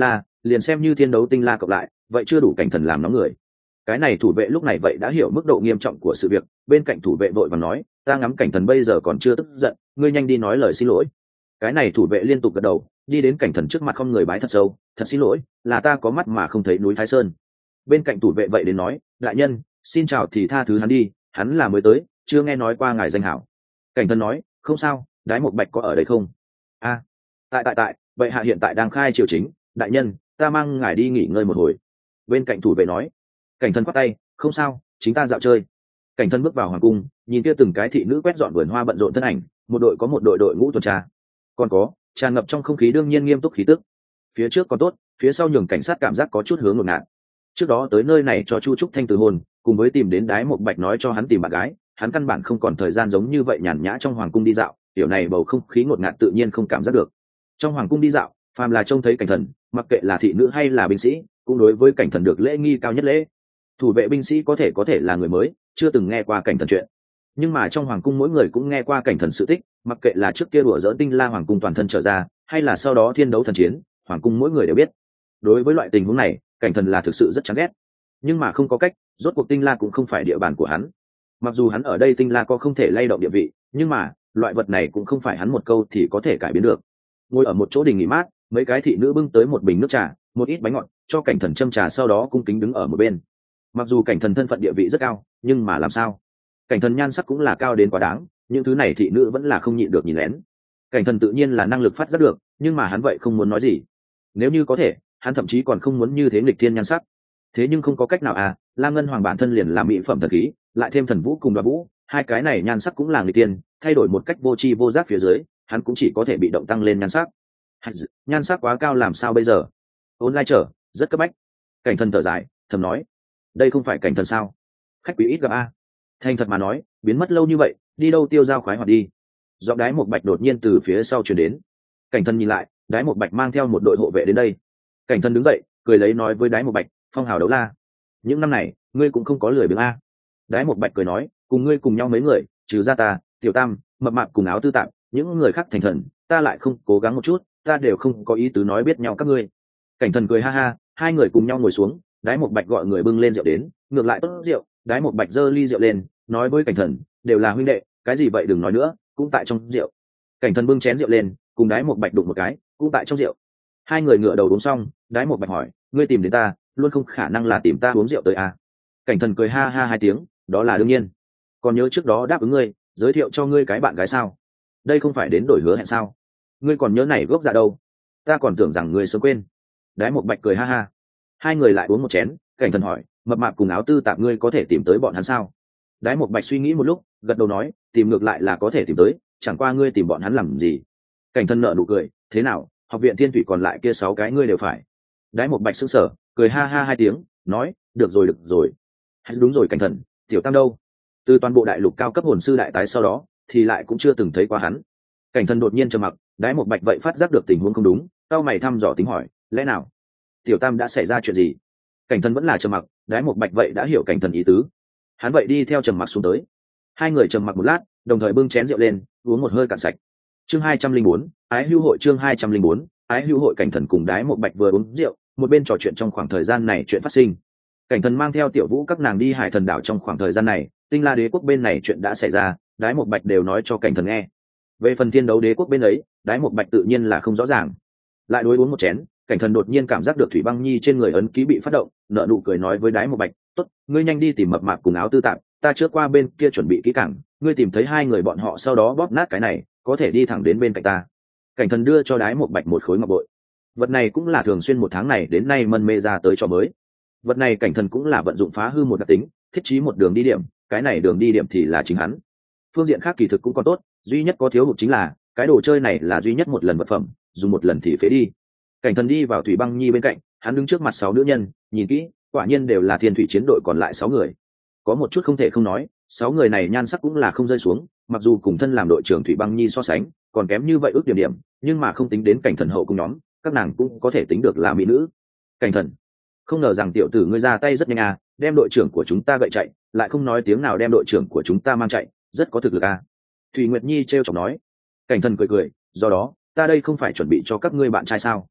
liền xem như thiên đấu tinh la cộng lại vậy chưa đủ cảnh thần làm nóng người. Cái này thủ vệ lúc này vậy đã hiểu mức độ nghiêm trọng của sự việc, bên cạnh thủ vệ vội vàng nói, ta ngắm cảnh thần bây giờ còn chưa tức giận, ngươi nhanh đi nói lời xin lỗi. Cái này thủ vệ liên tục gật đầu, đi đến cảnh thần trước mặt không người bái thật sâu, thật xin lỗi, là ta có mắt mà không thấy núi Thái Sơn. Bên cạnh thủ vệ vậy đến nói, đại nhân xin chào thì tha thứ hắn đi, hắn là mới tới, chưa nghe nói qua ngài danh hảo. Cảnh thần nói, không sao, Đái Một Bạch có ở đây không? A, à, tại tại tại vậy hạ hiện tại đang khai triều chính, đại nhân ta mang ngài đi nghỉ ngơi một hồi. Bên cạnh thủ vệ nói. Cảnh thần khoát tay, không sao, chính ta dạo chơi. Cảnh thần bước vào hoàng cung, nhìn kia từng cái thị nữ quét dọn vườn hoa bận rộn thân ảnh, một đội có một đội đội ngũ tuần tra, còn có tràn ngập trong không khí đương nhiên nghiêm túc khí tức. Phía trước còn tốt, phía sau nhường cảnh sát cảm giác có chút hướng ngột ngạt. Trước đó tới nơi này cho Chu Trúc Thanh từ hôn, cùng với tìm đến Đái Một Bạch nói cho hắn tìm bạn gái, hắn căn bản không còn thời gian giống như vậy nhàn nhã trong hoàng cung đi dạo, kiểu này bầu không khí ngột ngạt tự nhiên không cảm giác được. Trong hoàng cung đi dạo, phàm là trông thấy cảnh thần, mặc kệ là thị nữ hay là binh sĩ, cũng đối với cảnh thần được lễ nghi cao nhất lễ. Thủ vệ binh sĩ có thể có thể là người mới, chưa từng nghe qua cảnh thần chuyện, nhưng mà trong hoàng cung mỗi người cũng nghe qua cảnh thần sự tích, mặc kệ là trước kia đùa dỡ tinh la hoàng cung toàn thân trở ra, hay là sau đó thiên đấu thần chiến, hoàng cung mỗi người đều biết. Đối với loại tình huống này, cảnh thần là thực sự rất chán ghét, nhưng mà không có cách, rốt cuộc tinh la cũng không phải địa bàn của hắn. Mặc dù hắn ở đây tinh la có không thể lay động địa vị, nhưng mà loại vật này cũng không phải hắn một câu thì có thể cải biến được. Ngồi ở một chỗ đình nghỉ mát, mấy cái thị nữ bưng tới một bình nước trà, một ít bánh ngọt, cho cảnh thần châm trà, sau đó cung kính đứng ở một bên. Mặc dù cảnh thần thân phận địa vị rất cao, nhưng mà làm sao, cảnh thần nhan sắc cũng là cao đến quá đáng, những thứ này thị nữ vẫn là không nhịn được nhìn lén. Cảnh thần tự nhiên là năng lực phát giác được, nhưng mà hắn vậy không muốn nói gì. Nếu như có thể, hắn thậm chí còn không muốn như thế nghịch thiên nhan sắc. Thế nhưng không có cách nào à, Lam Ngân Hoàng bản thân liền là mỹ phẩm thần khí, lại thêm thần vũ cùng đoá vũ, hai cái này nhan sắc cũng là nghịch tiên, thay đổi một cách vô tri vô giác phía dưới, hắn cũng chỉ có thể bị động tăng lên nhan sắc. Nhan sắc quá cao làm sao bây giờ? Ôn lai trở, rất cấp bách. Cảnh thần thở dài, thầm nói, đây không phải cảnh thần sao? Khách quý ít gặp a. Thành thật mà nói, biến mất lâu như vậy, đi đâu tiêu dao khoái hoạt đi. Giọng Đái Một Bạch đột nhiên từ phía sau truyền đến. Cảnh thần nhìn lại, Đái Một Bạch mang theo một đội hộ vệ đến đây. Cảnh thần đứng dậy, cười lấy nói với Đái Một Bạch, phong hào đấu la, những năm này ngươi cũng không có lười biếng a. Đái Một Bạch cười nói, cùng ngươi cùng nhau mấy người, trừ ra ta, Tiểu Tam, Mập Mạp cùng Áo Tư Tạm, những người khác thành thần, ta lại không cố gắng một chút, ta đều không có ý tứ nói biết nhau các ngươi. Cảnh thần cười ha ha, hai người cùng nhau ngồi xuống, Đái Một Bạch gọi người bưng lên rượu đến, ngược lại tốt rượu, Đái Một Bạch giơ ly rượu lên, nói với cảnh thần, đều là huynh đệ, cái gì vậy đừng nói nữa, cũng tại trong rượu. Cảnh thần bưng chén rượu lên, cùng Đái Một Bạch đụng một cái, cũng tại trong rượu. Hai người ngửa đầu uống xong, Đái Một Bạch hỏi, ngươi tìm đến ta, luôn không khả năng là tìm ta uống rượu tới à? Cảnh thần cười ha ha hai tiếng, đó là đương nhiên. Còn nhớ trước đó đáp ứng ngươi, giới thiệu cho ngươi cái bạn gái sao? Đây không phải đến đổi hứa hẹn sao? Ngươi còn nhớ này gốc dạ đâu? Ta còn tưởng rằng ngươi sớm quên. Đái Một Bạch cười ha ha. Hai người lại uống một chén, cảnh thần hỏi, Mập Mạp cùng Áo Tư Tạm ngươi có thể tìm tới bọn hắn sao? Đái Một Bạch suy nghĩ một lúc, gật đầu nói, tìm ngược lại là có thể tìm tới, chẳng qua ngươi tìm bọn hắn làm gì? Cảnh thần nở nụ cười, thế nào, học viện Thiên Thủy còn lại kia sáu cái ngươi đều phải. Đái Một Bạch sững sờ, cười ha ha hai tiếng, nói, được rồi được rồi. Đúng rồi cảnh thần, Tiểu Tam đâu? Từ toàn bộ đại lục cao cấp hồn sư đại tái sau đó, thì lại cũng chưa từng thấy qua hắn. Cảnh thần đột nhiên trầm mặc, Đái Một Bạch vậy phát giác được tình huống không đúng, cao mày thăm dò tính hỏi, lẽ nào Tiểu Tam đã xảy ra chuyện gì? Cảnh thần vẫn là trầm mặc, Đái Một Bạch vậy đã hiểu cảnh thần ý tứ, hắn vậy đi theo trầm mặc xuống tới. Hai người trầm mặc một lát, đồng thời bưng chén rượu lên, uống một hơi cạn sạch. Chương hai trăm linh bốn, ái hưu hội. Chương hai trăm linh bốn, ái hưu hội. Cảnh thần cùng Đái Một Bạch vừa uống rượu, một bên trò chuyện trong khoảng thời gian này chuyện phát sinh. Cảnh thần mang theo Tiểu Vũ các nàng đi Hải Thần đảo trong khoảng thời gian này, Tinh La đế quốc bên này chuyện đã xảy ra, Đái Một Bạch đều nói cho cảnh thần nghe. Về phần Thiên Đấu đế quốc bên ấy, Đái Một Bạch tự nhiên là không rõ ràng. Lại đối uống một chén, cảnh thần đột nhiên cảm giác được Thủy Băng Nhi trên người ấn ký bị phát động, nở nụ cười nói với Đái Một Bạch, tốt, ngươi nhanh đi tìm Mập Mạp cùng Áo Tư Tạm, ta trước qua bên kia chuẩn bị kỹ càng, ngươi tìm thấy hai người bọn họ sau đó bóp nát cái này, có thể đi thẳng đến bên cạnh ta. Cảnh thần đưa cho Đái Một Bạch một khối ngọc bội. Vật này cũng là thường xuyên một tháng này đến nay mân mê ra tới trò mới. Vật này cảnh thần cũng là vận dụng phá hư một đặc tính, thiết trí một đường đi điểm, cái này đường đi điểm thì là chính hắn. Phương diện khác kỳ thực cũng còn tốt, duy nhất có thiếu hụt chính là cái đồ chơi này là duy nhất một lần vật phẩm, dùng một lần thì phế đi. Cảnh thần đi vào Thủy Băng Nhi bên cạnh, hắn đứng trước mặt sáu nữ nhân, nhìn kỹ, quả nhiên đều là Thiên Thủy chiến đội còn lại sáu người. Có một chút không thể không nói, sáu người này nhan sắc cũng là không rơi xuống, mặc dù cùng thân làm đội trưởng Thủy Băng Nhi so sánh, còn kém như vậy ước điểm điểm, nhưng mà không tính đến cảnh thần hậu cùng nhóm, các nàng cũng có thể tính được là mỹ nữ. Cảnh thần, không ngờ rằng tiểu tử ngươi ra tay rất nhanh à, đem đội trưởng của chúng ta gậy chạy, lại không nói tiếng nào đem đội trưởng của chúng ta mang chạy, rất có thực lực à. Thủy Nguyệt Nhi trêu chọc nói. Cảnh thần cười cười, do đó, ta đây không phải chuẩn bị cho các ngươi bạn trai sao?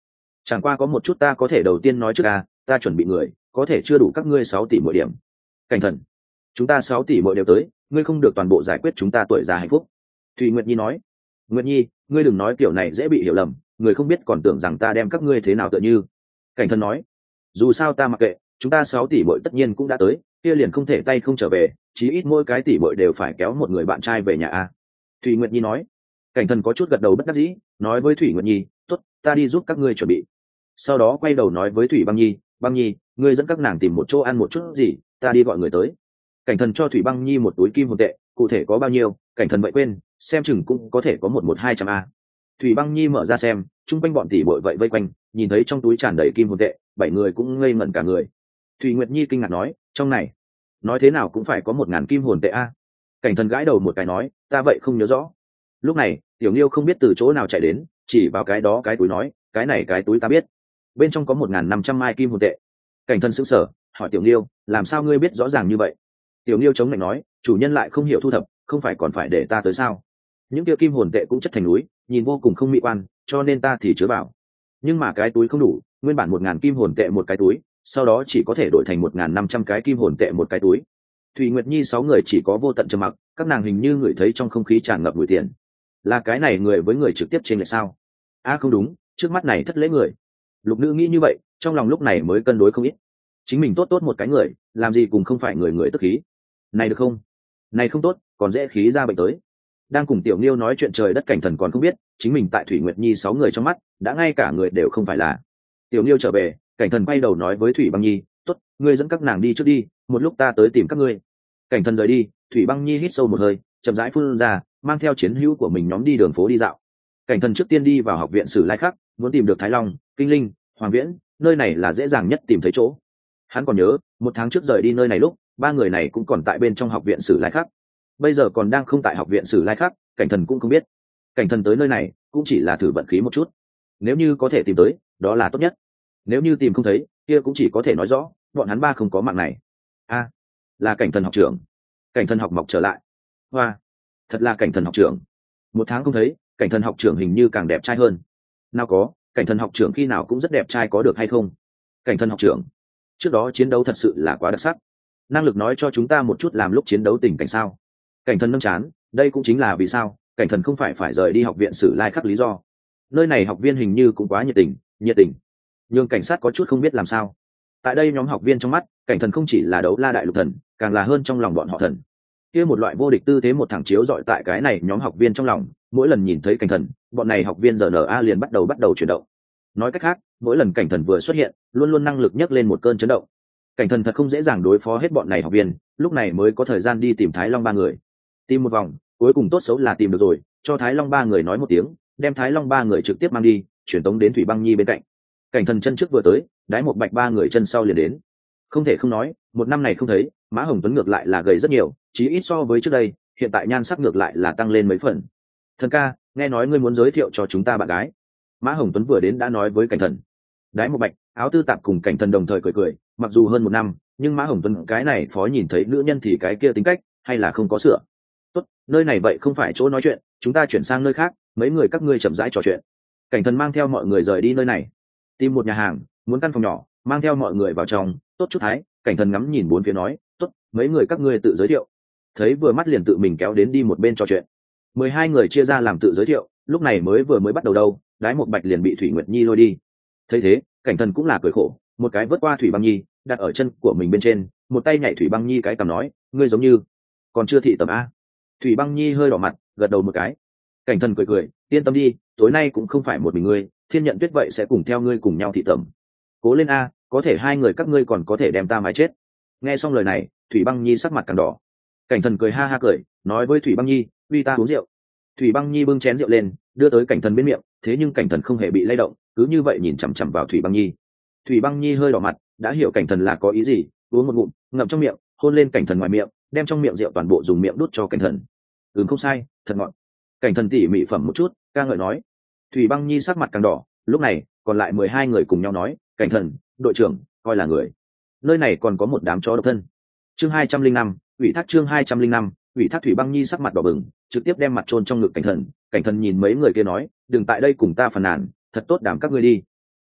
Chẳng qua có một chút ta có thể đầu tiên nói trước a, ta chuẩn bị người có thể chưa đủ các ngươi sáu tỷ mỗi điểm. Cảnh thần, chúng ta sáu tỷ mỗi đều tới, ngươi không được toàn bộ giải quyết chúng ta tuổi già hạnh phúc. Thủy Nguyệt Nhi nói. Nguyệt Nhi, ngươi đừng nói kiểu này dễ bị hiểu lầm, người không biết còn tưởng rằng ta đem các ngươi thế nào tựa như. Cảnh thần nói. Dù sao ta mặc kệ, chúng ta sáu tỷ mỗi tất nhiên cũng đã tới, kia liền không thể tay không trở về, chí ít mỗi cái tỷ mỗi đều phải kéo một người bạn trai về nhà a. Thủy Nguyệt Nhi nói. Cảnh thần có chút gật đầu bất đắc dĩ, nói với Thủy Nguyệt Nhi, tốt, ta đi giúp các ngươi chuẩn bị. Sau đó quay đầu nói với Thủy Băng Nhi, Băng Nhi, ngươi dẫn các nàng tìm một chỗ ăn một chút gì, ta đi gọi người tới. Cảnh thần cho Thủy Băng Nhi một túi kim hồn tệ, cụ thể có bao nhiêu cảnh thần vậy quên, xem chừng cũng có thể có một một hai trăm a. Thủy Băng Nhi mở ra xem, chung quanh bọn tỷ bội vậy vây quanh, nhìn thấy trong túi tràn đầy kim hồn tệ, bảy người cũng ngây ngẩn cả người. Thủy Nguyệt Nhi kinh ngạc nói, trong này nói thế nào cũng phải có một ngàn kim hồn tệ a. Cảnh thần gãi đầu một cái nói, ta vậy không nhớ rõ. Lúc này Tiểu Nghiêu không biết từ chỗ nào chạy đến, chỉ vào cái đó cái túi nói, cái này cái túi ta biết, bên trong có một ngàn năm trăm mai kim hồn tệ. Cảnh thần sững sờ, hỏi Tiểu Nghiêu, làm sao ngươi biết rõ ràng như vậy? Tiểu Nghiêu chống lạnh nói, chủ nhân lại không hiểu thu thập, không phải còn phải để ta tới sao? Những kia kim hồn tệ cũng chất thành núi, nhìn vô cùng không mỹ quan, cho nên ta thì chứa vào. Nhưng mà cái túi không đủ, nguyên bản một ngàn kim hồn tệ một cái túi, sau đó chỉ có thể đổi thành một ngàn năm trăm cái kim hồn tệ một cái túi. Thủy Nguyệt Nhi sáu người chỉ có vô tận trầm mặc, các nàng hình như ngửi thấy trong không khí tràn ngập mùi tiền. Là cái này người với người trực tiếp trên lại sao? A à không đúng, trước mắt này thất lễ người. Lục Nữ nghĩ như vậy, trong lòng lúc này mới cân đối không ít. Chính mình tốt tốt một cái người, làm gì cùng không phải người người tức khí. Này được không? Này không tốt, còn dễ khí ra bệnh tới. Đang cùng Tiểu Nghiêu nói chuyện trời đất cảnh thần còn không biết, chính mình tại Thủy Nguyệt Nhi sáu người trong mắt, đã ngay cả người đều không phải là. Tiểu Nghiêu trở về, cảnh thần quay đầu nói với Thủy Băng Nhi, tốt, ngươi dẫn các nàng đi trước đi, một lúc ta tới tìm các ngươi. Cảnh thần rời đi, Thủy Băng Nhi hít sâu một hơi, chậm rãi phun ra, mang theo chiến hữu của mình nhóm đi đường phố đi dạo. Cảnh thần trước tiên đi vào học viện Sử Lai Khắc, muốn tìm được Thái Long, Kinh Linh, Hoàng Viễn, nơi này là dễ dàng nhất tìm thấy chỗ. Hắn còn nhớ, một tháng trước rời đi nơi này lúc, ba người này cũng còn tại bên trong học viện Sử Lai Khắc. Bây giờ còn đang không tại học viện Sử Lai Khắc, cảnh thần cũng không biết. Cảnh thần tới nơi này cũng chỉ là thử vận khí một chút. Nếu như có thể tìm tới, đó là tốt nhất. Nếu như tìm không thấy, kia cũng chỉ có thể nói rõ, bọn hắn ba không có mạng này. A, à, là cảnh thần học trưởng. Cảnh thần học mọc trở lại. Hoa, thật là cảnh thần học trưởng. Một tháng không thấy, cảnh thần học trưởng hình như càng đẹp trai hơn. Nào có, cảnh thần học trưởng khi nào cũng rất đẹp trai có được hay không? Cảnh thần học trưởng, trước đó chiến đấu thật sự là quá đặc sắc. Năng lực nói cho chúng ta một chút làm lúc chiến đấu tình cảnh sao? Cảnh thần nâng chán, đây cũng chính là vì sao cảnh thần không phải phải rời đi học viện Sử Lai Khắc lý do. Nơi này học viên hình như cũng quá nhiệt tình, nhiệt tình. Nhưng cảnh sát có chút không biết làm sao. Tại đây nhóm học viên trong mắt, cảnh thần không chỉ là đấu la đại lục thần, càng là hơn trong lòng bọn họ thần. Kia một loại vô địch tư thế một thẳng chiếu dọi tại cái này nhóm học viên trong lòng, mỗi lần nhìn thấy cảnh thần, bọn này học viên giờ en a liền bắt đầu bắt đầu chuyển động. Nói cách khác, mỗi lần cảnh thần vừa xuất hiện, luôn luôn năng lực nhấc lên một cơn chấn động. Cảnh thần thật không dễ dàng đối phó hết bọn này học viên, lúc này mới có thời gian đi tìm Thái Long ba người. Tìm một vòng, cuối cùng tốt xấu là tìm được rồi, cho Thái Long ba người nói một tiếng, đem Thái Long ba người trực tiếp mang đi, chuyển tống đến Thủy Băng Nhi bên cạnh. Cảnh thần chân trước vừa tới, đái một bạch ba người chân sau liền đến. Không thể không nói, một năm này không thấy, Mã Hồng Tuấn ngược lại là gầy rất nhiều, chí ít so với trước đây, hiện tại nhan sắc ngược lại là tăng lên mấy phần. Thần ca, nghe nói ngươi muốn giới thiệu cho chúng ta bạn gái. Mã Hồng Tuấn vừa đến đã nói với cảnh thần. Đái một bạch, áo tư tạp cùng cảnh thần đồng thời cười cười, mặc dù hơn một năm, nhưng Mã Hồng Tuấn cái này phó nhìn thấy nữ nhân thì cái kia tính cách, hay là không có sửa. Tốt, nơi này vậy không phải chỗ nói chuyện, chúng ta chuyển sang nơi khác, mấy người các ngươi chậm rãi trò chuyện. Cảnh thần mang theo mọi người rời đi nơi này, tìm một nhà hàng, muốn căn phòng nhỏ, mang theo mọi người vào trong. Tốt chút thái, cảnh thần ngắm nhìn bốn phía nói, tốt, mấy người các ngươi tự giới thiệu. Thấy vừa mắt liền tự mình kéo đến đi một bên trò chuyện. Mười hai người chia ra làm tự giới thiệu, lúc này mới vừa mới bắt đầu đâu, đái một bạch liền bị Thủy Nguyệt Nhi lôi đi. Thấy thế, cảnh thần cũng là cười khổ, một cái vớt qua Thủy Băng Nhi, đặt ở chân của mình bên trên, một tay nhảy Thủy Băng Nhi cái cằm nói, ngươi giống như còn chưa thị tầm a. Thủy Băng Nhi hơi đỏ mặt, gật đầu một cái. Cảnh thần cười cười, yên tâm đi, tối nay cũng không phải một mình ngươi, Thiên Nhận Tuyết vậy sẽ cùng theo ngươi cùng nhau thị tầm. Cố lên a, có thể hai người các ngươi còn có thể đem ta mái chết. Nghe xong lời này, Thủy Băng Nhi sắc mặt càng đỏ. Cảnh thần cười ha ha cười, nói với Thủy Băng Nhi, uy ta uống rượu. Thủy Băng Nhi bưng chén rượu lên, đưa tới cảnh thần bên miệng, thế nhưng cảnh thần không hề bị lay động, cứ như vậy nhìn chằm chằm vào Thủy Băng Nhi. Thủy Băng Nhi hơi đỏ mặt, đã hiểu cảnh thần là có ý gì, uống một ngụm, ngậm trong miệng, hôn lên cảnh thần ngoài miệng, đem trong miệng rượu toàn bộ dùng miệng đút cho cảnh thần. Ừm không sai, thật ngọt. Cảnh thần tỉ mỉ phẩm một chút, ca ngợi nói. Thủy Băng Nhi sắc mặt càng đỏ, lúc này còn lại mười hai người cùng nhau nói, cảnh thần, đội trưởng, coi là người. Nơi này còn có một đám chó độc thân. Chương hai trăm linh năm, ủy thác chương hai trăm linh năm, ủy thác. Thủy Băng Nhi sắc mặt đỏ bừng, trực tiếp đem mặt chôn trong ngực cảnh thần. Cảnh thần nhìn mấy người kia nói, đừng tại đây cùng ta phàn nàn, thật tốt đảm các ngươi đi.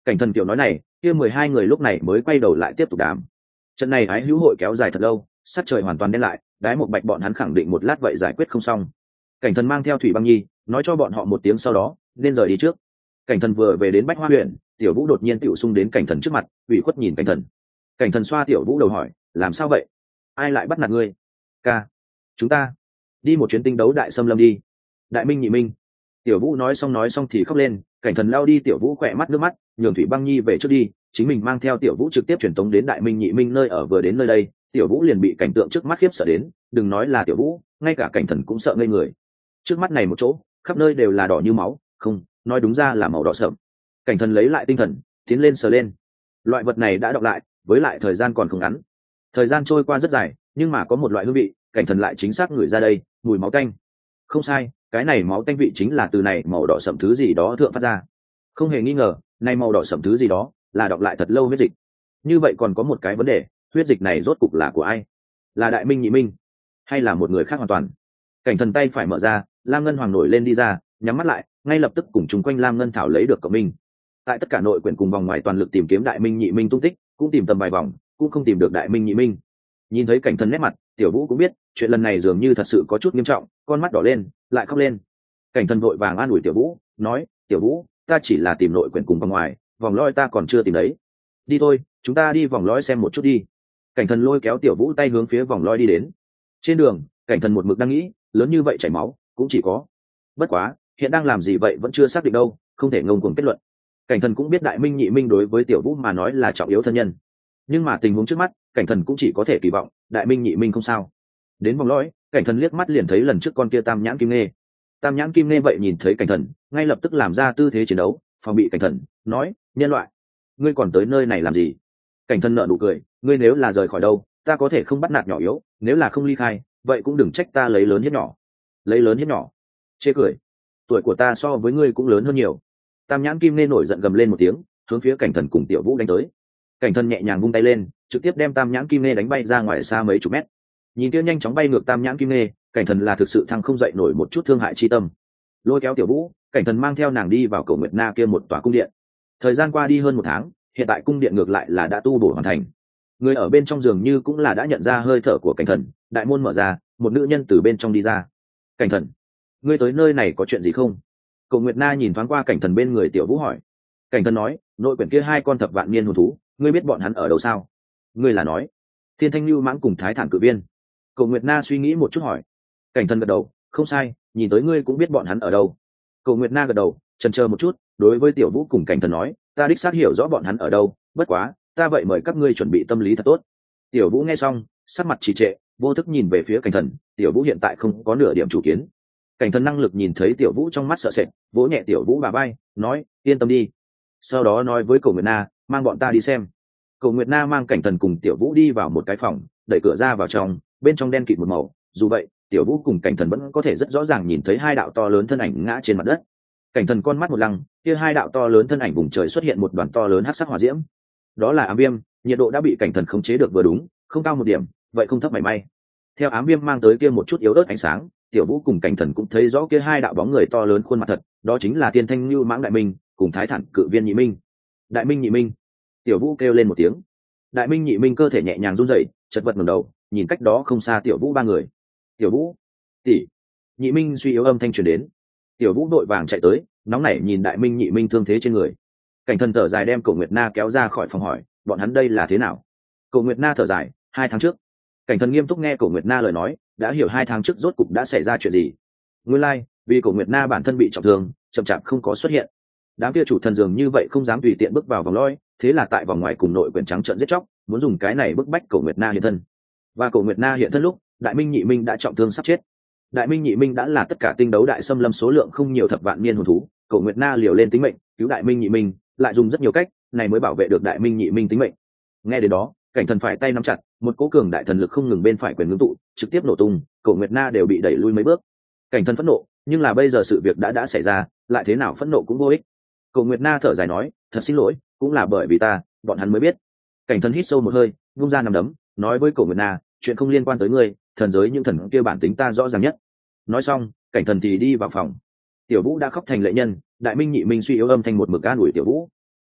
Cảnh thần kiểu nói này, kia mười hai người lúc này mới quay đầu lại tiếp tục đàm. Trận này ái hữu hội kéo dài thật lâu, sát trời hoàn toàn đen lại, đái một bạch bọn hắn khẳng định một lát vậy giải quyết không xong. Cảnh thần mang theo Thủy Băng Nhi, nói cho bọn họ một tiếng sau đó nên rời đi trước. Cảnh thần vừa về đến Bách Hoa huyện, Tiểu Vũ đột nhiên tiểu xung đến cảnh thần trước mặt, ủy khuất nhìn cảnh thần. Cảnh thần xoa Tiểu Vũ đầu hỏi, làm sao vậy? Ai lại bắt nạt ngươi? Ca, chúng ta đi một chuyến tinh đấu đại xâm lâm đi. Đại Minh Nhị Minh. Tiểu Vũ nói xong nói xong thì khóc lên, cảnh thần lao đi Tiểu Vũ khỏe mắt nước mắt, nhường Thủy Băng Nhi về trước đi, chính mình mang theo Tiểu Vũ trực tiếp truyền tống đến Đại Minh Nhị Minh nơi ở. Vừa đến nơi đây, Tiểu Vũ liền bị cảnh tượng trước mắt khiếp sợ đến, đừng nói là Tiểu Vũ, ngay cả cảnh thần cũng sợ ngây người. Trước mắt này một chỗ, khắp nơi đều là đỏ như máu, không, nói đúng ra là màu đỏ sậm. Cảnh thần lấy lại tinh thần, tiến lên sờ lên. Loại vật này đã đọng lại, với lại thời gian còn không ngắn. Thời gian trôi qua rất dài, nhưng mà có một loại hương vị, cảnh thần lại chính xác ngửi ra đây, mùi máu tanh. Không sai, cái này máu tanh vị chính là từ này màu đỏ sậm thứ gì đó thượng phát ra. Không hề nghi ngờ, này màu đỏ sậm thứ gì đó là đọng lại thật lâu huyết dịch. Như vậy còn có một cái vấn đề, huyết dịch này rốt cục là của ai? Là Đại Minh Nhị Minh, hay là một người khác hoàn toàn? Cảnh thần tay phải mở ra, Lam Ngân Hoàng nổi lên đi ra, nhắm mắt lại, ngay lập tức cùng chung quanh Lam Ngân Thảo lấy được cộng minh. Tại tất cả nội quyển cùng vòng ngoài toàn lực tìm kiếm Đại Minh Nhị Minh tung tích, cũng tìm tầm vài vòng, cũng không tìm được Đại Minh Nhị Minh. Nhìn thấy cảnh thần nét mặt, Tiểu Vũ cũng biết chuyện lần này dường như thật sự có chút nghiêm trọng, con mắt đỏ lên, lại khóc lên. Cảnh thần vội vàng an ủi Tiểu Vũ, nói, Tiểu Vũ, ta chỉ là tìm nội quyển cùng vòng ngoài, vòng lõi ta còn chưa tìm đấy. Đi thôi, chúng ta đi vòng lõi xem một chút đi. Cảnh thần lôi kéo Tiểu Vũ tay hướng phía vòng lõi đi đến. Trên đường, cảnh thần một mực đang nghĩ, lớn như vậy chảy máu, cũng chỉ có. Bất quá, hiện đang làm gì vậy vẫn chưa xác định đâu, không thể ngông cuồng kết luận. Cảnh thần cũng biết Đại Minh Nhị Minh đối với Tiểu Vũ mà nói là trọng yếu thân nhân, nhưng mà tình huống trước mắt, cảnh thần cũng chỉ có thể kỳ vọng Đại Minh Nhị Minh không sao. Đến vòng lõi, cảnh thần liếc mắt liền thấy lần trước con kia Tam Nhãn Kim Nê. Tam Nhãn Kim Nê vậy nhìn thấy cảnh thần, ngay lập tức làm ra tư thế chiến đấu, phòng bị cảnh thần, nói, nhân loại, ngươi còn tới nơi này làm gì? Cảnh thần nở nụ cười, ngươi nếu là rời khỏi đâu, ta có thể không bắt nạt nhỏ yếu, nếu là không ly khai, vậy cũng đừng trách ta lấy lớn hiếp nhỏ. Lấy lớn hiếp nhỏ? Chê cười, tuổi của ta so với ngươi cũng lớn hơn nhiều. Tam Nhãn Kim Nê nổi giận gầm lên một tiếng, hướng phía cảnh thần cùng Tiểu Vũ đánh tới. Cảnh thần nhẹ nhàng vung tay lên, trực tiếp đem Tam Nhãn Kim Nê đánh bay ra ngoài xa mấy chục mét. Nhìn kia nhanh chóng bay ngược Tam Nhãn Kim Nê, cảnh thần là thực sự thăng không dậy nổi một chút thương hại chi tâm. Lôi kéo Tiểu Vũ, cảnh thần mang theo nàng đi vào Cổ Nguyệt Na kia một tòa cung điện. Thời gian qua đi hơn một tháng, hiện tại cung điện ngược lại là đã tu bổ hoàn thành. Người ở bên trong giường như cũng là đã nhận ra hơi thở của cảnh thần, đại môn mở ra, một nữ nhân từ bên trong đi ra. Cảnh thần, ngươi tới nơi này có chuyện gì không? Cổ Nguyệt Na nhìn thoáng qua cảnh thần bên người Tiểu Vũ hỏi. Cảnh thần nói, nội quyển kia hai con thập vạn niên hồn thú, ngươi biết bọn hắn ở đâu sao? Ngươi là nói Thiên Thanh Lưu Mãng cùng Thái Thản Cự Viên? Cổ Nguyệt Na suy nghĩ một chút hỏi. Cảnh thần gật đầu, không sai, nhìn tới ngươi cũng biết bọn hắn ở đâu. Cổ Nguyệt Na gật đầu, chần chờ một chút, đối với Tiểu Vũ cùng cảnh thần nói, ta đích xác hiểu rõ bọn hắn ở đâu, bất quá, ta vậy mời các ngươi chuẩn bị tâm lý thật tốt. Tiểu Vũ nghe xong, sắc mặt trì trệ, vô thức nhìn về phía cảnh thần. Tiểu Vũ hiện tại không có nửa điểm chủ kiến. Cảnh thần năng lực nhìn thấy Tiểu Vũ trong mắt sợ sệt, vỗ nhẹ Tiểu Vũ bà bay, nói, yên tâm đi. Sau đó nói với Cổ Nguyệt Na, mang bọn ta đi xem. Cổ Nguyệt Na mang cảnh thần cùng Tiểu Vũ đi vào một cái phòng, đẩy cửa ra vào trong, bên trong đen kịt một màu, dù vậy, Tiểu Vũ cùng cảnh thần vẫn có thể rất rõ ràng nhìn thấy hai đạo to lớn thân ảnh ngã trên mặt đất. Cảnh thần con mắt một lăng, kia hai đạo to lớn thân ảnh vùng trời xuất hiện một đoàn to lớn hắc sắc hỏa diễm. Đó là ám viêm, nhiệt độ đã bị cảnh thần khống chế được vừa đúng, không cao một điểm, vậy không thấp mảy may. Theo ám viêm mang tới kia một chút yếu ớt ánh sáng, Tiểu Vũ cùng cảnh thần cũng thấy rõ kia hai đạo bóng người to lớn khuôn mặt thật, đó chính là Thiên Thanh Lưu Mãng Đại Minh cùng Thái Thản Cự Viên Nhị Minh. Đại Minh Nhị Minh. Tiểu Vũ kêu lên một tiếng. Đại Minh Nhị Minh cơ thể nhẹ nhàng run rẩy, chật vật ngẩng đầu, nhìn cách đó không xa Tiểu Vũ ba người. Tiểu Vũ, tỷ. Nhị Minh suy yếu âm thanh truyền đến. Tiểu Vũ đội vàng chạy tới, nóng nảy nhìn Đại Minh Nhị Minh thương thế trên người. Cảnh thần thở dài đem Cổ Nguyệt Na kéo ra khỏi phòng hỏi, bọn hắn đây là thế nào? Cổ Nguyệt Na thở dài, hai tháng trước. Cảnh thần nghiêm túc nghe Cổ Nguyệt Na lời nói, đã hiểu hai tháng trước rốt cục đã xảy ra chuyện gì. Nguyên lai, like, vì Cổ Nguyệt Na bản thân bị trọng thương, chậm chạp không có xuất hiện. Đám kia chủ thần dường như vậy không dám tùy tiện bước vào vòng lõi, thế là tại vòng ngoài cùng nội quyển trắng trợn giết chóc, muốn dùng cái này bức bách Cổ Nguyệt Na hiện thân. Và Cổ Nguyệt Na hiện thân lúc, Đại Minh Nhị Minh đã trọng thương sắp chết. Đại Minh Nhị Minh đã là tất cả tinh đấu đại xâm lâm số lượng không nhiều thập vạn niên hồn thú, Cổ Nguyệt Na liều lên tính mệnh, cứu Đại Minh Nhị Minh, lại dùng rất nhiều cách, này mới bảo vệ được Đại Minh Nhị Minh tính mệnh. Nghe đến đó, cảnh thần phải tay nắm chặt, một cỗ cường đại thần lực không ngừng bên phải quyền ngưng tụ, trực tiếp nổ tung, Cổ Nguyệt Na đều bị đẩy lui mấy bước. Cảnh thần phẫn nộ, nhưng là bây giờ sự việc đã đã xảy ra, lại thế nào phẫn nộ cũng vô ích. Cổ Nguyệt Na thở dài nói, thật xin lỗi, cũng là bởi vì ta, bọn hắn mới biết. Cảnh thần hít sâu một hơi, vung ra nằm đấm, nói với Cổ Nguyệt Na, chuyện không liên quan tới ngươi, thần giới những thần kia bản tính ta rõ ràng nhất. Nói xong, cảnh thần thì đi vào phòng. Tiểu Vũ đã khóc thành lệ nhân, Đại Minh Nhị Minh suy yếu âm thanh một mực an ủi Tiểu Vũ.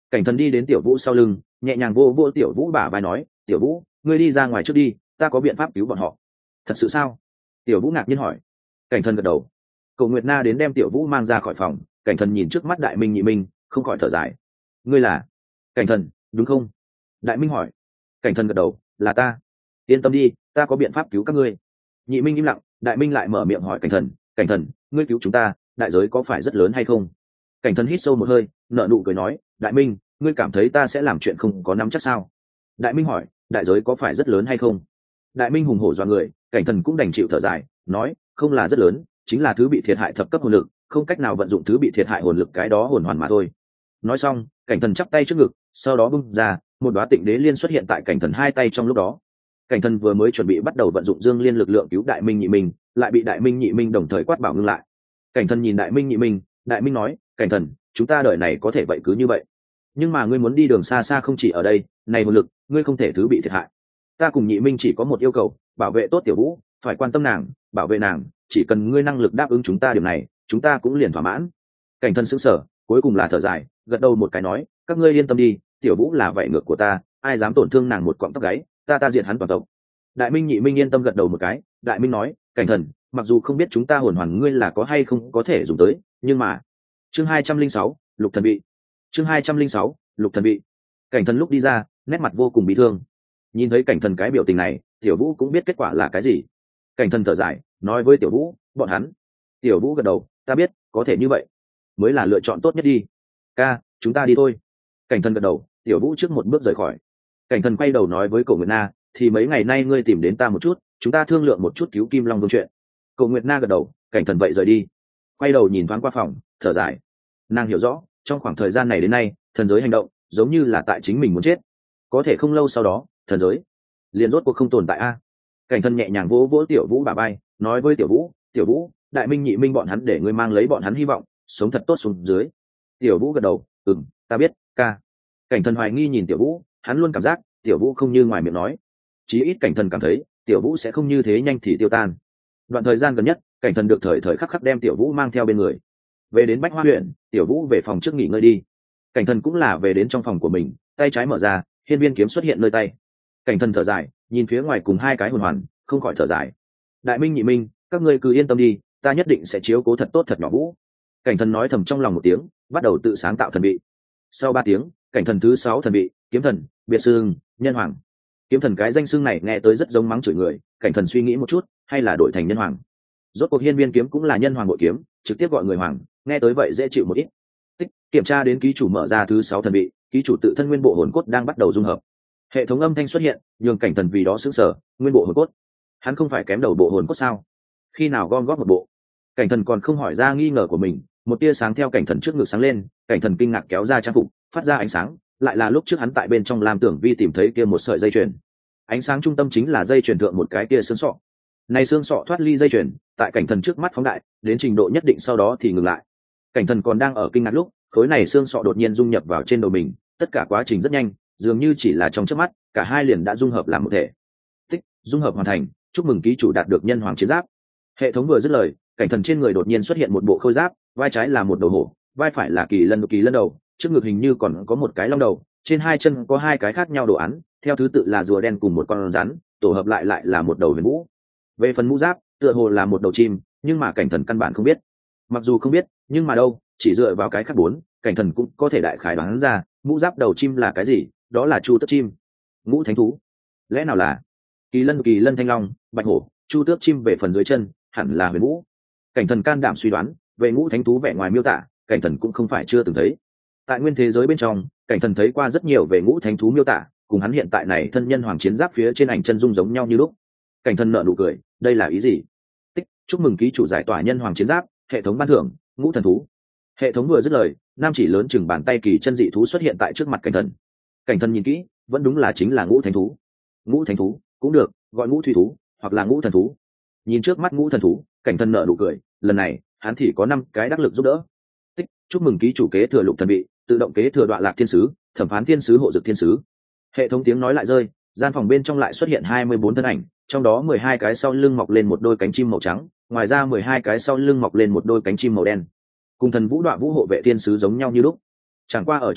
Cảnh thần đi đến tiểu vũ sau lưng, nhẹ nhàng vô vô tiểu vũ bả vai nói, tiểu vũ, ngươi đi ra ngoài trước đi, ta có biện pháp cứu bọn họ. Thật sự sao? Tiểu vũ ngạc nhiên hỏi. Cảnh thần gật đầu. Cổ Nguyệt Na đến đem tiểu vũ mang ra khỏi phòng. Cảnh thần nhìn trước mắt Đại Minh Nhị Minh, không khỏi thở dài. Ngươi là? Cảnh thần, đúng không? Đại Minh hỏi. Cảnh thần gật đầu, là ta. Yên tâm đi, ta có biện pháp cứu các ngươi. Nhị Minh im lặng. Đại Minh lại mở miệng hỏi cảnh thần, cảnh thần, ngươi cứu chúng ta, đại giới có phải rất lớn hay không? Cảnh thần hít sâu một hơi, nở nụ cười nói, Đại Minh, ngươi cảm thấy ta sẽ làm chuyện không có nắm chắc sao? Đại Minh hỏi, đại giới có phải rất lớn hay không? Đại Minh hùng hổ dọa người. Cảnh thần cũng đành chịu thở dài, nói, không là rất lớn, chính là thứ bị thiệt hại thập cấp hồn lực, không cách nào vận dụng thứ bị thiệt hại hồn lực cái đó hồn hoàn mà thôi. Nói xong, cảnh thần chắp tay trước ngực, sau đó bung ra, một đóa tịnh đế liên xuất hiện tại cảnh thần hai tay trong lúc đó. Cảnh thần vừa mới chuẩn bị bắt đầu vận dụng dương liên lực lượng cứu Đại Minh Nhị Minh, lại bị Đại Minh Nhị Minh đồng thời quát bảo ngưng lại. Cảnh thần nhìn Đại Minh Nhị Minh, Đại Minh nói, cảnh thần, chúng ta đời này có thể vậy cứ như vậy, nhưng mà ngươi muốn đi đường xa xa không chỉ ở đây, này hồn lực, ngươi không thể thứ bị thiệt hại. Ta cùng Nhị Minh chỉ có một yêu cầu, bảo vệ tốt tiểu vũ, phải quan tâm nàng, bảo vệ nàng, chỉ cần ngươi năng lực đáp ứng chúng ta điểm này, chúng ta cũng liền thỏa mãn. Cảnh thần sững sờ, cuối cùng là thở dài, gật đầu một cái nói, các ngươi yên tâm đi, tiểu vũ là vậy ngược của ta, ai dám tổn thương nàng một cọng tóc gáy, ta ta diệt hắn toàn tộc. Đại Minh Nhị Minh yên tâm gật đầu một cái. Đại Minh nói, cảnh thần, mặc dù không biết chúng ta hồn hoàn ngươi là có hay không có thể dùng tới, nhưng mà chương hai trăm linh sáu, lục thần bị. Chương hai trăm linh sáu, lục thần bị. Cảnh thần lúc đi ra, nét mặt vô cùng bị thương. Nhìn thấy cảnh thần cái biểu tình này, tiểu vũ cũng biết kết quả là cái gì. Cảnh thần thở dài, nói với tiểu vũ, bọn hắn. Tiểu vũ gật đầu, ta biết, có thể như vậy mới là lựa chọn tốt nhất đi. Ca, chúng ta đi thôi. Cảnh thần gật đầu, tiểu vũ trước một bước rời khỏi. Cảnh thần quay đầu nói với Cổ Nguyệt Na, thì mấy ngày nay ngươi tìm đến ta một chút, chúng ta thương lượng một chút cứu Kim Long Vương chuyện. Cổ Nguyệt Na gật đầu. Cảnh thần vậy rời đi. Quay đầu nhìn thoáng qua phòng, thở dài. Nàng hiểu rõ, trong khoảng thời gian này đến nay, thần giới hành động giống như là tại chính mình muốn chết. Có thể không lâu sau đó, thần giới liền rốt cuộc không tồn tại a. Cảnh thần nhẹ nhàng vỗ vỗ tiểu vũ bả vai, nói với tiểu vũ, tiểu vũ, Đại Minh Nhị Minh bọn hắn để ngươi mang lấy bọn hắn hy vọng sống thật tốt xuống dưới. Tiểu vũ gật đầu, ừm, ta biết, ca. Cảnh thần hoài nghi nhìn tiểu vũ, hắn luôn cảm giác tiểu vũ không như ngoài miệng nói. Chí ít cảnh thần cảm thấy tiểu vũ sẽ không như thế nhanh thì tiêu tan. Đoạn thời gian gần nhất, cảnh thần được thời thời khắc khắc đem tiểu vũ mang theo bên người. Về đến Bách Hoa huyện, tiểu vũ về phòng trước nghỉ ngơi đi. Cảnh thần cũng là về đến trong phòng của mình, tay trái mở ra, hiên viên kiếm xuất hiện nơi tay. Cảnh thần thở dài, nhìn phía ngoài cùng hai cái hồn hoàn, không khỏi thở dài. Đại Minh Nhị Minh, các ngươi cứ yên tâm đi, ta nhất định sẽ chiếu cố thật tốt thật nhỏ vũ. Cảnh thần nói thầm trong lòng một tiếng, bắt đầu tự sáng tạo thần bị. Sau ba tiếng, cảnh thần thứ sáu thần bị, kiếm thần, biệt xưng, nhân hoàng. Kiếm thần cái danh xưng này nghe tới rất giống mắng chửi người, cảnh thần suy nghĩ một chút, hay là đổi thành nhân hoàng. Rốt cuộc hiên viên kiếm cũng là nhân hoàng bội kiếm, trực tiếp gọi người hoàng, nghe tới vậy dễ chịu một ít. Tích, kiểm tra đến ký chủ mở ra thứ sáu thần bị, ký chủ tự thân nguyên bộ hồn cốt đang bắt đầu dung hợp. Hệ thống âm thanh xuất hiện, nhường cảnh thần vì đó sững sờ, nguyên bộ hồn cốt, hắn không phải kém đầu bộ hồn cốt sao? Khi nào gom góp một bộ? Cảnh thần còn không hỏi ra nghi ngờ của mình, một tia sáng theo cảnh thần trước ngực sáng lên, cảnh thần kinh ngạc kéo ra trang phục, phát ra ánh sáng, lại là lúc trước hắn tại bên trong Lam Tưởng Vi tìm thấy kia một sợi dây chuyền. Ánh sáng trung tâm chính là dây chuyền thượng một cái kia xương sọ. Này xương sọ thoát ly dây chuyền, tại cảnh thần trước mắt phóng đại, đến trình độ nhất định sau đó thì ngừng lại. Cảnh thần còn đang ở kinh ngạc lúc, khối này xương sọ đột nhiên dung nhập vào trên đầu mình, tất cả quá trình rất nhanh, dường như chỉ là trong chớp mắt, cả hai liền đã dung hợp làm một thể. Tích, dung hợp hoàn thành, chúc mừng ký chủ đạt được nhân hoàng chiến giáp. Hệ thống vừa dứt lời, cảnh thần trên người đột nhiên xuất hiện một bộ khôi giáp, vai trái là một đầu hổ, vai phải là kỳ lân kỳ lân đầu, trước ngực hình như còn có một cái long đầu, trên hai chân có hai cái khác nhau đồ án, theo thứ tự là rùa đen cùng một con rắn, tổ hợp lại lại là một đầu huyền vũ. Về phần mũ giáp, tựa hồ là một đầu chim, nhưng mà cảnh thần căn bản không biết. Mặc dù không biết, nhưng mà đâu, chỉ dựa vào cái khác bốn, cảnh thần cũng có thể đại khái đoán ra, mũ giáp đầu chim là cái gì, đó là chu tước chim. Ngũ thánh thú, lẽ nào là kỳ lân kỳ lân thanh long, bạch hổ, chu tước chim về phần dưới chân, hẳn là huyền vũ. Cảnh thần can đảm suy đoán, về ngũ thánh thú vẻ ngoài miêu tả, cảnh thần cũng không phải chưa từng thấy. Tại nguyên thế giới bên trong, cảnh thần thấy qua rất nhiều về ngũ thánh thú miêu tả, cùng hắn hiện tại này thân nhân hoàng chiến giáp phía trên ảnh chân dung giống nhau như lúc. Cảnh thần nở nụ cười, đây là ý gì? Tích, chúc mừng ký chủ giải tỏa nhân hoàng chiến giáp, hệ thống ban thưởng, ngũ thần thú. Hệ thống vừa dứt lời, nam chỉ lớn chừng bàn tay kỳ chân dị thú xuất hiện tại trước mặt cảnh thần. Cảnh thần nhìn kỹ, vẫn đúng là chính là ngũ thánh thú. Ngũ thánh thú cũng được, gọi ngũ thủy thú, hoặc là ngũ thần thú. Nhìn trước mắt ngũ thần thú, cảnh thần nở nụ cười, lần này hắn thì có năm cái đắc lực giúp đỡ. Tích, chúc mừng ký chủ kế thừa lục thần bị, tự động kế thừa đoạn lạc thiên sứ, thẩm phán thiên sứ, hộ dực thiên sứ. Hệ thống tiếng nói lại rơi, gian phòng bên trong lại xuất hiện hai mươi bốn thân ảnh, trong đó mười hai cái sau lưng mọc lên một đôi cánh chim màu trắng, ngoài ra mười hai cái sau lưng mọc lên một đôi cánh chim màu đen, cùng thần vũ đoạn vũ hộ vệ thiên sứ giống nhau như lúc. Chẳng qua ở chỗ này,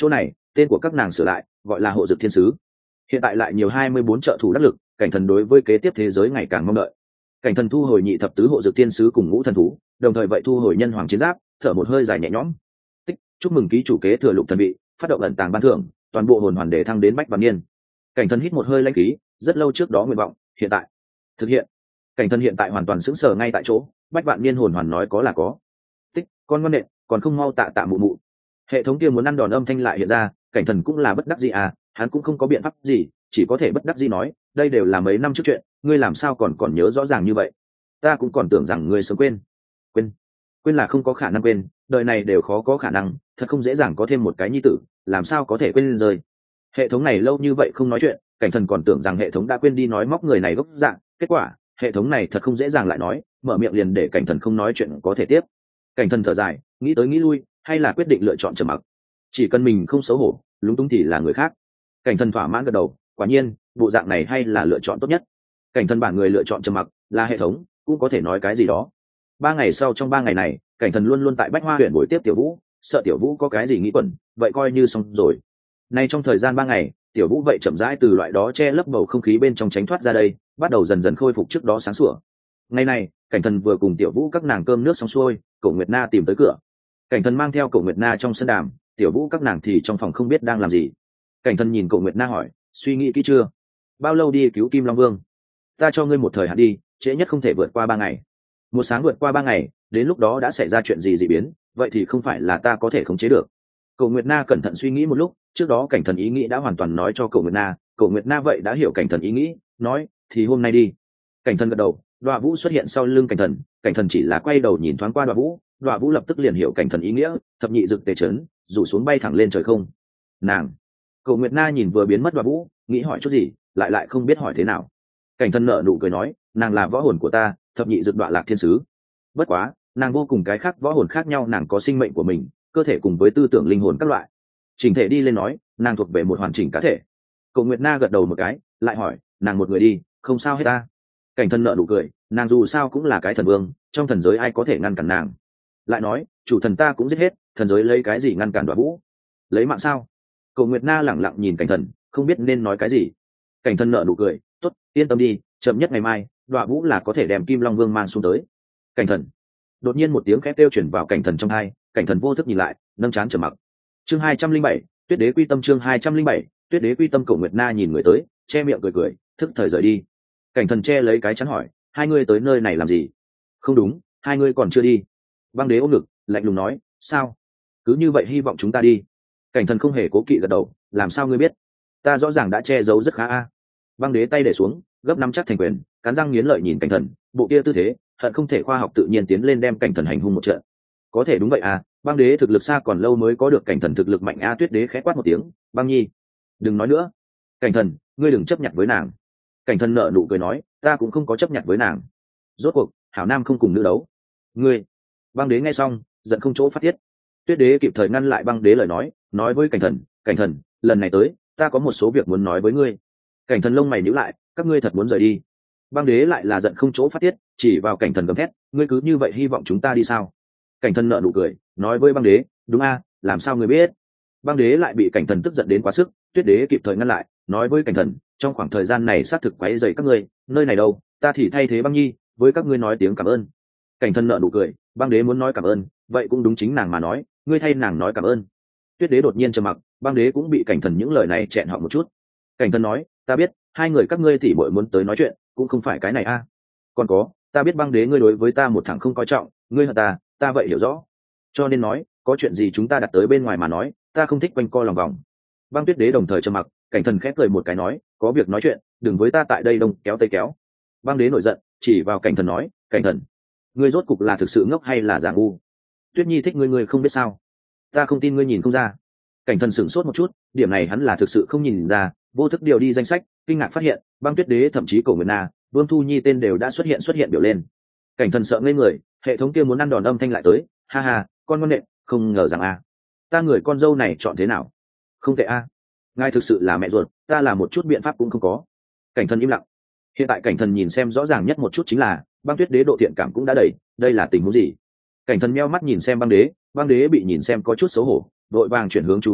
tên của các nàng sửa lại gọi là hộ dực thiên sứ. Hiện tại lại nhiều hai mươi bốn trợ thủ đắc lực, cảnh thần đối với kế tiếp thế giới ngày càng mong đợi. Cảnh thần thu hồi nhị thập tứ hộ dực thiên sứ cùng ngũ thần thú, đồng thời vậy thu hồi nhân hoàng chiến giáp, thở một hơi dài nhẹ nhõm. Tích, chúc mừng ký chủ kế thừa lục thần vị, phát động ẩn tàng ban thưởng, toàn bộ hồn hoàn để thăng đến bách vạn niên. Cảnh thần hít một hơi lãnh khí, rất lâu trước đó nguyện vọng hiện tại thực hiện. Cảnh thần hiện tại hoàn toàn sững sờ ngay tại chỗ, bách vạn niên hồn hoàn nói có là có. Tích, con ngoan nện, còn không mau tạ tạ mụ mụ. Hệ thống kia muốn ăn đòn âm thanh lại hiện ra, cảnh thần cũng là bất đắc dĩ à, hắn cũng không có biện pháp gì, chỉ có thể bất đắc dĩ nói, đây đều là mấy năm trước chuyện, ngươi làm sao còn còn nhớ rõ ràng như vậy? Ta cũng còn tưởng rằng ngươi sớm quên. Quên? Quên là không có khả năng quên, đời này đều khó có khả năng, thật không dễ dàng có thêm một cái nhi tử, làm sao có thể quên rơi. Hệ thống này lâu như vậy không nói chuyện, cảnh thần còn tưởng rằng hệ thống đã quên đi nói móc người này gốc dạng, kết quả hệ thống này thật không dễ dàng lại nói, mở miệng liền để cảnh thần không nói chuyện có thể tiếp. Cảnh thần thở dài, nghĩ tới nghĩ lui, hay là quyết định lựa chọn trầm mặc. Chỉ cần mình không xấu hổ, lúng túng thì là người khác. Cảnh thần thỏa mãn gật đầu, quả nhiên bộ dạng này hay là lựa chọn tốt nhất. Cảnh thần bản người lựa chọn trầm mặc, là hệ thống cũng có thể nói cái gì đó. Ba ngày sau, trong ba ngày này, cảnh thần luôn luôn tại bách hoa huyện buổi tiếp tiểu vũ, sợ tiểu vũ có cái gì nghĩ quẩn, vậy coi như xong rồi. Nay trong thời gian ba ngày, tiểu vũ vậy chậm rãi từ loại đó che lấp bầu không khí bên trong tránh thoát ra đây, bắt đầu dần dần khôi phục trước đó sáng sủa. Ngày này, cảnh thần vừa cùng tiểu vũ các nàng cơm nước xong xuôi, Cổ Nguyệt Na tìm tới cửa. Cảnh thần mang theo Cổ Nguyệt Na trong sân đàm, tiểu vũ các nàng thì trong phòng không biết đang làm gì. Cảnh thần nhìn Cổ Nguyệt Na hỏi, suy nghĩ kỹ chưa? Bao lâu đi cứu Kim Long Vương? Ta cho ngươi một thời hạn đi, trễ nhất không thể vượt qua ba ngày. Một sáng vượt qua ba ngày, đến lúc đó đã xảy ra chuyện gì dị biến, vậy thì không phải là ta có thể khống chế được. Cổ Nguyệt Na cẩn thận suy nghĩ một lúc, trước đó cảnh thần ý nghĩ đã hoàn toàn nói cho Cổ Nguyệt Na, Cổ Nguyệt Na vậy đã hiểu cảnh thần ý nghĩ, nói, thì hôm nay đi. Cảnh thần gật đầu, Đoạ Vũ xuất hiện sau lưng cảnh thần, cảnh thần chỉ là quay đầu nhìn thoáng qua Đoạ Vũ, Đoạ Vũ lập tức liền hiểu cảnh thần ý nghĩa, thập nhị dực tề chấn, rủ xuống bay thẳng lên trời không. Nàng. Cổ Nguyệt Na nhìn vừa biến mất Đoạ Vũ, nghĩ hỏi chút gì, lại lại không biết hỏi thế nào. Cảnh thần nở nụ cười nói, nàng là võ hồn của ta, thập nhị dực Đoạ Lạc Thiên Sứ. Bất quá, nàng vô cùng cái khác võ hồn khác nhau, nàng có sinh mệnh của mình, cơ thể cùng với tư tưởng linh hồn các loại. Chỉnh thể đi lên nói, nàng thuộc về một hoàn chỉnh cá thể. Cổ Nguyệt Na gật đầu một cái, lại hỏi, nàng một người đi, không sao hết ta. Cảnh thần nợ nụ cười, nàng dù sao cũng là cái thần vương, trong thần giới ai có thể ngăn cản nàng. Lại nói, chủ thần ta cũng giết hết, thần giới lấy cái gì ngăn cản Đoạ Vũ? Lấy mạng sao? Cổ Nguyệt Na lẳng lặng nhìn cảnh thần, không biết nên nói cái gì. Cảnh thần nợ nụ cười, tốt, yên tâm đi, chậm nhất ngày mai, Đoạ Vũ là có thể đem Kim Long Vương mang xuống tới. Cảnh thần. Đột nhiên một tiếng khét kêu chuyển vào cảnh thần trong tai, cảnh thần vô thức nhìn lại, nâng trán trầm mặc. Chương hai trăm linh bảy, Tuyết Đế quy tâm. Chương hai trăm linh bảy, Tuyết Đế quy tâm. Cổ Nguyệt Na nhìn người tới, che miệng cười cười, thức thời rời đi. Cảnh thần che lấy cái chắn hỏi, hai ngươi tới nơi này làm gì? Không đúng, hai ngươi còn chưa đi. Băng Đế ôm ngực, lạnh lùng nói, sao? Cứ như vậy hy vọng chúng ta đi. Cảnh thần không hề cố kỵ gật đầu, làm sao ngươi biết? Ta rõ ràng đã che giấu rất khá a. Băng Đế tay để xuống, gấp nắm chắc thành quyền, cắn răng nghiến lợi nhìn cảnh thần, bộ kia tư thế, hận không thể khoa học tự nhiên tiến lên đem cảnh thần hành hung một trận. Có thể đúng vậy à, Băng Đế thực lực xa còn lâu mới có được cảnh thần thực lực mạnh a. Tuyết Đế khẽ quát một tiếng, Băng Nhi, đừng nói nữa. Cảnh thần, ngươi đừng chấp nhận với nàng. Cảnh thần nợ nụ cười nói, ta cũng không có chấp nhận với nàng. Rốt cuộc, hảo nam không cùng nữ đấu. Ngươi. Băng Đế nghe xong, giận không chỗ phát tiết. Tuyết Đế kịp thời ngăn lại Băng Đế lời nói, nói với cảnh thần, cảnh thần, lần này tới, ta có một số việc muốn nói với ngươi. Cảnh thần lông mày nhíu lại, các ngươi thật muốn rời đi? Băng Đế lại là giận không chỗ phát tiết, chỉ vào cảnh thần gầm thét, ngươi cứ như vậy hy vọng chúng ta đi sao? Cảnh thần nợ nụ cười, nói với Băng Đế, đúng a, làm sao ngươi biết? Băng Đế lại bị cảnh thần tức giận đến quá sức, Tuyết Đế kịp thời ngăn lại, nói với cảnh thần, trong khoảng thời gian này xác thực quấy rầy các ngươi, nơi này đâu, ta thì thay thế Băng Nhi, với các ngươi nói tiếng cảm ơn. Cảnh thần nợ nụ cười, Băng Đế muốn nói cảm ơn, vậy cũng đúng chính nàng mà nói, ngươi thay nàng nói cảm ơn. Tuyết Đế đột nhiên trầm mặc, Băng Đế cũng bị cảnh thần những lời này chẹn họ một chút. Cảnh thần nói, ta biết, hai người các ngươi tỉ muội muốn tới nói chuyện, cũng không phải cái này a. Còn có, ta biết Băng Đế ngươi đối với ta một thằng không coi trọng, ngươi hận ta, ta vậy hiểu rõ. Cho nên nói, có chuyện gì chúng ta đặt tới bên ngoài mà nói, ta không thích quanh co lòng vòng. Băng Tuyết Đế đồng thời trầm mặc, cảnh thần khép cười một cái nói, có việc nói chuyện, đừng với ta tại đây đông kéo tây kéo. Băng Đế nổi giận, chỉ vào cảnh thần nói, cảnh thần, ngươi rốt cục là thực sự ngốc hay là giả ngu? Tuyết Nhi thích ngươi ngươi không biết sao? Ta không tin ngươi nhìn không ra. Cảnh thần sửng sốt một chút, điểm này hắn là thực sự không nhìn ra, vô thức điều đi danh sách, kinh ngạc phát hiện, Băng Tuyết Đế thậm chí Cổ Nguyệt Na, Vương Thu Nhi tên đều đã xuất hiện xuất hiện biểu lên. Cảnh thần sợ ngây người, hệ thống kia muốn ăn đòn âm thanh lại tới, ha ha, con ngoan nện, không ngờ rằng a, ta người con dâu này chọn thế nào? Không tệ a, ngài thực sự là mẹ ruột, ta là một chút biện pháp cũng không có. Cảnh thần im lặng. Hiện tại cảnh thần nhìn xem rõ ràng nhất một chút chính là, Băng Tuyết Đế độ thiện cảm cũng đã đầy, đây là tình huống gì? Cảnh thần meo mắt nhìn xem Băng Đế, Băng Đế bị nhìn xem có chút xấu hổ, đội vàng chuyển hướng chú ý,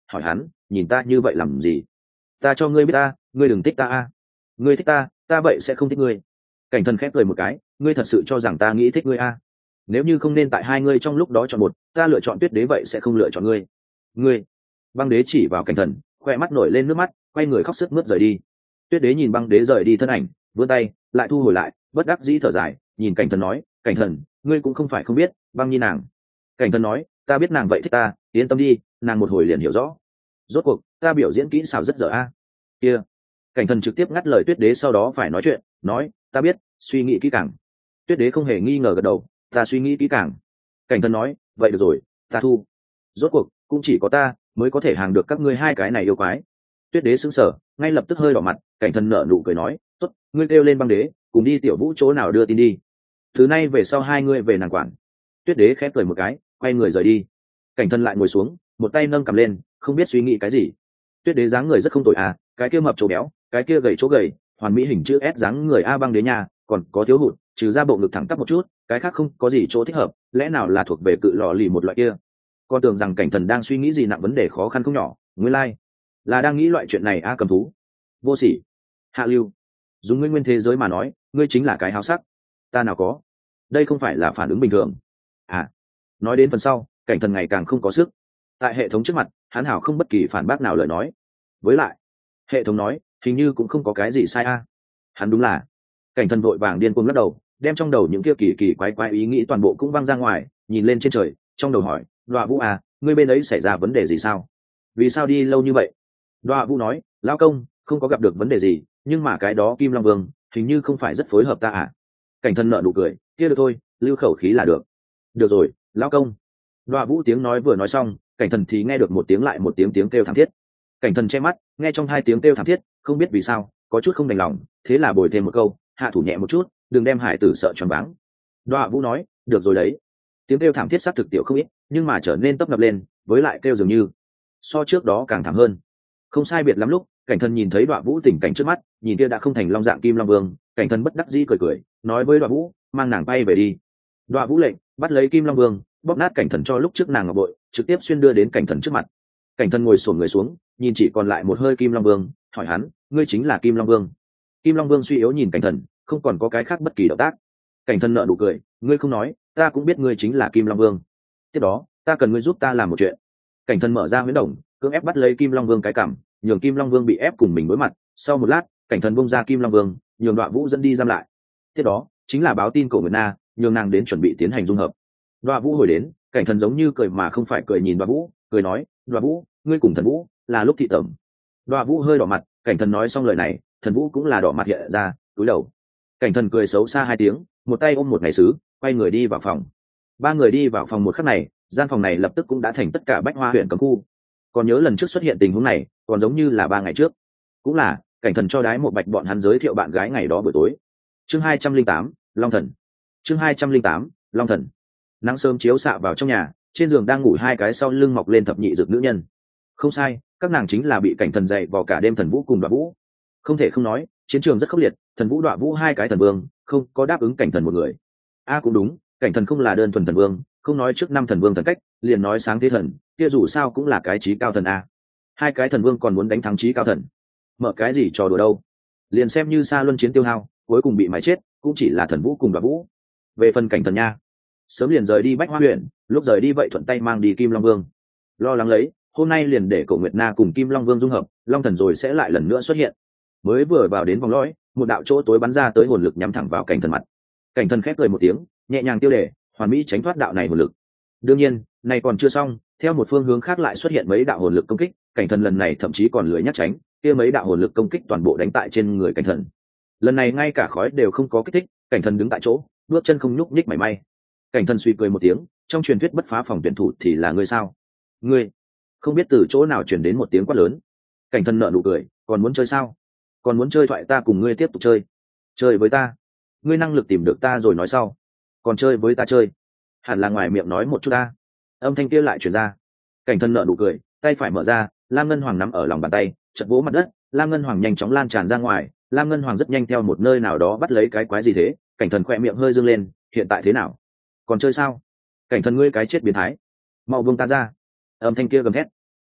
hỏi hắn nhìn ta như vậy làm gì? Ta cho ngươi biết ta, ngươi đừng thích ta a. Ngươi thích ta, ta vậy sẽ không thích ngươi. Cảnh thần khép cười một cái, ngươi thật sự cho rằng ta nghĩ thích ngươi a? Nếu như không nên tại hai ngươi trong lúc đó chọn một, ta lựa chọn tuyết đế vậy sẽ không lựa chọn ngươi. Ngươi. Băng đế chỉ vào cảnh thần, khoe mắt nổi lên nước mắt, quay người khóc sướt mướt rời đi. Tuyết đế nhìn băng đế rời đi thân ảnh, vươn tay lại thu hồi lại, bất đắc dĩ thở dài, nhìn cảnh thần nói, cảnh thần, ngươi cũng không phải không biết băng nhi nàng. Cảnh thần nói, ta biết nàng vậy thích ta, yên tâm đi, nàng một hồi liền hiểu rõ. Rốt cuộc ta biểu diễn kỹ xảo rất dở a. Kia. Cảnh thần trực tiếp ngắt lời tuyết đế, sau đó phải nói chuyện, nói, ta biết, suy nghĩ kỹ càng. Tuyết đế không hề nghi ngờ gật đầu, ta suy nghĩ kỹ càng. Cảnh thần nói, vậy được rồi, ta thu. Rốt cuộc cũng chỉ có ta mới có thể hàng được các ngươi hai cái này yêu quái. Tuyết đế sững sờ, ngay lập tức hơi đỏ mặt. Cảnh thần nở nụ cười nói, tốt, ngươi kêu lên băng đế, cùng đi tiểu vũ chỗ nào đưa tin đi. Thứ nay về sau hai ngươi về nàng quản. Tuyết đế khép cười một cái, quay người rời đi. Cảnh thần lại ngồi xuống, một tay nâng cầm lên, không biết suy nghĩ cái gì. Tuyết đế dáng người rất không tồi à, cái kia mập chỗ béo, cái kia gầy chỗ gầy, hoàn mỹ hình chữ S dáng người a. Băng đế nhà còn có thiếu hụt, trừ ra bộ ngực thẳng tắp một chút, cái khác không có gì chỗ thích hợp, lẽ nào là thuộc về cự lò lì một loại kia. Con tưởng rằng cảnh thần đang suy nghĩ gì nặng vấn đề khó khăn không nhỏ, nguyên lai là đang nghĩ loại chuyện này a. Cầm thú vô sỉ hạ lưu, dùng ngươi nguyên thế giới mà nói, ngươi chính là cái háo sắc. Ta nào có, đây không phải là phản ứng bình thường à. Nói đến phần sau, cảnh thần ngày càng không có sức. Tại hệ thống trước mặt, hắn hảo không bất kỳ phản bác nào lời nói. Với lại hệ thống nói hình như cũng không có cái gì sai a. Hắn đúng là. Cảnh thần vội vàng điên cuồng lắc đầu, đem trong đầu những kia kỳ kỳ quái quái ý nghĩ toàn bộ cũng văng ra ngoài, nhìn lên trên trời, trong đầu hỏi, Đoạ Vũ à, ngươi bên ấy xảy ra vấn đề gì sao? Vì sao đi lâu như vậy? Đoạ Vũ nói, lão công, không có gặp được vấn đề gì, nhưng mà cái đó Kim Long Vương hình như không phải rất phối hợp ta à. Cảnh thần nợ nụ cười, kia được thôi, lưu khẩu khí là được. Được rồi, lão công. Đoạ Vũ tiếng nói vừa nói xong, cảnh thần thì nghe được một tiếng lại một tiếng tiếng kêu thảm thiết. Cảnh thần che mắt, nghe trong hai tiếng kêu thảm thiết, không biết vì sao có chút không đành lòng, thế là bồi thêm một câu, hạ thủ nhẹ một chút, đừng đem hải tử sợ choáng váng. Đoạ Vũ nói, được rồi đấy. Tiếng kêu thảm thiết xác thực tiểu không ít, nhưng mà trở nên tấp nập lên, với lại kêu dường như so trước đó càng thảm hơn. Không sai biệt lắm lúc, cảnh thần nhìn thấy Đoạ Vũ tình cảnh trước mắt, nhìn kia đã không thành long dạng Kim Long Vương, cảnh thần bất đắc dĩ cười cười, nói với Đoạ Vũ, mang nàng bay về đi. Đoạ Vũ lệnh, bắt lấy Kim Long Vương, bóp nát cảnh thần cho lúc trước nàng ngọc bội, trực tiếp xuyên đưa đến cảnh thần trước mặt. Cảnh thần ngồi xổm người xuống, nhìn chỉ còn lại một hơi Kim Long Vương, hỏi hắn, ngươi chính là Kim Long Vương? Kim Long Vương suy yếu nhìn cảnh thần, không còn có cái khác bất kỳ động tác. Cảnh thần nợ nụ cười, ngươi không nói, ta cũng biết ngươi chính là Kim Long Vương. Tiếp đó, ta cần ngươi giúp ta làm một chuyện. Cảnh thần mở ra huyễn đồng, cưỡng ép bắt lấy Kim Long Vương cái cằm, nhường Kim Long Vương bị ép cùng mình đối mặt. Sau một lát, cảnh thần bung ra Kim Long Vương, nhường Đoạ Vũ dẫn đi giam lại. Tiếp đó, chính là báo tin Cổ Nguyệt Na, nhường nàng đến chuẩn bị tiến hành dung hợp. Đoạ Vũ hồi đến, cảnh thần giống như cười mà không phải cười nhìn Đoạ Vũ, cười nói, Đoạ Vũ, ngươi cùng thần Vũ là lúc thị tẩm. Đoạ Vũ hơi đỏ mặt, cảnh thần nói xong lời này, thần Vũ cũng là đỏ mặt hiện ra, cúi đầu. Cảnh thần cười xấu xa hai tiếng, một tay ôm một ngày sứ, quay người đi vào phòng. Ba người đi vào phòng một khắc này, gian phòng này lập tức cũng đã thành tất cả Bách Hoa huyện cấm khu. Còn nhớ lần trước xuất hiện tình huống này, còn giống như là ba ngày trước. Cũng là cảnh thần cho đái một bạch bọn hắn giới thiệu bạn gái ngày đó buổi tối. Chương hai trăm linh tám, Long Thần. Chương hai trăm linh tám, Long Thần. Nắng sớm chiếu xạ vào trong nhà, trên giường đang ngủ hai cái sau lưng mọc lên thập nhị dược nữ nhân. Không sai, các nàng chính là bị cảnh thần dạy vào cả đêm thần Vũ cùng Đoạ Vũ. Không thể không nói, chiến trường rất khốc liệt, thần Vũ Đoạ Vũ hai cái thần vương, không có đáp ứng cảnh thần một người. A à, cũng đúng, cảnh thần không là đơn thuần thần vương, không nói trước năm thần vương thần cách, liền nói sáng thế thần, kia dù sao cũng là cái trí cao thần a. Hai cái thần vương còn muốn đánh thắng trí cao thần, mở cái gì trò đùa đâu. Liền xem như Sa Luân chiến tiêu hao, cuối cùng bị mái chết, cũng chỉ là thần Vũ cùng Đoạ Vũ. Về phần cảnh thần nha, sớm liền rời đi Bách Hoa huyện, lúc rời đi vậy thuận tay mang đi Kim Long Vương. Lo lắng lấy, hôm nay liền để Cổ Nguyệt Na cùng Kim Long Vương dung hợp, Long Thần rồi sẽ lại lần nữa xuất hiện. Mới vừa vào đến vòng lõi, một đạo chỗ tối bắn ra tới hồn lực nhắm thẳng vào cảnh thần mặt. Cảnh thần khép cười một tiếng, nhẹ nhàng tiêu đề, hoàn mỹ tránh thoát đạo này hồn lực. Đương nhiên, này còn chưa xong, theo một phương hướng khác lại xuất hiện mấy đạo hồn lực công kích, cảnh thần lần này thậm chí còn lười nhắc tránh, kia mấy đạo hồn lực công kích toàn bộ đánh tại trên người cảnh thần. Lần này ngay cả khói đều không có kích thích, cảnh thần đứng tại chỗ, bước chân không nhúc nhích mảy may. Cảnh thần suy cười một tiếng, trong truyền thuyết bất phá phòng tuyển thủ thì là ngươi sao? Ngươi? Không biết từ chỗ nào truyền đến một tiếng quát lớn. Cảnh thần nở nụ cười, còn muốn chơi sao? Còn muốn chơi thoại ta cùng ngươi tiếp tục chơi. Chơi với ta? Ngươi năng lực tìm được ta rồi nói sau. Còn chơi với ta chơi? Hẳn là ngoài miệng nói một chút ta. Âm thanh kia lại truyền ra. Cảnh thần nở nụ cười, tay phải mở ra, Lam Ngân Hoàng nắm ở lòng bàn tay, chợt vỗ mặt đất, Lam Ngân Hoàng nhanh chóng lan tràn ra ngoài, Lam Ngân Hoàng rất nhanh theo một nơi nào đó bắt lấy cái quái gì thế. Cảnh thần khỏe miệng hơi dương lên, hiện tại thế nào? Còn chơi sao? Cảnh thần ngươi cái chết biến thái, mau buông ta ra. Âm thanh kia gầm thét.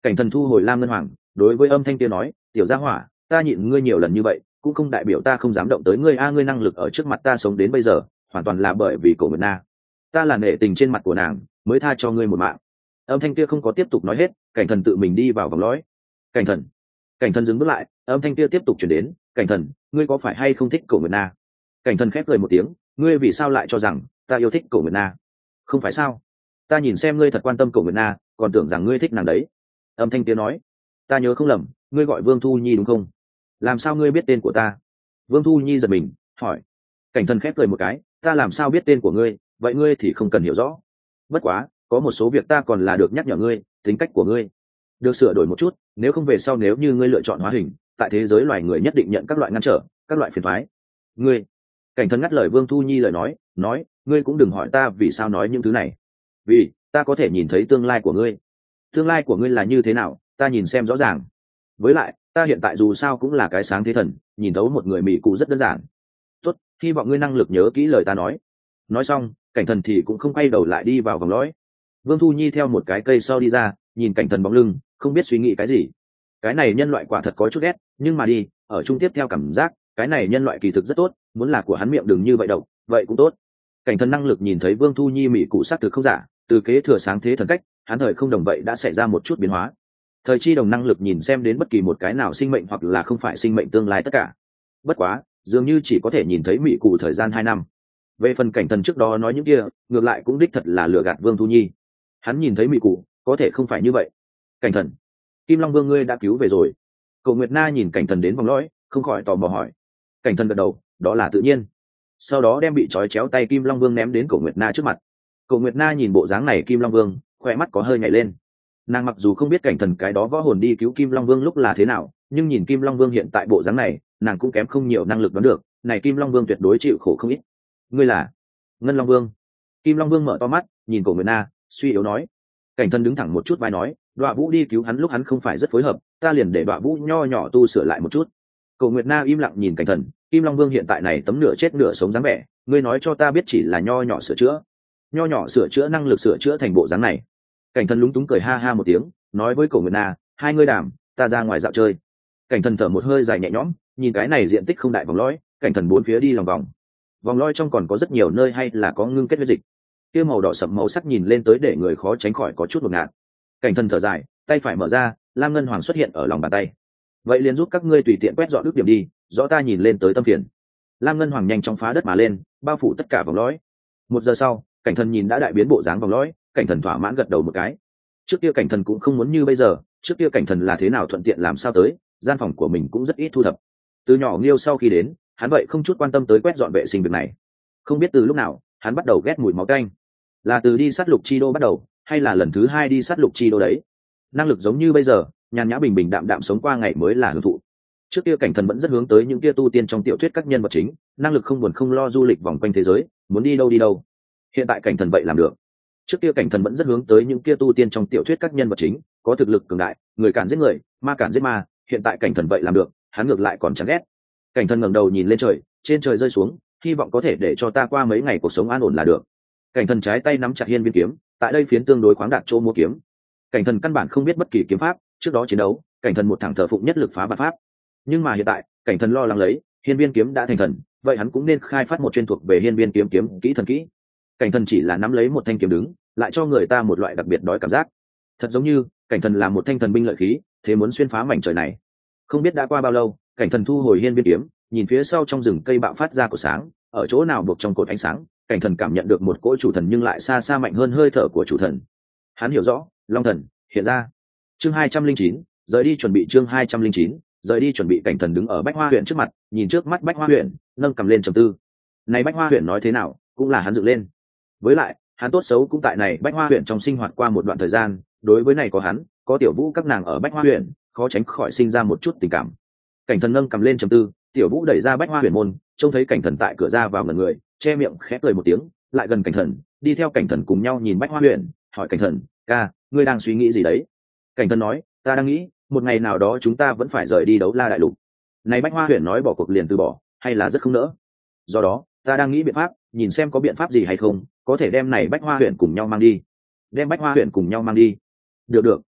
Cảnh thần thu hồi lam ngân hoàng, đối với âm thanh kia nói, tiểu gia hỏa, ta nhịn ngươi nhiều lần như vậy cũng không đại biểu ta không dám động tới ngươi a. Ngươi năng lực ở trước mặt ta sống đến bây giờ hoàn toàn là bởi vì cổ nguyệt na, ta là nể tình trên mặt của nàng mới tha cho ngươi một mạng. Âm thanh kia không có tiếp tục nói hết, cảnh thần tự mình đi vào vòng lõi. Cảnh thần cảnh thần dừng bước lại, âm thanh kia tiếp tục chuyển đến, cảnh thần, ngươi có phải hay không thích cổ nguyệt na? Cảnh thần khép cười một tiếng, ngươi vì sao lại cho rằng ta yêu thích cổ nguyệt na? Không phải sao, ta nhìn xem ngươi thật quan tâm cổ nguyệt na, còn tưởng rằng ngươi thích nàng đấy. Âm thanh kia nói, ta nhớ không lầm, ngươi gọi Vương Thu Nhi đúng không? Làm sao ngươi biết tên của ta? Vương Thu Nhi giật mình hỏi. Cảnh thần khép cười một cái, ta làm sao biết tên của ngươi, vậy ngươi thì không cần hiểu rõ. Bất quá có một số việc ta còn là được nhắc nhở ngươi, tính cách của ngươi được sửa đổi một chút, nếu không về sau nếu như ngươi lựa chọn hóa hình, tại thế giới loài người nhất định nhận các loại ngăn trở, các loại phiền toái. Ngươi Cảnh thần ngắt lời Vương Thu Nhi lời nói, nói, ngươi cũng đừng hỏi ta vì sao nói những thứ này, vì ta có thể nhìn thấy tương lai của ngươi. Tương lai của ngươi là như thế nào, ta nhìn xem rõ ràng. Với lại ta hiện tại dù sao cũng là cái sáng thế thần, nhìn thấu một người mỹ cụ rất đơn giản. Tốt, hy vọng ngươi năng lực nhớ kỹ lời ta nói. Nói xong, cảnh thần thì cũng không quay đầu lại đi vào vòng lõi. Vương Thu Nhi theo một cái cây sau đi ra, nhìn cảnh thần bóng lưng, không biết suy nghĩ cái gì. Cái này nhân loại quả thật có chút ghét, nhưng mà đi ở chung tiếp theo cảm giác cái này nhân loại kỳ thực rất tốt, muốn là của hắn miệng đừng như vậy độc, vậy cũng tốt. Cảnh thần năng lực nhìn thấy Vương Thu Nhi mỹ cụ xác thực không giả, từ kế thừa sáng thế thần cách, hắn thời không đồng vậy đã xảy ra một chút biến hóa. Thời chi đồng năng lực nhìn xem đến bất kỳ một cái nào sinh mệnh hoặc là không phải sinh mệnh tương lai tất cả. Bất quá dường như chỉ có thể nhìn thấy mỹ cụ thời gian hai năm. Về phần cảnh thần trước đó nói những kia, ngược lại cũng đích thật là lừa gạt Vương Thu Nhi. Hắn nhìn thấy mỹ cụ có thể không phải như vậy. Cảnh thần, Kim Long Vương ngươi đã cứu về rồi. Cổ Nguyệt Na nhìn cảnh thần đến vòng lõi, không khỏi tò mò hỏi. Cảnh thần gật đầu, đó là tự nhiên. Sau đó đem bị trói chéo tay Kim Long Vương ném đến Cổ Nguyệt Na trước mặt. Cổ Nguyệt Na nhìn bộ dáng này Kim Long Vương, khỏe mắt có hơi nhảy lên. Nàng mặc dù không biết cảnh thần cái đó võ hồn đi cứu Kim Long Vương lúc là thế nào, nhưng nhìn Kim Long Vương hiện tại bộ dáng này, nàng cũng kém không nhiều năng lực đoán được, này Kim Long Vương tuyệt đối chịu khổ không ít. Ngươi là Ngân Long Vương? Kim Long Vương mở to mắt, nhìn Cổ Nguyệt Na, suy yếu nói. Cảnh thần đứng thẳng một chút vai nói, Đoạ Vũ đi cứu hắn lúc hắn không phải rất phối hợp, ta liền để Đoạ Vũ nho nhỏ tu sửa lại một chút. Cổ Nguyệt Na im lặng nhìn cảnh thần, Kim Long Vương hiện tại này tấm nửa chết nửa sống dáng vẻ, ngươi nói cho ta biết chỉ là nho nhỏ sửa chữa, nho nhỏ sửa chữa năng lực sửa chữa thành bộ dáng này. Cảnh thần lúng túng cười ha ha một tiếng, nói với Cổ Nguyệt Na, hai ngươi đàm, ta ra ngoài dạo chơi. Cảnh thần thở một hơi dài nhẹ nhõm, nhìn cái này diện tích không đại vòng lõi, cảnh thần bốn phía đi lòng vòng. Vòng lõi trong còn có rất nhiều nơi hay là có ngưng kết huyết dịch, kia màu đỏ sẫm màu sắc nhìn lên tới để người khó tránh khỏi có chút ngột ngạt. Cảnh thần thở dài, tay phải mở ra, lam ngân hoàng xuất hiện ở lòng bàn tay. Vậy liền giúp các ngươi tùy tiện quét dọn ước điểm đi, rõ ta nhìn lên tới tâm phiền. Lam ngân hoàng nhanh chóng phá đất mà lên, bao phủ tất cả vòng lõi. Một giờ sau, cảnh thần nhìn đã đại biến bộ dáng vòng lõi, cảnh thần thỏa mãn gật đầu một cái. Trước kia cảnh thần cũng không muốn như bây giờ, trước kia cảnh thần là thế nào thuận tiện làm sao tới, gian phòng của mình cũng rất ít thu thập. Từ nhỏ Nghiêu sau khi đến, hắn vậy không chút quan tâm tới quét dọn vệ sinh việc này. Không biết từ lúc nào, hắn bắt đầu ghét mùi máu tanh. Là từ đi sát lục chi đô bắt đầu, hay là lần thứ hai đi sát lục chi đô đấy? Năng lực giống như bây giờ, nhàn nhã bình bình đạm đạm sống qua ngày mới là hưởng thụ. Trước kia cảnh thần vẫn rất hướng tới những kia tu tiên trong tiểu thuyết các nhân vật chính, năng lực không buồn không lo du lịch vòng quanh thế giới, muốn đi đâu đi đâu. Hiện tại cảnh thần vậy làm được. Trước kia cảnh thần vẫn rất hướng tới những kia tu tiên trong tiểu thuyết các nhân vật chính, có thực lực cường đại, người cản giết người, ma cản giết ma, hiện tại cảnh thần vậy làm được, hắn ngược lại còn chán ghét. Cảnh thần ngẩng đầu nhìn lên trời, trên trời rơi xuống, hy vọng có thể để cho ta qua mấy ngày cuộc sống an ổn là được. Cảnh thần trái tay nắm chặt hiên viên kiếm, tại đây phiến tương đối khoáng đạt chỗ mua kiếm. Cảnh thần căn bản không biết bất kỳ kiếm pháp, trước đó chiến đấu, cảnh thần một thẳng thờ phụng nhất lực phá vạn pháp. Nhưng mà hiện tại, cảnh thần lo lắng lấy, hiên viên kiếm đã thành thần, vậy hắn cũng nên khai phát một chuyên thuộc về hiên viên kiếm kiếm kỹ thần kỹ. Cảnh thần chỉ là nắm lấy một thanh kiếm đứng, lại cho người ta một loại đặc biệt đói cảm giác. Thật giống như cảnh thần là một thanh thần binh lợi khí, thế muốn xuyên phá mảnh trời này. Không biết đã qua bao lâu, cảnh thần thu hồi hiên viên kiếm, nhìn phía sau trong rừng cây bạo phát ra của sáng, ở chỗ nào buộc trong cột ánh sáng, cảnh thần cảm nhận được một cỗ chủ thần nhưng lại xa xa mạnh hơn hơi thở của chủ thần. Hắn hiểu rõ, long thần hiện ra. Chương hai trăm linh chín, rời đi chuẩn bị chương hai trăm linh chín, rời đi chuẩn bị. Cảnh thần đứng ở Bách Hoa huyện trước mặt, nhìn trước mắt Bách Hoa huyện, nâng cầm lên trầm tư. Này Bách Hoa huyện nói thế nào, cũng là hắn dựng lên. Với lại, hắn tốt xấu cũng tại này Bách Hoa huyện trong sinh hoạt qua một đoạn thời gian, đối với này có hắn, có Tiểu Vũ các nàng ở Bách Hoa huyện, khó tránh khỏi sinh ra một chút tình cảm. Cảnh thần nâng cầm lên trầm tư, Tiểu Vũ đẩy ra Bách Hoa huyện môn, trông thấy cảnh thần tại cửa ra vào ngẩn người, che miệng khẽ cười một tiếng, lại gần cảnh thần, đi theo cảnh thần cùng nhau nhìn Bách Hoa huyện, hỏi cảnh thần, ca, ngươi đang suy nghĩ gì đấy? Cảnh thần nói, ta đang nghĩ, một ngày nào đó chúng ta vẫn phải rời đi Đấu La đại lục. Này Bách Hoa huyện nói bỏ cuộc liền từ bỏ, hay là rất không nỡ. Do đó, ta đang nghĩ biện pháp, nhìn xem có biện pháp gì hay không, có thể đem này Bách Hoa huyện cùng nhau mang đi. Đem Bách Hoa huyện cùng nhau mang đi. Được được.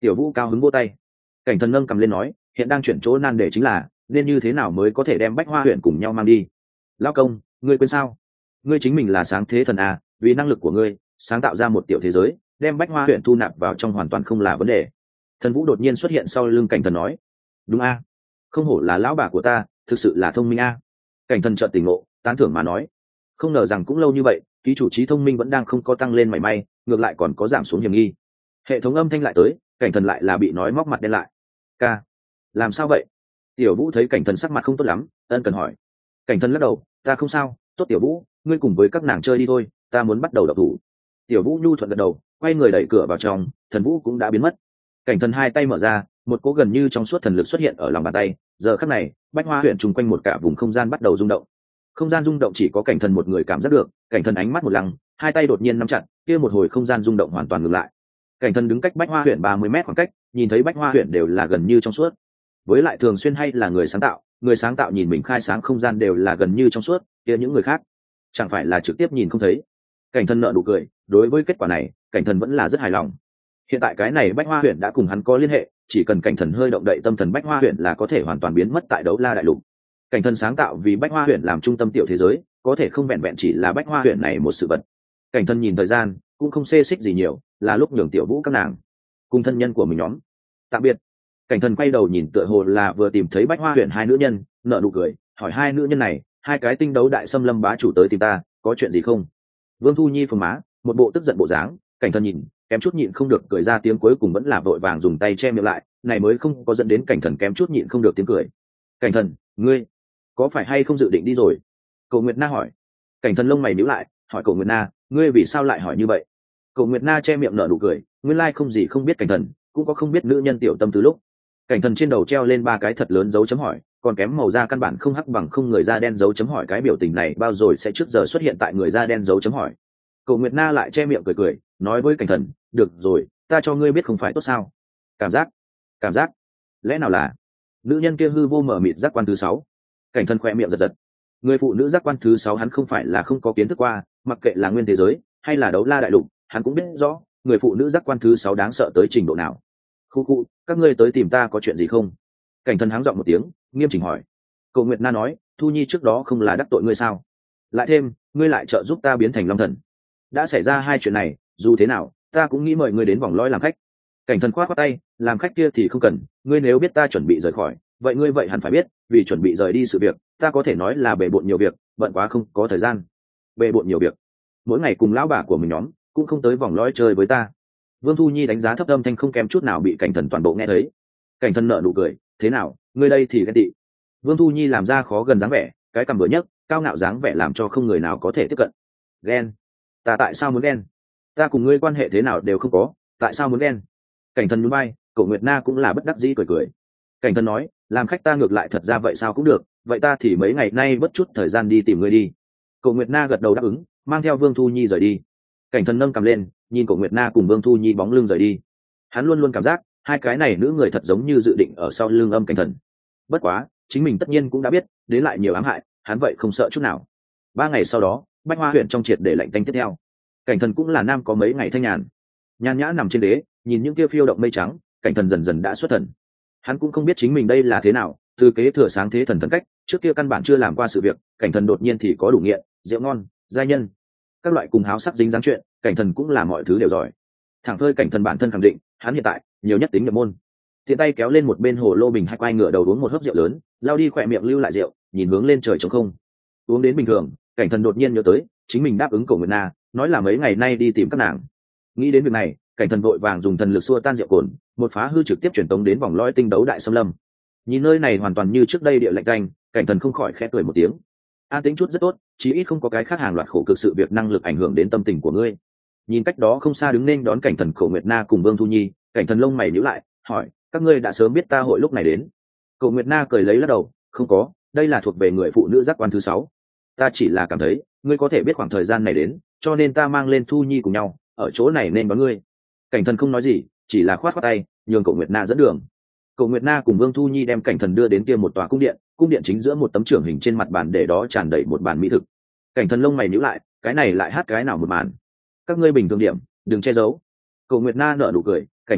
Tiểu Vũ cao hứng vô tay. Cảnh Thần nâng cầm lên nói, hiện đang chuyển chỗ nan đề chính là nên như thế nào mới có thể đem Bách Hoa huyện cùng nhau mang đi. Lão công, ngươi quên sao? Ngươi chính mình là sáng thế thần à, vì năng lực của ngươi sáng tạo ra một tiểu thế giới, đem Bách Hoa huyện thu nạp vào trong hoàn toàn không là vấn đề. Thần Vũ đột nhiên xuất hiện sau lưng Cảnh Thần nói, đúng a, không hổ là lão bà của ta, thực sự là thông minh a. Cảnh Thần chợt tỉnh ngộ, tán thưởng mà nói, không ngờ rằng cũng lâu như vậy ký chủ trí thông minh vẫn đang không có tăng lên mảy may, ngược lại còn có giảm xuống hiểm nghi. Hệ thống âm thanh lại tới, Cảnh Thần lại là bị nói móc mặt đen lại. Ca, làm sao vậy? Tiểu Vũ thấy Cảnh Thần sắc mặt không tốt lắm, ân cần hỏi. Cảnh Thần lắc đầu, ta không sao, tốt Tiểu Vũ, ngươi cùng với các nàng chơi đi thôi, ta muốn bắt đầu đọc thủ. Tiểu Vũ nhu thuận gật đầu, quay người đẩy cửa vào trong, Thần Vũ cũng đã biến mất. Cảnh Thần hai tay mở ra, một cỗ gần như trong suốt thần lực xuất hiện ở lòng bàn tay. Giờ khắc này, Bách Hoa huyện trùng quanh một cả vùng không gian bắt đầu rung động. Không gian rung động chỉ có Cảnh Thần một người cảm giác được. Cảnh Thần ánh mắt một lăng, hai tay đột nhiên nắm chặt, kia một hồi không gian rung động hoàn toàn ngừng lại. Cảnh Thần đứng cách Bách Hoa huyện ba mươi mét khoảng cách, nhìn thấy Bách Hoa huyện đều là gần như trong suốt. Với lại thường xuyên hay là người sáng tạo, người sáng tạo nhìn mình khai sáng không gian đều là gần như trong suốt, kia những người khác chẳng phải là trực tiếp nhìn không thấy. Cảnh Thần nở nụ cười, đối với kết quả này, Cảnh Thần vẫn là rất hài lòng. Hiện tại cái này Bách Hoa huyện đã cùng hắn có liên hệ, chỉ cần Cảnh Thần hơi động đậy tâm thần Bách Hoa huyện là có thể hoàn toàn biến mất tại Đấu La đại lục. Cảnh Thần sáng tạo vì Bách Hoa huyện làm trung tâm tiểu thế giới, có thể không vẹn vẹn chỉ là Bách Hoa huyện này một sự vật. Cảnh Thần nhìn thời gian, cũng không xê xích gì nhiều, là lúc nhường Tiểu Vũ các nàng cùng thân nhân của mình nhóm tạm biệt. Cảnh Thần quay đầu nhìn tựa hồ là vừa tìm thấy Bách Hoa huyện hai nữ nhân, nở nụ cười, hỏi hai nữ nhân này, hai cái tinh đấu đại xâm lâm bá chủ tới tìm ta, có chuyện gì không? Vương Thu Nhi phồng má, một bộ tức giận bộ dáng. Cảnh Thần nhìn, kém chút nhịn không được cười ra tiếng, cuối cùng vẫn là vội vàng dùng tay che miệng lại, này mới không có dẫn đến Cảnh Thần kém chút nhịn không được tiếng cười. Cảnh Thần, ngươi có phải hay không dự định đi rồi? Cổ Nguyệt Na hỏi. Cảnh Thần lông mày nhíu lại, hỏi Cổ Nguyệt Na, ngươi vì sao lại hỏi như vậy? Cổ Nguyệt Na che miệng nở nụ cười, nguyên lai không gì không biết Cảnh Thần, cũng có không biết nữ nhân tiểu tâm từ lúc. Cảnh Thần trên đầu treo lên ba cái thật lớn dấu chấm hỏi, còn kém màu da căn bản không hắc bằng không người da đen dấu chấm hỏi, cái biểu tình này bao rồi sẽ trước giờ xuất hiện tại người da đen dấu chấm hỏi. Cổ Nguyệt Na lại che miệng cười cười, nói với Cảnh Thần, được rồi, ta cho ngươi biết không phải tốt sao? Cảm giác, cảm giác, lẽ nào là nữ nhân kia hư vô mở mịt giác quan thứ sáu? Cảnh Thần khoe miệng giật giật. Người phụ nữ giác quan thứ sáu hắn không phải là không có kiến thức qua, mặc kệ là nguyên thế giới hay là Đấu La đại lục, hắn cũng biết rõ người phụ nữ giác quan thứ sáu đáng sợ tới trình độ nào. Khu khu, các ngươi tới tìm ta có chuyện gì không? Cảnh Thần háng giọng một tiếng, nghiêm chỉnh hỏi. Cổ Nguyệt Na nói, Thu Nhi trước đó không là đắc tội ngươi sao? Lại thêm, ngươi lại trợ giúp ta biến thành Long Thần. Đã xảy ra hai chuyện này, dù thế nào, ta cũng nghĩ mời ngươi đến vòng lõi làm khách. Cảnh Thần khoát khoát tay, làm khách kia thì không cần, ngươi nếu biết ta chuẩn bị rời khỏi, vậy ngươi vậy hẳn phải biết, vì chuẩn bị rời đi sự việc, ta có thể nói là bề bộn nhiều việc, bận quá không có thời gian. Bề bộn nhiều việc, mỗi ngày cùng lão bà của mình nhóm, cũng không tới vòng lõi chơi với ta. Vương Thu Nhi đánh giá thấp âm thanh không kém chút nào bị Cảnh Thần toàn bộ nghe thấy. Cảnh Thần nở nụ cười, thế nào, ngươi đây thì ghen tị. Vương Thu Nhi làm ra khó gần dáng vẻ, cái cằm vừa nhấc, cao ngạo dáng vẻ làm cho không người nào có thể tiếp cận. Ghen? Ta tại sao muốn ghen? Ta cùng ngươi quan hệ thế nào đều không có, tại sao muốn ghen? Cảnh Thần nhún vai, Cổ Nguyệt Na cũng là bất đắc dĩ cười cười. Cảnh Thần nói, làm khách ta ngược lại thật ra vậy sao cũng được, vậy ta thì mấy ngày nay bất chút thời gian đi tìm ngươi đi. Cổ Nguyệt Na gật đầu đáp ứng, mang theo Vương Thu Nhi rời đi. Cảnh Thần nâng cầm lên, nhìn Cổ Nguyệt Na cùng Vương Thu Nhi bóng lưng rời đi. Hắn luôn luôn cảm giác hai cái này nữ người thật giống như dự định ở sau lưng âm Cảnh Thần. Bất quá, chính mình tất nhiên cũng đã biết, đến lại nhiều ám hại, hắn vậy không sợ chút nào. Ba ngày sau đó, Bách Hoa huyện trong triệt để lạnh tanh tiếp theo. Cảnh Thần cũng là nam có mấy ngày thanh nhàn, nhàn nhã nằm trên đế, nhìn những kia phiêu động mây trắng. Cảnh Thần dần dần đã xuất thần. Hắn cũng không biết chính mình đây là thế nào, từ kế thừa sáng thế thần thần cách, trước kia căn bản chưa làm qua sự việc, Cảnh Thần đột nhiên thì có đủ nghiện, rượu ngon, giai nhân, các loại cùng háo sắc dính dáng chuyện, Cảnh Thần cũng là mọi thứ đều giỏi. Thẳng thơi Cảnh Thần bản thân khẳng định, hắn hiện tại nhiều nhất tính nhập môn. Tiện tay kéo lên một bên hồ lô bình, hai quay ngửa đầu uống một hớp rượu lớn, lao đi khỏe miệng lưu lại rượu, nhìn hướng lên trời trống không. Uống đến bình thường, Cảnh Thần đột nhiên nhớ tới chính mình đáp ứng Cổ Nguyệt Na, nói là mấy ngày nay đi tìm các nàng. Nghĩ đến việc này, Cảnh Thần vội vàng dùng thần lực xua tan rượu cồn, một phá hư trực tiếp truyền tống đến vòng lõi tinh đấu đại xâm lâm. Nhìn nơi này hoàn toàn như trước đây địa lạnh canh, Cảnh Thần không khỏi khẽ cười một tiếng. An tính chút rất tốt, chí ít không có cái khác hàng loạt khổ cực sự việc năng lực ảnh hưởng đến tâm tình của ngươi. Nhìn cách đó không xa đứng nên đón Cảnh Thần Cổ Nguyệt Na cùng Vương Thu Nhi, Cảnh Thần lông mày nhíu lại, hỏi, các ngươi đã sớm biết ta hội lúc này đến? Cổ Nguyệt Na cười lấy lắc đầu, không có, đây là thuộc về người phụ nữ giác quan thứ sáu. Ta chỉ là cảm thấy ngươi có thể biết khoảng thời gian này đến, cho nên ta mang lên Thu Nhi cùng nhau ở chỗ này nên đón ngươi. Cảnh Thần không nói gì, chỉ là khoát khoát tay, nhường Cổ Nguyệt Na dẫn đường. Cổ Nguyệt Na cùng Vương Thu Nhi đem Cảnh Thần đưa đến kia một tòa cung điện, cung điện chính giữa một tấm trưởng hình trên mặt bàn để đó tràn đầy một bàn mỹ thực. Cảnh Thần lông mày nhíu lại, cái này lại hát cái nào một màn? Các ngươi bình thường điểm, đừng che giấu. Cổ Nguyệt Na nở nụ cười, Cảnh Thần,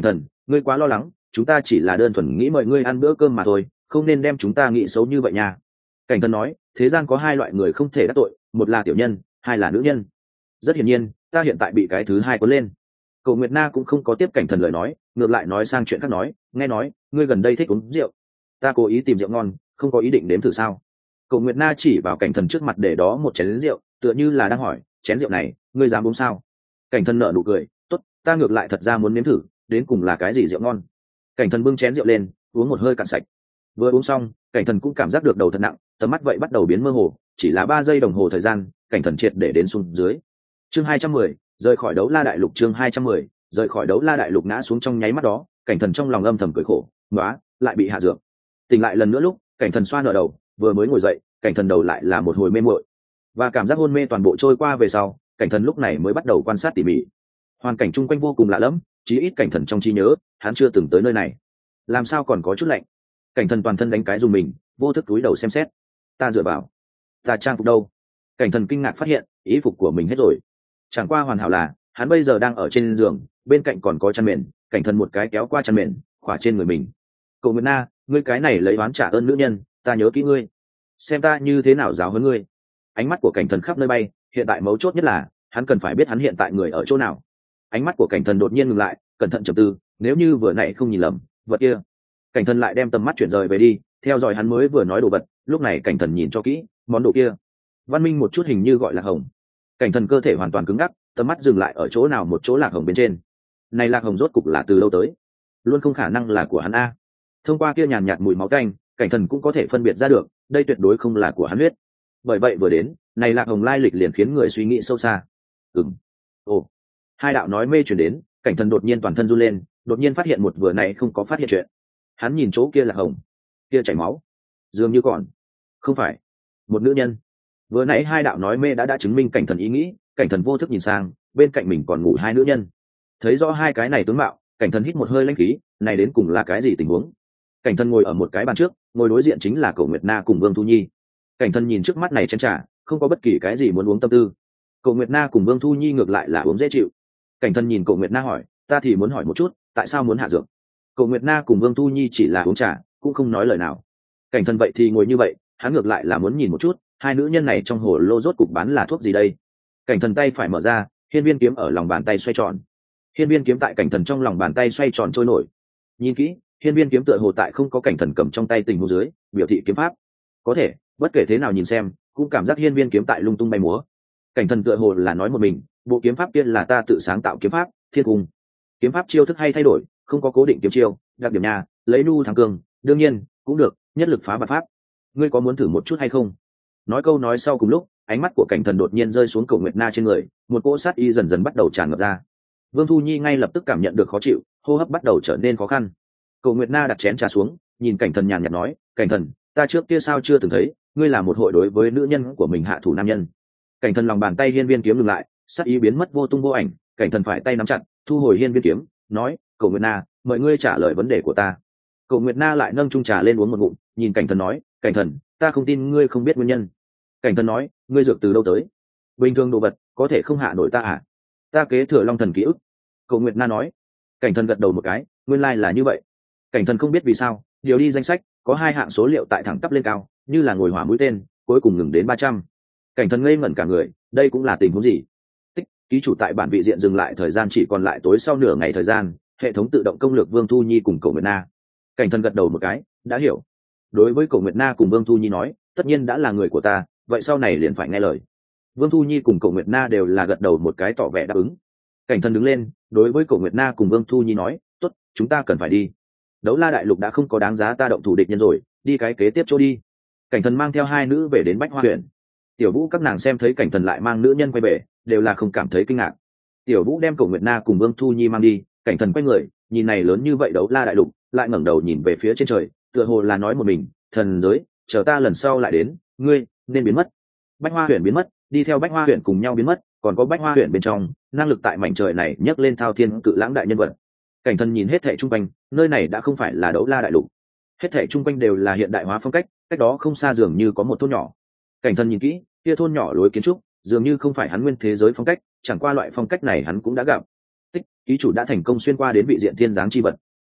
ngươi quá lo lắng, chúng ta chỉ là đơn thuần nghĩ mời ngươi ăn bữa cơm mà thôi, không nên đem chúng ta nghĩ xấu như vậy nha. Cảnh thần nói, thế gian có hai loại người không thể đắc tội, một là tiểu nhân, hai là nữ nhân. Rất hiển nhiên ta hiện tại bị cái thứ hai cuốn lên. Cổ Nguyệt Na cũng không có tiếp cảnh thần lời nói, ngược lại nói sang chuyện khác, nói, nghe nói ngươi gần đây thích uống rượu. Ta cố ý tìm rượu ngon, không có ý định đếm thử sao? Cổ Nguyệt Na chỉ vào cảnh thần trước mặt để đó một chén rượu, tựa như là đang hỏi, chén rượu này ngươi dám uống sao? Cảnh thần nở nụ cười, tốt, ta ngược lại thật ra muốn nếm thử, đến cùng là cái gì rượu ngon. Cảnh thần bưng chén rượu lên, uống một hơi cạn sạch. Vừa uống xong, cảnh thần cũng cảm giác được đầu thật nặng, tầm mắt vậy bắt đầu biến mơ hồ, chỉ là ba giây đồng hồ thời gian, cảnh thần triệt để đến xuống dưới. Chương hai trăm mười, rời khỏi đấu la đại lục. Chương hai trăm mười, rời khỏi đấu la đại lục. Ngã xuống trong nháy mắt đó, cảnh thần trong lòng âm thầm cười khổ, ngóa, lại bị hạ dược. Tỉnh lại lần nữa lúc, cảnh thần xoa nở đầu, vừa mới ngồi dậy, cảnh thần đầu lại là một hồi mê muội, và cảm giác hôn mê toàn bộ trôi qua về sau, cảnh thần lúc này mới bắt đầu quan sát tỉ mỉ. Hoàn cảnh chung quanh vô cùng lạ lẫm, chí ít cảnh thần trong trí nhớ, hắn chưa từng tới nơi này. Làm sao còn có chút lạnh? Cảnh thần toàn thân đánh cái dùng mình, vô thức túi đầu xem xét. Ta dựa vào, ta trang phục đâu? Cảnh thần kinh ngạc phát hiện, ý phục của mình hết rồi. Chẳng qua hoàn hảo là, hắn bây giờ đang ở trên giường, bên cạnh còn có chăn mền, cảnh thần một cái kéo qua chăn mền, khỏa trên người mình. Cậu Nguyệt Na, ngươi cái này lấy oán trả ơn nữ nhân, ta nhớ kỹ ngươi. Xem ta như thế nào giáo huấn ngươi. Ánh mắt của cảnh thần khắp nơi bay, hiện tại mấu chốt nhất là, hắn cần phải biết hắn hiện tại người ở chỗ nào. Ánh mắt của cảnh thần đột nhiên ngừng lại, cẩn thận trầm tư, nếu như vừa nãy không nhìn lầm, vật kia. Cảnh thần lại đem tầm mắt chuyển rời về đi, theo dõi hắn mới vừa nói đồ vật, lúc này cảnh thần nhìn cho kỹ, món đồ kia. Văn minh một chút hình như gọi là hồng. Cảnh thần cơ thể hoàn toàn cứng ngắc, tầm mắt dừng lại ở chỗ nào một chỗ lạc hồng bên trên. Này lạc hồng rốt cục là từ lâu tới? Luôn không khả năng là của hắn a. Thông qua kia nhàn nhạt mùi máu tanh, cảnh thần cũng có thể phân biệt ra được, đây tuyệt đối không là của hắn huyết. Bởi vậy vừa đến, này lạc hồng lai lịch liền khiến người suy nghĩ sâu xa. Ừm. Ồ. Hai đạo nói mê truyền đến, cảnh thần đột nhiên toàn thân run lên, đột nhiên phát hiện một vừa này không có phát hiện chuyện. Hắn nhìn chỗ kia là hồng, kia chảy máu, dường như còn không phải một nữ nhân. Vừa nãy hai đạo nói mê đã đã chứng minh cảnh thần ý nghĩ, cảnh thần vô thức nhìn sang, bên cạnh mình còn ngủ hai nữ nhân. Thấy rõ hai cái này tướng mạo, cảnh thần hít một hơi lãnh khí, này đến cùng là cái gì tình huống? Cảnh thần ngồi ở một cái bàn trước, ngồi đối diện chính là Cổ Nguyệt Na cùng Vương Thu Nhi. Cảnh thần nhìn trước mắt này chén trà, không có bất kỳ cái gì muốn uống tâm tư. Cổ Nguyệt Na cùng Vương Thu Nhi ngược lại là uống dễ chịu. Cảnh thần nhìn Cổ Nguyệt Na hỏi, ta thì muốn hỏi một chút, tại sao muốn hạ dược? Cổ Nguyệt Na cùng Vương Thu Nhi chỉ là uống trà, cũng không nói lời nào. Cảnh thần vậy thì ngồi như vậy, hắn ngược lại là muốn nhìn một chút, hai nữ nhân này trong hồ lô rốt cục bán là thuốc gì đây? Cảnh thần tay phải mở ra, hiên viên kiếm ở lòng bàn tay xoay tròn. Hiên viên kiếm tại cảnh thần trong lòng bàn tay xoay tròn trôi nổi. Nhìn kỹ, hiên viên kiếm tựa hồ tại không có cảnh thần cầm trong tay tình huống dưới, biểu thị kiếm pháp. Có thể, bất kể thế nào nhìn xem, cũng cảm giác hiên viên kiếm tại lung tung bay múa. Cảnh thần tựa hồ là nói một mình, bộ kiếm pháp kia là ta tự sáng tạo kiếm pháp, thiên cung. Kiếm pháp chiêu thức hay thay đổi, không có cố định kiếm chiêu, đặc điểm nhà, lấy nu thắng cường, đương nhiên cũng được, nhất lực phá vạn pháp. Ngươi có muốn thử một chút hay không? Nói câu nói sau cùng lúc, ánh mắt của cảnh thần đột nhiên rơi xuống Cổ Nguyệt Na trên người, một cỗ sát y dần dần bắt đầu tràn ngập ra. Vương Thu Nhi ngay lập tức cảm nhận được khó chịu, hô hấp bắt đầu trở nên khó khăn. Cổ Nguyệt Na đặt chén trà xuống, nhìn cảnh thần nhàn nhạt nói, cảnh thần, ta trước kia sao chưa từng thấy, ngươi là một hội đối với nữ nhân của mình hạ thủ nam nhân. Cảnh thần lòng bàn tay hiên viên kiếm ngừng lại, sát ý biến mất vô tung vô ảnh, cảnh thần phải tay nắm chặt, thu hồi hiên viên kiếm, nói, Cổ Nguyệt Na, mời ngươi trả lời vấn đề của ta. Cổ Nguyệt Na lại nâng chung trà lên uống một ngụm, nhìn cảnh thần nói, cảnh thần, ta không tin ngươi không biết nguyên nhân. Cảnh thần nói, ngươi dược từ đâu tới? Bình thường đồ vật có thể không hạ nổi ta à? Ta kế thừa long thần ký ức. Cổ Nguyệt Na nói. Cảnh thần gật đầu một cái, nguyên lai là như vậy. Cảnh thần không biết vì sao, điều đi danh sách, có hai hạng số liệu tại thẳng tắp lên cao, như là ngồi hỏa mũi tên, cuối cùng ngừng đến ba trăm. Cảnh thần ngây ngẩn cả người, đây cũng là tình huống gì? Tích, ký chủ tại bản vị diện dừng lại thời gian chỉ còn lại tối sau nửa ngày thời gian, hệ thống tự động công lược Vương Thu Nhi cùng Cổ Nguyệt Na. Cảnh thần gật đầu một cái, đã hiểu. Đối với Cổ Nguyệt Na cùng Vương Thu Nhi nói, tất nhiên đã là người của ta, vậy sau này liền phải nghe lời. Vương Thu Nhi cùng Cổ Nguyệt Na đều là gật đầu một cái tỏ vẻ đáp ứng. Cảnh thần đứng lên, đối với Cổ Nguyệt Na cùng Vương Thu Nhi nói, tốt, chúng ta cần phải đi. Đấu la đại lục đã không có đáng giá ta động thủ địch nhân rồi, đi cái kế tiếp chỗ đi. Cảnh thần mang theo hai nữ về đến Bách Hoa huyện. Tiểu Vũ các nàng xem thấy cảnh thần lại mang nữ nhân quay về, đều là không cảm thấy kinh ngạc. Tiểu Vũ đem Cổ Nguyệt Na cùng Vương Thu Nhi mang đi, cảnh thần quay người, nhìn này lớn như vậy đấu la đại lục, lại ngẩng đầu nhìn về phía trên trời, tựa hồ là nói một mình, thần giới, chờ ta lần sau lại đến, ngươi nên biến mất. Bách Hoa huyện biến mất, đi theo Bách Hoa huyện cùng nhau biến mất, còn có Bách Hoa huyện bên trong, năng lực tại mảnh trời này nhấc lên thao thiên cự lãng đại nhân vật. Cảnh thần nhìn hết thảy trung quanh, nơi này đã không phải là đấu la đại lục, hết thảy trung quanh đều là hiện đại hóa phong cách, cách đó không xa dường như có một thôn nhỏ. Cảnh thần nhìn kỹ, kia thôn nhỏ lối kiến trúc, dường như không phải hắn nguyên thế giới phong cách, chẳng qua loại phong cách này hắn cũng đã gặp. Tích, ký chủ đã thành công xuyên qua đến vị diện thiên giáng chi vật.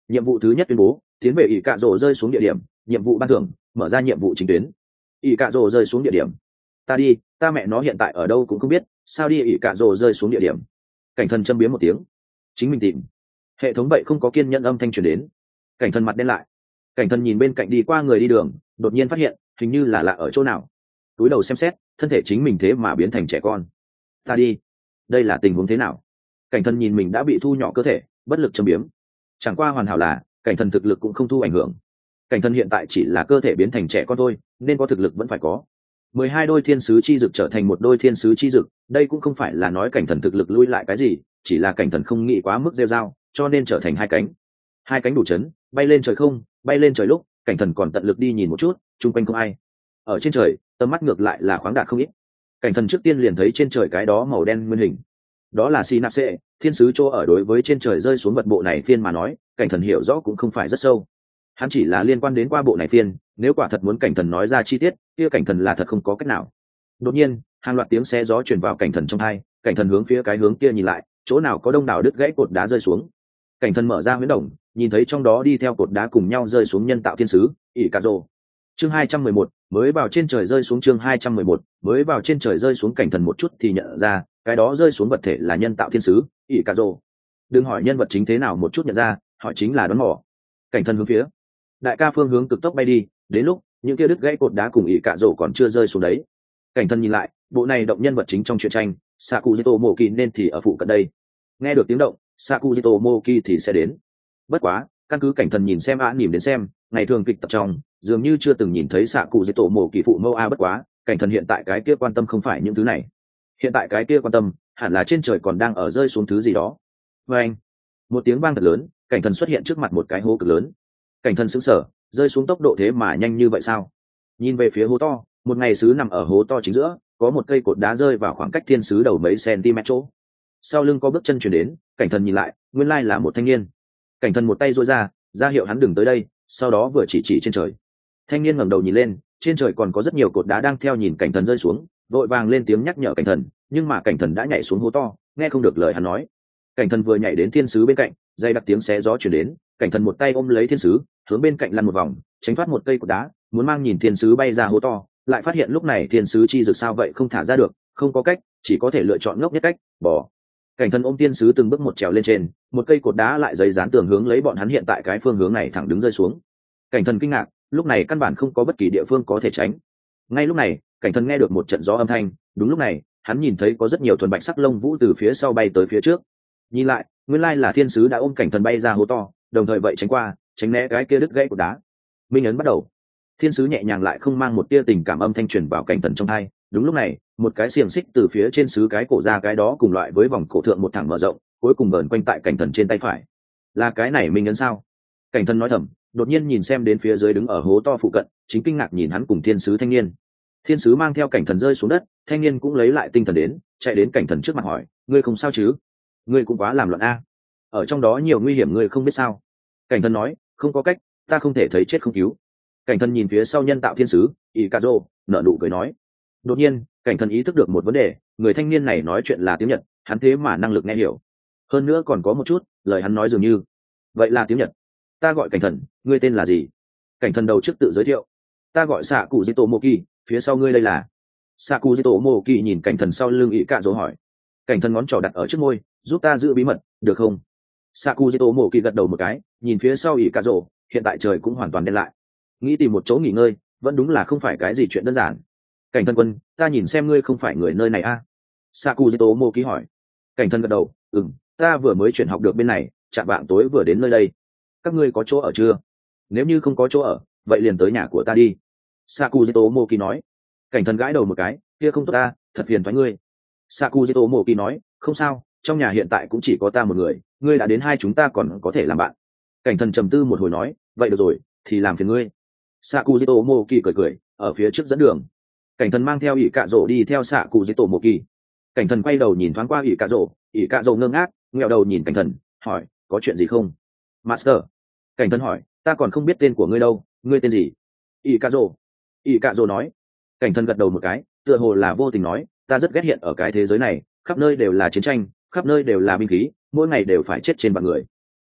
Nhiệm vụ thứ nhất tuyên bố tiến về ỷ cạ rồ rơi xuống địa điểm, nhiệm vụ ban thưởng mở ra nhiệm vụ chính tuyến. ỷ cạ rồ rơi xuống địa điểm. Ta đi, ta mẹ nó hiện tại ở đâu cũng không biết, sao đi ỷ cạ rồ rơi xuống địa điểm. Cảnh thần châm biếm một tiếng. Chính mình tìm. Hệ thống vậy không có kiên nhẫn âm thanh truyền đến. Cảnh thần mặt đen lại. Cảnh thần nhìn bên cạnh đi qua người đi đường, đột nhiên phát hiện hình như là lạ ở chỗ nào. Túi đầu xem xét, thân thể chính mình thế mà biến thành trẻ con. Ta đi, đây là tình huống thế nào? Cảnh thần nhìn mình đã bị thu nhỏ cơ thể, bất lực châm biếm. Chẳng qua hoàn hảo là cảnh thần thực lực cũng không thu ảnh hưởng. Cảnh thần hiện tại chỉ là cơ thể biến thành trẻ con thôi, nên có thực lực vẫn phải có. Mười hai đôi thiên sứ chi dực trở thành một đôi thiên sứ chi dực, đây cũng không phải là nói cảnh thần thực lực lui lại cái gì, chỉ là cảnh thần không nghĩ quá mức rêu rao, cho nên trở thành hai cánh. Hai cánh đủ chấn, bay lên trời không, bay lên trời lúc, cảnh thần còn tận lực đi nhìn một chút, chung quanh không ai. Ở trên trời, tầm mắt ngược lại là khoáng đạt không ít. Cảnh thần trước tiên liền thấy trên trời cái đó màu đen nguyên hình. Đó là Synapse, thiên sứ chỗ ở. Đối với trên trời rơi xuống vật bộ này phiên mà nói, cảnh thần hiểu rõ cũng không phải rất sâu. Hắn chỉ là liên quan đến qua bộ này phiên, nếu quả thật muốn cảnh thần nói ra chi tiết, kia cảnh thần là thật không có cách nào. Đột nhiên, hàng loạt tiếng xé gió truyền vào cảnh thần trong tai, cảnh thần hướng phía cái hướng kia nhìn lại, chỗ nào có đông đảo đứt gãy cột đá rơi xuống. Cảnh thần mở ra huyễn đồng, nhìn thấy trong đó đi theo cột đá cùng nhau rơi xuống nhân tạo thiên sứ ỷ cạ rồ. Chương hai trăm mười một, mới vào trên trời rơi xuống. Chương hai trăm mười một, mới vào trên trời rơi xuống. Cảnh thần một chút thì nhận ra cái đó rơi xuống vật thể là nhân tạo thiên sứ ỷ cạ rồ. Đừng hỏi nhân vật chính thế nào một chút nhận ra, hỏi chính là đón mỏ. Cảnh thần hướng phía đại ca phương hướng cực tốc bay đi, đến lúc những kia đứt gãy cột đá cùng ỷ cạ rồ còn chưa rơi xuống đấy. Cảnh thần nhìn lại, bộ này động nhân vật chính trong truyện tranh Sakuzito Moki nên thì ở phụ cận đây. Nghe được tiếng động, Sakuzito Moki thì sẽ đến. Bất quá, căn cứ cảnh thần nhìn xem á nỉm đến xem, ngày thường kịch tập trong dường như chưa từng nhìn thấy Sakuzito Moki phụ mẫu a. Bất quá, cảnh thần hiện tại cái kia quan tâm không phải những thứ này. Hiện tại cái kia quan tâm hẳn là trên trời còn đang ở rơi xuống thứ gì đó. Và anh, một tiếng vang thật lớn, cảnh thần xuất hiện trước mặt một cái hố cực lớn. Cảnh thần sững sờ, rơi xuống tốc độ thế mà nhanh như vậy sao? Nhìn về phía hố to, một ngày sứ nằm ở hố to chính giữa, có một cây cột đá rơi vào khoảng cách thiên sứ đầu mấy cm chỗ. Sau lưng có bước chân chuyển đến, cảnh thần nhìn lại, nguyên lai là một thanh niên. Cảnh thần một tay duỗi ra, ra hiệu hắn đừng tới đây, sau đó vừa chỉ chỉ trên trời. Thanh niên ngẩng đầu nhìn lên, trên trời còn có rất nhiều cột đá đang theo nhìn cảnh thần rơi xuống, vội vàng lên tiếng nhắc nhở cảnh thần, nhưng mà cảnh thần đã nhảy xuống hố to, nghe không được lời hắn nói. Cảnh thần vừa nhảy đến thiên sứ bên cạnh, dây đặc tiếng xé gió chuyển đến, cảnh thần một tay ôm lấy thiên sứ, hướng bên cạnh lăn một vòng, tránh thoát một cây cột đá, muốn mang nhìn thiên sứ bay ra hố to, lại phát hiện lúc này thiên sứ chi dược sao vậy không thả ra được, không có cách, chỉ có thể lựa chọn ngốc nhất cách, bỏ. Cảnh thần ôm thiên sứ từng bước một trèo lên trên, một cây cột đá lại giấy dán tường hướng lấy bọn hắn hiện tại cái phương hướng này thẳng đứng rơi xuống. Cảnh thần kinh ngạc, lúc này căn bản không có bất kỳ địa phương có thể tránh. Ngay lúc này, cảnh thần nghe được một trận gió âm thanh, đúng lúc này, hắn nhìn thấy có rất nhiều thuần bạch sắc lông vũ từ phía sau bay tới phía trước. Nhìn lại, nguyên lai là thiên sứ đã ôm cảnh thần bay ra hố to, đồng thời vậy tránh qua, tránh né cái kia đứt gãy cột đá. Minh ấn bắt đầu. Thiên sứ nhẹ nhàng lại không mang một tia tình cảm âm thanh truyền vào cảnh thần trong tai. Đúng lúc này, một cái xiềng xích từ phía trên sứ cái cổ ra, cái đó cùng loại với vòng cổ thượng một thẳng mở rộng, cuối cùng vờn quanh tại cảnh thần trên tay phải. Là cái này minh ấn sao? Cảnh thần nói thầm, đột nhiên nhìn xem đến phía dưới đứng ở hố to phụ cận, chính kinh ngạc nhìn hắn cùng thiên sứ thanh niên. Thiên sứ mang theo cảnh thần rơi xuống đất, thanh niên cũng lấy lại tinh thần đến, chạy đến cảnh thần trước mặt hỏi, ngươi không sao chứ? Ngươi cũng quá làm loạn a, ở trong đó nhiều nguy hiểm ngươi không biết sao? Cảnh thần nói, không có cách, ta không thể thấy chết không cứu. Cảnh thần nhìn phía sau nhân tạo thiên sứ Ikazo, nở nụ cười nói. Đột nhiên, cảnh thần ý thức được một vấn đề, người thanh niên này nói chuyện là tiếng Nhật, hắn thế mà năng lực nghe hiểu. Hơn nữa còn có một chút, lời hắn nói dường như vậy là tiếng Nhật. Ta gọi cảnh thần, ngươi tên là gì? Cảnh thần đầu trước tự giới thiệu, ta gọi Sakuzito Moki, phía sau ngươi đây là? Sakuzito Moki nhìn cảnh thần sau lưng Ikazo hỏi. Cảnh thần ngón trỏ đặt ở trước môi, giúp ta giữ bí mật, được không? Sakuzito Moki gật đầu một cái, nhìn phía sau Ikazo, hiện tại trời cũng hoàn toàn đen lại. Nghĩ tìm một chỗ nghỉ ngơi, vẫn đúng là không phải cái gì chuyện đơn giản. Cảnh thần quân, ta nhìn xem ngươi không phải người nơi này a? À? Sakuzito Moki hỏi. Cảnh thần gật đầu, ừm, ta vừa mới chuyển học được bên này, chạm vạng tối vừa đến nơi đây. Các ngươi có chỗ ở chưa? Nếu như không có chỗ ở, vậy liền tới nhà của ta đi. Sakuzito Moki nói. Cảnh thần gãi đầu một cái, kia không tốt ta, thật phiền thoái ngươi. Sakuzito Moki nói, không sao, trong nhà hiện tại cũng chỉ có ta một người, ngươi đã đến hai chúng ta còn có thể làm bạn. Cảnh thần trầm tư một hồi nói, vậy được rồi, thì làm phiền ngươi. Sakuzito Moki cười cười, ở phía trước dẫn đường. Cảnh thần mang theo ỷ cạ rổ đi theo Sakuzito Moki. Cảnh thần quay đầu nhìn thoáng qua ỷ cạ rổ, ỷ cạ rổ ngơ ngác, nghẹo đầu nhìn cảnh thần, hỏi, có chuyện gì không? Master. Cảnh thần hỏi, ta còn không biết tên của ngươi đâu, ngươi tên gì? ỷ cạ rổ. ỷ cạ rổ nói. Cảnh thần gật đầu một cái, tựa hồ là vô tình nói, ta rất ghét hiện ở cái thế giới này, khắp nơi đều là chiến tranh, khắp nơi đều là binh khí, mỗi ngày đều phải chết trên vạn người.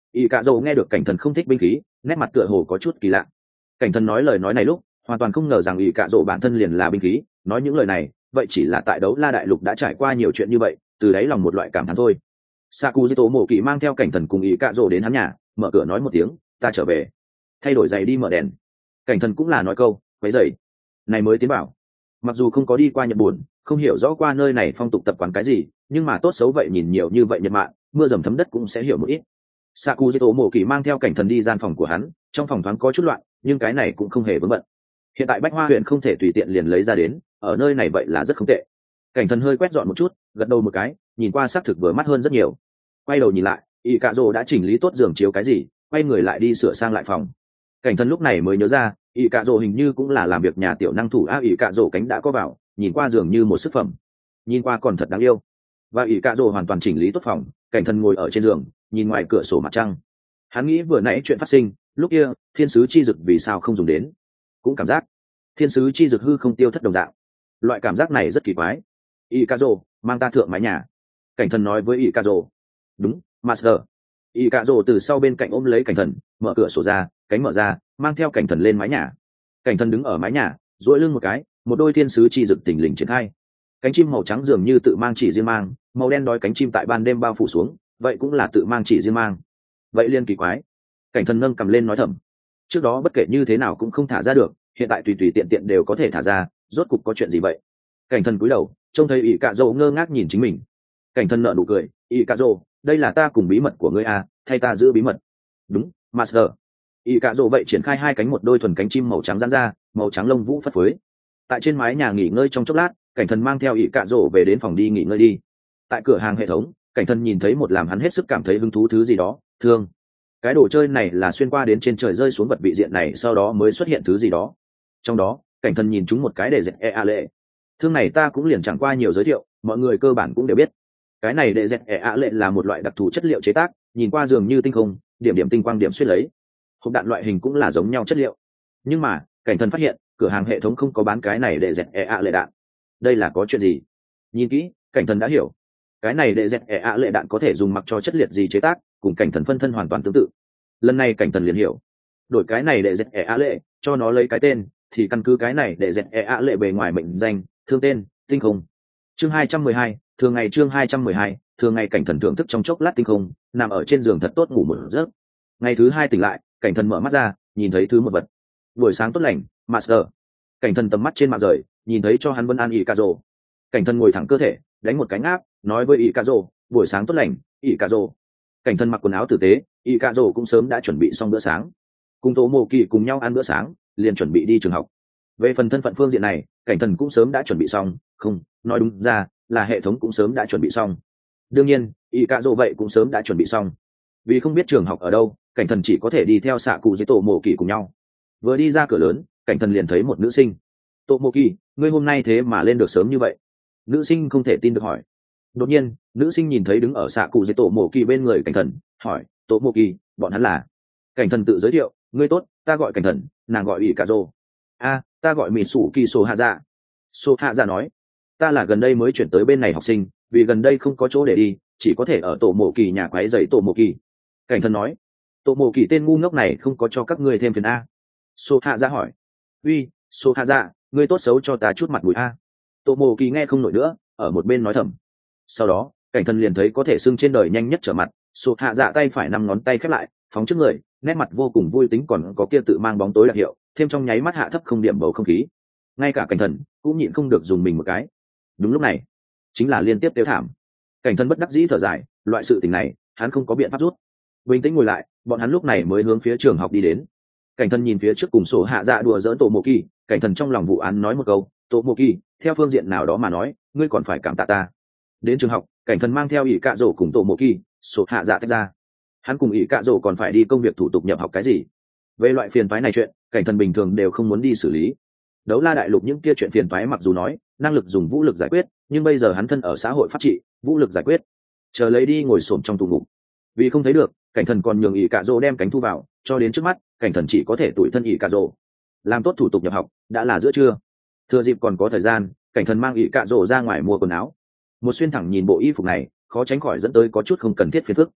ỷ cạ dỗ nghe được cảnh thần không thích binh khí, nét mặt tựa hồ có chút kỳ lạ. Cảnh thần nói lời nói này lúc hoàn toàn không ngờ rằng ỷ cạ dỗ bản thân liền là binh khí, nói những lời này vậy chỉ là tại Đấu La đại lục đã trải qua nhiều chuyện như vậy, từ đấy lòng một loại cảm thán thôi. Sakuzito Mộ Kỳ mang theo cảnh thần cùng ỷ cạ dỗ đến hắn nhà, mở cửa nói một tiếng, ta trở về. Thay đổi giày đi mở đèn. Cảnh thần cũng là nói câu, quấy giày. Này mới tiến bảo. Mặc dù không có đi qua Nhật Buồn, không hiểu rõ qua nơi này phong tục tập quán cái gì, nhưng mà tốt xấu vậy nhìn nhiều như vậy Nhật mạn, mưa dầm thấm đất cũng sẽ hiểu một ít. Sakuzito Mộ Kỳ mang theo cảnh thần đi gian phòng của hắn, trong phòng thoáng có chút loạn, nhưng cái này cũng không hề vướng bận. Hiện tại Bách Hoa huyện không thể tùy tiện liền lấy ra đến, ở nơi này vậy là rất không tệ. Cảnh thần hơi quét dọn một chút, gật đầu một cái, nhìn qua xác thực vừa mắt hơn rất nhiều. Quay đầu nhìn lại, ỷ cạ rồ đã chỉnh lý tốt giường chiếu cái gì, quay người lại đi sửa sang lại phòng. Cảnh thần lúc này mới nhớ ra, ỷ cạ rồ hình như cũng là làm việc nhà tiểu năng thủ a. ỷ cạ rồ cánh đã có vào, nhìn qua giường như một sức phẩm, nhìn qua còn thật đáng yêu. Và ỷ cạ rồ hoàn toàn chỉnh lý tốt phòng, cảnh thần ngồi ở trên giường, nhìn ngoài cửa sổ mặt trăng. Hắn nghĩ vừa nãy chuyện phát sinh, lúc kia thiên sứ chi dực vì sao không dùng đến, cũng cảm giác thiên sứ chi dực hư không tiêu thất đồng dạng. Loại cảm giác này rất kỳ quái. ỷ cạ rồ, mang ta thượng mái nhà. Cảnh thần nói với ỷ cạ rồ. Đúng, master. ỷ cạ rồ từ sau bên cạnh ôm lấy cảnh thần, mở cửa sổ ra, cánh mở ra, mang theo cảnh thần lên mái nhà. Cảnh thần đứng ở mái nhà, duỗi lưng một cái, một đôi thiên sứ chi dực tỉnh lình triển khai. Cánh chim màu trắng dường như tự mang chỉ riêng mang, màu đen đói cánh chim tại ban đêm bao phủ xuống, vậy cũng là tự mang chỉ riêng mang. Vậy liên kỳ quái. Cảnh thần nâng cầm lên nói thầm. Trước đó bất kể như thế nào cũng không thả ra được, hiện tại tùy tùy tiện tiện đều có thể thả ra, rốt cục có chuyện gì vậy? Cảnh thần cúi đầu, trông thấy ỷ cạ rồ ngơ ngác nhìn chính mình. Cảnh thần nở nụ cười, ỷ cạ rồ, đây là ta cùng bí mật của ngươi à, thay ta giữ bí mật. Đúng, master. ỷ cạ rồ vậy triển khai hai cánh, một đôi thuần cánh chim màu trắng giãn ra, màu trắng lông vũ phất phới. Tại trên mái nhà nghỉ ngơi trong chốc lát, cảnh thần mang theo ỷ cạ rồ về đến phòng đi nghỉ ngơi đi. Tại cửa hàng hệ thống, cảnh thần nhìn thấy một làm hắn hết sức cảm thấy hứng thú thứ gì đó, thương. Cái đồ chơi này là xuyên qua đến trên trời rơi xuống vật vị diện này, sau đó mới xuất hiện thứ gì đó. Trong đó, cảnh thần nhìn chúng một cái để dẹt e a lệ. Thương này ta cũng liền chẳng qua nhiều giới thiệu, mọi người cơ bản cũng đều biết. Cái này để dẹt e a lệ là một loại đặc thù chất liệu chế tác, nhìn qua dường như tinh không, điểm điểm tinh quang điểm xuyên lấy. Hộp đạn loại hình cũng là giống nhau chất liệu. Nhưng mà, cảnh thần phát hiện, cửa hàng hệ thống không có bán cái này để dẹt e a lệ đạn. Đây là có chuyện gì? Nhìn kỹ, cảnh thần đã hiểu. Cái này để dẹt e a lệ đạn có thể dùng mặc cho chất liệt gì chế tác, cùng cảnh thần phân thân hoàn toàn tương tự. Lần này cảnh thần liền hiểu, đổi cái này để dẹt e a lệ, cho nó lấy cái tên, thì căn cứ cái này để dẹt e a lệ bề ngoài mệnh danh, thương tên, tinh không. Chương hai trăm mười hai, thường ngày chương hai trăm mười hai, thường ngày cảnh thần thưởng thức trong chốc lát tinh không, nằm ở trên giường thật tốt ngủ một giấc. Ngày thứ hai tỉnh lại, cảnh thần mở mắt ra, nhìn thấy thứ một vật. Buổi sáng tốt lành, master. Cảnh thần tầm mắt trên mạng rời, nhìn thấy cho hắn Vân An ỷ cà rồ. Cảnh thần ngồi thẳng cơ thể, đánh một cái ngáp, nói với ỷ cà rồ, buổi sáng tốt lành, ỷ cà rồ. Cảnh thần mặc quần áo tử tế, ỷ cà rồ cũng sớm đã chuẩn bị xong bữa sáng. Cùng Tố Mộ Kỳ cùng nhau ăn bữa sáng, liền chuẩn bị đi trường học. Về phần thân phận phương diện này, cảnh thần cũng sớm đã chuẩn bị xong, không, nói đúng ra là hệ thống cũng sớm đã chuẩn bị xong. Đương nhiên, ỷ cà rồ vậy cũng sớm đã chuẩn bị xong. Vì không biết trường học ở đâu, cảnh thần chỉ có thể đi theo xạ cụ với Tổ Mộ Kỳ cùng nhau. Vừa đi ra cửa lớn, cảnh thần liền thấy một nữ sinh. Tổ Mộ Kỳ, ngươi hôm nay thế mà lên được sớm như vậy? Nữ sinh không thể tin được hỏi. Đột nhiên, nữ sinh nhìn thấy đứng ở xạ cụ với Tổ Mộ Kỳ bên người cảnh thần, hỏi, Tổ Mộ Kỳ, bọn hắn là? Cảnh thần tự giới thiệu, ngươi tốt, ta gọi cảnh thần, nàng gọi ỷ cà rồ. A, ta gọi mỹ sủ kỳ sổ hạ dạ. Sổ hạ dạ nói, ta là gần đây mới chuyển tới bên này học sinh, vì gần đây không có chỗ để đi, chỉ có thể ở Tổ Mộ Kỳ nhà quấy rầy Tổ Mộ Kỳ. Cảnh thần nói, Tổ Mộ Kỳ tên ngu ngốc này không có cho các ngươi thêm phiền a? Sổ hạ dạ hỏi, uy, sổ hạ dạ, ngươi tốt xấu cho ta chút mặt mũi a. Tổ Mộ Kỳ nghe không nổi nữa, ở một bên nói thầm. Sau đó, cảnh thần liền thấy có thể xưng trên đời nhanh nhất trở mặt, sổ hạ dạ tay phải năm ngón tay khép lại, phóng trước người, nét mặt vô cùng vui tính, còn có kia tự mang bóng tối đặc hiệu, thêm trong nháy mắt hạ thấp không điểm bầu không khí. Ngay cả cảnh thần cũng nhịn không được dùng mình một cái. Đúng lúc này, chính là liên tiếp tiêu thảm. Cảnh thần bất đắc dĩ thở dài, loại sự tình này hắn không có biện pháp rút. Bình tĩnh ngồi lại, bọn hắn lúc này mới hướng phía trường học đi đến. Cảnh thần nhìn phía trước cùng sổ hạ dạ đùa giỡn Tổ Mộ Kỳ, cảnh thần trong lòng vụ án nói một câu, Tổ Mộ Kỳ, theo phương diện nào đó mà nói, ngươi còn phải cảm tạ ta. Đến trường học, cảnh thần mang theo ỷ cạ rổ cùng Tổ Mộ Kỳ, sổ hạ dạ tách ra. Hắn cùng ỷ cạ rổ còn phải đi công việc thủ tục nhập học cái gì. Về loại phiền toái này chuyện, cảnh thần bình thường đều không muốn đi xử lý. Đấu La đại lục những kia chuyện phiền toái mặc dù nói năng lực dùng vũ lực giải quyết, nhưng bây giờ hắn thân ở xã hội pháp trị, vũ lực giải quyết, chờ lấy đi ngồi xổm trong tù ngục. Vì không thấy được, cảnh thần còn nhường ỷ cạ rổ đem cánh thu vào, cho đến trước mắt, cảnh thần chỉ có thể tủi thân ỷ cạ rổ. Làm tốt thủ tục nhập học, đã là giữa trưa. Thừa dịp còn có thời gian, cảnh thần mang ỷ cạ rổ ra ngoài mua quần áo. Một xuyên thẳng nhìn bộ y phục này, khó tránh khỏi dẫn tới có chút không cần thiết phiền phức.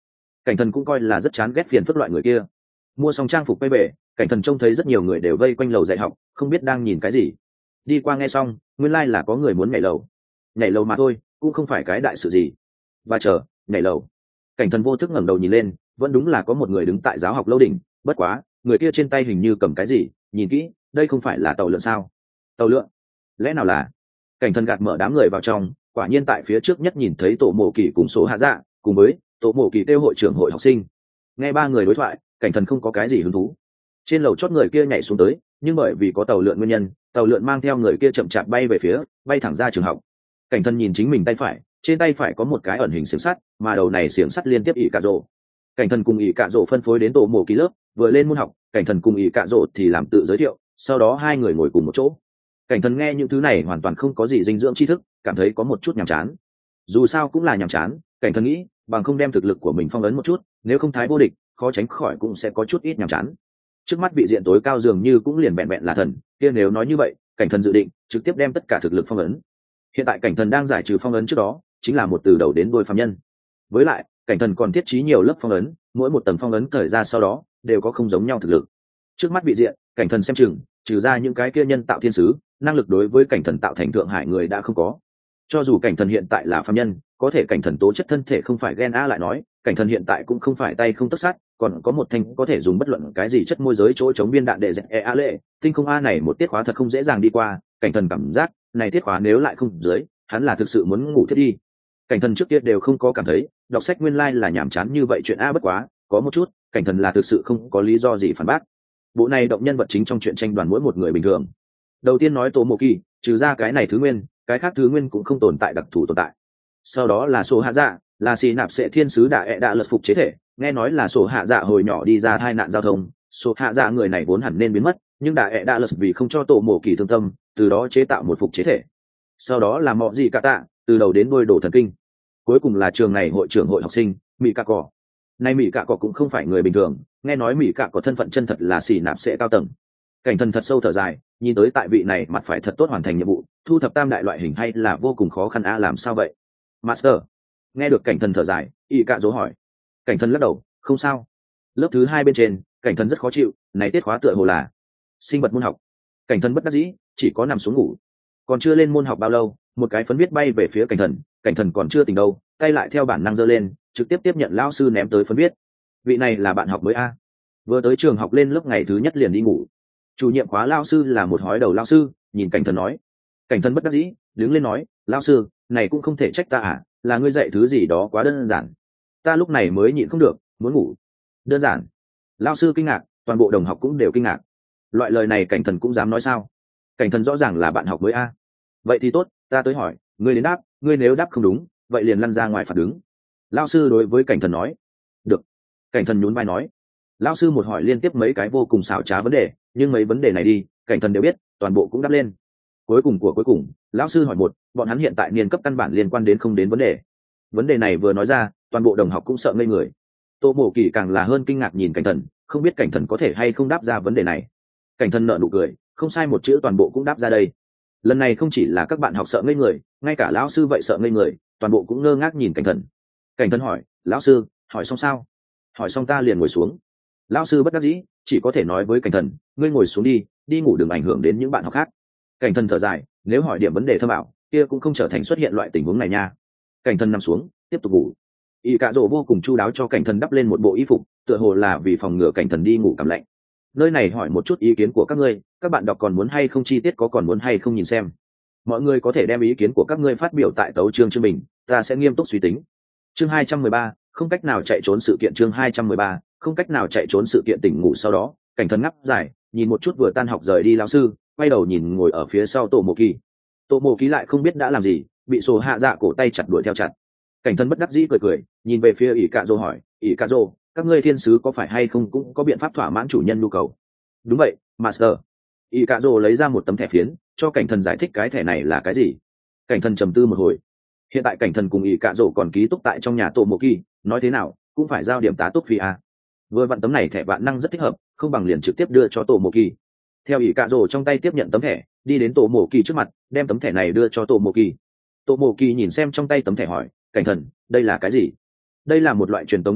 Cảnh thần cũng coi là rất chán ghét phiền phức loại người kia. Mua xong trang phục quay về, cảnh thần trông thấy rất nhiều người đều vây quanh lầu dạy học, không biết đang nhìn cái gì. Đi qua nghe xong, nguyên lai là có người muốn nhảy lầu. Nhảy lầu mà thôi, cũng không phải cái đại sự gì. Và chờ, nhảy lầu. Cảnh thần vô thức ngẩng đầu nhìn lên, vẫn đúng là có một người đứng tại giáo học lâu đỉnh, bất quá, người kia trên tay hình như cầm cái gì, nhìn kỹ, đây không phải là tàu lượn sao? Tàu lượn? Lẽ nào là? Cảnh thần gạt mở đám người vào trong, quả nhiên tại phía trước nhất nhìn thấy tổ mộ kỳ cùng số hạ dạ, cùng với tổ mộ kỳ kêu hội trưởng hội học sinh. Nghe ba người đối thoại, cảnh thần không có cái gì hứng thú. Trên lầu chót người kia nhảy xuống tới, nhưng bởi vì có tàu lượn nguyên nhân, tàu lượn mang theo người kia chậm chạp bay về phía, bay thẳng ra trường học. Cảnh thần nhìn chính mình tay phải, trên tay phải có một cái ẩn hình xiềng sắt, mà đầu này xiềng sắt liên tiếp ỉ cạ rổ. Cảnh thần cùng ỉ cạ rổ phân phối đến tổ mộ kỳ lớp, vừa lên môn học, cảnh thần cùng ỉ cạ rổ thì làm tự giới thiệu, sau đó hai người ngồi cùng một chỗ. Cảnh thần nghe những thứ này hoàn toàn không có gì dinh dưỡng tri thức, cảm thấy có một chút nhàm chán. Dù sao cũng là nhàm chán, cảnh thần nghĩ bằng không đem thực lực của mình phong ấn một chút, nếu không thái vô địch, khó tránh khỏi cũng sẽ có chút ít nhàm chán. Trước mắt vị diện tối cao dường như cũng liền vẹn vẹn là thần, kia nếu nói như vậy, cảnh thần dự định trực tiếp đem tất cả thực lực phong ấn. Hiện tại cảnh thần đang giải trừ phong ấn trước đó, chính là một từ đầu đến đuôi phàm nhân. Với lại, cảnh thần còn thiết trí nhiều lớp phong ấn, mỗi một tầng phong ấn cởi ra sau đó đều có không giống nhau thực lực. Trước mắt vị diện, cảnh thần xem chừng, trừ ra những cái kia nhân tạo thiên sứ, năng lực đối với cảnh thần tạo thành thượng hải người đã không có. Cho dù cảnh thần hiện tại là phàm nhân, có thể cảnh thần tố chất thân thể không phải gen a lại nói, cảnh thần hiện tại cũng không phải tay không tất sát, còn có một thanh có thể dùng bất luận cái gì chất môi giới chỗ chống viên đạn để dẹp e a lệ, tinh không a này một tiết khóa thật không dễ dàng đi qua, cảnh thần cảm giác này tiết khóa nếu lại không dưới, hắn là thực sự muốn ngủ thiết đi. Cảnh thần trước kia đều không có cảm thấy đọc sách nguyên lai like là nhàm chán như vậy, chuyện a bất quá có một chút, cảnh thần là thực sự không có lý do gì phản bác. Bộ này động nhân vật chính trong truyện tranh đoàn mỗi một người bình thường. Đầu tiên nói tổ mộ kỳ, trừ ra cái này thứ nguyên, cái khác thứ nguyên cũng không tồn tại đặc thù tồn tại. Sau đó là sổ hạ dạ, là xì nạp sệ thiên sứ đạ ẹ đạ lật phục chế thể, nghe nói là sổ hạ dạ hồi nhỏ đi ra tai nạn giao thông, sổ hạ dạ người này vốn hẳn nên biến mất, nhưng đạ ẹ đạ lật vì không cho tổ mộ kỳ thương tâm, từ đó chế tạo một phục chế thể. Sau đó là mọ gì cả tạ, từ đầu đến đuôi đổ thần kinh. Cuối cùng là trường này hội trưởng hội học sinh mỹ cạ cỏ. Nay mỹ cạ cỏ cũng không phải người bình thường, nghe nói mỹ cạ có thân phận chân thật là xì nạp sệ cao tầng. Cảnh thần thật sâu thở dài, nhìn tới tại vị này mặt phải thật tốt hoàn thành nhiệm vụ, thu thập tam đại loại hình hay là vô cùng khó khăn a, làm sao vậy Master? Nghe được cảnh thần thở dài, y cạ dỗ hỏi. Cảnh thần lắc đầu, không sao. Lớp thứ hai bên trên, cảnh thần rất khó chịu, này tiết khóa tựa hồ là sinh vật môn học. Cảnh thần bất đắc dĩ, chỉ có nằm xuống ngủ. Còn chưa lên môn học bao lâu, một cái phấn viết bay về phía cảnh thần, cảnh thần còn chưa tỉnh đâu, tay lại theo bản năng giơ lên, trực tiếp tiếp nhận lao sư ném tới phấn viết. Vị này là bạn học mới a, vừa tới trường học lên lớp ngày thứ nhất liền đi ngủ. Chủ nhiệm khóa lao sư là một hói đầu lao sư, nhìn cảnh thần nói. Cảnh thần bất đắc dĩ, đứng lên nói, lao sư, này cũng không thể trách ta à, là ngươi dạy thứ gì đó quá đơn giản, ta lúc này mới nhịn không được muốn ngủ. Đơn giản? Lao sư kinh ngạc, toàn bộ đồng học cũng đều kinh ngạc. Loại lời này cảnh thần cũng dám nói sao? Cảnh thần rõ ràng là bạn học mới a. Vậy thì tốt, ta tới hỏi, ngươi đến đáp, ngươi nếu đáp không đúng, vậy liền lăn ra ngoài phạt đứng. Lao sư đối với cảnh thần nói. Được. Cảnh thần nhún vai nói. Lao sư một hỏi liên tiếp mấy cái vô cùng xảo trá vấn đề, nhưng mấy vấn đề này đi, cảnh thần đều biết, toàn bộ cũng đáp lên. Cuối cùng của cuối cùng, lão sư hỏi một, bọn hắn hiện tại niên cấp căn bản liên quan đến không đến vấn đề. Vấn đề này vừa nói ra, toàn bộ đồng học cũng sợ ngây người. Tô Mộ Kỳ càng là hơn kinh ngạc nhìn cảnh thần, không biết cảnh thần có thể hay không đáp ra vấn đề này. Cảnh thần nở nụ cười, không sai một chữ toàn bộ cũng đáp ra đây. Lần này không chỉ là các bạn học sợ ngây người, ngay cả lão sư vậy sợ ngây người, toàn bộ cũng ngơ ngác nhìn cảnh thần. Cảnh thần hỏi, lão sư, hỏi xong sao? Hỏi xong ta liền ngồi xuống. Lão sư bất đắc dĩ, chỉ có thể nói với cảnh thần, ngươi ngồi xuống đi, đi ngủ đừng ảnh hưởng đến những bạn học khác. Cảnh thần thở dài, nếu hỏi điểm vấn đề thâm ảo, kia cũng không trở thành xuất hiện loại tình huống này nha. Cảnh thần nằm xuống, tiếp tục ngủ. Y cạ rỗ vô cùng chu đáo cho cảnh thần đắp lên một bộ y phục, tựa hồ là vì phòng ngừa cảnh thần đi ngủ cảm lạnh. Nơi này hỏi một chút ý kiến của các ngươi, các bạn đọc còn muốn hay không chi tiết có còn muốn hay không nhìn xem. Mọi người có thể đem ý kiến của các ngươi phát biểu tại tấu chương chương mình, ta sẽ nghiêm túc suy tính. Chương hai trăm mười ba, không cách nào chạy trốn sự kiện. Chương hai trăm mười ba, không cách nào chạy trốn sự kiện. Tỉnh ngủ sau đó, cảnh thần ngáp dài, nhìn một chút vừa tan học rời đi lão sư, quay đầu nhìn ngồi ở phía sau tổ mộ kỳ. Tổ mộ kỳ lại không biết đã làm gì, bị sổ hạ dạ cổ tay chặt đuổi theo chặt. Cảnh thần bất đắc dĩ cười cười, nhìn về phía ỷ cạ rô hỏi, ỷ cạ rô, các ngươi thiên sứ có phải hay không cũng có biện pháp thỏa mãn chủ nhân nhu cầu? Đúng vậy, master. ỷ cạ rô lấy ra một tấm thẻ phiến, cho cảnh thần giải thích cái thẻ này là cái gì. Cảnh thần trầm tư một hồi. Hiện tại cảnh thần cùng ỷ cạ rô còn ký túc tại trong nhà tổ mộ kỳ, nói thế nào cũng phải giao điểm tá túc phí à. Vừa vặn tấm này thẻ vạn năng rất thích hợp, không bằng liền trực tiếp đưa cho tổ mộ kỳ. Theo ỷ cạ rô trong tay tiếp nhận tấm thẻ, đi đến tổ mộ kỳ trước mặt, đem tấm thẻ này đưa cho tổ mộ kỳ. Tổ mộ kỳ nhìn xem trong tay tấm thẻ hỏi, cảnh thần, đây là cái gì? Đây là một loại truyền tống trang bị,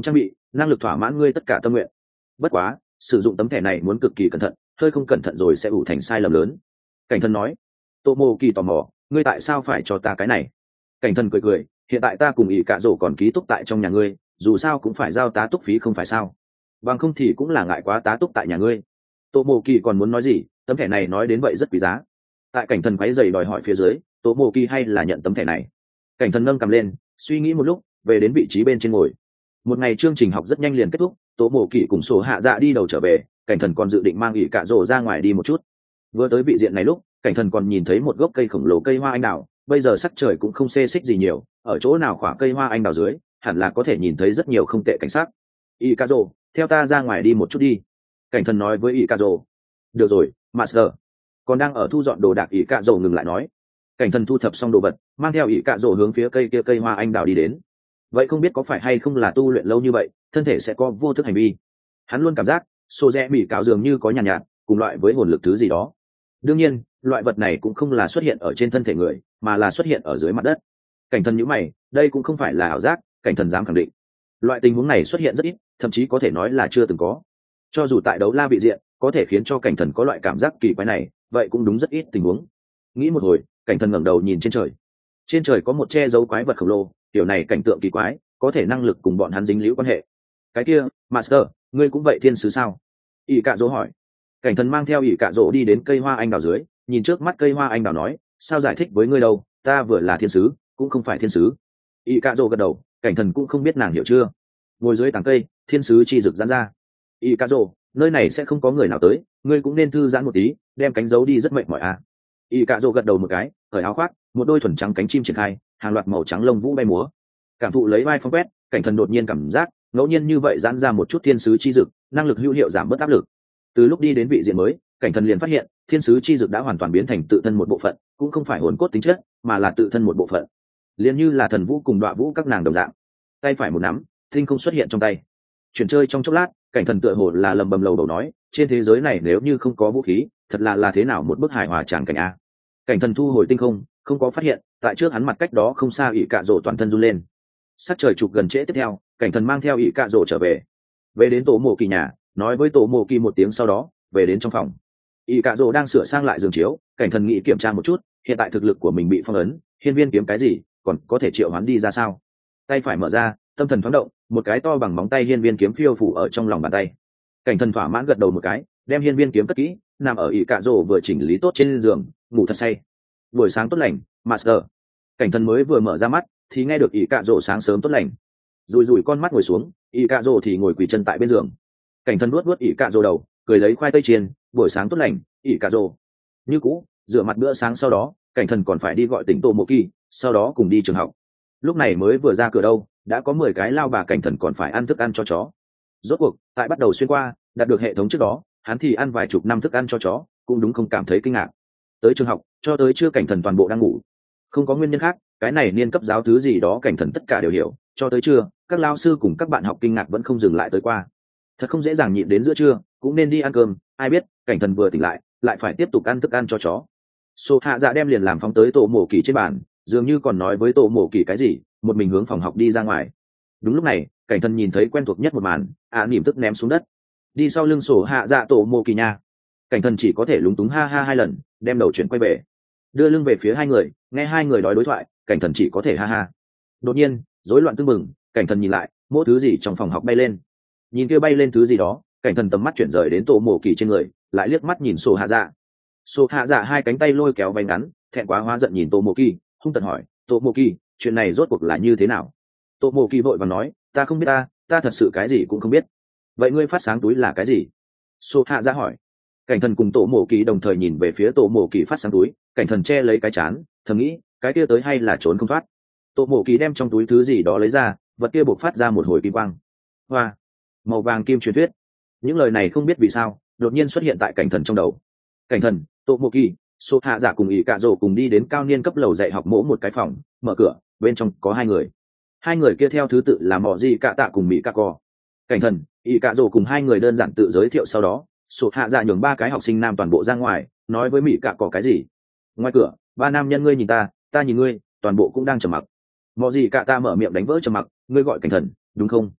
năng lực thỏa mãn ngươi tất cả tâm nguyện. Bất quá sử dụng tấm thẻ này muốn cực kỳ cẩn thận, hơi không cẩn thận rồi sẽ ủ thành sai lầm lớn. Cảnh thần nói. Tô mô kỳ tò mò, ngươi tại sao phải cho ta cái này? Cảnh thần cười cười, hiện tại ta cùng ỷ cạ rổ còn ký túc tại trong nhà ngươi, dù sao cũng phải giao tá túc phí không phải sao? Bằng không thì cũng là ngại quá tá túc tại nhà ngươi. Tô mô kỳ còn muốn nói gì, tấm thẻ này nói đến vậy rất quý giá. Tại cảnh thần quấy giày đòi hỏi phía dưới, Tô mô kỳ hay là nhận tấm thẻ này. Cảnh thần nâng cầm lên, suy nghĩ một lúc, về đến vị trí bên trên ngồi. Một ngày chương trình học rất nhanh liền kết thúc, Tô mô kỳ cùng sổ hạ dạ đi đầu trở về, cảnh thần còn dự định mang ỷ cạ rổ ra ngoài đi một chút. Vừa tới vị diện này lúc, cảnh thần còn nhìn thấy một gốc cây khổng lồ cây hoa anh đào, bây giờ sắc trời cũng không xê xích gì nhiều, ở chỗ nào khỏa cây hoa anh đào dưới hẳn là có thể nhìn thấy rất nhiều không tệ cảnh sát. ỷ cạ rổ, theo ta ra ngoài đi một chút đi. Cảnh thần nói với ỷ cạ rổ. Được rồi, master. Còn đang ở thu dọn đồ đạc, ỷ cạ rổ ngừng lại nói. Cảnh thần thu thập xong đồ vật, mang theo ỷ cạ rổ hướng phía cây kia cây hoa anh đào đi đến. Vậy không biết có phải hay không là tu luyện lâu như vậy, thân thể sẽ có vô thức hành vi. Hắn luôn cảm giác xô rẽ bị cạo dường như có nhàn nhạt, nhạt cùng loại với hồn lực thứ gì đó. Đương nhiên loại vật này cũng không là xuất hiện ở trên thân thể người, mà là xuất hiện ở dưới mặt đất. Cảnh thần nhíu mày, đây cũng không phải là ảo giác, cảnh thần dám khẳng định loại tình huống này xuất hiện rất ít, thậm chí có thể nói là chưa từng có. Cho dù tại đấu la vị diện có thể khiến cho cảnh thần có loại cảm giác kỳ quái này, vậy cũng đúng rất ít tình huống. Nghĩ một hồi, cảnh thần ngẩng đầu nhìn trên trời. Trên trời có một che giấu quái vật khổng lồ, điều này cảnh tượng kỳ quái, có thể năng lực cùng bọn hắn dính líu quan hệ. Cái kia, master, ngươi cũng vậy thiên sứ sao? ỷ cạ dỗ hỏi. Cảnh thần mang theo ỷ cạ dỗ đi đến cây hoa anh đào dưới, nhìn trước mắt cây hoa anh đào nói, sao giải thích với ngươi đâu, ta vừa là thiên sứ cũng không phải thiên sứ. ỷ cạ dỗ gật đầu, cảnh thần cũng không biết nàng hiểu chưa. Ngồi dưới tàng cây, thiên sứ chi rực giãn ra. ỷ cạ dỗ, nơi này sẽ không có người nào tới, ngươi cũng nên thư giãn một tí, đem cánh giấu đi rất mệt mỏi à. ỷ cạ dỗ gật đầu một cái, cởi áo khoác, một đôi thuần trắng cánh chim triển khai, hàng loạt màu trắng lông vũ bay múa. Cảm thụ lấy vai phong quét, cảnh thần đột nhiên cảm giác ngẫu nhiên như vậy giãn ra một chút thiên sứ chi dực, năng lực hữu hiệu giảm bớt áp lực. Từ lúc đi đến vị diện mới, cảnh thần liền phát hiện thiên sứ chi dực đã hoàn toàn biến thành tự thân một bộ phận, cũng không phải hồn cốt tính chất, mà là tự thân một bộ phận, liền như là thần vũ cùng đọa vũ các nàng đồng dạng. Tay phải một nắm, tinh không xuất hiện trong tay. Chuyển chơi trong chốc lát, cảnh thần tựa hồ là lầm bầm lầu đầu nói, trên thế giới này nếu như không có vũ khí, thật là là thế nào một bức hài hòa tràng cảnh a. Cảnh thần thu hồi tinh không, không có phát hiện tại trước hắn mặt cách đó không xa ỷ cạ rổ toàn thân run lên. Sắc trời chụp gần trễ tiếp theo, cảnh thần mang theo ỷ cạ rổ trở về. Về đến tổ mộ kỳ nhà, nói với tổ mộ kỳ một tiếng, sau đó về đến trong phòng. ỷ cạ rổ đang sửa sang lại giường chiếu, cảnh thần nghĩ kiểm tra một chút hiện tại thực lực của mình bị phong ấn, hiên viên kiếm cái gì còn có thể triệu hoán đi ra sao. Tay phải mở ra, tâm thần thoáng động, một cái to bằng móng tay hiên viên kiếm phiêu phủ ở trong lòng bàn tay. Cảnh thần thỏa mãn gật đầu một cái, đem hiên viên kiếm cất kỹ, nằm ở ỷ cạ rổ vừa chỉnh lý tốt trên giường, ngủ thật say. Buổi sáng tốt lành, master. Cảnh thần mới vừa mở ra mắt thì nghe được ỷ cạ rổ sáng sớm tốt lành. Rùi rùi con mắt ngồi xuống, ỷ cạ rổ thì ngồi quỳ chân tại bên giường. Cảnh thần nuốt nuốt ỷ cạ rổ đầu, cười lấy khoai tây chiên. Buổi sáng tốt lành, ỷ cạ rổ. Như cũ rửa mặt bữa sáng, sau đó cảnh thần còn phải đi gọi tỉnh tổ mộ kỳ, sau đó cùng đi trường học. Lúc này mới vừa ra cửa đâu, đã có mười cái lao bà cảnh thần còn phải ăn thức ăn cho chó. Rốt cuộc tại bắt đầu xuyên qua đạt được hệ thống trước đó, hắn thì ăn vài chục năm thức ăn cho chó, cũng đúng không cảm thấy kinh ngạc. Tới trường học cho tới trưa cảnh thần toàn bộ đang ngủ, không có nguyên nhân khác, cái này niên cấp giáo thứ gì đó cảnh thần tất cả đều hiểu. Cho tới trưa các lao sư cùng các bạn học kinh ngạc vẫn không dừng lại tới qua. Thật không dễ dàng nhịn đến giữa trưa cũng nên đi ăn cơm, ai biết cảnh thần vừa tỉnh lại lại phải tiếp tục ăn thức ăn cho chó. Sô hạ dạ đem liền làm phóng tới tổ mổ kỳ trên bàn, dường như còn nói với tổ mổ kỳ cái gì, một mình hướng phòng học đi ra ngoài. Đúng lúc này cảnh thần nhìn thấy quen thuộc nhất một màn, ạ à, niềm tức ném xuống đất đi sau lưng sổ hạ dạ tổ mổ kỳ nha. Cảnh thần chỉ có thể lúng túng ha ha hai lần, đem đầu chuyển quay về, đưa lưng về phía hai người, nghe hai người nói đối thoại, cảnh thần chỉ có thể ha ha. Đột nhiên rối loạn tưng bừng, cảnh thần nhìn lại, mỗi thứ gì trong phòng học bay lên. Nhìn kia bay lên thứ gì đó, cảnh thần tầm mắt chuyển rời đến tổ mổ kỳ trên người, lại liếc mắt nhìn sổ hạ dạ. Sổ hạ dạ hai cánh tay lôi kéo váy ngắn, thẹn quá hóa giận nhìn tổ mổ kỳ, hung tợn hỏi, tổ mổ kỳ, chuyện này rốt cuộc là như thế nào? Tổ mổ kỳ vội vàng nói, ta không biết, ta ta thật sự cái gì cũng không biết. Vậy ngươi phát sáng túi là cái gì? Sổ hạ dạ hỏi. Cảnh thần cùng tổ mổ kỳ đồng thời nhìn về phía tổ mổ kỳ phát sáng túi, cảnh thần che lấy cái chán, thầm nghĩ cái kia tới hay là trốn không thoát. Tổ mổ kỳ đem trong túi thứ gì đó lấy ra, vật kia bộc phát ra một hồi kim quang. Hoa, màu vàng kim truyền thuyết. Những lời này không biết vì sao đột nhiên xuất hiện tại cảnh thần trong đầu. Cảnh thần, tổ mổ kỳ, số hạ giả cùng ỷ cạ rổ cùng đi đến cao niên cấp lầu dạy học mỗ một cái phòng, mở cửa, bên trong có hai người. Hai người kia theo thứ tự là mọ gì cạ tạ cùng mỹ cạ cò. Cảnh thần, ỷ cạ rổ cùng hai người đơn giản tự giới thiệu, sau đó sổ hạ dạ nhường ba cái học sinh nam toàn bộ ra ngoài, nói với mỹ cạ cò cái gì. Ngoài cửa ba nam nhân ngươi nhìn ta, ta nhìn ngươi, toàn bộ cũng đang trầm mặc. Mọ gì cạ ta mở miệng đánh vỡ trầm mặc, ngươi gọi cảnh thần đúng không?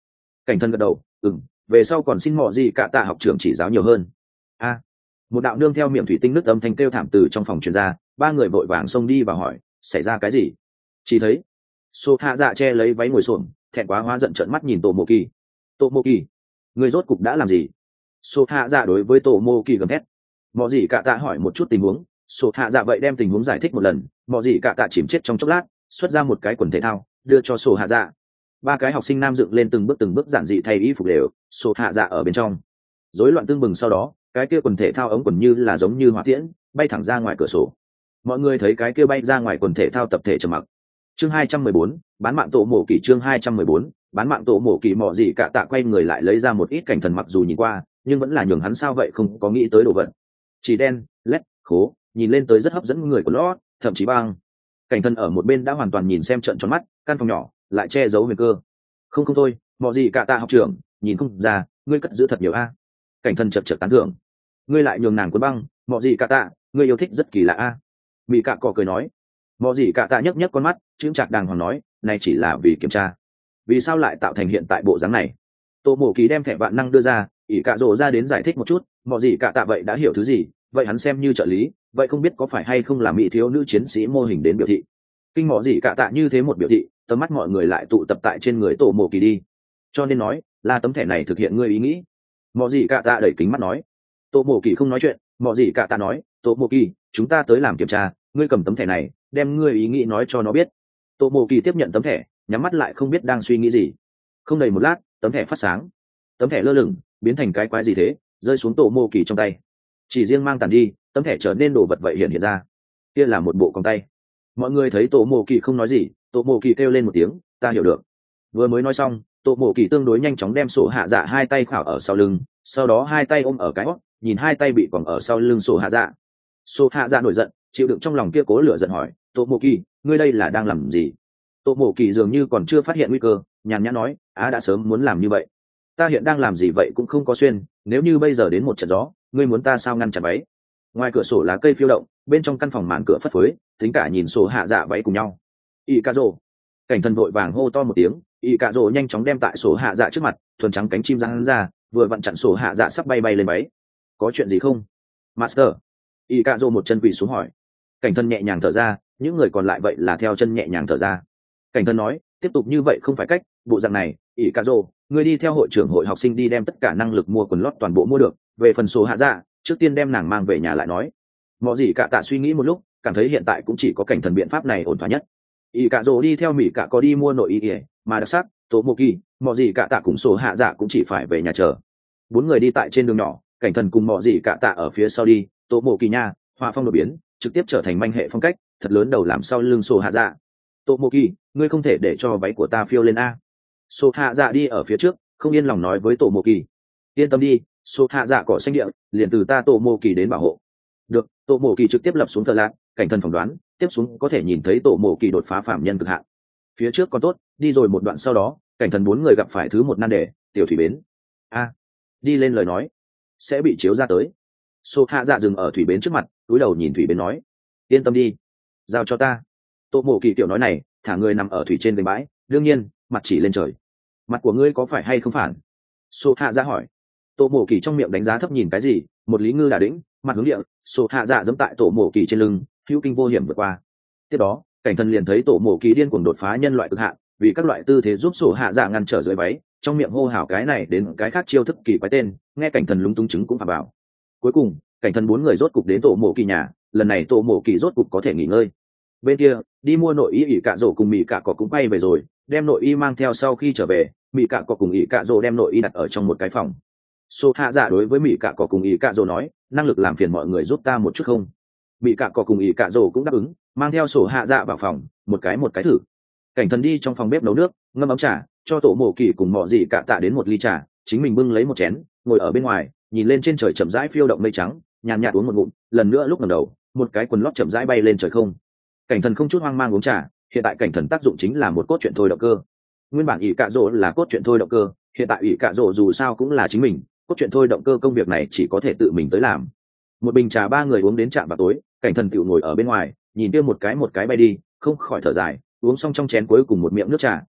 Cảnh thân gật đầu, ừm, về sau còn xin mọ gì cả tạ học trưởng chỉ giáo nhiều hơn. A, một đạo nương theo miệng thủy tinh nước âm thanh kêu thảm từ trong phòng truyền ra, ba người vội vàng xông đi và hỏi xảy ra cái gì. Chỉ thấy Sô Hạ Dạ che lấy váy ngồi xổm, thẹn quá hóa giận trợn mắt nhìn Tô Mộ Kỳ. Tô Mộ Kỳ, người rốt cục đã làm gì? Sô Hạ Dạ đối với Tô Mộ Kỳ gầm thét. Mọ gì cả tạ hỏi một chút tình huống, Sô Hạ Dạ vậy đem tình huống giải thích một lần, mọ gì cả tạ chìm chết trong chốc lát, xuất ra một cái quần thể thao, đưa cho Sô Hạ Dạ. Ba cái học sinh nam dựng lên từng bước từng bước giản dị thay y phục đều, Sô Hạ Dạ ở bên trong. Rối loạn tương bừng sau đó, cái kia quần thể thao ống quần như là giống như hỏa tiễn, bay thẳng ra ngoài cửa sổ. Mọi người thấy cái kia bay ra ngoài quần thể thao tập thể trầm mặc. Chương hai trăm mười bốn, bán mạng Tổ Mộ Kỳ. Chương hai trăm mười bốn, bán mạng Tổ Mộ Kỳ. Mọ gì cả tạ quay người lại lấy ra một ít cảnh thần, mặc dù nhìn qua nhưng vẫn là nhường hắn sao vậy không có nghĩ tới đồ vật. Chỉ đen lét khố, nhìn lên tới rất hấp dẫn người của lót, thậm chí băng. Cảnh thần ở một bên đã hoàn toàn nhìn xem trận tròn mắt, căn phòng nhỏ lại che giấu huyền cơ. Không không thôi, mọ gì cả tạ học trưởng, nhìn không ra ngươi cất giữ thật nhiều a. Cảnh thần chật chật tán thưởng. Ngươi lại nhường nàng cuốn băng, mọ gì cả tạ, ngươi yêu thích rất kỳ lạ a. Mỹ cạ cọ cười nói. Mọ gì cả tạ nhấc nhấc con mắt, chững chạc đàng hoàng nói, này chỉ là vì kiểm tra. Vì sao lại tạo thành hiện tại bộ dáng này? Tô Mộ Kỳ đem thẻ vạn năng đưa ra, ỷ cạ rồ ra đến giải thích một chút, mọ gì cả tạ vậy đã hiểu thứ gì, vậy hắn xem như trợ lý, vậy không biết có phải hay không là mỹ thiếu nữ chiến sĩ mô hình đến biểu thị. Kinh mọ gì cả tạ như thế một biểu thị, tầm mắt mọi người lại tụ tập tại trên người Tô Mộ Kỳ đi. Cho nên nói, là tấm thẻ này thực hiện ngươi ý nghĩ. Mọ gì cả tạ đẩy kính mắt nói. Tô Mộ Kỳ không nói chuyện, mọ gì cả tạ nói, Tô Mộ Kỳ, chúng ta tới làm kiểm tra, ngươi cầm tấm thẻ này, đem ngươi ý nghĩ nói cho nó biết. Tô Mộ Kỳ tiếp nhận tấm thẻ, nhắm mắt lại không biết đang suy nghĩ gì. Không đầy một lát, tấm thẻ phát sáng. Tấm thẻ lơ lửng, biến thành cái quái gì thế, rơi xuống Tô Mộ Kỳ trong tay. Chỉ riêng mang tàn đi, tấm thẻ trở nên đồ vật vậy hiện hiện ra. Kia là một bộ còng tay. Mọi người thấy Tô Mộ Kỳ không nói gì, Tô Mộ Kỳ kêu lên một tiếng, ta hiểu được. Vừa mới nói xong, Tô Mộ Kỳ tương đối nhanh chóng đem sổ hạ dạ hai tay khảo ở sau lưng, sau đó hai tay ôm ở cái hót, nhìn hai tay bị quòng ở sau lưng sổ hạ dạ. Sổ hạ dạ nổi giận, chịu đựng trong lòng kia cố lửa giận hỏi, Tô Mộ Kỳ, ngươi đây là đang làm gì? Tô Mộ Kỳ dường như còn chưa phát hiện nguy cơ, nhàn nhã nói, á đã sớm muốn làm như vậy. Ta hiện đang làm gì vậy cũng không có xuyên, nếu như bây giờ đến một trận gió, ngươi muốn ta sao ngăn chặn váy? Ngoài cửa sổ lá cây phiêu động, bên trong căn phòng màn cửa phất phới, tính cả nhìn sổ hạ dạ váy cùng nhau. Y cà rồ, cảnh thần vội vàng hô to một tiếng, Y cà rồ nhanh chóng đem tại sổ hạ dạ trước mặt, thuần trắng cánh chim răng ra, vừa vặn chặn sổ hạ dạ sắp bay bay lên váy. Có chuyện gì không, Master? Y cà rồ một chân quỳ xuống hỏi. Cảnh thần nhẹ nhàng thở ra, những người còn lại vậy là theo chân nhẹ nhàng thở ra. Cảnh thần nói, tiếp tục như vậy không phải cách, bộ dạng này, ỷ cà rồ, ngươi đi theo hội trưởng hội học sinh đi đem tất cả năng lực mua quần lót toàn bộ mua được, về phần số hạ dạ, trước tiên đem nàng mang về nhà lại nói. Mọi gì cả tạ suy nghĩ một lúc, cảm thấy hiện tại cũng chỉ có cảnh thần biện pháp này ổn thỏa nhất. ỷ cà rồ đi theo mỹ cả có đi mua nội y ỉa, mà đặc sắc, Tô Mộ Kỳ, mọi gì cả tạ cùng số hạ dạ cũng chỉ phải về nhà chờ. Bốn người đi tại trên đường nhỏ, cảnh thần cùng mọi gì cả tạ ở phía sau đi, Tô Mộ Kỳ nha, họa phong đột biến, trực tiếp trở thành manh hệ phong cách, thật lớn đầu làm sau lưng sổ hạ dạ. Tô Mộ Kỳ, ngươi không thể để cho váy của ta phiêu lên a. Sổ hạ dạ đi ở phía trước, không yên lòng nói với Tô Mộ Kỳ. Yên tâm đi, sổ hạ dạ cỏ xanh địa, liền từ ta Tô Mộ Kỳ đến bảo hộ. Được, Tô Mộ Kỳ trực tiếp lập xuống thờ lạc, cảnh thần phỏng đoán, tiếp xuống có thể nhìn thấy Tô Mộ Kỳ đột phá phạm nhân cực hạn. Phía trước còn tốt, đi rồi một đoạn sau đó, cảnh thần bốn người gặp phải thứ một nan đề, tiểu thủy bến. A, đi lên lời nói, sẽ bị chiếu ra tới. Sổ hạ dạ dừng ở thủy bến trước mặt, cúi đầu nhìn thủy bến nói, yên tâm đi, giao cho ta. Tô Mộ Kỳ kiểu nói này, thả người nằm ở thủy trên bến bãi, đương nhiên mặt chỉ lên trời. Mặt của ngươi có phải hay không phản? Sô hạ dạ hỏi. Tô Mộ Kỳ trong miệng đánh giá thấp nhìn cái gì, một lý ngư đà đĩnh, mặt hướng địa, Sô hạ dạ giẫm tại Tô Mộ Kỳ trên lưng, hữu kinh vô hiểm vượt qua. Tiếp đó, cảnh thần liền thấy Tô Mộ Kỳ điên cuồng đột phá nhân loại cực hạn, vì các loại tư thế giúp Sô hạ dạ ngăn trở dưới váy, trong miệng hô hào cái này đến cái khác chiêu thức kỳ quái tên, nghe cảnh thần lúng túng chứng cũng phà bảo. Cuối cùng, cảnh thần bốn người rốt cục đến Tô Mộ Kỳ nhà, lần này Tô Mộ Kỳ rốt cục có thể nghỉ ngơi. Bên kia, đi mua nội y ỉ cạ rổ cùng mỹ cạ cọ cũng quay về rồi, đem nội y mang theo sau khi trở về, mỹ cạ cọ cùng ỉ cạ rổ đem nội y đặt ở trong một cái phòng. Sô hạ dạ đối với mỹ cạ cọ cùng ỉ cạ rổ nói, năng lực làm phiền mọi người giúp ta một chút không? Mỹ cạ cọ cùng ỉ cạ rổ cũng đáp ứng, mang theo sổ hạ dạ vào phòng, một cái một cái thử. Cảnh thần đi trong phòng bếp nấu nước, ngâm ấm trà, cho Tổ Mộ Kỳ cùng mọi gì cạ tạ đến một ly trà, chính mình bưng lấy một chén, ngồi ở bên ngoài, nhìn lên trên trời chậm rãi phiêu động mây trắng, nhàn nhạt uống một ngụm, lần nữa lúc ngẩng đầu, một cái quần lót chậm rãi bay lên trời không. Cảnh thần không chút hoang mang uống trà, hiện tại cảnh thần tác dụng chính là một cốt truyện thôi động cơ. Nguyên bản ỷ cạ rỗ là cốt truyện thôi động cơ, hiện tại ỷ cạ rỗ dù sao cũng là chính mình, cốt truyện thôi động cơ công việc này chỉ có thể tự mình tới làm. Một bình trà ba người uống đến trạm vào tối, cảnh thần tiểu ngồi ở bên ngoài, nhìn kia một cái một cái bay đi, không khỏi thở dài, uống xong trong chén cuối cùng một miệng nước trà,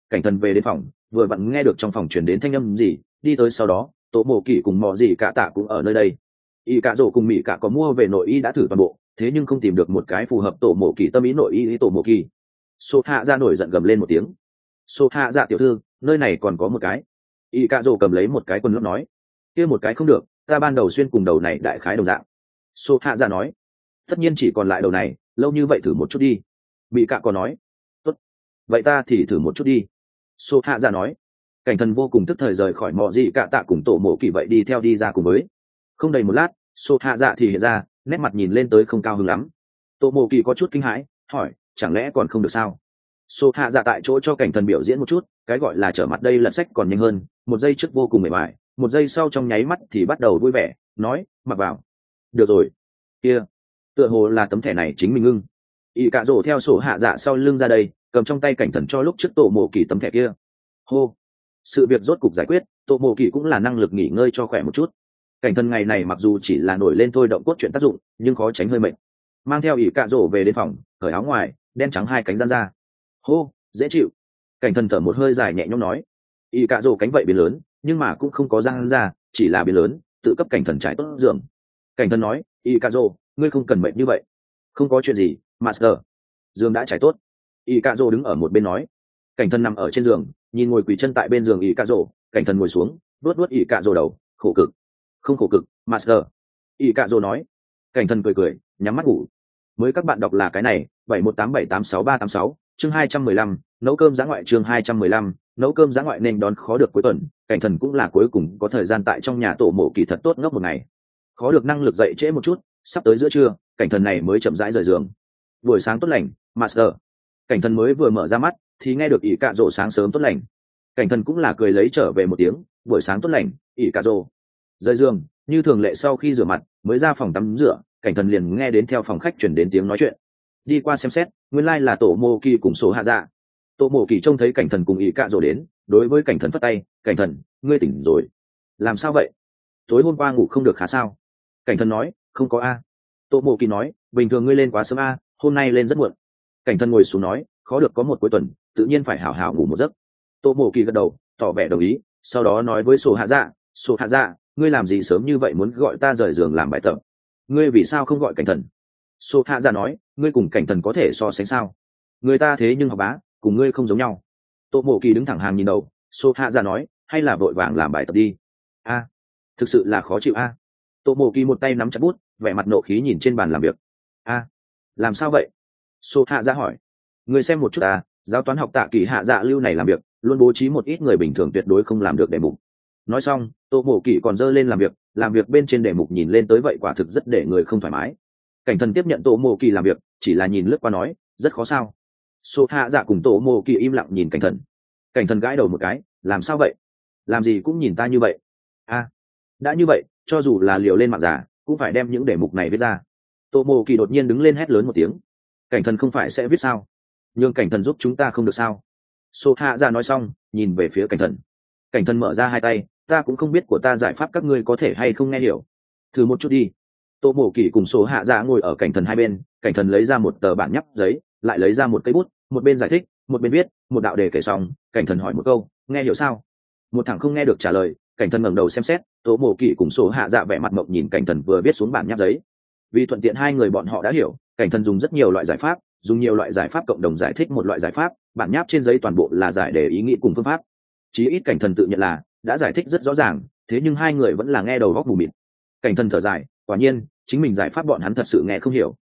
cảnh thần về đến phòng vừa vặn nghe được trong phòng chuyển đến thanh âm gì, đi tới sau đó tổ mộ kỳ cùng mò gì cả tạ cũng ở nơi đây. Y cả rổ cùng mỹ cả có mua về nội y đã thử toàn bộ, thế nhưng không tìm được một cái phù hợp tổ mộ kỳ tâm ý nội y tổ mộ kỳ. Số hạ ra nổi giận gầm lên một tiếng. Số hạ dạ tiểu thư, nơi này còn có một cái. Y cả rổ cầm lấy một cái quần lót nói, kia một cái không được, ta ban đầu xuyên cùng đầu này đại khái đồng dạng. Số hạ ra nói, tất nhiên chỉ còn lại đầu này, lâu như vậy thử một chút đi. Mỹ cả có nói, tốt, vậy ta thì thử một chút đi. Số hạ ra nói, cảnh thần vô cùng tức thời rời khỏi mò gì cả tạ cùng tổ mộ kỳ vậy đi theo đi ra cùng với. Không đầy một lát, Sô hạ dạ thì hiện ra, nét mặt nhìn lên tới không cao hứng lắm. Tổ mộ kỳ có chút kinh hãi, hỏi, chẳng lẽ còn không được sao? Sô hạ dạ tại chỗ cho cảnh thần biểu diễn một chút, cái gọi là trở mặt đây lật sách còn nhanh hơn, một giây trước vô cùng mệt mỏi, một giây sau trong nháy mắt thì bắt đầu vui vẻ, nói, mặc vào. Được rồi. Kia, tựa hồ là tấm thẻ này chính mình ngưng. Y cạ rổ theo sổ hạ dạ sau lưng ra đây, cầm trong tay cảnh thần cho lúc trước tổ mộ kỳ tấm thẻ kia. Hô. Sự việc rốt cục giải quyết, tổ mộ kỳ cũng là năng lực nghỉ ngơi cho khỏe một chút. Cảnh thần ngày này mặc dù chỉ là nổi lên thôi động cốt truyện tác dụng, nhưng khó tránh hơi mệt. Mang theo ỷ cạ rổ về đến phòng, cởi áo ngoài, đen trắng hai cánh gian ra. Hô, dễ chịu. Cảnh thần thở một hơi dài nhẹ nhõm nói. ỷ cạ rổ cánh vậy biến lớn, nhưng mà cũng không có gian ra, chỉ là biến lớn, tự cấp cảnh thần trải tốt giường. Cảnh thần nói, ỷ cạ rổ, ngươi không cần mệt như vậy. Không có chuyện gì, master. Giường đã trải tốt. ỷ cạ rổ đứng ở một bên nói. Cảnh thần nằm ở trên giường, nhìn ngồi quỳ chân tại bên giường ỷ cạ rổ, cảnh thần ngồi xuống, vuốt vuốt ỷ cạ rổ đầu, khổ cực. Không khổ cực, master. ỷ cạ rổ nói. Cảnh thần cười cười, nhắm mắt ngủ. Mới các bạn đọc là cái này, bảy một tám bảy tám sáu ba tám sáu, chương hai trăm mười lăm, nấu cơm giã ngoại chương hai trăm mười lăm, nấu cơm giã ngoại nên đón khó được cuối tuần, cảnh thần cũng là cuối cùng có thời gian tại trong nhà tổ mộ kỳ thật tốt ngốc một ngày. Khó được năng lực dậy trễ một chút, sắp tới giữa trưa, cảnh thần này mới chậm rãi rời giường. Buổi sáng tốt lành, master. Cảnh thần mới vừa mở ra mắt, thì nghe được ỷ cạ rổ sáng sớm tốt lành. Cảnh thần cũng là cười lấy trở về một tiếng, buổi sáng tốt lành, ỷ cạ rổ. Rời giường, như thường lệ sau khi rửa mặt, mới ra phòng tắm rửa, cảnh thần liền nghe đến theo phòng khách chuyển đến tiếng nói chuyện. Đi qua xem xét, nguyên lai là tổ mộ kỳ cùng số hạ dạ. Tổ mộ kỳ trông thấy cảnh thần cùng ỷ cạ rổ đến, đối với cảnh thần phất tay, cảnh thần, ngươi tỉnh rồi. Làm sao vậy? Tối hôm qua ngủ không được khá sao? Cảnh thần nói, không có a. Tổ mộ kỳ nói, bình thường ngươi lên quá sớm a, hôm nay lên rất muộn. Cảnh thần ngồi xuống nói, khó được có một cuối tuần, tự nhiên phải hảo hảo ngủ một giấc. Tổ mộ kỳ gật đầu, tỏ vẻ đồng ý, sau đó nói với số hạ dạ, số hạ dạ, ngươi làm gì sớm như vậy muốn gọi ta rời giường làm bài tập? Ngươi vì sao không gọi cảnh thần? Số hạ dạ nói, ngươi cùng cảnh thần có thể so sánh sao? Người ta thế nhưng học bá, cùng ngươi không giống nhau. Tổ mộ kỳ đứng thẳng hàng nhìn đầu, số hạ dạ nói, hay là vội vàng làm bài tập đi. A, thực sự là khó chịu a. À. Tổ mộ kỳ một tay nắm chặt bút, vẻ mặt nộ khí nhìn trên bàn làm việc. A, làm sao vậy? Số hạ dạ hỏi. Ngươi xem một chút à, giáo toán học tạ kỳ hạ dạ lưu này làm việc, luôn bố trí một ít người bình thường tuyệt đối không làm được đề mục. Nói xong, tô mộ kỳ còn dơ lên làm việc, làm việc bên trên đề mục nhìn lên tới vậy quả thực rất để người không thoải mái. Cảnh thần tiếp nhận tô mộ kỳ làm việc, chỉ là nhìn lướt qua nói, rất khó sao. Số hạ dạ cùng tô mộ kỳ im lặng nhìn cảnh thần. Cảnh thần gãi đầu một cái, làm sao vậy? Làm gì cũng nhìn ta như vậy? A, à, đã như vậy, cho dù là liều lên mạng giả, cũng phải đem những đề mục này viết ra. Tô mộ kỳ đột nhiên đứng lên hét lớn một tiếng. Cảnh thần không phải sẽ viết sao? Nhưng cảnh thần giúp chúng ta không được sao? Số hạ dạ nói xong, nhìn về phía cảnh thần. Cảnh thần mở ra hai tay, ta cũng không biết của ta giải pháp các ngươi có thể hay không nghe hiểu. Thử một chút đi. Tô mộ kỳ cùng số hạ dạ ngồi ở cảnh thần hai bên, cảnh thần lấy ra một tờ bản nhắp giấy, lại lấy ra một cây bút, một bên giải thích, một bên viết, một đạo đề kể xong, cảnh thần hỏi một câu, nghe hiểu sao? Một thằng không nghe được trả lời, cảnh thần ngẩng đầu xem xét, Tô mộ kỳ cùng số hạ dạ vẻ mặt mộng nhìn cảnh thần vừa viết xuống bản nhắp giấy. Vì thuận tiện hai người bọn họ đã hiểu, cảnh thần dùng rất nhiều loại giải pháp, dùng nhiều loại giải pháp cộng đồng giải thích một loại giải pháp, bản nháp trên giấy toàn bộ là giải đề ý nghĩ cùng phương pháp. Chí ít cảnh thần tự nhận là đã giải thích rất rõ ràng, thế nhưng hai người vẫn là nghe đầu góc mù mịt. Cảnh thần thở dài, quả nhiên chính mình giải pháp bọn hắn thật sự nghe không hiểu.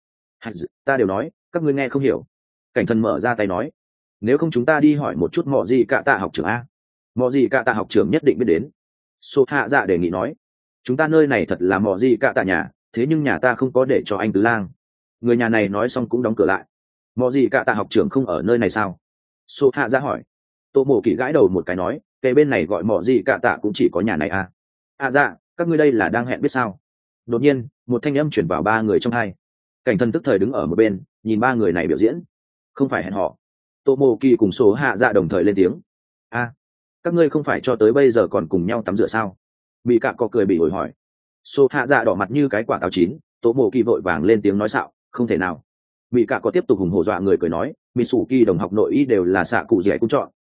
Ta đều nói các ngươi nghe không hiểu. Cảnh thần mở ra tay nói, nếu không chúng ta đi hỏi một chút mọ gì cả tạ học trưởng a. Mọ gì cả tạ học trưởng nhất định biết đến. Số hạ dạ đề nghị nói, chúng ta nơi này thật là mọ gì cả tạ nhà, thế nhưng nhà ta không có để cho anh tứ lang. Người nhà này nói xong cũng đóng cửa lại. Mọ gì cả tạ học trưởng không ở nơi này sao? Số hạ dạ hỏi. Tô mộ kỳ gãi đầu một cái nói, cái bên này gọi mọ gì cả tạ cũng chỉ có nhà này à. À dạ, các ngươi đây là đang hẹn biết sao? Đột nhiên, một thanh âm chuyển vào ba người trong hai. Cảnh thần tức thời đứng ở một bên, nhìn ba người này biểu diễn. Không phải hẹn họ. Tô mộ kỳ cùng số hạ dạ đồng thời lên tiếng. A, à, các ngươi không phải cho tới bây giờ còn cùng nhau tắm rửa sao? Mỹ cạ có cười bị ổi hỏi. Số hạ dạ đỏ mặt như cái quả táo chín, Tô mộ kỳ vội vàng lên tiếng nói xạo, không thể nào. Mỹ cạ có tiếp tục hùng hổ dọa người cười nói, Mitsuki đồng học nội y đều là xạ cụ dẻ cũng chọn,